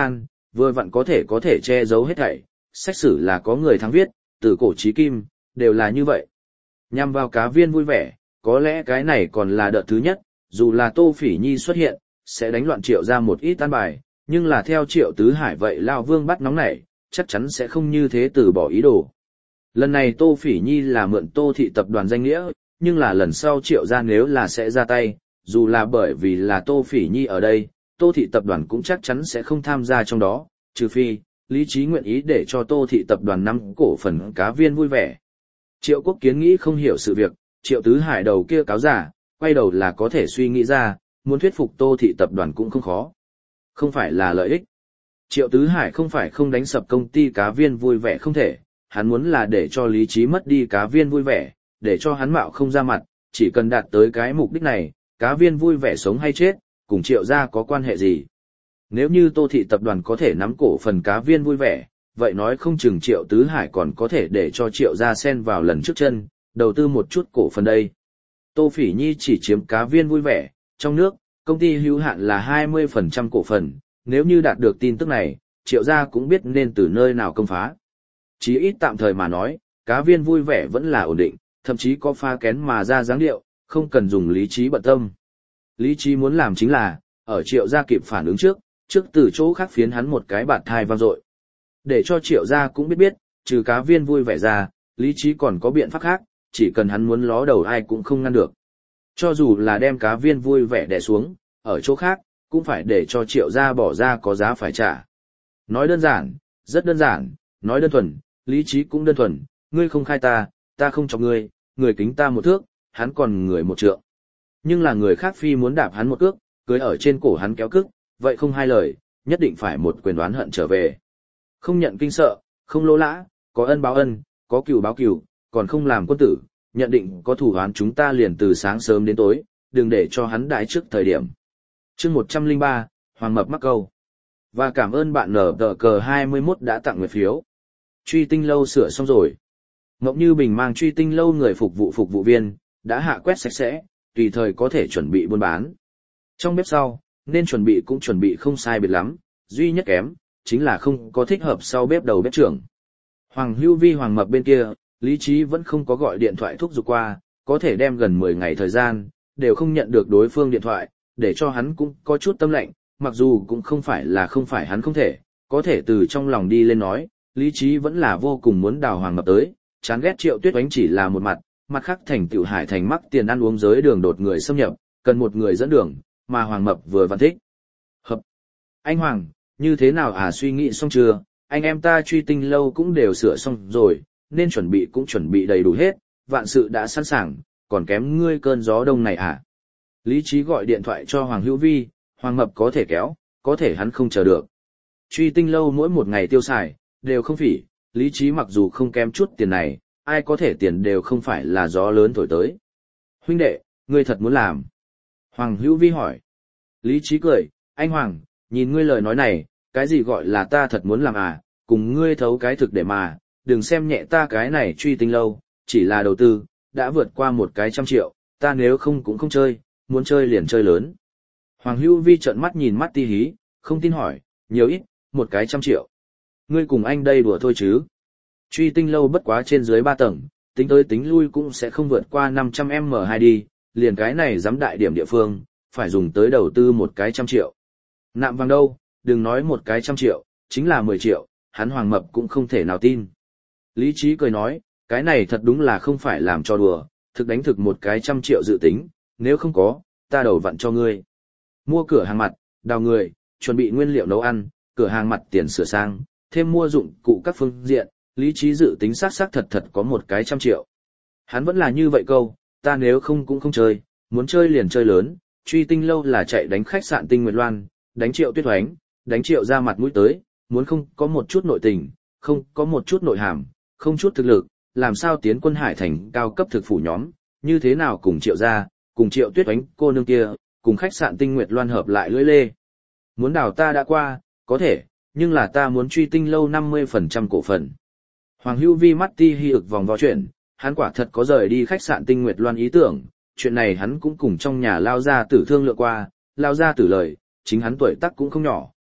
vừa vặn có thể có thể che giấu hết thảy, sách sử là có người thắng viết, từ cổ chí kim, đều là như vậy. Nhằm vào cá viên vui vẻ, có lẽ cái này còn là đợt thứ nhất, dù là Tô Phỉ Nhi xuất hiện, sẽ đánh loạn Triệu ra một ít tan bài, nhưng là theo Triệu Tứ Hải vậy Lao Vương bắt nóng nảy, chắc chắn sẽ không như thế từ bỏ ý đồ. Lần này Tô Phỉ Nhi là mượn Tô thị tập đoàn danh nghĩa, nhưng là lần sau Triệu ra nếu là sẽ ra tay, dù là bởi vì là Tô Phỉ Nhi ở đây, Tô thị tập đoàn cũng chắc chắn sẽ không tham gia trong đó, trừ phi, lý trí nguyện ý để cho Tô thị tập đoàn nắm cổ phần cá viên vui vẻ. Triệu Quốc Kiến nghĩ không hiểu sự việc, Triệu Tứ Hải đầu kia cáo giả, quay đầu là có thể suy nghĩ ra, muốn thuyết phục Tô thị tập đoàn cũng không khó. Không phải là lợi ích. Triệu Tứ Hải không phải không đánh sập công ty cá viên vui vẻ không thể, hắn muốn là để cho lý trí mất đi cá viên vui vẻ, để cho hắn mạo không ra mặt, chỉ cần đạt tới cái mục đích này, cá viên vui vẻ sống hay chết, cùng Triệu gia có quan hệ gì. Nếu như Tô thị tập đoàn có thể nắm cổ phần cá viên vui vẻ, vậy nói không chừng Triệu Tứ Hải còn có thể để cho Triệu gia xen vào lần trước chân, đầu tư một chút cổ phần đây. Tô Phỉ Nhi chỉ chiếm cá viên vui vẻ, trong nước, công ty hữu hạn là hai mươi phần trăm cổ phần, nếu như đạt được tin tức này, Triệu gia cũng biết nên từ nơi nào công phá. Chí ít tạm thời mà nói, cá viên vui vẻ vẫn là ổn định, thậm chí có pha kén mà ra dáng điệu, không cần dùng lý trí bận tâm. Lý trí muốn làm chính là, ở Triệu gia kịp phản ứng trước, trước từ chỗ khác phiến hắn một cái bạt thai vang dội. Để cho Triệu gia cũng biết biết, trừ cá viên vui vẻ ra, lý trí còn có biện pháp khác, chỉ cần hắn muốn ló đầu ai cũng không ngăn được. Cho dù là đem cá viên vui vẻ đè xuống, ở chỗ khác, cũng phải để cho Triệu gia bỏ ra có giá phải trả. Nói đơn giản, rất đơn giản, nói đơn thuần, lý trí cũng đơn thuần, ngươi không khai ta, ta không chọc ngươi, người kính ta một thước, hắn còn người một trượng. Nhưng là người khác phi muốn đạp hắn một cước, cưới ở trên cổ hắn kéo cức, vậy không hai lời, nhất định phải một quyền đoán hận trở về. Không nhận kinh sợ, không lỗ lã, có ân báo ân, có cừu báo cừu, còn không làm quân tử, nhận định có thủ án chúng ta liền từ sáng sớm đến tối, đừng để cho hắn đái trước thời điểm. Chương một trăm lẻ ba, Hoàng Mập mắc câu. Và cảm ơn bạn nở tờ cờ hai mươi mốt đã tặng nguyệt phiếu. Truy tinh lâu sửa xong rồi. Ngộng Như Bình mang truy tinh lâu người phục vụ phục vụ viên, đã hạ quét sạch sẽ, tùy thời có thể chuẩn bị buôn bán. Trong bếp sau, nên chuẩn bị cũng chuẩn bị không sai biệt lắm, duy nhất kém, chính là không có thích hợp sau bếp đầu bếp trưởng. Hoàng Hưu Vi Hoàng Mập bên kia, lý trí vẫn không có gọi điện thoại thúc giục qua, có thể đem gần mười ngày thời gian, đều không nhận được đối phương điện thoại, để cho hắn cũng có chút tâm lệnh, mặc dù cũng không phải là không phải hắn không thể, có thể từ trong lòng đi lên nói, lý trí vẫn là vô cùng muốn đào Hoàng Mập tới, chán ghét Triệu Tuyết Oánh chỉ là một mặt, mặt khác thành tựu Hải Thành mắc tiền ăn uống giới đường đột người xâm nhập, cần một người dẫn đường, mà Hoàng Mập vừa văn thích. Hợp. Anh Hoàng, như thế nào à, suy nghĩ xong chưa, anh em ta truy tinh lâu cũng đều sửa xong rồi, nên chuẩn bị cũng chuẩn bị đầy đủ hết, vạn sự đã sẵn sàng, còn kém ngươi cơn gió đông này à. Lý trí gọi điện thoại cho Hoàng Hữu Vi, Hoàng Mập có thể kéo, có thể hắn không chờ được. Truy tinh lâu mỗi một ngày tiêu xài, đều không phỉ, lý trí mặc dù không kém chút tiền này, ai có thể tiền đều không phải là gió lớn thổi tới. Huynh đệ, ngươi thật muốn làm? Hoàng Hữu Vi hỏi. Lý trí cười, anh Hoàng, nhìn ngươi lời nói này, cái gì gọi là ta thật muốn làm à, cùng ngươi thấu cái thực để mà, đừng xem nhẹ ta cái này truy tinh lâu, chỉ là đầu tư, đã vượt qua một cái trăm triệu, ta nếu không cũng không chơi, muốn chơi liền chơi lớn. Hoàng Hữu Vi trợn mắt nhìn mắt ti hí, không tin hỏi, nhiều ít, một cái trăm triệu. Ngươi cùng anh đây đùa thôi chứ. Truy tinh lâu bất quá trên dưới ba tầng, tính tới tính lui cũng sẽ không vượt qua năm trăm em em hai đi, liền cái này dám đại điểm địa phương, phải dùng tới đầu tư một cái trăm triệu. Nạm vàng đâu, đừng nói một cái trăm triệu, chính là mười triệu, hắn Hoàng Mập cũng không thể nào tin. Lý trí cười nói, cái này thật đúng là không phải làm cho đùa, thực đánh thực một cái trăm triệu dự tính, nếu không có, ta đầu vặn cho ngươi. Mua cửa hàng mặt, đào người, chuẩn bị nguyên liệu nấu ăn, cửa hàng mặt tiền sửa sang, thêm mua dụng cụ các phương diện, lý trí dự tính xác xác thật thật có một cái trăm triệu. Hắn vẫn là như vậy câu, ta nếu không cũng không chơi, muốn chơi liền chơi lớn, truy tinh lâu là chạy đánh khách sạn Tinh Nguyệt Loan, đánh Triệu Tuyết Oánh, đánh Triệu ra mặt mũi tới, muốn không có một chút nội tình, không có một chút nội hàm, không chút thực lực, làm sao tiến quân Hải Thành cao cấp thực phủ nhóm, như thế nào cùng Triệu ra, cùng Triệu Tuyết Oánh cô nương kia, cùng khách sạn Tinh Nguyệt Loan hợp lại lưỡi lê. Muốn đào ta đã qua, có thể, nhưng là ta muốn truy tinh lâu năm mươi phần trăm cổ phần. Hoàng Hữu Vi mắt ti hi ực vòng vo chuyện, hắn quả thật có rời đi khách sạn Tinh Nguyệt Loan ý tưởng, chuyện này hắn cũng cùng trong nhà lao gia tử thương lượng qua, lao gia tử lời, chính hắn tuổi tác cũng không nhỏ,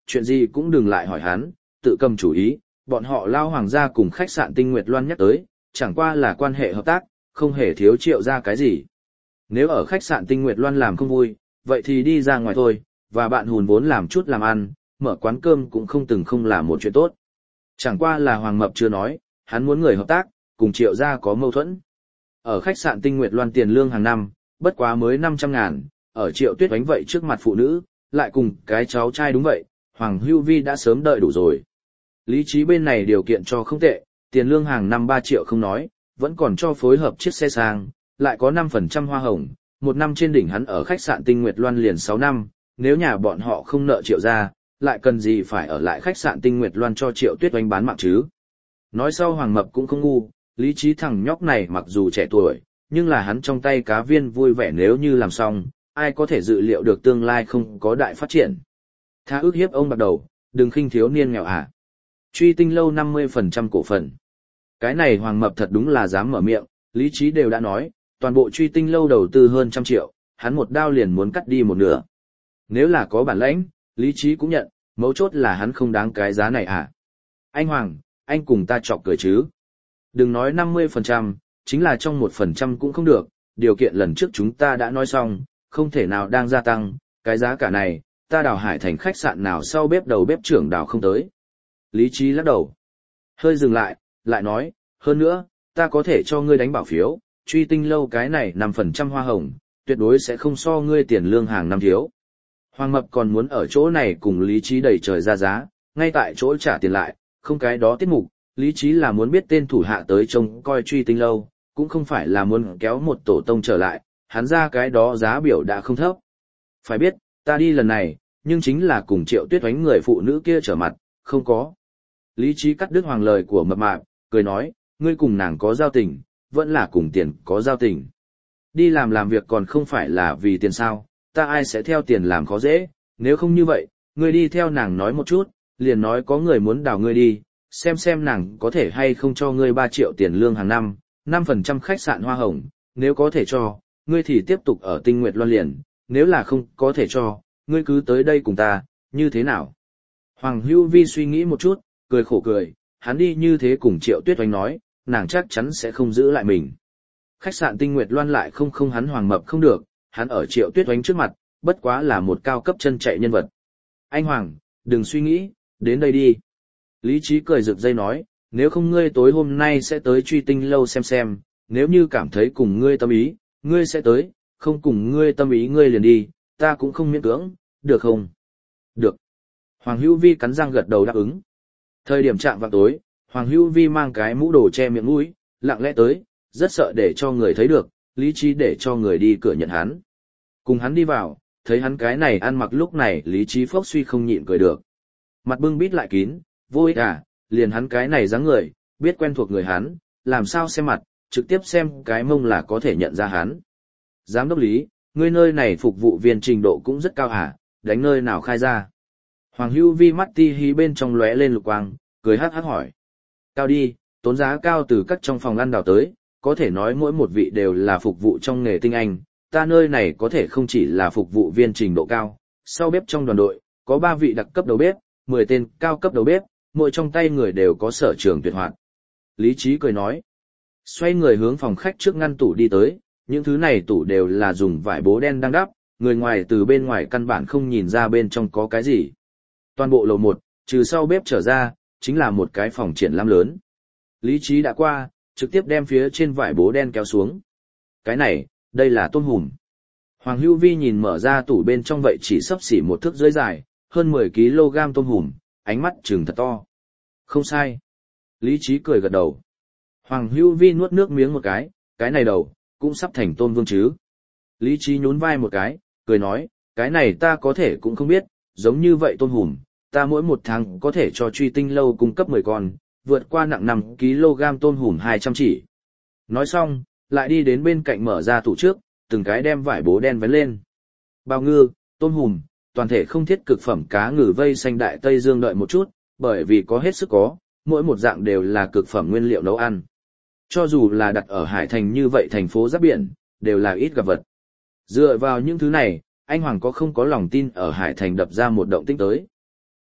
chuyện gì cũng đừng lại hỏi hắn, tự cầm chủ ý, bọn họ lao hoàng gia cùng khách sạn Tinh Nguyệt Loan nhắc tới, chẳng qua là quan hệ hợp tác, không hề thiếu Triệu gia cái gì. Nếu ở khách sạn Tinh Nguyệt Loan làm không vui, vậy thì đi ra ngoài thôi, và bạn hùn vốn làm chút làm ăn, mở quán cơm cũng không từng không là một chuyện tốt. Chẳng qua là Hoàng Mập chưa nói, hắn muốn người hợp tác, cùng Triệu gia có mâu thuẫn. Ở khách sạn Tinh Nguyệt Loan tiền lương hàng năm, bất quá mới năm trăm ngàn, ở Triệu Tuyết Oánh vậy trước mặt phụ nữ, lại cùng cái cháu trai đúng vậy, Hoàng Hưu Vi đã sớm đợi đủ rồi. Lý trí bên này điều kiện cho không tệ, tiền lương hàng năm ba triệu không nói, vẫn còn cho phối hợp chiếc xe sang, lại có năm phần trăm hoa hồng, một năm trên đỉnh hắn ở khách sạn Tinh Nguyệt Loan liền sáu năm, nếu nhà bọn họ không nợ Triệu gia, lại cần gì phải ở lại khách sạn Tinh Nguyệt Loan cho Triệu Tuyết Oánh bán mạng chứ. Nói sau Hoàng Mập cũng không ngu, lý trí thằng nhóc này mặc dù trẻ tuổi, nhưng là hắn trong tay cá viên vui vẻ nếu như làm xong, ai có thể dự liệu được tương lai không có đại phát triển. Tha ước hiếp ông bắt đầu, đừng khinh thiếu niên nghèo hả. Truy Tinh lâu năm mươi phần trăm cổ phần. Cái này Hoàng Mập thật đúng là dám mở miệng, lý trí đều đã nói, toàn bộ Truy Tinh lâu đầu tư hơn trăm triệu, hắn một đao liền muốn cắt đi một nửa. Nếu là có bản lãnh, lý trí cũng nhận, mấu chốt là hắn không đáng cái giá này à. Anh Hoàng, anh cùng ta chọc cười chứ. Đừng nói năm mươi phần trăm, chính là trong một phần trăm cũng không được, điều kiện lần trước chúng ta đã nói xong, không thể nào đang gia tăng, cái giá cả này, ta đào hải thành khách sạn nào sau bếp đầu bếp trưởng đào không tới. Lý trí lắc đầu. Hơi dừng lại, lại nói, hơn nữa, ta có thể cho ngươi đánh bảo phiếu, Truy Tinh lâu cái này năm phần trăm hoa hồng, tuyệt đối sẽ không so ngươi tiền lương hàng năm thiếu. Hoàng Mập còn muốn ở chỗ này cùng lý trí đẩy trời ra giá, ngay tại chỗ trả tiền lại, không cái đó tiết mục, lý trí là muốn biết tên thủ hạ tới trông coi Truy Tinh lâu, cũng không phải là muốn kéo một tổ tông trở lại, hắn ra cái đó giá biểu đã không thấp. Phải biết, ta đi lần này, nhưng chính là cùng Triệu Tuyết Oánh người phụ nữ kia trở mặt, không có. Lý trí cắt đứt Hoàng lời của Mập Mạp, cười nói, ngươi cùng nàng có giao tình, vẫn là cùng tiền có giao tình. Đi làm làm việc còn không phải là vì tiền sao, ta ai sẽ theo tiền làm khó dễ, nếu không như vậy, ngươi đi theo nàng nói một chút, liền nói có người muốn đào ngươi đi, xem xem nàng có thể hay không cho ngươi ba triệu tiền lương hàng năm, năm phần trăm khách sạn hoa hồng, nếu có thể cho, ngươi thì tiếp tục ở Tinh Nguyệt Loan liền, nếu là không có thể cho, ngươi cứ tới đây cùng ta, như thế nào? Hoàng Hưu Vi suy nghĩ một chút, cười khổ cười, hắn đi như thế cùng Triệu Tuyết Oánh nói, nàng chắc chắn sẽ không giữ lại mình. Khách sạn Tinh Nguyệt Loan lại không không hắn Hoàng Mập không được, hắn ở Triệu Tuyết Oánh trước mặt, bất quá là một cao cấp chân chạy nhân vật. Anh Hoàng, đừng suy nghĩ, đến đây đi. Lý trí cười rực dây nói, nếu không ngươi tối hôm nay sẽ tới Truy Tinh lâu xem xem, nếu như cảm thấy cùng ngươi tâm ý, ngươi sẽ tới, không cùng ngươi tâm ý ngươi liền đi, ta cũng không miễn cưỡng, được không? Được. Hoàng Hữu Vi cắn răng gật đầu đáp ứng. Thời điểm chạm vào tối, Hoàng Hữu Vi mang cái mũ đồ che miệng mũi, lặng lẽ tới, rất sợ để cho người thấy được, lý trí để cho người đi cửa nhận hắn. Cùng hắn đi vào, thấy hắn cái này ăn mặc lúc này lý trí phốc suy không nhịn cười được. Mặt bưng bít lại kín, vô ích à, liền hắn cái này dáng người, biết quen thuộc người hắn, làm sao xem mặt, trực tiếp xem cái mông là có thể nhận ra hắn. Giám đốc Lý, ngươi nơi này phục vụ viên trình độ cũng rất cao hả, đánh nơi nào khai ra. Hoàng Hữu Vi mắt ti hí bên trong lóe lên lục quang, cười hắc hắc hỏi. Cao đi, tốn giá cao từ các trong phòng ăn đào tới, có thể nói mỗi một vị đều là phục vụ trong nghề tinh anh, ta nơi này có thể không chỉ là phục vụ viên trình độ cao, sau bếp trong đoàn đội, có ba vị đặc cấp đầu bếp, mười tên cao cấp đầu bếp, mỗi trong tay người đều có sở trường tuyệt hoạt. Lý trí cười nói. Xoay người hướng phòng khách trước ngăn tủ đi tới, những thứ này tủ đều là dùng vải bố đen đang đắp, người ngoài từ bên ngoài căn bản không nhìn ra bên trong có cái gì. Toàn bộ lầu một, trừ sau bếp trở ra, chính là một cái phòng triển lãm lớn. Lý trí đã qua, trực tiếp đem phía trên vải bố đen kéo xuống. Cái này, đây là tôm hùm. Hoàng Hữu Vi nhìn mở ra tủ bên trong vậy chỉ xấp xỉ một thước dưới dài, hơn mười ki lô gam tôm hùm, ánh mắt trừng thật to. Không sai. Lý trí cười gật đầu. Hoàng Hữu Vi nuốt nước miếng một cái, cái này đầu, cũng sắp thành tôm vương chứ. Lý trí nhún vai một cái, cười nói, cái này ta có thể cũng không biết, giống như vậy tôm hùm, ta mỗi một tháng có thể cho Truy Tinh lâu cung cấp mười con, vượt qua nặng năm ki lô gam tôm hùm hai trăm chỉ. Nói xong, lại đi đến bên cạnh mở ra tủ trước, từng cái đem vải bố đen vén lên. Bào ngư, tôm hùm, toàn thể không thiết cực phẩm cá ngừ vây xanh Đại Tây Dương đợi một chút, bởi vì có hết sức có, mỗi một dạng đều là cực phẩm nguyên liệu nấu ăn. Cho dù là đặt ở Hải Thành như vậy thành phố giáp biển, đều là ít gặp vật. Dựa vào những thứ này, anh Hoàng có không có lòng tin ở Hải Thành đập ra một động tĩnh tới.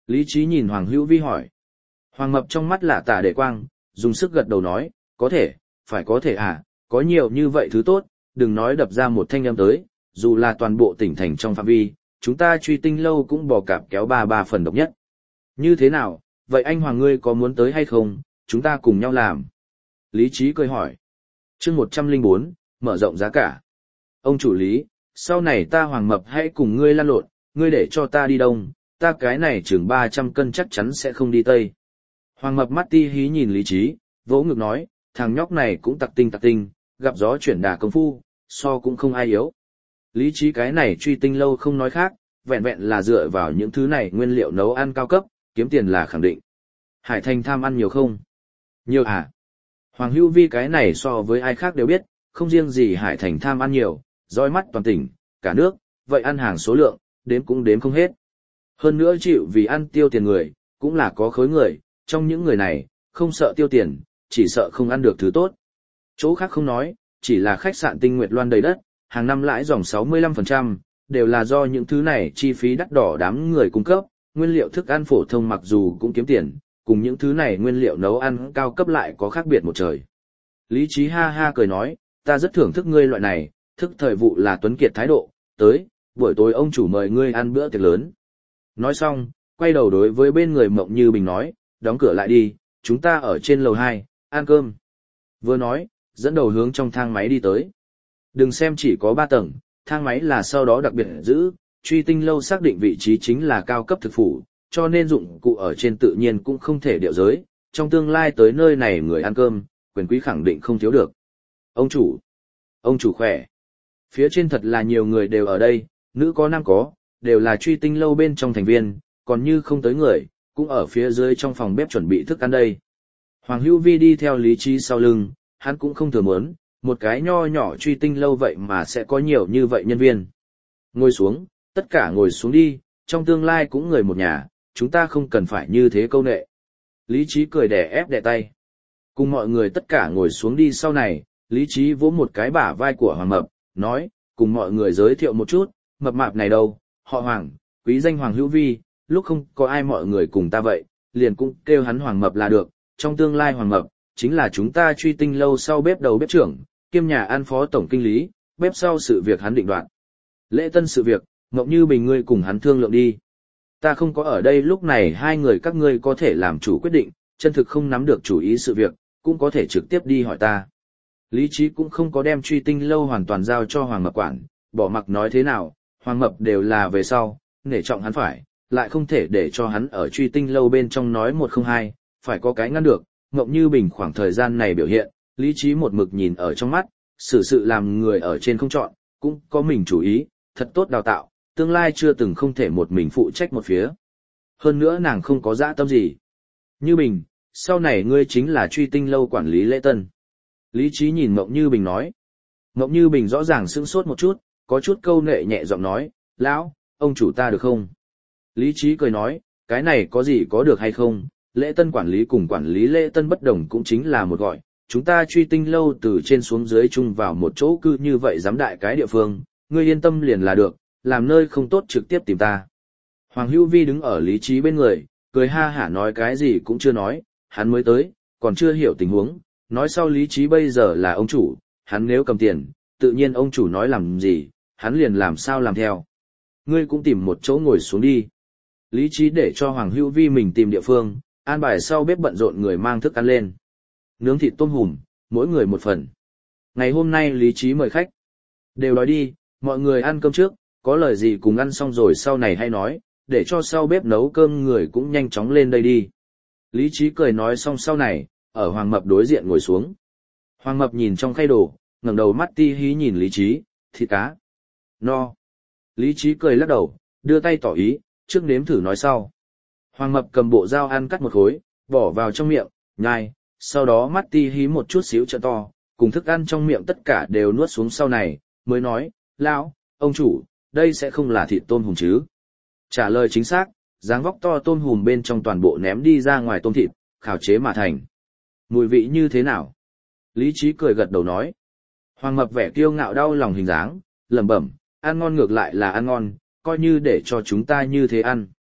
Lý Trí nhìn Hoàng Hữu Vi hỏi. Hoàng Mập trong mắt lạ tả để quang, dùng sức gật đầu nói, có thể, phải có thể à, có nhiều như vậy thứ tốt, đừng nói đập ra một thanh âm tới, dù là toàn bộ tỉnh thành trong phạm vi, chúng ta truy tinh lâu cũng bò cạp kéo ba ba phần độc nhất. Như thế nào, vậy anh Hoàng ngươi có muốn tới hay không, chúng ta cùng nhau làm. Lý Trí cười hỏi. chương một trăm lẻ bốn, mở rộng giá cả. Ông chủ Lý, sau này ta Hoàng Mập hãy cùng ngươi lăn lộn, ngươi để cho ta đi đông, ta cái này chừng ba trăm cân chắc chắn sẽ không đi tây. Hoàng Mập mắt ti hí nhìn Lý Trí, vỗ ngực nói, thằng nhóc này cũng tặc tinh tặc tinh, gặp gió chuyển đà công phu, so cũng không ai yếu. Lý Trí cái này truy tinh lâu không nói khác, vẹn vẹn là dựa vào những thứ này nguyên liệu nấu ăn cao cấp, kiếm tiền là khẳng định. Hải Thành tham ăn nhiều không? Nhiều à? Hoàng Hữu Vi cái này so với ai khác đều biết, không riêng gì Hải Thành tham ăn nhiều, roi mắt toàn tỉnh, cả nước, vậy ăn hàng số lượng, đếm cũng đếm không hết. Hơn nữa chịu vì ăn tiêu tiền người, cũng là có khối người, trong những người này, không sợ tiêu tiền, chỉ sợ không ăn được thứ tốt. Chỗ khác không nói, chỉ là khách sạn Tinh Nguyệt Loan đầy đất, hàng năm lãi dòng sáu mươi lăm phần trăm, đều là do những thứ này chi phí đắt đỏ đám người cung cấp, nguyên liệu thức ăn phổ thông mặc dù cũng kiếm tiền, cùng những thứ này nguyên liệu nấu ăn cao cấp lại có khác biệt một trời. Lý Trí ha ha cười nói, ta rất thưởng thức ngươi loại này, thức thời vụ là tuấn kiệt thái độ, tới, buổi tối ông chủ mời ngươi ăn bữa tiệc lớn. Nói xong, quay đầu đối với bên người Mộng Như Bình nói, đóng cửa lại đi, chúng ta ở trên lầu hai, ăn cơm. Vừa nói, dẫn đầu hướng trong thang máy đi tới. Đừng xem chỉ có ba tầng, thang máy là sau đó đặc biệt giữ, truy tinh lâu xác định vị trí chính là cao cấp thực phủ, cho nên dụng cụ ở trên tự nhiên cũng không thể điệu giới, trong tương lai tới nơi này người ăn cơm, quyền quý khẳng định không thiếu được. Ông chủ, ông chủ khỏe. Phía trên thật là nhiều người đều ở đây, nữ có nam có, đều là truy tinh lâu bên trong thành viên, còn như không tới người, cũng ở phía dưới trong phòng bếp chuẩn bị thức ăn đây. Hoàng Hữu Vi đi theo Lý Trí sau lưng, hắn cũng không thừa muốn, một cái nho nhỏ truy tinh lâu vậy mà sẽ có nhiều như vậy nhân viên. Ngồi xuống, tất cả ngồi xuống đi, trong tương lai cũng người một nhà, chúng ta không cần phải như thế câu nệ. Lý Trí cười đè ép đè tay. Cùng mọi người tất cả ngồi xuống đi sau này, Lý Trí vỗ một cái bả vai của Hoàng Mập, nói, cùng mọi người giới thiệu một chút, mập mạp này đâu, họ Hoàng, quý danh Hoàng Hữu Vi, lúc không có ai mọi người cùng ta vậy, liền cũng kêu hắn Hoàng Mập là được, trong tương lai Hoàng Mập, chính là chúng ta truy tinh lâu sau bếp đầu bếp trưởng, kiêm nhà ăn phó tổng kinh lý, bếp sau sự việc hắn định đoạt. Lễ tân sự việc, Mộng Như Bình ngươi cùng hắn thương lượng đi. Ta không có ở đây lúc này hai người các ngươi có thể làm chủ quyết định, chân thực không nắm được chủ ý sự việc, cũng có thể trực tiếp đi hỏi ta. Lý Trí cũng không có đem truy tinh lâu hoàn toàn giao cho Hoàng Mập quản, bỏ mặc nói thế nào, Hoàng Mập đều là về sau, nể trọng hắn phải, lại không thể để cho hắn ở truy tinh lâu bên trong nói một không hai, phải có cái ngăn được. Mộng Như Bình khoảng thời gian này biểu hiện, Lý Trí một mực nhìn ở trong mắt, xử sự làm người ở trên không chọn, cũng có mình chủ ý, thật tốt đào tạo, tương lai chưa từng không thể một mình phụ trách một phía. Hơn nữa nàng không có dã tâm gì. Như Bình, sau này ngươi chính là truy tinh lâu quản lý lễ tân. Lý Trí nhìn Mộng Như Bình nói. Mộng Như Bình rõ ràng sững sốt một chút, có chút câu nệ nhẹ giọng nói, lão, ông chủ ta được không? Lý Trí cười nói, cái này có gì có được hay không, lễ tân quản lý cùng quản lý lễ tân bất đồng cũng chính là một gọi, chúng ta truy tinh lâu từ trên xuống dưới chung vào một chỗ cư như vậy giám đại cái địa phương, ngươi yên tâm liền là được, làm nơi không tốt trực tiếp tìm ta. Hoàng Hữu Vi đứng ở Lý Trí bên người, cười ha hả nói cái gì cũng chưa nói, hắn mới tới, còn chưa hiểu tình huống, nói sau Lý Trí bây giờ là ông chủ, hắn nếu cầm tiền, tự nhiên ông chủ nói làm gì, hắn liền làm sao làm theo. Ngươi cũng tìm một chỗ ngồi xuống đi. Lý Trí để cho Hoàng Hữu Vi mình tìm địa phương, an bài sau bếp bận rộn người mang thức ăn lên. Nướng thịt tôm hùm, mỗi người một phần. Ngày hôm nay Lý Trí mời khách. Đều nói đi, mọi người ăn cơm trước, có lời gì cùng ăn xong rồi sau này hay nói, để cho sau bếp nấu cơm người cũng nhanh chóng lên đây đi. Lý Trí cười nói xong sau này, ở Hoàng Mập đối diện ngồi xuống. Hoàng Mập nhìn trong khay đồ, ngẩng đầu mắt ti hí nhìn Lý Trí, thịt cá. No. Lý Trí cười lắc đầu, đưa tay tỏ ý, trước nếm thử nói sau. Hoàng Mập cầm bộ dao ăn cắt một khối, bỏ vào trong miệng, nhai, sau đó mắt ti hí một chút xíu trợ to, cùng thức ăn trong miệng tất cả đều nuốt xuống sau này, mới nói, lão, ông chủ, đây sẽ không là thịt tôm hùm chứ. Trả lời chính xác, dáng vóc to tôm hùm bên trong toàn bộ ném đi ra ngoài tôm thịt, khảo chế mà thành. Mùi vị như thế nào? Lý Trí cười gật đầu nói. Hoàng Mập vẻ kiêu ngạo đau lòng hình dáng, lẩm bẩm, ăn ngon ngược lại là ăn ngon, coi như để cho chúng ta như thế ăn.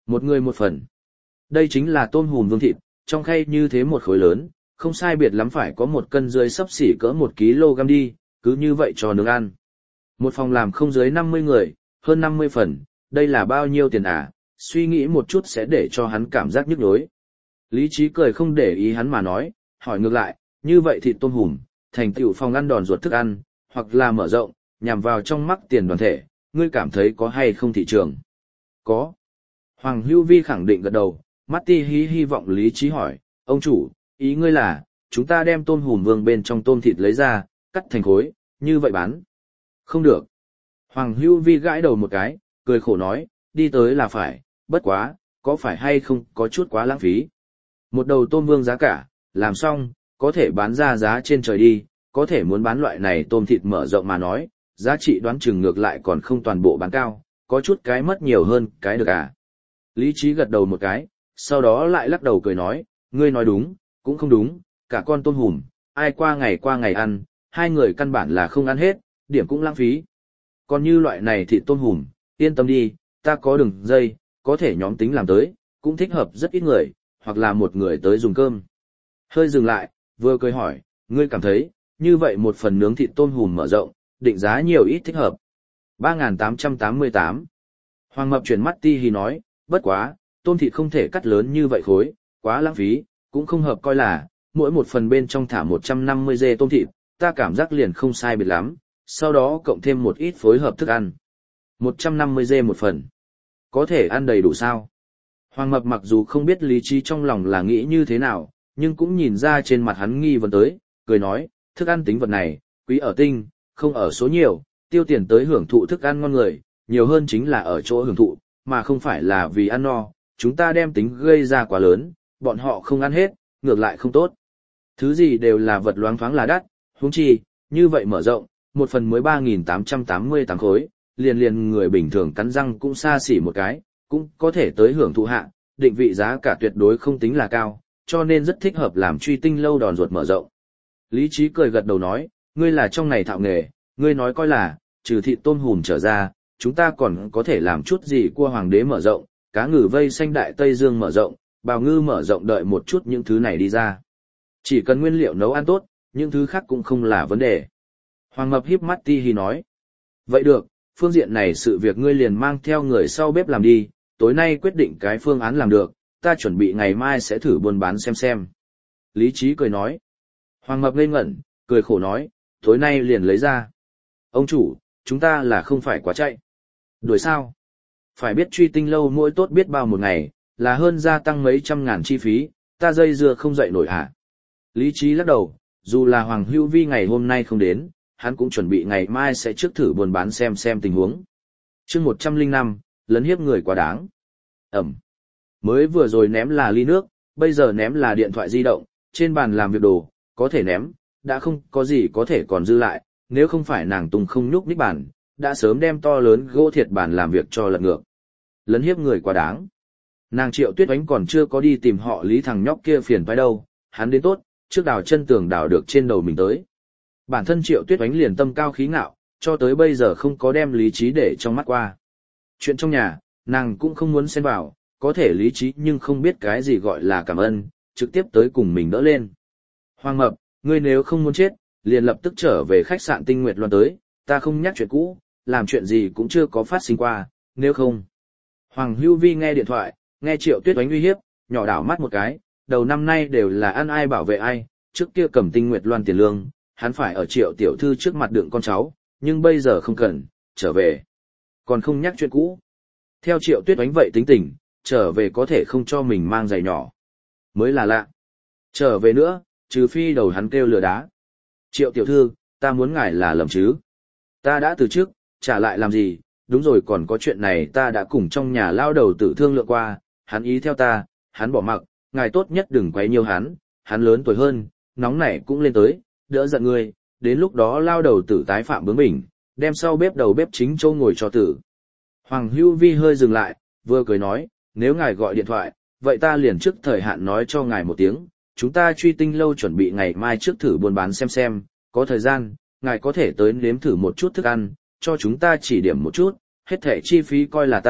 Một người một phần. Đây chính là tôm hùm vương thịt, trong khay như thế một khối lớn, không sai biệt lắm phải có một cân dưới xấp xỉ cỡ một kg đi, cứ như vậy cho nướng ăn. Một phòng làm không dưới năm mươi người, hơn năm mươi phần, đây là bao nhiêu tiền à, suy nghĩ một chút sẽ để cho hắn cảm giác nhức nhối. Lý Trí cười không để ý hắn mà nói, hỏi ngược lại, như vậy thịt tôm hùm, thành tựu phòng ăn đòn ruột thức ăn, hoặc là mở rộng, nhằm vào trong mắc tiền đoàn thể, ngươi cảm thấy có hay không thị trường? Có. Hoàng Hữu Vi khẳng định gật đầu, mắt ti hí hy vọng Lý Trí hỏi, ông chủ, ý ngươi là, chúng ta đem tôm hùm vương bên trong tôm thịt lấy ra, cắt thành khối, như vậy bán. Không được. Hoàng Hữu Vi gãi đầu một cái, cười khổ nói, đi tới là phải, bất quá, có phải hay không có chút quá lãng phí. Một đầu tôm vương giá cả, làm xong, có thể bán ra giá trên trời đi, có thể muốn bán loại này tôm thịt mở rộng mà nói, giá trị đoán chừng ngược lại còn không toàn bộ bán cao, có chút cái mất nhiều hơn cái được à. Lý Trí gật đầu một cái, sau đó lại lắc đầu cười nói, ngươi nói đúng, cũng không đúng, cả con tôm hùm, ai qua ngày qua ngày ăn, hai người căn bản là không ăn hết, điểm cũng lãng phí. Còn như loại này thịt tôm hùm, yên tâm đi, ta có đường dây, có thể nhóm tính làm tới, cũng thích hợp rất ít người, hoặc là một người tới dùng cơm. Hơi dừng lại, vừa cười hỏi, ngươi cảm thấy, như vậy một phần nướng thịt tôm hùm mở rộng, định giá nhiều ít thích hợp. ba nghìn tám trăm tám mươi tám. Hoàng Mập chuyển mắt ti hí nói, bất quá, tôm thịt không thể cắt lớn như vậy khối, quá lãng phí, cũng không hợp coi là, mỗi một phần bên trong thả một trăm năm mươi dê tôm thịt, ta cảm giác liền không sai biệt lắm, sau đó cộng thêm một ít phối hợp thức ăn. một trăm năm mươi dê một phần. Có thể ăn đầy đủ sao? Hoàng Mập mặc dù không biết Lý Trí trong lòng là nghĩ như thế nào, nhưng cũng nhìn ra trên mặt hắn nghi vấn tới, cười nói, thức ăn tính vật này, quý ở tinh, không ở số nhiều, tiêu tiền tới hưởng thụ thức ăn ngon người, nhiều hơn chính là ở chỗ hưởng thụ, mà không phải là vì ăn no, chúng ta đem tính gây ra quá lớn, bọn họ không ăn hết, ngược lại không tốt. Thứ gì đều là vật loáng thoáng là đắt, huống chi, như vậy mở rộng, một phần mới ba nghìn tám trăm tám mươi tám khối, liền liền người bình thường cắn răng cũng xa xỉ một cái, cũng có thể tới hưởng thụ hạ, định vị giá cả tuyệt đối không tính là cao, cho nên rất thích hợp làm truy tinh lâu đòn ruột mở rộng. Lý Trí cười gật đầu nói, ngươi là trong này thạo nghề, ngươi nói coi là, trừ thịt tôm hùm trở ra, chúng ta còn có thể làm chút gì cua hoàng đế mở rộng, cá ngừ vây xanh đại Tây Dương mở rộng, bào ngư mở rộng đợi một chút những thứ này đi ra. Chỉ cần nguyên liệu nấu ăn tốt, những thứ khác cũng không là vấn đề. Hoàng Mập híp mắt ti hí nói, vậy được, phương diện này sự việc ngươi liền mang theo người sau bếp làm đi, tối nay quyết định cái phương án làm được, ta chuẩn bị ngày mai sẽ thử buôn bán xem xem. Lý Trí cười nói. Hoàng Mập ngây ngẩn, cười khổ nói, tối nay liền lấy ra. Ông chủ, chúng ta là không phải quá chạy. Đuổi sao? Phải biết truy tinh lâu mỗi tốt biết bao một ngày, là hơn gia tăng mấy trăm ngàn chi phí, ta dây dưa không dậy nổi hả? Lý Trí lắc đầu, dù là Hoàng Hữu Vi ngày hôm nay không đến, hắn cũng chuẩn bị ngày mai sẽ trước thử buôn bán xem xem tình huống. Chương một trăm lẻ năm, lấn hiếp người quá đáng. Ẩm. Mới vừa rồi ném là ly nước, bây giờ ném là điện thoại di động, trên bàn làm việc đồ, có thể ném, đã không có gì có thể còn dư lại, nếu không phải nàng Tùng không nhúc nhích bàn, đã sớm đem to lớn gỗ thiệt bàn làm việc cho lật ngược. Lấn hiếp người quá đáng. Nàng Triệu Tuyết Oánh còn chưa có đi tìm họ Lý thằng nhóc kia phiền phải đâu, hắn đến tốt, trước đào chân tường đào được trên đầu mình tới. Bản thân Triệu Tuyết Oánh liền tâm cao khí ngạo, cho tới bây giờ không có đem Lý Trí để trong mắt qua. Chuyện trong nhà, nàng cũng không muốn xen vào, có thể Lý Trí nhưng không biết cái gì gọi là cảm ơn, trực tiếp tới cùng mình đỡ lên. Hoàng Mập, ngươi nếu không muốn chết, liền lập tức trở về khách sạn Tinh Nguyệt Loan tới, ta không nhắc chuyện cũ, làm chuyện gì cũng chưa có phát sinh qua, nếu không. Hoàng Hữu Vi nghe điện thoại, nghe Triệu Tuyết Oánh uy hiếp, nhỏ đảo mắt một cái, đầu năm nay đều là ăn ai bảo vệ ai, trước kia cầm Tinh Nguyệt Loan tiền lương, hắn phải ở Triệu tiểu thư trước mặt đựng con cháu, nhưng bây giờ không cần, trở về. Còn không nhắc chuyện cũ. Theo Triệu Tuyết Oánh vậy tính tình, trở về có thể không cho mình mang giày nhỏ. Mới là lạ. Trở về nữa, trừ phi đầu hắn kêu lừa đá. Triệu tiểu thư, ta muốn ngài là lầm chứ. Ta đã từ trước, trả lại làm gì, đúng rồi còn có chuyện này ta đã cùng trong nhà lao đầu tử thương lượng qua, hắn ý theo ta, hắn bỏ mặc, ngài tốt nhất đừng quấy nhiều hắn, hắn lớn tuổi hơn, nóng nảy cũng lên tới, đỡ giận người, đến lúc đó lao đầu tử tái phạm bướng bỉnh, đem sau bếp đầu bếp chính châu ngồi cho tử. Hoàng Hữu Vi hơi dừng lại, vừa cười nói, nếu ngài gọi điện thoại, vậy ta liền trước thời hạn nói cho ngài một tiếng, chúng ta truy tinh lâu chuẩn bị ngày mai trước thử buôn bán xem xem, có thời gian, ngài có thể tới nếm thử một chút thức ăn, cho chúng ta chỉ điểm một chút, hết thảy chi phí coi là ta,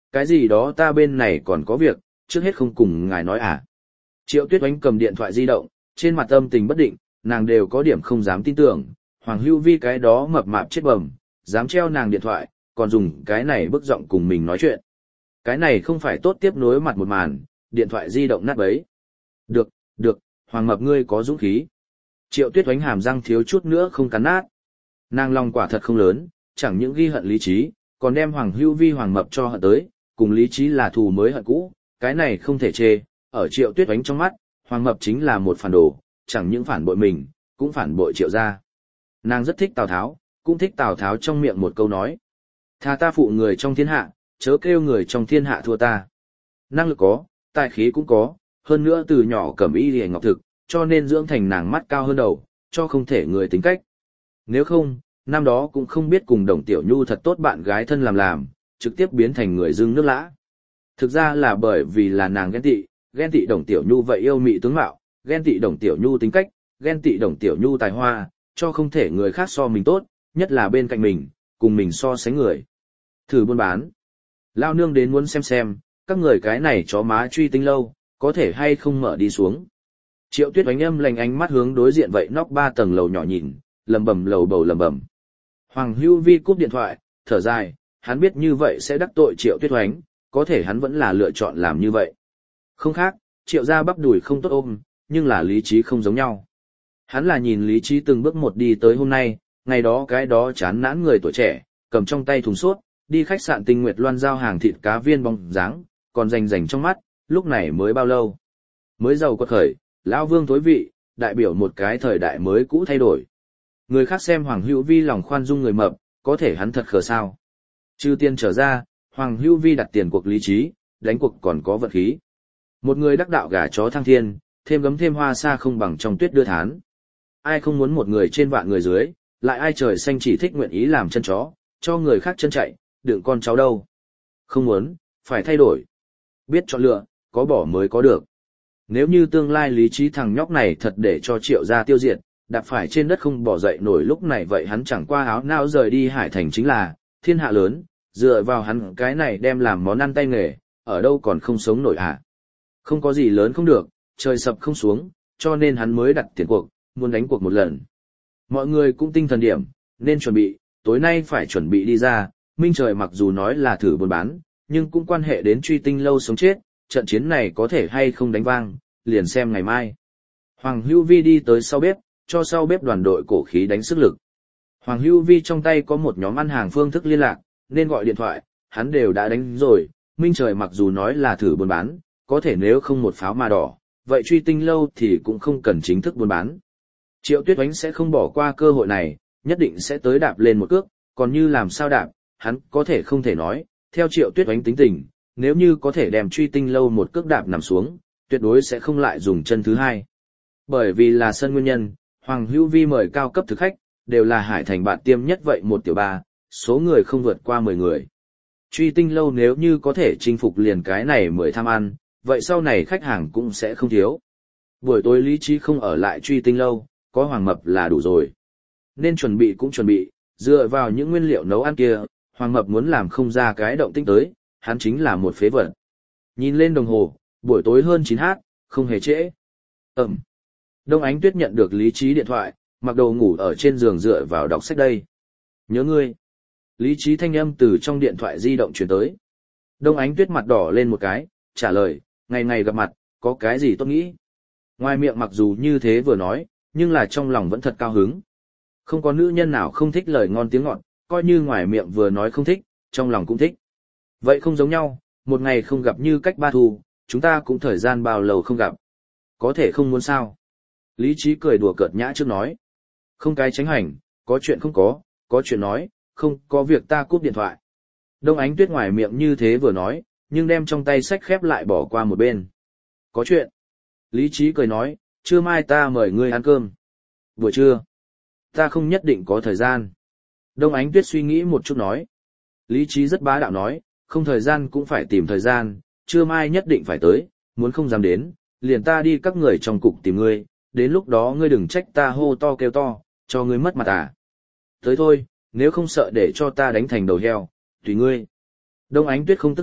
cái gì đó ta bên này còn có việc, trước hết không cùng ngài nói à. Triệu Tuyết Oánh cầm điện thoại di động, trên mặt âm tình bất định, nàng đều có điểm không dám tin tưởng, Hoàng Hữu Vi cái đó mập mạp chết bầm, dám treo nàng điện thoại, còn dùng cái này bức giọng cùng mình nói chuyện. Cái này không phải tốt tiếp nối mặt một màn, điện thoại di động nát bấy. Được, được, Hoàng mập ngươi có dũng khí. Triệu Tuyết Oánh hàm răng thiếu chút nữa không cắn nát. Nàng lòng quả thật không lớn, chẳng những ghi hận lý trí, còn đem Hoàng Hữu Vi Hoàng mập cho hận tới, cùng lý trí là thù mới hận cũ, cái này không thể chê, ở Triệu Tuyết Oánh trong mắt, Hoàng mập chính là một phản đồ, chẳng những phản bội mình, cũng phản bội Triệu gia. Nàng rất thích Tào Tháo, cũng thích Tào Tháo trong miệng một câu nói. Thà ta phụ người trong thiên hạ, chớ kêu người trong thiên hạ thua ta. Năng lực có, tài khí cũng có, hơn nữa từ nhỏ cẩm y liễu ngọc thực, cho nên dưỡng thành nàng mắt cao hơn đầu, cho không thể người tính cách. Nếu không, năm đó cũng không biết cùng Đồng Tiểu Nhu thật tốt bạn gái thân làm làm, trực tiếp biến thành người dưng nước lã. Thực ra là bởi vì là nàng ghen tị, ghen tị Đồng Tiểu Nhu vậy yêu mị tướng mạo, ghen tị Đồng Tiểu Nhu tính cách, ghen tị Đồng Tiểu Nhu tài hoa, cho không thể người khác so mình tốt, nhất là bên cạnh mình, cùng mình so sánh người. Thử buôn bán. Lao nương đến muốn xem xem, các người cái này chó má truy tinh lâu, có thể hay không mở đi xuống. Triệu Tuyết Oánh âm lành ánh mắt hướng đối diện vậy nóc ba tầng lầu nhỏ nhìn, lầm bầm lầu bầu lầm bầm. Hoàng Hữu Vi cúp điện thoại, thở dài, hắn biết như vậy sẽ đắc tội Triệu Tuyết Oánh, có thể hắn vẫn là lựa chọn làm như vậy. Không khác, Triệu gia bắp đùi không tốt ôm, nhưng là lý trí không giống nhau. Hắn là nhìn lý trí từng bước một đi tới hôm nay, ngày đó cái đó chán nản người tuổi trẻ, cầm trong tay thùng sốt, đi khách sạn Tinh Nguyệt Loan giao hàng thịt cá viên bóng dáng, còn rành rành trong mắt, lúc này mới bao lâu. Mới giàu quật khởi, lão vương tối vị, đại biểu một cái thời đại mới cũ thay đổi. Người khác xem Hoàng Hữu Vi lòng khoan dung người mập, có thể hắn thật khờ sao. Trừ tiền trở ra, Hoàng Hữu Vi đặt tiền cuộc lý trí, đánh cuộc còn có vật khí. Một người đắc đạo gà chó thăng thiên, thêm gấm thêm hoa xa không bằng trong tuyết đưa thán. Ai không muốn một người trên vạn người dưới, lại ai trời xanh chỉ thích nguyện ý làm chân chó, cho người khác chân chạy, đựng con cháu đâu. Không muốn, phải thay đổi. Biết chọn lựa, có bỏ mới có được. Nếu như tương lai lý trí thằng nhóc này thật để cho Triệu gia tiêu diệt, đạp phải trên đất không bỏ dậy nổi lúc này vậy hắn chẳng qua áo não rời đi Hải Thành chính là, thiên hạ lớn, dựa vào hắn cái này đem làm món ăn tay nghề, ở đâu còn không sống nổi hả? Không có gì lớn không được, trời sập không xuống, cho nên hắn mới đặt tiền cuộc, muốn đánh cuộc một lần. Mọi người cũng tinh thần điểm, nên chuẩn bị, tối nay phải chuẩn bị đi ra, Minh Trời mặc dù nói là thử buôn bán, nhưng cũng quan hệ đến truy tinh lâu sống chết, trận chiến này có thể hay không đánh vang, liền xem ngày mai. Hoàng Hữu Vi đi tới sau bếp, cho sau bếp đoàn đội cổ khí đánh sức lực. Hoàng Hữu Vi trong tay có một nhóm ăn hàng phương thức liên lạc, nên gọi điện thoại, hắn đều đã đánh rồi, Minh Trời mặc dù nói là thử buôn bán, có thể nếu không một pháo mà đỏ, vậy truy tinh lâu thì cũng không cần chính thức buôn bán. Triệu Tuyết Oánh sẽ không bỏ qua cơ hội này, nhất định sẽ tới đạp lên một cước, còn như làm sao đạp, hắn có thể không thể nói, theo Triệu Tuyết Oánh tính tình, nếu như có thể đem truy tinh lâu một cước đạp nằm xuống, tuyệt đối sẽ không lại dùng chân thứ hai. Bởi vì là sân nguyên nhân, Hoàng Hữu Vi mời cao cấp thực khách, đều là Hải Thành bạn tiêm nhất vậy một tiểu ba, số người không vượt qua mười người. Truy tinh lâu nếu như có thể chinh phục liền cái này mời tham ăn, vậy sau này khách hàng cũng sẽ không thiếu. Buổi tối lý trí không ở lại truy tinh lâu, có Hoàng Mập là đủ rồi. Nên chuẩn bị cũng chuẩn bị, dựa vào những nguyên liệu nấu ăn kia, Hoàng Mập muốn làm không ra cái động tĩnh tới, hắn chính là một phế vật. Nhìn lên đồng hồ, buổi tối hơn chín h, không hề trễ. Ừm. Đông Ánh Tuyết nhận được lý trí điện thoại, mặc đồ ngủ ở trên giường dựa vào đọc sách đây. Nhớ ngươi. Lý trí thanh âm từ trong điện thoại di động truyền tới. Đông Ánh Tuyết mặt đỏ lên một cái, trả lời, ngày ngày gặp mặt, có cái gì tốt nghĩ. Ngoài miệng mặc dù như thế vừa nói, nhưng là trong lòng vẫn thật cao hứng. Không có nữ nhân nào không thích lời ngon tiếng ngọt, coi như ngoài miệng vừa nói không thích, trong lòng cũng thích. Vậy không giống nhau, một ngày không gặp như cách ba thu, chúng ta cũng thời gian bao lâu không gặp. Có thể không muốn sao. Lý trí cười đùa cợt nhã trước nói. Không cái tránh hành, có chuyện không có, có chuyện nói, không có việc ta cúp điện thoại. Đông Ánh Tuyết ngoài miệng như thế vừa nói, nhưng đem trong tay sách khép lại bỏ qua một bên. Có chuyện. Lý trí cười nói, trưa mai ta mời ngươi ăn cơm. Buổi trưa. Ta không nhất định có thời gian. Đông Ánh Tuyết suy nghĩ một chút nói. Lý trí rất bá đạo nói, không thời gian cũng phải tìm thời gian, trưa mai nhất định phải tới, muốn không dám đến, liền ta đi các người trong cục tìm ngươi, đến lúc đó ngươi đừng trách ta hô to kêu to, cho ngươi mất mặt à. Tới thôi, nếu không sợ để cho ta đánh thành đầu heo, tùy ngươi. Đông Ánh Tuyết không tức giận,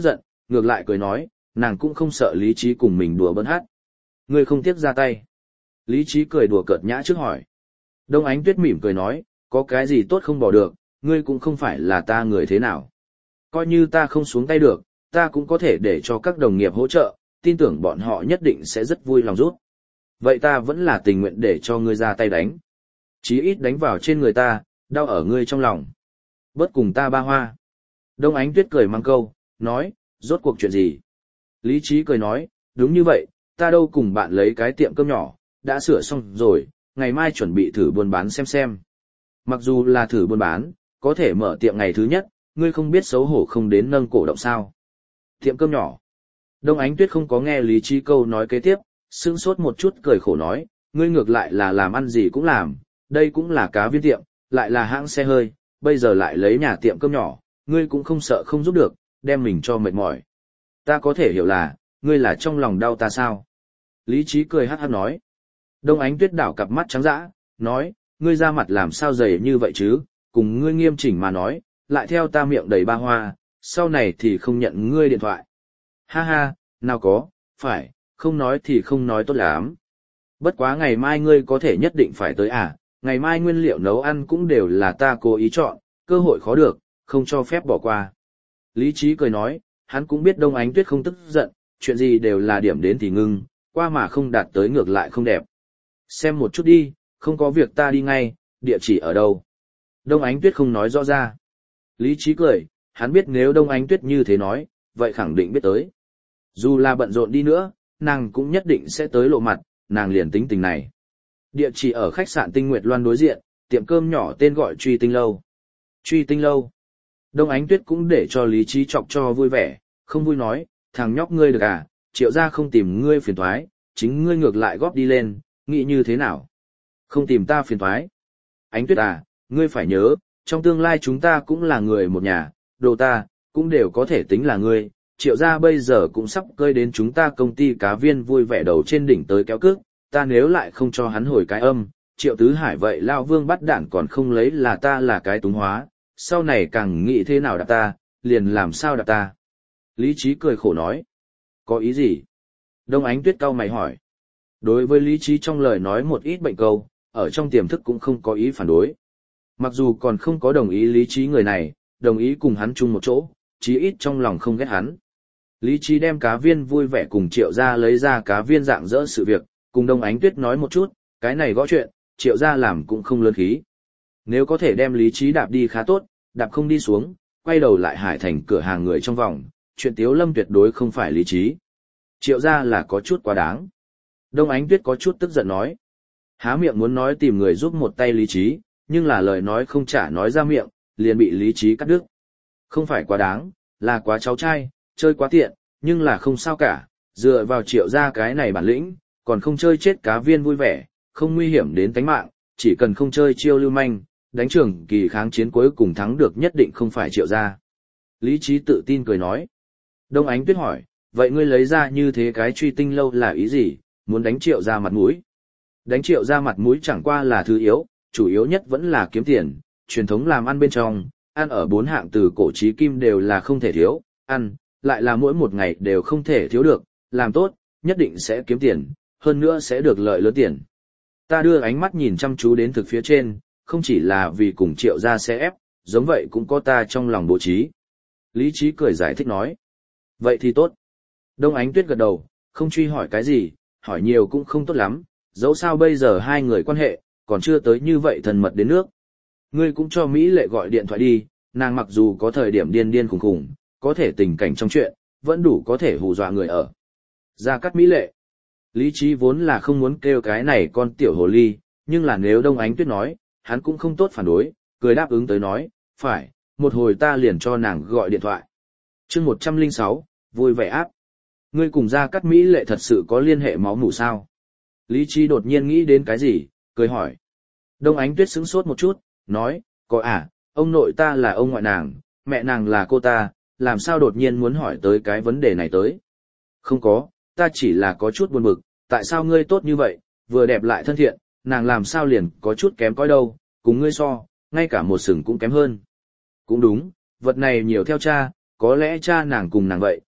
ngược lại cười nói, nàng cũng không sợ Lý Trí cùng mình đùa bỡn hát. Ngươi không tiếc ra tay. Lý Trí cười đùa cợt nhã trước hỏi. Đông Ánh Tuyết mỉm cười nói, có cái gì tốt không bỏ được, ngươi cũng không phải là ta người thế nào. Coi như ta không xuống tay được, ta cũng có thể để cho các đồng nghiệp hỗ trợ, tin tưởng bọn họ nhất định sẽ rất vui lòng rút. Vậy ta vẫn là tình nguyện để cho ngươi ra tay đánh. Chí ít đánh vào trên người ta, đau ở ngươi trong lòng. Bớt cùng ta ba hoa. Đông Ánh Tuyết cười mang câu, nói, rốt cuộc chuyện gì? Lý Trí cười nói, đúng như vậy, ta đâu cùng bạn lấy cái tiệm cơm nhỏ, đã sửa xong rồi, ngày mai chuẩn bị thử buôn bán xem xem. Mặc dù là thử buôn bán, có thể mở tiệm ngày thứ nhất, ngươi không biết xấu hổ không đến nâng cổ động sao. Tiệm cơm nhỏ. Đông Ánh Tuyết không có nghe Lý Trí câu nói kế tiếp, sững sốt một chút cười khổ nói, ngươi ngược lại là làm ăn gì cũng làm, đây cũng là cá viên tiệm, lại là hãng xe hơi, bây giờ lại lấy nhà tiệm cơm nhỏ, ngươi cũng không sợ không giúp được, đem mình cho mệt mỏi. Ta có thể hiểu là, ngươi là trong lòng đau ta sao? Lý Trí cười hát hát nói. Đông Ánh Tuyết đảo cặp mắt trắng dã, nói, ngươi ra mặt làm sao dày như vậy chứ, cùng ngươi nghiêm chỉnh mà nói, lại theo ta miệng đầy ba hoa, sau này thì không nhận ngươi điện thoại. Ha ha, nào có, phải, không nói thì không nói tốt lắm. Bất quá ngày mai ngươi có thể nhất định phải tới à, ngày mai nguyên liệu nấu ăn cũng đều là ta cố ý chọn, cơ hội khó được, không cho phép bỏ qua. Lý Trí cười nói, hắn cũng biết Đông Ánh Tuyết không tức giận, chuyện gì đều là điểm đến thì ngưng, qua mà không đạt tới ngược lại không đẹp. Xem một chút đi, không có việc ta đi ngay, địa chỉ ở đâu. Đông Ánh Tuyết không nói rõ ra. Lý Trí cười, hắn biết nếu Đông Ánh Tuyết như thế nói, vậy khẳng định biết tới. Dù là bận rộn đi nữa, nàng cũng nhất định sẽ tới lộ mặt, nàng liền tính tình này. Địa chỉ ở khách sạn Tinh Nguyệt Loan đối diện, tiệm cơm nhỏ tên gọi Truy Tinh Lâu. Truy Tinh Lâu. Đông Ánh Tuyết cũng để cho Lý Trí chọc cho vui vẻ, không vui nói, thằng nhóc ngươi được à, Triệu gia không tìm ngươi phiền toái, chính ngươi ngược lại góp đi lên, nghĩ như thế nào? Không tìm ta phiền toái. Ánh Tuyết à, ngươi phải nhớ, trong tương lai chúng ta cũng là người một nhà, đồ ta, cũng đều có thể tính là ngươi. Triệu gia bây giờ cũng sắp cơi đến chúng ta công ty cá viên vui vẻ đầu trên đỉnh tới kéo cước, ta nếu lại không cho hắn hồi cái âm, Triệu Tứ Hải vậy lao vương bắt đản còn không lấy là ta là cái túng hóa, sau này càng nghĩ thế nào đạp ta, liền làm sao đạp ta. Lý Trí cười khổ nói. Có ý gì? Đông Ánh Tuyết cau mày hỏi. Đối với Lý Trí trong lời nói một ít bệnh câu, ở trong tiềm thức cũng không có ý phản đối. Mặc dù còn không có đồng ý Lý Trí người này, đồng ý cùng hắn chung một chỗ, chí ít trong lòng không ghét hắn. Lý Trí đem cá viên vui vẻ cùng Triệu gia lấy ra cá viên dạng dỡ sự việc, cùng Đông Ánh Tuyết nói một chút, cái này gõ chuyện, Triệu gia làm cũng không lớn khí. Nếu có thể đem Lý Trí đạp đi khá tốt, đạp không đi xuống, quay đầu lại Hải Thành cửa hàng người trong vòng, chuyện Tiếu Lâm tuyệt đối không phải Lý Trí. Triệu gia là có chút quá đáng. Đông Ánh Tuyết có chút tức giận nói. Há miệng muốn nói tìm người giúp một tay Lý Trí, nhưng là lời nói không trả nói ra miệng, liền bị Lý Trí cắt đứt. Không phải quá đáng, là quá cháu trai, chơi quá tiện, nhưng là không sao cả, dựa vào Triệu gia cái này bản lĩnh, còn không chơi chết cá viên vui vẻ, không nguy hiểm đến tánh mạng, chỉ cần không chơi chiêu lưu manh, đánh trường kỳ kháng chiến cuối cùng thắng được nhất định không phải Triệu gia. Lý Trí tự tin cười nói. Đông Ánh Tuyết hỏi, vậy ngươi lấy ra như thế cái Truy Tinh Lâu là ý gì, muốn đánh Triệu gia mặt mũi? Đánh Triệu gia mặt mũi chẳng qua là thứ yếu, chủ yếu nhất vẫn là kiếm tiền, truyền thống làm ăn bên trong, ăn ở bốn hạng từ cổ chí kim đều là không thể thiếu, ăn, lại là mỗi một ngày đều không thể thiếu được, làm tốt, nhất định sẽ kiếm tiền, hơn nữa sẽ được lợi lớn tiền. Ta đưa ánh mắt nhìn chăm chú đến thực phía trên, không chỉ là vì cùng Triệu gia sẽ ép, giống vậy cũng có ta trong lòng bố trí. Lý Trí cười giải thích nói. Vậy thì tốt. Đông Ánh Tuyết gật đầu, không truy hỏi cái gì, hỏi nhiều cũng không tốt lắm, dẫu sao bây giờ hai người quan hệ, còn chưa tới như vậy thân mật đến nước. Ngươi cũng cho Mỹ Lệ gọi điện thoại đi, nàng mặc dù có thời điểm điên điên khủng khủng, có thể tình cảnh trong chuyện, vẫn đủ có thể hù dọa người ở. Gia Cát Mỹ Lệ. Lý Trí vốn là không muốn kêu cái này con tiểu hồ ly, nhưng là nếu Đông Ánh Tuyết nói, hắn cũng không tốt phản đối, cười đáp ứng tới nói, phải, một hồi ta liền cho nàng gọi điện thoại. Chương một trăm lẻ sáu, vui vẻ áp. Ngươi cùng Gia Cát Mỹ Lệ thật sự có liên hệ máu mủ sao? Lý Trí đột nhiên nghĩ đến cái gì, cười hỏi. Đông Ánh Tuyết sững sốt một chút, nói, có à, ông nội ta là ông ngoại nàng, mẹ nàng là cô ta, làm sao đột nhiên muốn hỏi tới cái vấn đề này tới? Không có, ta chỉ là có chút buồn bực, tại sao ngươi tốt như vậy, vừa đẹp lại thân thiện, nàng làm sao liền có chút kém cỏi đâu, cùng ngươi so, ngay cả một sừng cũng kém hơn. Cũng đúng, vật này nhiều theo cha, có lẽ cha nàng cùng nàng vậy,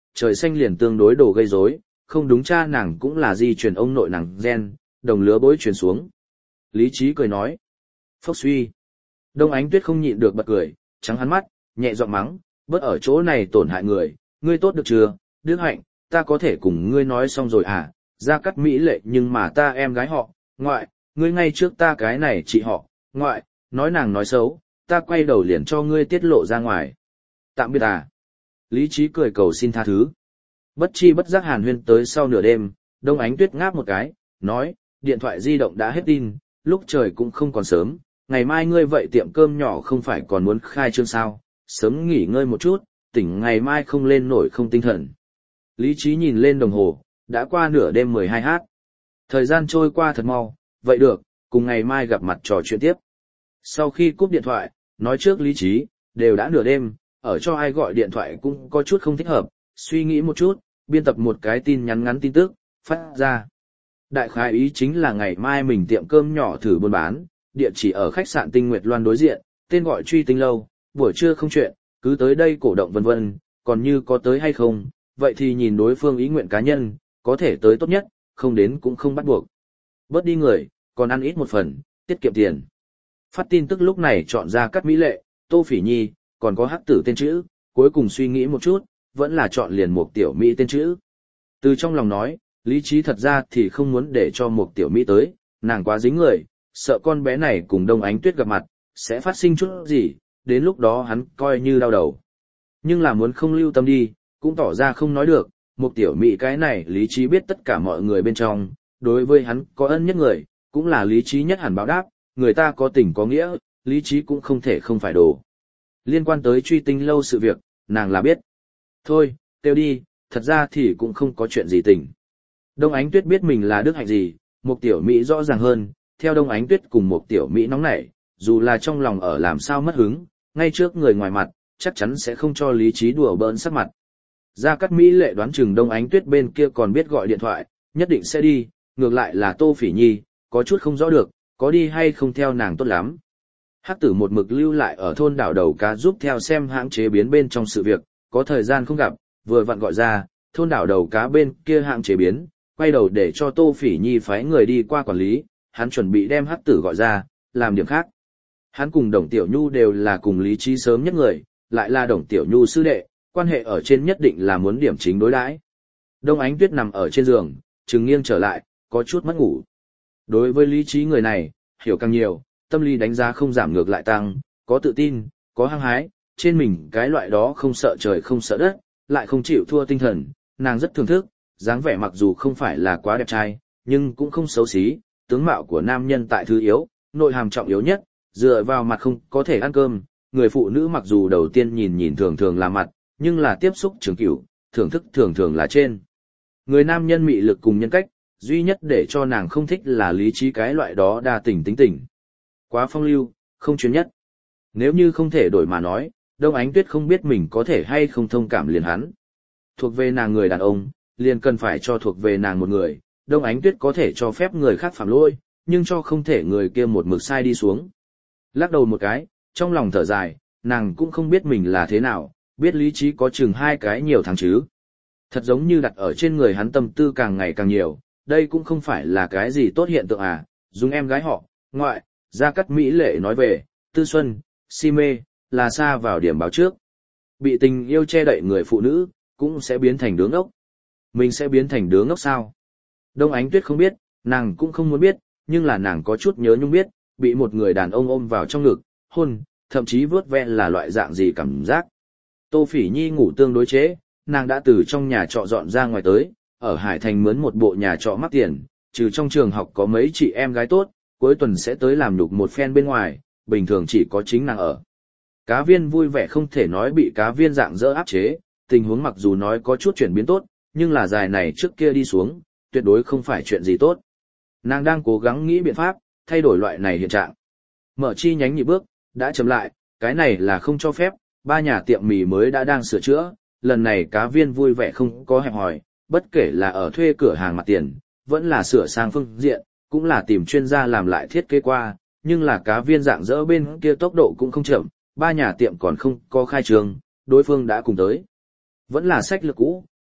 trời xanh liền tương đối đồ gây rối, không đúng cha nàng cũng là di truyền ông nội nàng gen, đồng lứa bối truyền xuống. Lý trí cười nói. Phốc suy. Đông Ánh Tuyết không nhịn được bật cười, trắng hắn mắt, nhẹ giọng mắng, bớt ở chỗ này tổn hại người, ngươi tốt được chưa, Đức Hạnh, ta có thể cùng ngươi nói xong rồi à, Gia Cát mỹ lệ nhưng mà ta em gái họ, ngoại, ngươi ngay trước ta cái này chị họ, ngoại, nói nàng nói xấu, ta quay đầu liền cho ngươi tiết lộ ra ngoài. Tạm biệt à. Lý trí cười cầu xin tha thứ. Bất chi bất giác hàn huyên tới sau nửa đêm, Đông Ánh Tuyết ngáp một cái, nói, điện thoại di động đã hết pin, lúc trời cũng không còn sớm, ngày mai ngươi vậy tiệm cơm nhỏ không phải còn muốn khai trương sao, sớm nghỉ ngơi một chút, tỉnh ngày mai không lên nổi không tinh thần. Lý trí nhìn lên đồng hồ, đã qua nửa đêm mười hai h. Thời gian trôi qua thật mau, vậy được, cùng ngày mai gặp mặt trò chuyện tiếp. Sau khi cúp điện thoại, nói trước Lý trí, đều đã nửa đêm, ở cho ai gọi điện thoại cũng có chút không thích hợp, suy nghĩ một chút, biên tập một cái tin nhắn ngắn tin tức, phát ra. Đại khái ý chính là ngày mai mình tiệm cơm nhỏ thử buôn bán, địa chỉ ở khách sạn Tinh Nguyệt Loan đối diện, tên gọi Truy Tinh Lâu, buổi trưa không chuyện, cứ tới đây cổ động vân vân, còn như có tới hay không, vậy thì nhìn đối phương ý nguyện cá nhân, có thể tới tốt nhất, không đến cũng không bắt buộc. Bớt đi người, còn ăn ít một phần, tiết kiệm tiền. Phát tin tức lúc này chọn ra Cát Mỹ Lệ, Tô Phỉ Nhi, còn có Hắc Tử tên chữ, cuối cùng suy nghĩ một chút, vẫn là chọn liền một tiểu Mỹ tên chữ. Từ trong lòng nói, Lý trí thật ra thì không muốn để cho một tiểu Mỹ tới, nàng quá dính người, sợ con bé này cùng Đông Ánh Tuyết gặp mặt, sẽ phát sinh chút gì, đến lúc đó hắn coi như đau đầu. Nhưng là muốn không lưu tâm đi, cũng tỏ ra không nói được, một tiểu Mỹ cái này Lý trí biết tất cả mọi người bên trong, đối với hắn có ân nhất người, cũng là Lý trí nhất hẳn báo đáp, người ta có tình có nghĩa, Lý trí cũng không thể không phải đồ. Liên quan tới Truy Tinh Lâu sự việc, nàng là biết. Thôi, tiêu đi, thật ra thì cũng không có chuyện gì tình. Đông Ánh Tuyết biết mình là đức hạnh gì, một tiểu Mỹ rõ ràng hơn, theo Đông Ánh Tuyết cùng một tiểu Mỹ nóng nảy, dù là trong lòng ở làm sao mất hứng, ngay trước người ngoài mặt, chắc chắn sẽ không cho Lý trí đùa bỡn sắc mặt. Gia Cát Mỹ Lệ đoán chừng Đông Ánh Tuyết bên kia còn biết gọi điện thoại, nhất định sẽ đi, ngược lại là Tô Phỉ Nhi, có chút không rõ được, có đi hay không theo nàng tốt lắm. Hắc Tử một mực lưu lại ở thôn đảo đầu cá giúp theo xem hãng chế biến bên trong sự việc, có thời gian không gặp, vừa vặn gọi ra, thôn đảo đầu cá bên kia hãng chế biến, quay đầu để cho Tô Phỉ Nhi phái người đi qua quản lý, hắn chuẩn bị đem Hắc Tử gọi ra, làm điểm khác. Hắn cùng Đồng Tiểu Nhu đều là cùng Lý trí sớm nhất người, lại là Đồng Tiểu Nhu sư đệ, quan hệ ở trên nhất định là muốn điểm chính đối đãi. Đông Ánh Tuyết nằm ở trên giường, chừng nghiêng trở lại, có chút mất ngủ. Đối với Lý trí người này, hiểu càng nhiều, tâm lý đánh giá không giảm ngược lại tăng, có tự tin, có hăng hái, trên mình cái loại đó không sợ trời không sợ đất, lại không chịu thua tinh thần, nàng rất thưởng thức, dáng vẻ mặc dù không phải là quá đẹp trai, nhưng cũng không xấu xí, tướng mạo của nam nhân tại thứ yếu, nội hàm trọng yếu nhất, dựa vào mặt không có thể ăn cơm, người phụ nữ mặc dù đầu tiên nhìn nhìn thường thường là mặt, nhưng là tiếp xúc trường cửu, thưởng thức thường thường là trên. Người nam nhân mị lực cùng nhân cách, duy nhất để cho nàng không thích là lý trí cái loại đó đa tình tính tình. Quá phong lưu, không chuyên nhất. Nếu như không thể đổi mà nói, Đông Ánh Tuyết không biết mình có thể hay không thông cảm liền hắn. Thuộc về nàng người đàn ông, liền cần phải cho thuộc về nàng một người, Đông Ánh Tuyết có thể cho phép người khác phạm lỗi, nhưng cho không thể người kia một mực sai đi xuống. Lắc đầu một cái, trong lòng thở dài, nàng cũng không biết mình là thế nào, biết lý trí có chừng hai cái nhiều tháng chứ. Thật giống như đặt ở trên người hắn tâm tư càng ngày càng nhiều, đây cũng không phải là cái gì tốt hiện tượng à, dùng em gái họ, ngoại, Gia Cát Mỹ Lệ nói về, tư xuân, si mê, là xa vào điểm báo trước. Bị tình yêu che đậy người phụ nữ, cũng sẽ biến thành đứa ngốc. Mình sẽ biến thành đứa ngốc sao? Đông Ánh Tuyết không biết, nàng cũng không muốn biết, nhưng là nàng có chút nhớ nhung biết, bị một người đàn ông ôm vào trong ngực, hôn, thậm chí vớt ve là loại dạng gì cảm giác. Tô Phỉ Nhi ngủ tương đối chế, nàng đã từ trong nhà trọ dọn ra ngoài tới, ở Hải Thành mướn một bộ nhà trọ mắc tiền, trừ trong trường học có mấy chị em gái tốt, cuối tuần sẽ tới làm nhục một phen bên ngoài, bình thường chỉ có chính nàng ở. Cá Viên vui vẻ không thể nói bị Cá Viên dạng dỡ áp chế, tình huống mặc dù nói có chút chuyển biến tốt, nhưng là dài này trước kia đi xuống, tuyệt đối không phải chuyện gì tốt. Nàng đang cố gắng nghĩ biện pháp, thay đổi loại này hiện trạng. Mở chi nhánh nhị bước, đã chậm lại, cái này là không cho phép, ba nhà tiệm mì mới đã đang sửa chữa, lần này Cá Viên vui vẻ không có hẹp hòi, bất kể là ở thuê cửa hàng mặt tiền, vẫn là sửa sang phương diện, cũng là tìm chuyên gia làm lại thiết kế qua, nhưng là Cá Viên dạng dỡ bên kia tốc độ cũng không chậm, ba nhà tiệm còn không có khai trương, đối phương đã cùng tới. Vẫn là sách lược cũ,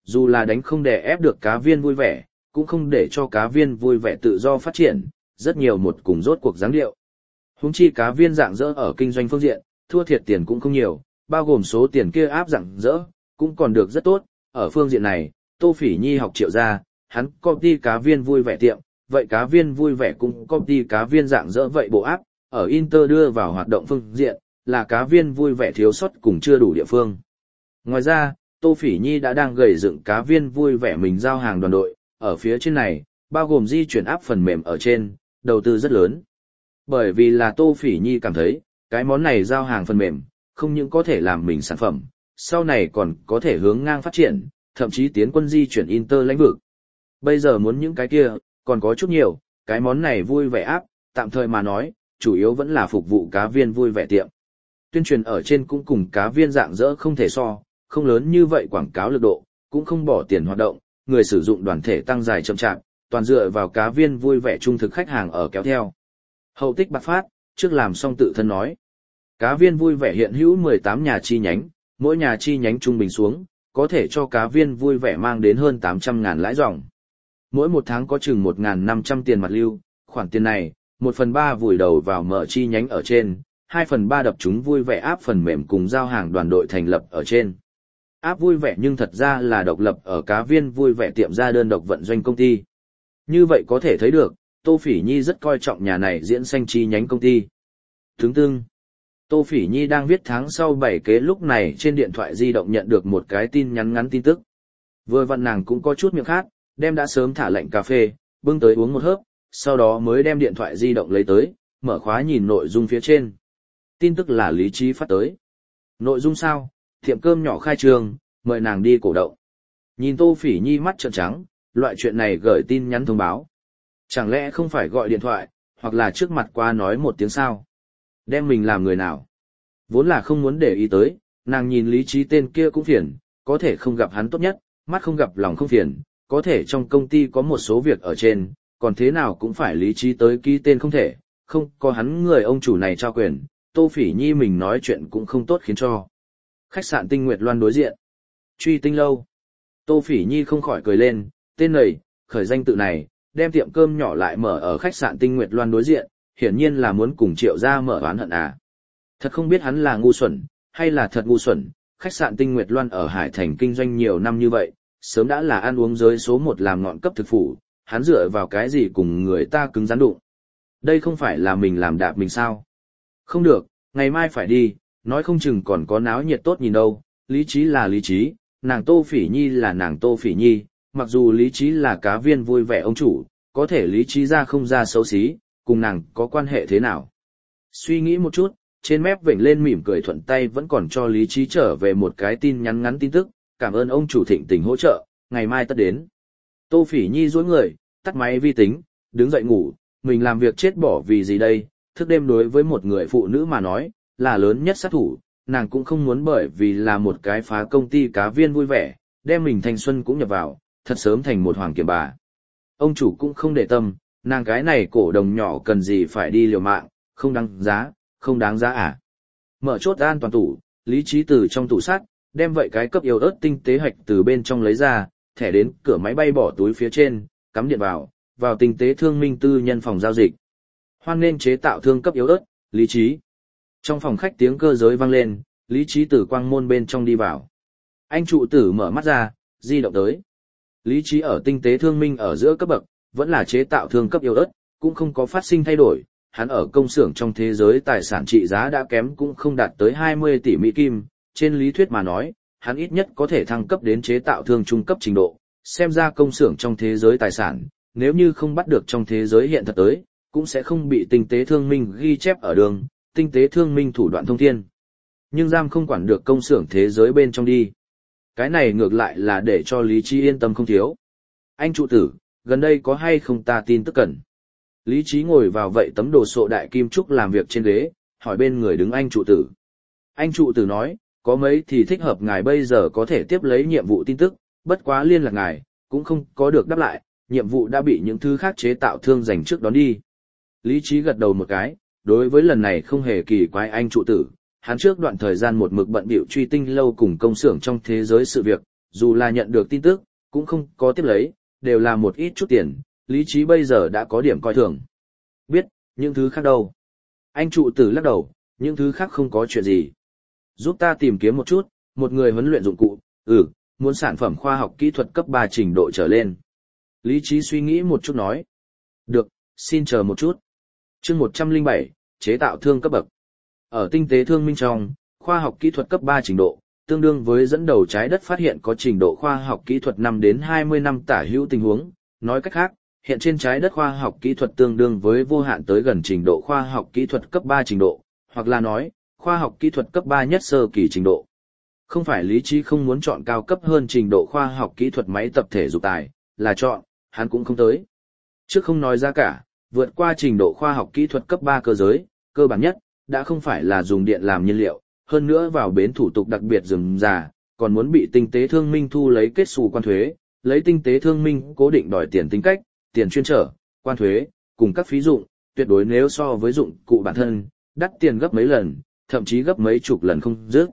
dù là đánh không đè ép được cá viên vui vẻ, cũng không để cho cá viên vui vẻ tự do phát triển, rất nhiều một cùng rốt cuộc dáng điệu. Huống chi cá viên dạng dỡ ở kinh doanh phương diện, thua thiệt tiền cũng không nhiều, bao gồm số tiền kia áp dạng dỡ, cũng còn được rất tốt. Ở phương diện này, Tô Phỉ Nhi học Triệu gia, hắn công ty cá viên vui vẻ tiệm, vậy cá viên vui vẻ cũng công ty cá viên dạng dỡ vậy bộ áp, ở Inter đưa vào hoạt động phương diện, là cá viên vui vẻ thiếu sót cùng chưa đủ địa phương. Ngoài ra, Tô Phỉ Nhi đã đang gầy dựng cá viên vui vẻ mình giao hàng đoàn đội, ở phía trên này, bao gồm di chuyển áp phần mềm ở trên, đầu tư rất lớn. Bởi vì là Tô Phỉ Nhi cảm thấy, cái món này giao hàng phần mềm, không những có thể làm mình sản phẩm, sau này còn có thể hướng ngang phát triển, thậm chí tiến quân di chuyển Inter lãnh vực. Bây giờ muốn những cái kia, còn có chút nhiều, cái món này vui vẻ áp, tạm thời mà nói, chủ yếu vẫn là phục vụ cá viên vui vẻ tiệm. Tuyên truyền ở trên cũng cùng cá viên dạng dỡ không thể so, không lớn như vậy quảng cáo lực độ, cũng không bỏ tiền hoạt động, người sử dụng đoàn thể tăng dài chậm chạp, toàn dựa vào cá viên vui vẻ trung thực khách hàng ở kéo theo. Hậu tích bạc phát, trước làm xong tự thân nói. Cá viên vui vẻ hiện hữu mười tám nhà chi nhánh, mỗi nhà chi nhánh trung bình xuống, có thể cho cá viên vui vẻ mang đến hơn tám trăm ngàn lãi dòng. Mỗi một tháng có chừng một nghìn năm trăm tiền mặt lưu, khoản tiền này, một phần ba vùi đầu vào mở chi nhánh ở trên, hai phần ba đập chúng vui vẻ áp phần mềm cùng giao hàng đoàn đội thành lập ở trên. Áp vui vẻ nhưng thật ra là độc lập ở cá viên vui vẻ tiệm ra đơn độc vận doanh công ty. Như vậy có thể thấy được, Tô Phỉ Nhi rất coi trọng nhà này diễn xanh chi nhánh công ty. Tướng tương, Tô Phỉ Nhi đang viết tháng sau bảy kế lúc này trên điện thoại di động nhận được một cái tin nhắn ngắn tin tức. Vừa vặn nàng cũng có chút miệng khát, đem đã sớm thả lạnh cà phê, bưng tới uống một hớp, sau đó mới đem điện thoại di động lấy tới, mở khóa nhìn nội dung phía trên. Tin tức là Lý Trí phát tới. Nội dung sao? Tiệm cơm nhỏ khai trương, mời nàng đi cổ động. Nhìn Tô Phỉ Nhi mắt trợn trắng, loại chuyện này gửi tin nhắn thông báo. Chẳng lẽ không phải gọi điện thoại, hoặc là trước mặt qua nói một tiếng sao? Đem mình làm người nào? Vốn là không muốn để ý tới, nàng nhìn Lý Trí tên kia cũng phiền, có thể không gặp hắn tốt nhất, mắt không gặp lòng không phiền, có thể trong công ty có một số việc ở trên, còn thế nào cũng phải Lý Trí tới ký tên không thể, không có hắn người ông chủ này trao quyền, Tô Phỉ Nhi mình nói chuyện cũng không tốt khiến cho. Khách sạn Tinh Nguyệt Loan đối diện. Truy Tinh lâu. Tô Phỉ Nhi không khỏi cười lên, tên này, khởi danh tự này, đem tiệm cơm nhỏ lại mở ở khách sạn Tinh Nguyệt Loan đối diện, hiển nhiên là muốn cùng Triệu gia mở oán hận à. Thật không biết hắn là ngu xuẩn, hay là thật ngu xuẩn, khách sạn Tinh Nguyệt Loan ở Hải Thành kinh doanh nhiều năm như vậy, sớm đã là ăn uống giới số một làm ngọn cấp thực phủ, hắn dựa vào cái gì cùng người ta cứng rắn đụng. Đây không phải là mình làm đạp mình sao? Không được, ngày mai phải đi, nói không chừng còn có náo nhiệt tốt nhìn đâu, Lý Trí là Lý Trí, nàng Tô Phỉ Nhi là nàng Tô Phỉ Nhi, mặc dù Lý Trí là cá viên vui vẻ ông chủ, có thể Lý Trí ra không ra xấu xí, cùng nàng có quan hệ thế nào. Suy nghĩ một chút, trên mép vểnh lên mỉm cười thuận tay vẫn còn cho Lý Trí trở về một cái tin nhắn ngắn tin tức, cảm ơn ông chủ thịnh tình hỗ trợ, ngày mai tất đến. Tô Phỉ Nhi duỗi người, tắt máy vi tính, đứng dậy ngủ, mình làm việc chết bỏ vì gì đây, thức đêm đối với một người phụ nữ mà nói, là lớn nhất sát thủ, nàng cũng không muốn bởi vì là một cái phá công ty cá viên vui vẻ, đem mình thanh xuân cũng nhập vào, thật sớm thành một hoàng kiểm bà. Ông chủ cũng không để tâm, nàng cái này cổ đồng nhỏ cần gì phải đi liều mạng, không đáng giá, không đáng giá à. Mở chốt an toàn tủ, Lý Trí từ trong tủ sắt, đem vậy cái cấp yếu ớt tinh tế hạch từ bên trong lấy ra, thẻ đến cửa máy bay bỏ túi phía trên, cắm điện vào, vào tinh tế thương minh tư nhân phòng giao dịch. Hoan nên chế tạo thương cấp yếu ớt, Lý Trí. Trong phòng khách tiếng cơ giới vang lên, Lý Trí từ quang môn bên trong đi vào. Anh trụ tử mở mắt ra, di động tới. Lý Trí ở tinh tế thương minh ở giữa cấp bậc, vẫn là chế tạo thương cấp yếu ớt, cũng không có phát sinh thay đổi. Hắn ở công xưởng trong thế giới tài sản trị giá đã kém cũng không đạt tới hai mươi tỷ Mỹ Kim, trên lý thuyết mà nói, hắn ít nhất có thể thăng cấp đến chế tạo thương trung cấp trình độ, xem ra công xưởng trong thế giới tài sản, nếu như không bắt được trong thế giới hiện thật tới, cũng sẽ không bị tinh tế thương minh ghi chép ở đường, tinh tế thương minh thủ đoạn thông thiên. Nhưng giam không quản được công xưởng thế giới bên trong đi. Cái này ngược lại là để cho Lý Trí yên tâm không thiếu. Anh trụ tử, gần đây có hay không ta tin tức cần. Lý Trí ngồi vào vậy tấm đồ sộ đại kim trúc làm việc trên ghế, hỏi bên người đứng anh trụ tử. Anh trụ tử nói, có mấy thì thích hợp ngài bây giờ có thể tiếp lấy nhiệm vụ tin tức, bất quá liên lạc ngài, cũng không có được đáp lại, nhiệm vụ đã bị những thứ khác chế tạo thương giành trước đón đi. Lý Trí gật đầu một cái, đối với lần này không hề kỳ quái anh trụ tử, hắn trước đoạn thời gian một mực bận bịu truy tinh lâu cùng công xưởng trong thế giới sự việc, dù là nhận được tin tức, cũng không có tiếp lấy, đều là một ít chút tiền, lý trí bây giờ đã có điểm coi thường. Biết, những thứ khác đâu? Anh trụ tử lắc đầu, những thứ khác không có chuyện gì. Giúp ta tìm kiếm một chút, một người huấn luyện dụng cụ, ừ, muốn sản phẩm khoa học kỹ thuật cấp ba trình độ trở lên. Lý trí suy nghĩ một chút nói. Được, xin chờ một chút. chương một trăm lẻ bảy, chế tạo thương cấp bậc. Ở tinh tế thương minh trong, khoa học kỹ thuật cấp ba trình độ, tương đương với dẫn đầu trái đất phát hiện có trình độ khoa học kỹ thuật năm đến hai mươi năm tả hữu tình huống. Nói cách khác, hiện trên trái đất khoa học kỹ thuật tương đương với vô hạn tới gần trình độ khoa học kỹ thuật cấp ba trình độ, hoặc là nói, khoa học kỹ thuật cấp ba nhất sơ kỳ trình độ. Không phải lý trí không muốn chọn cao cấp hơn trình độ khoa học kỹ thuật máy tập thể dục tài, là chọn, hắn cũng không tới. Trước không nói ra cả, vượt qua trình độ khoa học kỹ thuật cấp ba cơ giới, cơ bản nhất, đã không phải là dùng điện làm nhiên liệu, hơn nữa vào bến thủ tục đặc biệt rườm rà, còn muốn bị tinh tế thương minh thu lấy kết xù quan thuế, lấy tinh tế thương minh cố định đòi tiền tính cách, tiền chuyên trở, quan thuế, cùng các phí dụng, tuyệt đối nếu so với dụng cụ bản thân, đắt tiền gấp mấy lần, thậm chí gấp mấy chục lần không dứt.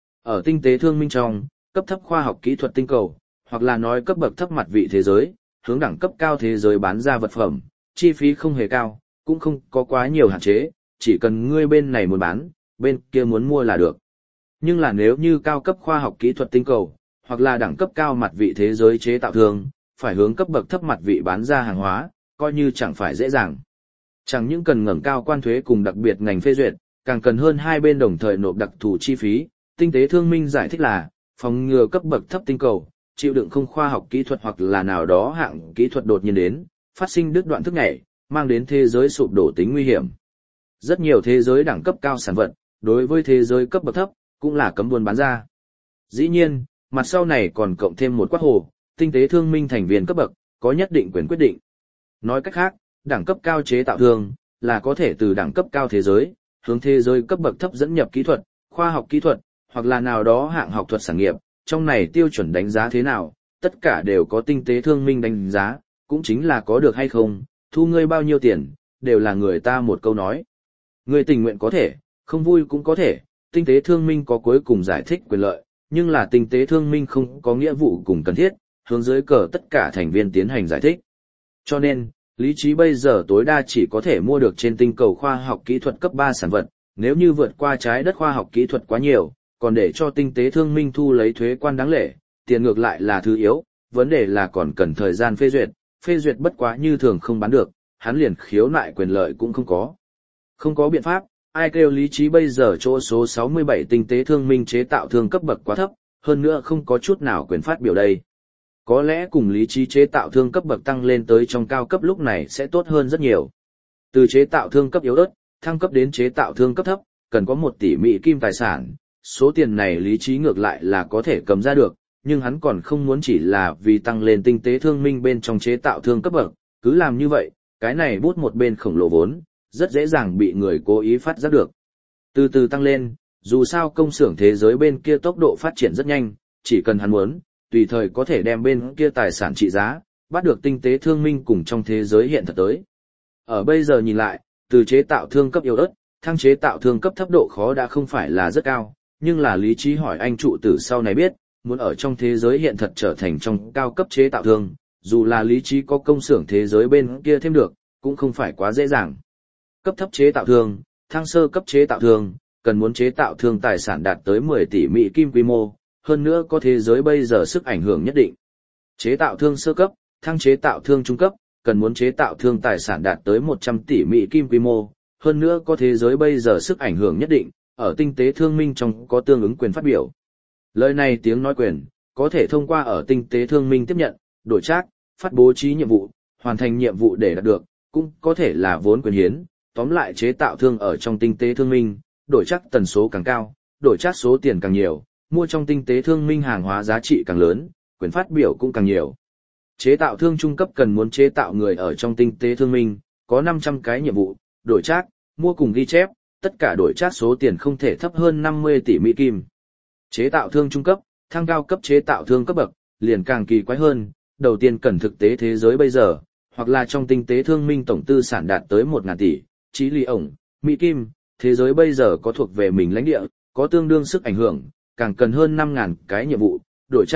Ở tinh tế thương minh trong, cấp thấp khoa học kỹ thuật tinh cầu, hoặc là nói cấp bậc thấp mặt vị thế giới, hướng đẳng cấp cao thế giới bán ra vật phẩm, chi phí không hề cao, cũng không có quá nhiều hạn chế, chỉ cần ngươi bên này muốn bán, bên kia muốn mua là được. Nhưng là nếu như cao cấp khoa học kỹ thuật tinh cầu, hoặc là đẳng cấp cao mặt vị thế giới chế tạo thương, phải hướng cấp bậc thấp mặt vị bán ra hàng hóa, coi như chẳng phải dễ dàng. Chẳng những cần ngẩng cao quan thuế cùng đặc biệt ngành phê duyệt, càng cần hơn hai bên đồng thời nộp đặc thù chi phí. Tinh tế thương minh giải thích là, phòng ngừa cấp bậc thấp tinh cầu, chịu đựng không khoa học kỹ thuật hoặc là nào đó hạng kỹ thuật đột nhiên đến, phát sinh đứt đoạn thức nhảy, mang đến thế giới sụp đổ tính nguy hiểm. Rất nhiều thế giới đẳng cấp cao sản vật, đối với thế giới cấp bậc thấp, cũng là cấm buôn bán ra. Dĩ nhiên, mặt sau này còn cộng thêm một quát hồ, tinh tế thương minh thành viên cấp bậc, có nhất định quyền quyết định. Nói cách khác, đẳng cấp cao chế tạo thương, là có thể từ đẳng cấp cao thế giới, hướng thế giới cấp bậc thấp dẫn nhập kỹ thuật, khoa học kỹ thuật, hoặc là nào đó hạng học thuật sản nghiệp, trong này tiêu chuẩn đánh giá thế nào, tất cả đều có tinh tế thương minh đánh giá, cũng chính là có được hay không, thu ngươi bao nhiêu tiền, đều là người ta một câu nói. Ngươi tình nguyện có thể, không vui cũng có thể, tinh tế thương minh có cuối cùng giải thích quyền lợi, nhưng là tinh tế thương minh không có nghĩa vụ cùng cần thiết, hướng dưới cờ tất cả thành viên tiến hành giải thích. Cho nên, lý trí bây giờ tối đa chỉ có thể mua được trên tinh cầu khoa học kỹ thuật cấp ba sản vật, nếu như vượt qua trái đất khoa học kỹ thuật quá nhiều, còn để cho tinh tế thương minh thu lấy thuế quan đáng lệ, tiền ngược lại là thứ yếu, vấn đề là còn cần thời gian phê duyệt, phê duyệt bất quá như thường không bán được, hắn liền khiếu nại quyền lợi cũng không có. Không có biện pháp, ai kêu lý trí bây giờ chỗ số sáu mươi bảy tinh tế thương minh chế tạo thương cấp bậc quá thấp, hơn nữa không có chút nào quyền phát biểu đây. Có lẽ cùng lý trí chế tạo thương cấp bậc tăng lên tới trong cao cấp lúc này sẽ tốt hơn rất nhiều. Từ chế tạo thương cấp yếu ớt, thăng cấp đến chế tạo thương cấp thấp, cần có một tỷ mỹ kim tài sản, số tiền này lý trí ngược lại là có thể cầm ra được, nhưng hắn còn không muốn chỉ là vì tăng lên tinh tế thương minh bên trong chế tạo thương cấp bậc, cứ làm như vậy, cái này bút một bên khổng lồ vốn, rất dễ dàng bị người cố ý phát giác được. Từ từ tăng lên, dù sao công xưởng thế giới bên kia tốc độ phát triển rất nhanh, chỉ cần hắn muốn, tùy thời có thể đem bên kia tài sản trị giá, bắt được tinh tế thương minh cùng trong thế giới hiện thật tới. Ở bây giờ nhìn lại, từ chế tạo thương cấp yếu ớt, thăng chế tạo thương cấp thấp độ khó đã không phải là rất cao, nhưng là lý trí hỏi anh trụ tử sau này biết, muốn ở trong thế giới hiện thật trở thành trong cao cấp chế tạo thương, dù là lý trí có công xưởng thế giới bên kia thêm được, cũng không phải quá dễ dàng. Cấp thấp chế tạo thương, thăng sơ cấp chế tạo thương, cần muốn chế tạo thương tài sản đạt tới mười tỷ Mỹ kim quy mô, hơn nữa có thế giới bây giờ sức ảnh hưởng nhất định. Chế tạo thương sơ cấp, thăng chế tạo thương trung cấp, cần muốn chế tạo thương tài sản đạt tới một trăm tỷ Mỹ kim quy mô, hơn nữa có thế giới bây giờ sức ảnh hưởng nhất định, ở tinh tế thương minh trong có tương ứng quyền phát biểu. Lời này tiếng nói quyền, có thể thông qua ở tinh tế thương minh tiếp nhận, đổi trác, phát bố trí nhiệm vụ, hoàn thành nhiệm vụ để đạt được, cũng có thể là vốn quyền hiến, tóm lại chế tạo thương ở trong tinh tế thương minh, đổi trác tần số càng cao, đổi trác số tiền càng nhiều, mua trong tinh tế thương minh hàng hóa giá trị càng lớn, quyền phát biểu cũng càng nhiều. Chế tạo thương trung cấp cần muốn chế tạo người ở trong tinh tế thương minh, có năm trăm cái nhiệm vụ, đổi trác, mua cùng ghi chép, tất cả đổi trác số tiền không thể thấp hơn năm mươi tỷ Mỹ kim. Chế tạo thương trung cấp, thăng cao cấp chế tạo thương cấp bậc, liền càng kỳ quái hơn, đầu tiên cần thực tế thế giới bây giờ, hoặc là trong tinh tế thương minh tổng tư sản đạt tới một nghìn tỷ, chí lý ổng, Mỹ kim, thế giới bây giờ có thuộc về mình lãnh địa, có tương đương sức ảnh hưởng, càng cần hơn năm nghìn cái nhiệm vụ, đổi trác,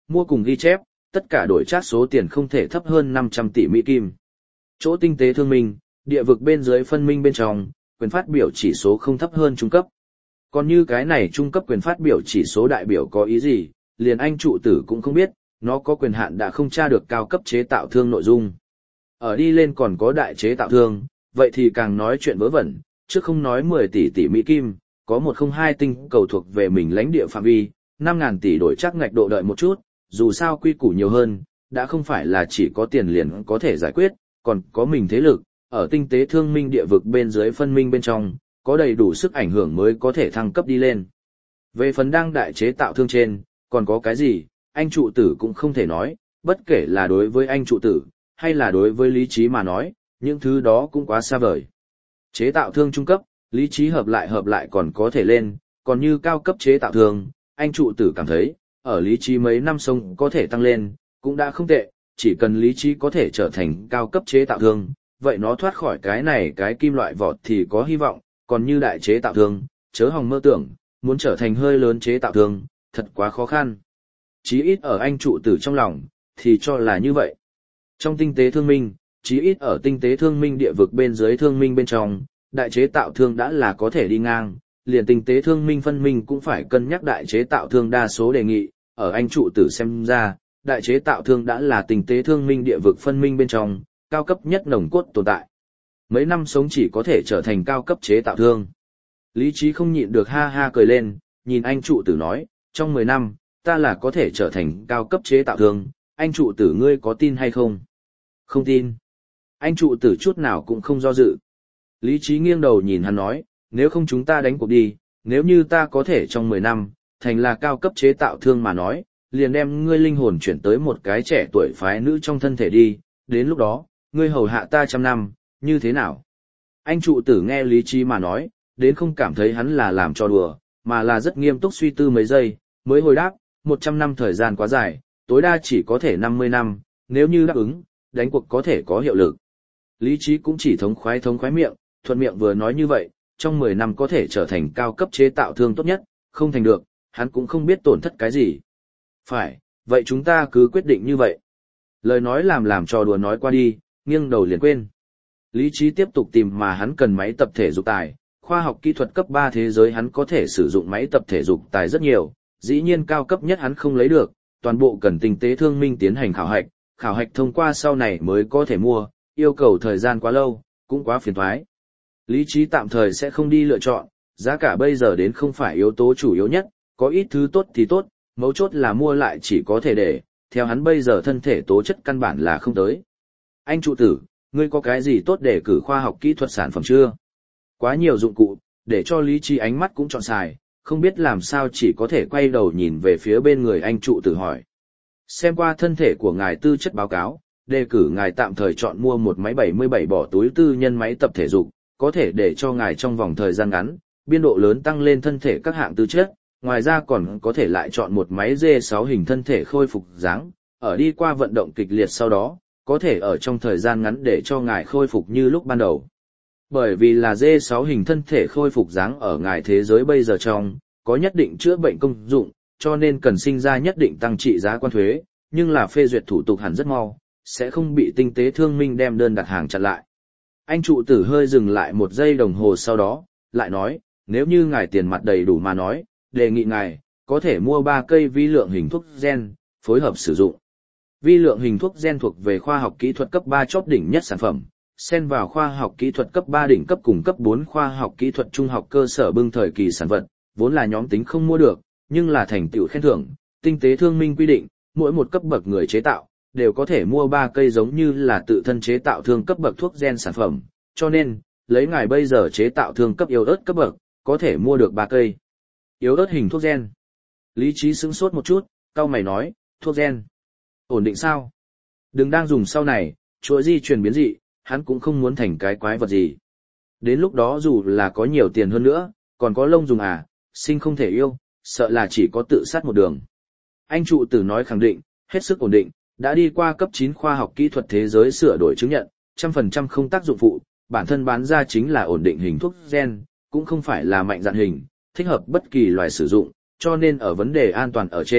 mua cùng ghi chép, tất cả đổi trác số tiền không thể thấp hơn năm trăm tỷ Mỹ Kim. Chỗ tinh tế thương minh, địa vực bên dưới phân minh bên trong, quyền phát biểu chỉ số không thấp hơn trung cấp. Còn như cái này trung cấp quyền phát biểu chỉ số đại biểu có ý gì, liền anh trụ tử cũng không biết, nó có quyền hạn đã không tra được cao cấp chế tạo thương nội dung. Ở đi lên còn có đại chế tạo thương, vậy thì càng nói chuyện vớ vẩn, chứ không nói mười tỷ tỷ Mỹ Kim, có một không hai tinh cầu thuộc về mình lãnh địa phạm vi, năm ngàn tỷ đổi chắc ngạch độ đợi một chút, dù sao quy củ nhiều hơn, đã không phải là chỉ có tiền liền có thể giải quyết, còn có mình thế lực, ở tinh tế thương minh địa vực bên dưới phân minh bên trong, có đầy đủ sức ảnh hưởng mới có thể thăng cấp đi lên. Về phần đang đại chế tạo thương trên, còn có cái gì, anh trụ tử cũng không thể nói, bất kể là đối với anh trụ tử, hay là đối với lý trí mà nói, những thứ đó cũng quá xa vời. Chế tạo thương trung cấp, lý trí hợp lại hợp lại còn có thể lên, còn như cao cấp chế tạo thương, anh trụ tử cảm thấy, ở lý trí mấy năm sống có thể tăng lên, cũng đã không tệ, chỉ cần lý trí có thể trở thành cao cấp chế tạo thương, vậy nó thoát khỏi cái này cái kim loại vọt thì có hy vọng, còn như đại chế tạo thương, chớ hòng mơ tưởng, muốn trở thành hơi lớn chế tạo thương, thật quá khó khăn. Chí ít ở anh trụ tử trong lòng, thì cho là như vậy. Trong tinh tế thương minh, chí ít ở tinh tế thương minh địa vực bên dưới thương minh bên trong, đại chế tạo thương đã là có thể đi ngang, liền tinh tế thương minh phân minh cũng phải cân nhắc đại chế tạo thương đa số đề nghị, ở anh trụ tử xem ra, đại chế tạo thương đã là tinh tế thương minh địa vực phân minh bên trong, cao cấp nhất nồng cốt tồn tại. Mấy năm sống chỉ có thể trở thành cao cấp chế tạo thương. Lý trí không nhịn được ha ha cười lên, nhìn anh trụ tử nói, trong mười năm, ta là có thể trở thành cao cấp chế tạo thương, anh trụ tử ngươi có tin hay không? Không tin. Anh trụ tử chút nào cũng không do dự. Lý trí nghiêng đầu nhìn hắn nói, nếu không chúng ta đánh cuộc đi, nếu như ta có thể trong mười năm, thành là cao cấp chế tạo thương mà nói, liền đem ngươi linh hồn chuyển tới một cái trẻ tuổi phái nữ trong thân thể đi, đến lúc đó, ngươi hầu hạ ta trăm năm, như thế nào? Anh trụ tử nghe lý trí mà nói, đến không cảm thấy hắn là làm cho đùa, mà là rất nghiêm túc suy tư mấy giây, mới hồi đáp, một trăm năm thời gian quá dài, tối đa chỉ có thể năm mươi năm, nếu như đáp ứng, đánh cuộc có thể có hiệu lực. Lý trí cũng chỉ thống khoái thống khoái miệng, thuận miệng vừa nói như vậy, trong mười năm có thể trở thành cao cấp chế tạo thương tốt nhất, không thành được, hắn cũng không biết tổn thất cái gì. Phải, vậy chúng ta cứ quyết định như vậy. Lời nói làm làm trò đùa nói qua đi, nghiêng đầu liền quên. Lý trí tiếp tục tìm mà hắn cần máy tập thể dục tài, khoa học kỹ thuật cấp ba thế giới hắn có thể sử dụng máy tập thể dục tài rất nhiều, dĩ nhiên cao cấp nhất hắn không lấy được, toàn bộ cần tinh tế thương minh tiến hành khảo hạch, khảo hạch thông qua sau này mới có thể mua, yêu cầu thời gian quá lâu, cũng quá phiền toái. Lý trí tạm thời sẽ không đi lựa chọn, giá cả bây giờ đến không phải yếu tố chủ yếu nhất, có ít thứ tốt thì tốt, mấu chốt là mua lại chỉ có thể để, theo hắn bây giờ thân thể tố chất căn bản là không tới. Anh trụ tử, ngươi có cái gì tốt để cử khoa học kỹ thuật sản phẩm chưa? Quá nhiều dụng cụ, để cho lý trí ánh mắt cũng chọn xài, không biết làm sao chỉ có thể quay đầu nhìn về phía bên người anh trụ tử hỏi. Xem qua thân thể của ngài tư chất báo cáo, đề cử ngài tạm thời chọn mua một máy bảy mươi bảy bỏ túi tư nhân máy tập thể dục, có thể để cho ngài trong vòng thời gian ngắn, biên độ lớn tăng lên thân thể các hạng tư chất, ngoài ra còn có thể lại chọn một máy D sáu hình thân thể khôi phục dáng, ở đi qua vận động kịch liệt sau đó, có thể ở trong thời gian ngắn để cho ngài khôi phục như lúc ban đầu. Bởi vì là D sáu hình thân thể khôi phục dáng ở ngài thế giới bây giờ trong, có nhất định chữa bệnh công dụng, cho nên cần sinh ra nhất định tăng trị giá quan thuế, nhưng là phê duyệt thủ tục hẳn rất mau, sẽ không bị tinh tế thương minh đem đơn đặt hàng chặn lại. Anh trụ tử hơi dừng lại một giây đồng hồ sau đó, lại nói, nếu như ngài tiền mặt đầy đủ mà nói, đề nghị ngài, có thể mua ba cây vi lượng hình thuốc gen, phối hợp sử dụng. Vi lượng hình thuốc gen thuộc về khoa học kỹ thuật cấp ba chóp đỉnh nhất sản phẩm, xen vào khoa học kỹ thuật cấp ba đỉnh cấp cùng cấp bốn khoa học kỹ thuật trung học cơ sở bưng thời kỳ sản vật, vốn là nhóm tính không mua được, nhưng là thành tựu khen thưởng, tinh tế thương minh quy định, mỗi một cấp bậc người chế tạo, đều có thể mua ba cây giống như là tự thân chế tạo thương cấp bậc thuốc gen sản phẩm, cho nên, lấy ngài bây giờ chế tạo thương cấp yếu ớt cấp bậc, có thể mua được ba cây. Yếu ớt hình thuốc gen. Lý trí sững sốt một chút, cau mày nói, thuốc gen. Ổn định sao? Đừng đang dùng sau này, chuỗi di truyền biến dị, hắn cũng không muốn thành cái quái vật gì. Đến lúc đó dù là có nhiều tiền hơn nữa, còn có lông dùng à, sinh không thể yêu, sợ là chỉ có tự sát một đường. Anh trụ tử nói khẳng định, hết sức ổn định, đã đi qua cấp chín khoa học kỹ thuật thế giới sửa đổi chứng nhận, trăm phần trăm không tác dụng phụ, bản thân bán ra chính là ổn định hình thuốc gen, cũng không phải là mạnh dạn hình, thích hợp bất kỳ loài sử dụng, cho nên ở vấn đề an toàn ở trên,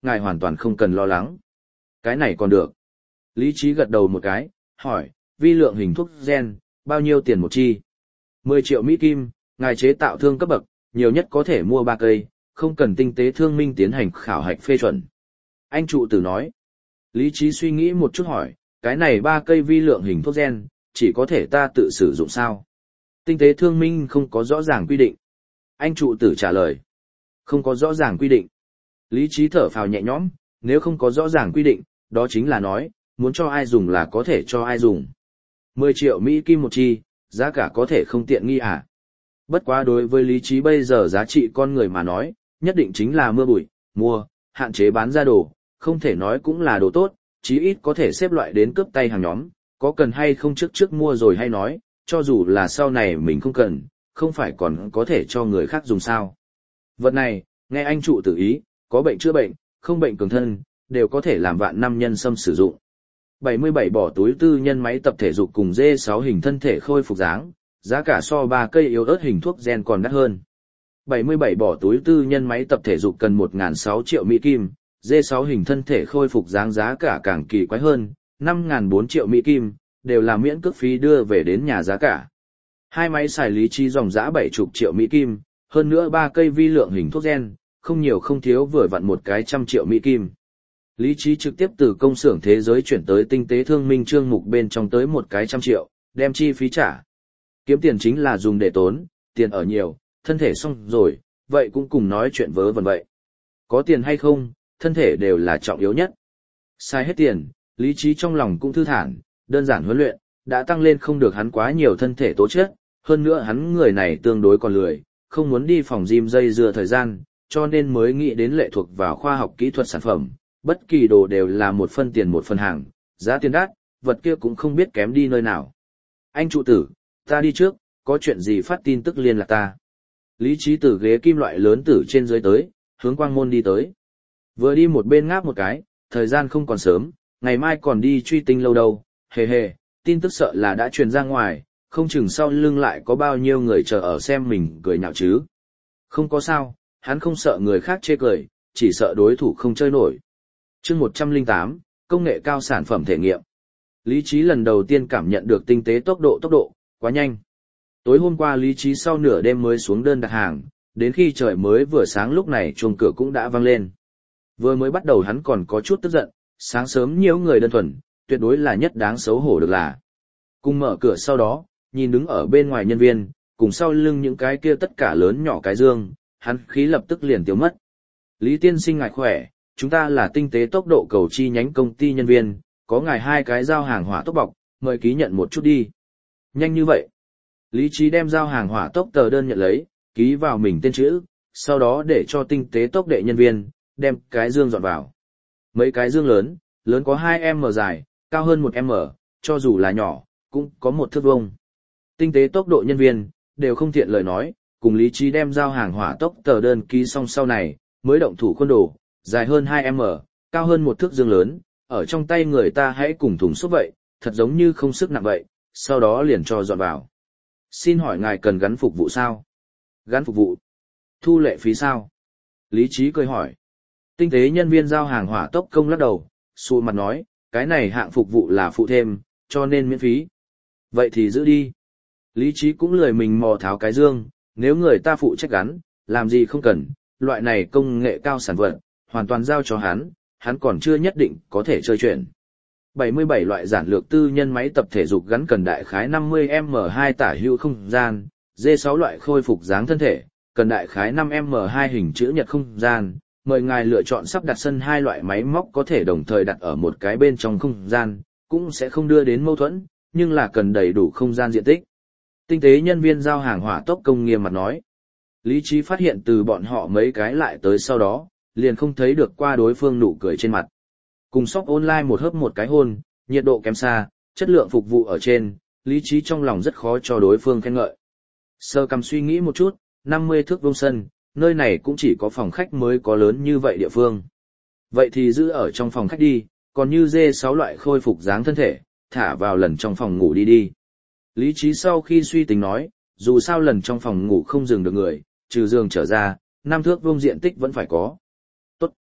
ngài hoàn toàn không cần lo lắng. Cái này còn được. Lý trí gật đầu một cái, hỏi, vi lượng hình thuốc gen, bao nhiêu tiền một chi? mười triệu Mỹ Kim, ngài chế tạo thương cấp bậc, nhiều nhất có thể mua ba cây, không cần tinh tế thương minh tiến hành khảo hạch phê chuẩn. Anh trụ tử nói. Lý trí suy nghĩ một chút hỏi, cái này ba cây vi lượng hình thuốc gen, chỉ có thể ta tự sử dụng sao? Tinh tế thương minh không có rõ ràng quy định. Anh trụ tử trả lời. Không có rõ ràng quy định. Lý trí thở phào nhẹ nhõm, nếu không có rõ ràng quy định, đó chính là nói, muốn cho ai dùng là có thể cho ai dùng. mười triệu Mỹ Kim một chi, giá cả có thể không tiện nghi à? Bất quá đối với lý trí bây giờ giá trị con người mà nói, nhất định chính là mưa bụi, mua, hạn chế bán ra đồ, không thể nói cũng là đồ tốt, chí ít có thể xếp loại đến cướp tay hàng nhóm, có cần hay không trước trước mua rồi hay nói, cho dù là sau này mình không cần, không phải còn có thể cho người khác dùng sao. Vật này, nghe anh trụ tự ý, có bệnh chữa bệnh, không bệnh cường thân, đều có thể làm vạn năm nhân sâm sử dụng. bảy mươi bảy bỏ túi tư nhân máy tập thể dục cùng D sáu hình thân thể khôi phục dáng, giá cả so ba cây yếu ớt hình thuốc gen còn đắt hơn. bảy mươi bảy bỏ túi tư nhân máy tập thể dục cần một nghìn sáu trăm triệu Mỹ Kim, D sáu hình thân thể khôi phục dáng giá cả càng kỳ quái hơn, năm nghìn bốn trăm triệu Mỹ Kim, đều là miễn cước phí đưa về đến nhà giá cả. Hai máy xài lý trí dòng giá bảy mươi triệu Mỹ Kim, hơn nữa ba cây vi lượng hình thuốc gen, không nhiều không thiếu vừa vặn một cái trăm triệu Mỹ Kim. Lý trí trực tiếp từ công xưởng thế giới chuyển tới tinh tế thương minh chương mục bên trong tới một cái trăm triệu, đem chi phí trả. Kiếm tiền chính là dùng để tốn, tiền ở nhiều, thân thể xong rồi, vậy cũng cùng nói chuyện vớ vẩn vậy. Có tiền hay không, thân thể đều là trọng yếu nhất. Sai hết tiền, lý trí trong lòng cũng thư thản, đơn giản huấn luyện, đã tăng lên không được hắn quá nhiều thân thể tố chất, hơn nữa hắn người này tương đối còn lười, không muốn đi phòng gym dây dưa thời gian, cho nên mới nghĩ đến lệ thuộc vào khoa học kỹ thuật sản phẩm, bất kỳ đồ đều là một phân tiền một phân hàng, giá tiền đắt, vật kia cũng không biết kém đi nơi nào. Anh trụ tử, ta đi trước, có chuyện gì phát tin tức liên lạc ta. Lý trí từ ghế kim loại lớn từ trên dưới tới, hướng quang môn đi tới. Vừa đi một bên ngáp một cái, thời gian không còn sớm, ngày mai còn đi truy tinh lâu đâu, hề hề, tin tức sợ là đã truyền ra ngoài, không chừng sau lưng lại có bao nhiêu người chờ ở xem mình cười nhạo chứ. Không có sao, hắn không sợ người khác chê cười, chỉ sợ đối thủ không chơi nổi. Chương một trăm lẻ tám, công nghệ cao sản phẩm thể nghiệm. Lý trí lần đầu tiên cảm nhận được tinh tế tốc độ tốc độ, quá nhanh. Tối hôm qua lý trí sau nửa đêm mới xuống đơn đặt hàng, đến khi trời mới vừa sáng lúc này chuông cửa cũng đã vang lên. Vừa mới bắt đầu hắn còn có chút tức giận, sáng sớm nhiều người đơn thuần, tuyệt đối là nhất đáng xấu hổ được là. Cùng mở cửa sau đó, nhìn đứng ở bên ngoài nhân viên, cùng sau lưng những cái kia tất cả lớn nhỏ cái dương, hắn khí lập tức liền tiêu mất. Lý tiên sinh ngài khỏe, chúng ta là tinh tế tốc độ cầu chi nhánh công ty nhân viên, có ngài hai cái giao hàng hỏa tốc bọc, mời ký nhận một chút đi. Nhanh như vậy. Lý trí đem giao hàng hỏa tốc tờ đơn nhận lấy, ký vào mình tên chữ, sau đó để cho tinh tế tốc đệ nhân viên, đem cái dương dọn vào. Mấy cái dương lớn, lớn có hai mét dài, cao hơn một mét, cho dù là nhỏ, cũng có một thước vuông. Tinh tế tốc độ nhân viên, đều không thiện lời nói, cùng lý trí đem giao hàng hỏa tốc tờ đơn ký xong sau này, mới động thủ khuôn đồ, dài hơn hai mét, cao hơn một thước dương lớn, ở trong tay người ta hãy cùng thùng xốp vậy, thật giống như không sức nặng vậy, sau đó liền cho dọn vào. Xin hỏi ngài cần gắn phục vụ sao? Gắn phục vụ? Thu lệ phí sao? Lý trí cười hỏi. Tinh tế nhân viên giao hàng hỏa tốc công lắc đầu, xù mặt nói, cái này hạng phục vụ là phụ thêm, cho nên miễn phí. Vậy thì giữ đi. Lý trí cũng lười mình mò tháo cái dương, nếu người ta phụ trách gắn, làm gì không cần, loại này công nghệ cao sản vật, hoàn toàn giao cho hắn, hắn còn chưa nhất định có thể chơi chuyện. bảy mươi bảy loại giản lược tư nhân máy tập thể dục gắn cần đại khái năm mươi mét hai tả hữu không gian, D sáu loại khôi phục dáng thân thể, cần đại khái năm mét hai hình chữ nhật không gian. Mời ngài lựa chọn sắp đặt sân hai loại máy móc có thể đồng thời đặt ở một cái bên trong không gian, cũng sẽ không đưa đến mâu thuẫn, nhưng là cần đầy đủ không gian diện tích. Tinh tế nhân viên giao hàng hỏa tốc công nghiêm mặt nói. Lý trí phát hiện từ bọn họ mấy cái lại tới sau đó, liền không thấy được qua đối phương nụ cười trên mặt. Cùng shop online một hớp một cái hôn, nhiệt độ kém xa, chất lượng phục vụ ở trên, lý trí trong lòng rất khó cho đối phương khen ngợi. Sơ cầm suy nghĩ một chút, năm mươi thước vuông sân, nơi này cũng chỉ có phòng khách mới có lớn như vậy địa phương. Vậy thì giữ ở trong phòng khách đi, còn như D sáu loại khôi phục dáng thân thể, thả vào lần trong phòng ngủ đi đi. Lý trí sau khi suy tính nói, dù sao lần trong phòng ngủ không dừng được người, trừ giường trở ra, năm thước vuông diện tích vẫn phải có. Tốt.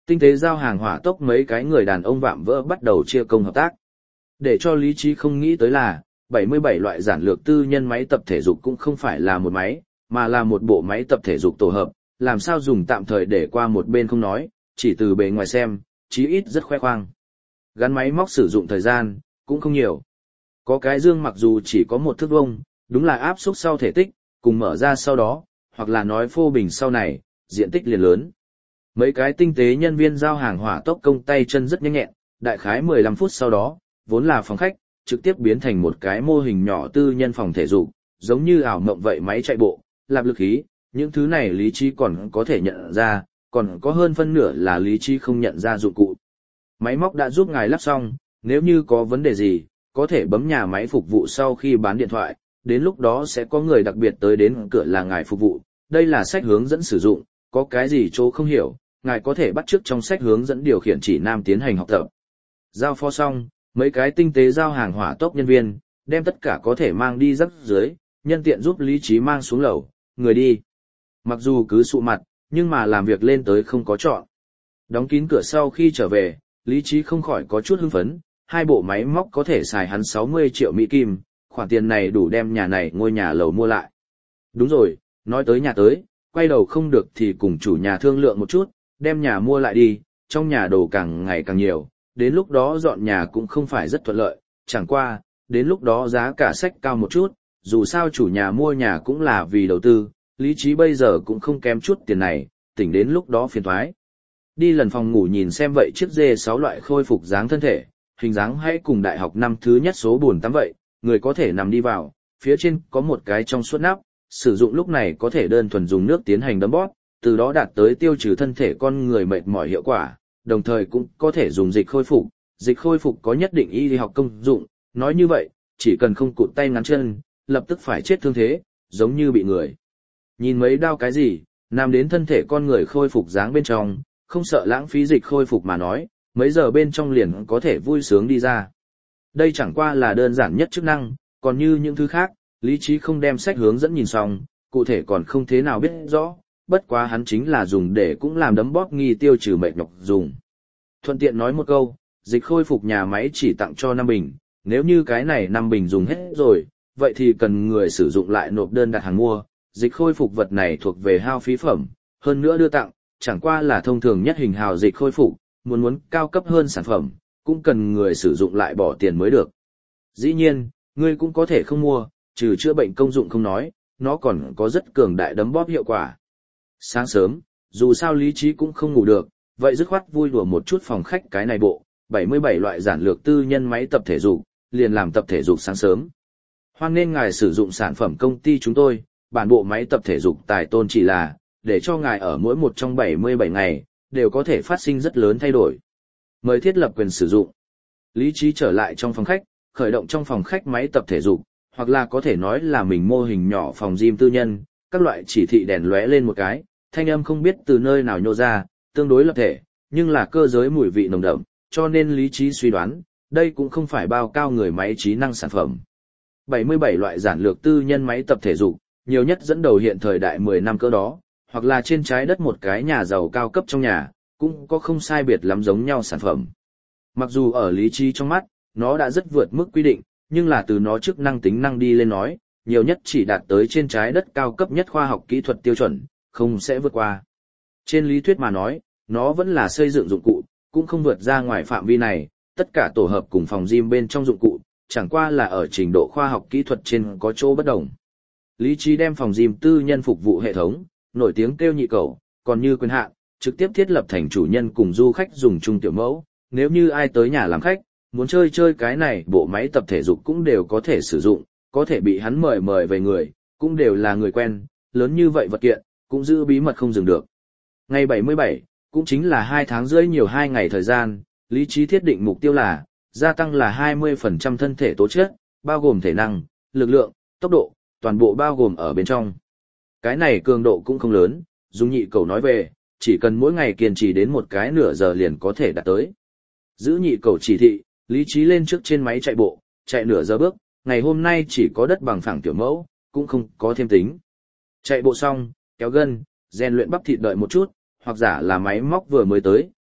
Tinh tế giao hàng hỏa tốc mấy cái người đàn ông vạm vỡ bắt đầu chia công hợp tác. Để cho lý trí không nghĩ tới là, bảy mươi bảy loại giản lược tư nhân máy tập thể dục cũng không phải là một máy, mà là một bộ máy tập thể dục tổ hợp, làm sao dùng tạm thời để qua một bên không nói, chỉ từ bề ngoài xem, chí ít rất khoe khoang. Gắn máy móc sử dụng thời gian, cũng không nhiều. Có cái dương mặc dù chỉ có một thước vuông, đúng là áp suất sau thể tích, cùng mở ra sau đó, hoặc là nói phô bình sau này, diện tích liền lớn. Mấy cái tinh tế nhân viên giao hàng hỏa tốc công tay chân rất nhanh nhẹn, đại khái mười lăm phút sau đó, vốn là phòng khách, trực tiếp biến thành một cái mô hình nhỏ tư nhân phòng thể dục, giống như ảo mộng vậy máy chạy bộ, lạp lực khí, những thứ này lý trí còn có thể nhận ra, còn có hơn phân nửa là lý trí không nhận ra dụng cụ. Máy móc đã giúp ngài lắp xong, nếu như có vấn đề gì, có thể bấm nhà máy phục vụ sau khi bán điện thoại, đến lúc đó sẽ có người đặc biệt tới đến cửa là ngài phục vụ. Đây là sách hướng dẫn sử dụng, có cái gì chỗ không hiểu, ngài có thể bắt chước trong sách hướng dẫn điều khiển chỉ nam tiến hành học tập. Giao phó xong, mấy cái tinh tế giao hàng hỏa tốc nhân viên, đem tất cả có thể mang đi rắc dưới, nhân tiện giúp lý trí mang xuống lầu, người đi. Mặc dù cứ sụ mặt, nhưng mà làm việc lên tới không có chọn. Đóng kín cửa sau khi trở về, lý trí không khỏi có chút hưng phấn, hai bộ máy móc có thể xài hắn sáu mươi triệu Mỹ Kim, khoản tiền này đủ đem nhà này ngôi nhà lầu mua lại. Đúng rồi, nói tới nhà tới, quay đầu không được thì cùng chủ nhà thương lượng một chút, đem nhà mua lại đi, trong nhà đồ càng ngày càng nhiều, đến lúc đó dọn nhà cũng không phải rất thuận lợi, chẳng qua, đến lúc đó giá cả sách cao một chút, dù sao chủ nhà mua nhà cũng là vì đầu tư, lý trí bây giờ cũng không kém chút tiền này, tỉnh đến lúc đó phiền thoái. Đi lần phòng ngủ nhìn xem vậy chiếc dê sáu loại khôi phục dáng thân thể, hình dáng hãy cùng đại học năm thứ nhất số buồn tắm vậy, người có thể nằm đi vào, phía trên có một cái trong suốt nắp, sử dụng lúc này có thể đơn thuần dùng nước tiến hành đấm bóp, từ đó đạt tới tiêu trừ thân thể con người mệt mỏi hiệu quả, đồng thời cũng có thể dùng dịch khôi phục, dịch khôi phục có nhất định y học công dụng, nói như vậy, chỉ cần không cụt tay ngắn chân, lập tức phải chết thương thế, giống như bị người. Nhìn mấy đau cái gì, nằm đến thân thể con người khôi phục dáng bên trong, không sợ lãng phí dịch khôi phục mà nói, mấy giờ bên trong liền có thể vui sướng đi ra. Đây chẳng qua là đơn giản nhất chức năng, còn như những thứ khác, lý trí không đem sách hướng dẫn nhìn xong, cụ thể còn không thế nào biết rõ, bất quá hắn chính là dùng để cũng làm đấm bóp nghi tiêu trừ mệt nhọc dùng. Thuận tiện nói một câu, dịch khôi phục nhà máy chỉ tặng cho năm bình, nếu như cái này năm bình dùng hết rồi, vậy thì cần người sử dụng lại nộp đơn đặt hàng mua, dịch khôi phục vật này thuộc về hao phí phẩm, hơn nữa đưa tặng, chẳng qua là thông thường nhất hình hào dịch khôi phục, muốn muốn cao cấp hơn sản phẩm, cũng cần người sử dụng lại bỏ tiền mới được. Dĩ nhiên, ngươi cũng có thể không mua, trừ chữa bệnh công dụng không nói, nó còn có rất cường đại đấm bóp hiệu quả. Sáng sớm, dù sao lý trí cũng không ngủ được, vậy dứt khoát vui đùa một chút phòng khách cái này bộ, bảy mươi bảy loại giản lược tư nhân máy tập thể dục, liền làm tập thể dục sáng sớm. Hoan nên ngài sử dụng sản phẩm công ty chúng tôi, bản bộ máy tập thể dục tài tôn chỉ là, để cho ngài ở mỗi một trong bảy mươi bảy ngày, đều có thể phát sinh rất lớn thay đổi. Mời thiết lập quyền sử dụng. Lý trí trở lại trong phòng khách, khởi động trong phòng khách máy tập thể dục, hoặc là có thể nói là mình mô hình nhỏ phòng gym tư nhân, các loại chỉ thị đèn lóe lên một cái, thanh âm không biết từ nơi nào nhô ra, tương đối lập thể, nhưng là cơ giới mùi vị nồng đậm, cho nên lý trí suy đoán, đây cũng không phải bao cao người máy trí năng sản phẩm. bảy mươi bảy loại giản lược tư nhân máy tập thể dục, nhiều nhất dẫn đầu hiện thời đại mười năm cỡ đó, hoặc là trên trái đất một cái nhà giàu cao cấp trong nhà, cũng có không sai biệt lắm giống nhau sản phẩm. Mặc dù ở lý trí trong mắt, nó đã rất vượt mức quy định, nhưng là từ nó chức năng tính năng đi lên nói, nhiều nhất chỉ đạt tới trên trái đất cao cấp nhất khoa học kỹ thuật tiêu chuẩn, không sẽ vượt qua. Trên lý thuyết mà nói, nó vẫn là xây dựng dụng cụ, cũng không vượt ra ngoài phạm vi này, tất cả tổ hợp cùng phòng gym bên trong dụng cụ, chẳng qua là ở trình độ khoa học kỹ thuật trên có chỗ bất đồng. Lý trí đem phòng gym tư nhân phục vụ hệ thống, nổi tiếng kêu nhị cầu, còn như quyền hạn, trực tiếp thiết lập thành chủ nhân cùng du khách dùng chung tiểu mẫu, nếu như ai tới nhà làm khách, muốn chơi chơi cái này bộ máy tập thể dục cũng đều có thể sử dụng, có thể bị hắn mời mời về người, cũng đều là người quen, lớn như vậy vật kiện, cũng giữ bí mật không dừng được. Ngày bảy mươi bảy, cũng chính là hai tháng rưỡi nhiều hai ngày thời gian, lý trí thiết định mục tiêu là, gia tăng là hai mươi phần trăm thân thể tố chất, bao gồm thể năng, lực lượng, tốc độ, toàn bộ bao gồm ở bên trong. Cái này cường độ cũng không lớn, dùng nhị cầu nói về, chỉ cần mỗi ngày kiên trì đến một cái nửa giờ liền có thể đạt tới. Giữ nhị cầu chỉ thị, lý trí lên trước trên máy chạy bộ, chạy nửa giờ bước, ngày hôm nay chỉ có đất bằng phẳng tiểu mẫu, cũng không có thêm tính. Chạy bộ xong, kéo gân, rèn luyện bắp thịt đợi một chút, hoặc giả là máy móc vừa mới tới,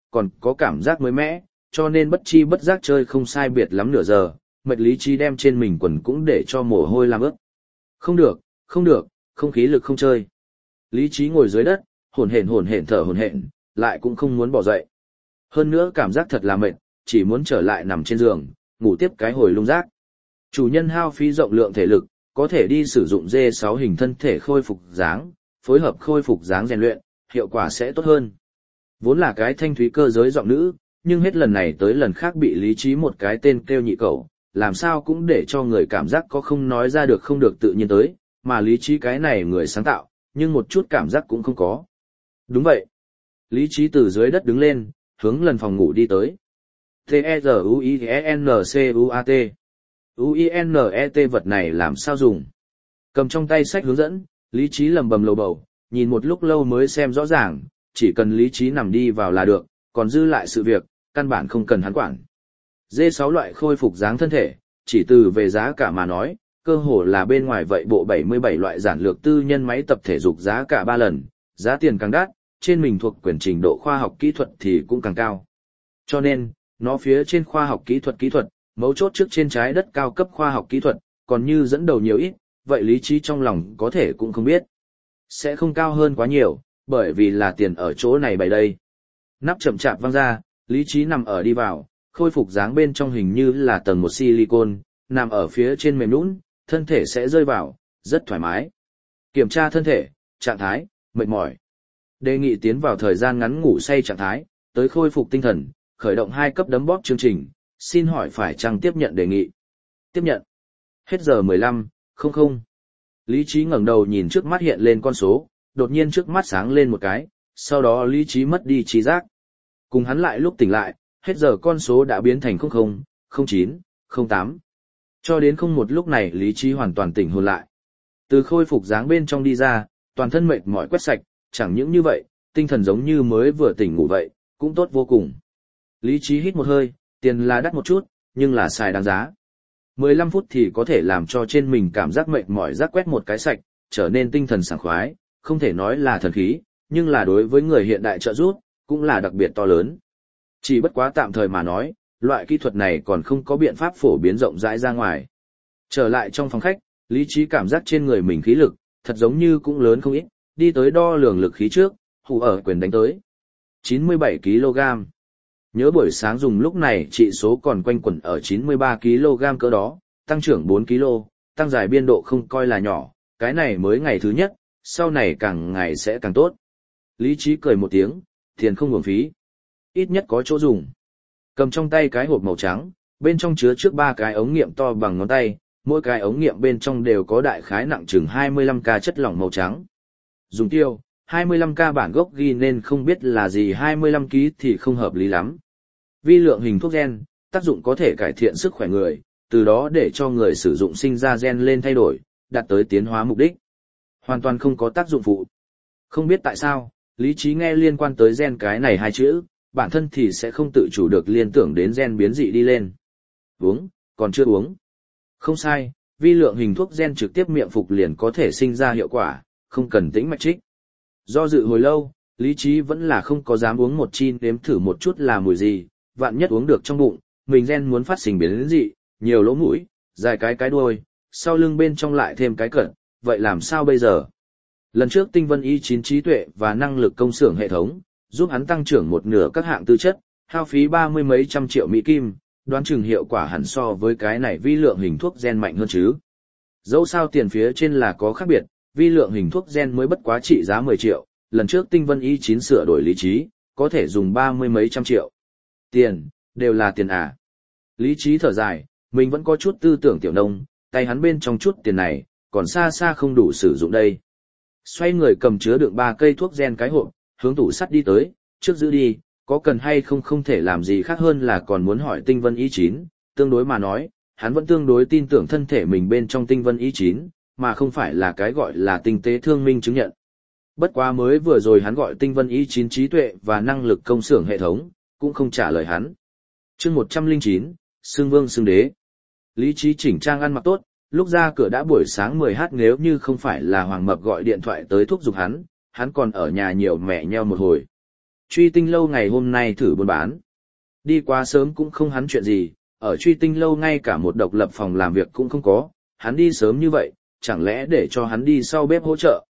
còn có cảm giác mới mẻ, cho nên bất chi bất giác chơi không sai biệt lắm nửa giờ, mệt lý trí đem trên mình quần cũng để cho mồ hôi làm ướt. Không được, không được, không khí lực không chơi. Lý trí ngồi dưới đất, hổn hển hổn hển thở hổn hển, lại cũng không muốn bỏ dậy. Hơn nữa cảm giác thật là mệt, chỉ muốn trở lại nằm trên giường, ngủ tiếp cái hồi lung rác. Chủ nhân hao phí rộng lượng thể lực, có thể đi sử dụng D sáu hình thân thể khôi phục dáng, phối hợp khôi phục dáng rèn luyện, hiệu quả sẽ tốt hơn. Vốn là cái thanh thúy cơ giới giọng nữ, nhưng hết lần này tới lần khác bị lý trí một cái tên kêu nhị cẩu, làm sao cũng để cho người cảm giác có không nói ra được không được tự nhiên tới, mà lý trí cái này người sáng tạo, nhưng một chút cảm giác cũng không có. Đúng vậy. Lý trí từ dưới đất đứng lên, hướng lần phòng ngủ đi tới. T-E-Z-U-I-N-C-U-A-T U-I-N-E-T vật này làm sao dùng? Cầm trong tay sách hướng dẫn, lý trí lầm bầm lầu bầu, nhìn một lúc lâu mới xem rõ ràng, chỉ cần lý trí nằm đi vào là được, còn dư lại sự việc, căn bản không cần hắn quản. D sáu loại khôi phục dáng thân thể, chỉ từ về giá cả mà nói, cơ hồ là bên ngoài vậy bộ bảy mươi bảy loại giản lược tư nhân máy tập thể dục giá cả ba lần, giá tiền càng đắt, trên mình thuộc quyền trình độ khoa học kỹ thuật thì cũng càng cao. Cho nên, nó phía trên khoa học kỹ thuật kỹ thuật, mấu chốt trước trên trái đất cao cấp khoa học kỹ thuật, còn như dẫn đầu nhiều ít, vậy lý trí trong lòng có thể cũng không biết. Sẽ không cao hơn quá nhiều, bởi vì là tiền ở chỗ này bày đây. Nắp chậm chạp văng ra, lý trí nằm ở đi vào, khôi phục dáng bên trong hình như là tầng một silicon, nằm ở phía trên mềm nũng, thân thể sẽ rơi vào, rất thoải mái. Kiểm tra thân thể, trạng thái, mệt mỏi. Đề nghị tiến vào thời gian ngắn ngủ say trạng thái, tới khôi phục tinh thần, khởi động hai cấp đấm bóp chương trình, xin hỏi phải chăng tiếp nhận đề nghị. Tiếp nhận. Hết giờ mười lăm, không không. Lý trí ngẩng đầu nhìn trước mắt hiện lên con số, đột nhiên trước mắt sáng lên một cái, sau đó lý trí mất đi trí giác. Cùng hắn lại lúc tỉnh lại, hết giờ con số đã biến thành không không, không chín, không tám. Cho đến không một lúc này lý trí hoàn toàn tỉnh hồn lại. Từ khôi phục dáng bên trong đi ra, toàn thân mệt mỏi quét sạch, chẳng những như vậy, tinh thần giống như mới vừa tỉnh ngủ vậy, cũng tốt vô cùng. Lý trí hít một hơi, tiền là đắt một chút, nhưng là xài đáng giá. mười lăm phút thì có thể làm cho trên mình cảm giác mệt mỏi rác quét một cái sạch, trở nên tinh thần sảng khoái, không thể nói là thần khí, nhưng là đối với người hiện đại trợ giúp, cũng là đặc biệt to lớn. Chỉ bất quá tạm thời mà nói, loại kỹ thuật này còn không có biện pháp phổ biến rộng rãi ra ngoài. Trở lại trong phòng khách, lý trí cảm giác trên người mình khí lực, thật giống như cũng lớn không ít, đi tới đo lường lực khí trước, hù ở quyền đánh tới. chín mươi bảy ki lô gam. Nhớ buổi sáng dùng lúc này trị số còn quanh quẩn ở chín mươi ba ki lô gam cỡ đó, tăng trưởng bốn ki lô, tăng dài biên độ không coi là nhỏ, cái này mới ngày thứ nhất, sau này càng ngày sẽ càng tốt. Lý trí cười một tiếng, tiền không uổng phí. Ít nhất có chỗ dùng. Cầm trong tay cái hộp màu trắng, bên trong chứa trước ba cái ống nghiệm to bằng ngón tay, mỗi cái ống nghiệm bên trong đều có đại khái nặng chừng hai mươi lăm ca chất lỏng màu trắng. Dùng tiêu, hai mươi lăm ca bản gốc ghi nên không biết là gì hai mươi lăm ki thì không hợp lý lắm. Vi lượng hình thuốc gen, tác dụng có thể cải thiện sức khỏe người, từ đó để cho người sử dụng sinh ra gen lên thay đổi, đạt tới tiến hóa mục đích. Hoàn toàn không có tác dụng phụ. Không biết tại sao, lý trí nghe liên quan tới gen cái này hai chữ, bản thân thì sẽ không tự chủ được liên tưởng đến gen biến dị đi lên. Uống, còn chưa uống. Không sai, vi lượng hình thuốc gen trực tiếp miệng phục liền có thể sinh ra hiệu quả, không cần tĩnh mạch trích. Do dự hồi lâu, lý trí vẫn là không có dám uống một chi nếm thử một chút là mùi gì, vạn nhất uống được trong bụng, mình gen muốn phát sinh biến dị, nhiều lỗ mũi, dài cái cái đuôi, sau lưng bên trong lại thêm cái cẩn, vậy làm sao bây giờ? Lần trước tinh vân y chín trí tuệ và năng lực công xưởng hệ thống, giúp hắn tăng trưởng một nửa các hạng tư chất, hao phí ba mươi mấy trăm triệu Mỹ Kim, đoán chừng hiệu quả hẳn so với cái này vi lượng hình thuốc gen mạnh hơn chứ. Dẫu sao tiền phía trên là có khác biệt, vi lượng hình thuốc gen mới bất quá trị giá mười triệu, lần trước tinh vân y chín sửa đổi lý trí, có thể dùng ba mươi mấy trăm triệu. Tiền, đều là tiền à. Lý trí thở dài, mình vẫn có chút tư tưởng tiểu nông, tay hắn bên trong chút tiền này, còn xa xa không đủ sử dụng đây. Xoay người cầm chứa đựng ba cây thuốc gen cái hộp, hướng tủ sắt đi tới, trước giữ đi, có cần hay không không thể làm gì khác hơn là còn muốn hỏi tinh vân y chín, tương đối mà nói, hắn vẫn tương đối tin tưởng thân thể mình bên trong tinh vân y chín, mà không phải là cái gọi là tinh tế thương minh chứng nhận. Bất quá mới vừa rồi hắn gọi tinh vân y chín trí tuệ và năng lực công xưởng hệ thống, cũng không trả lời hắn. Chương một trăm lẻ chín, Xương Vương Xương Đế. Lý trí chỉnh trang ăn mặc tốt, lúc ra cửa đã buổi sáng mười h nếu như không phải là Hoàng Mập gọi điện thoại tới thúc giục hắn, hắn còn ở nhà nhiều mẹ nheo một hồi. Truy tinh lâu ngày hôm nay thử buôn bán. Đi quá sớm cũng không hắn chuyện gì, ở truy tinh lâu ngay cả một độc lập phòng làm việc cũng không có, hắn đi sớm như vậy, chẳng lẽ để cho hắn đi sau bếp hỗ trợ,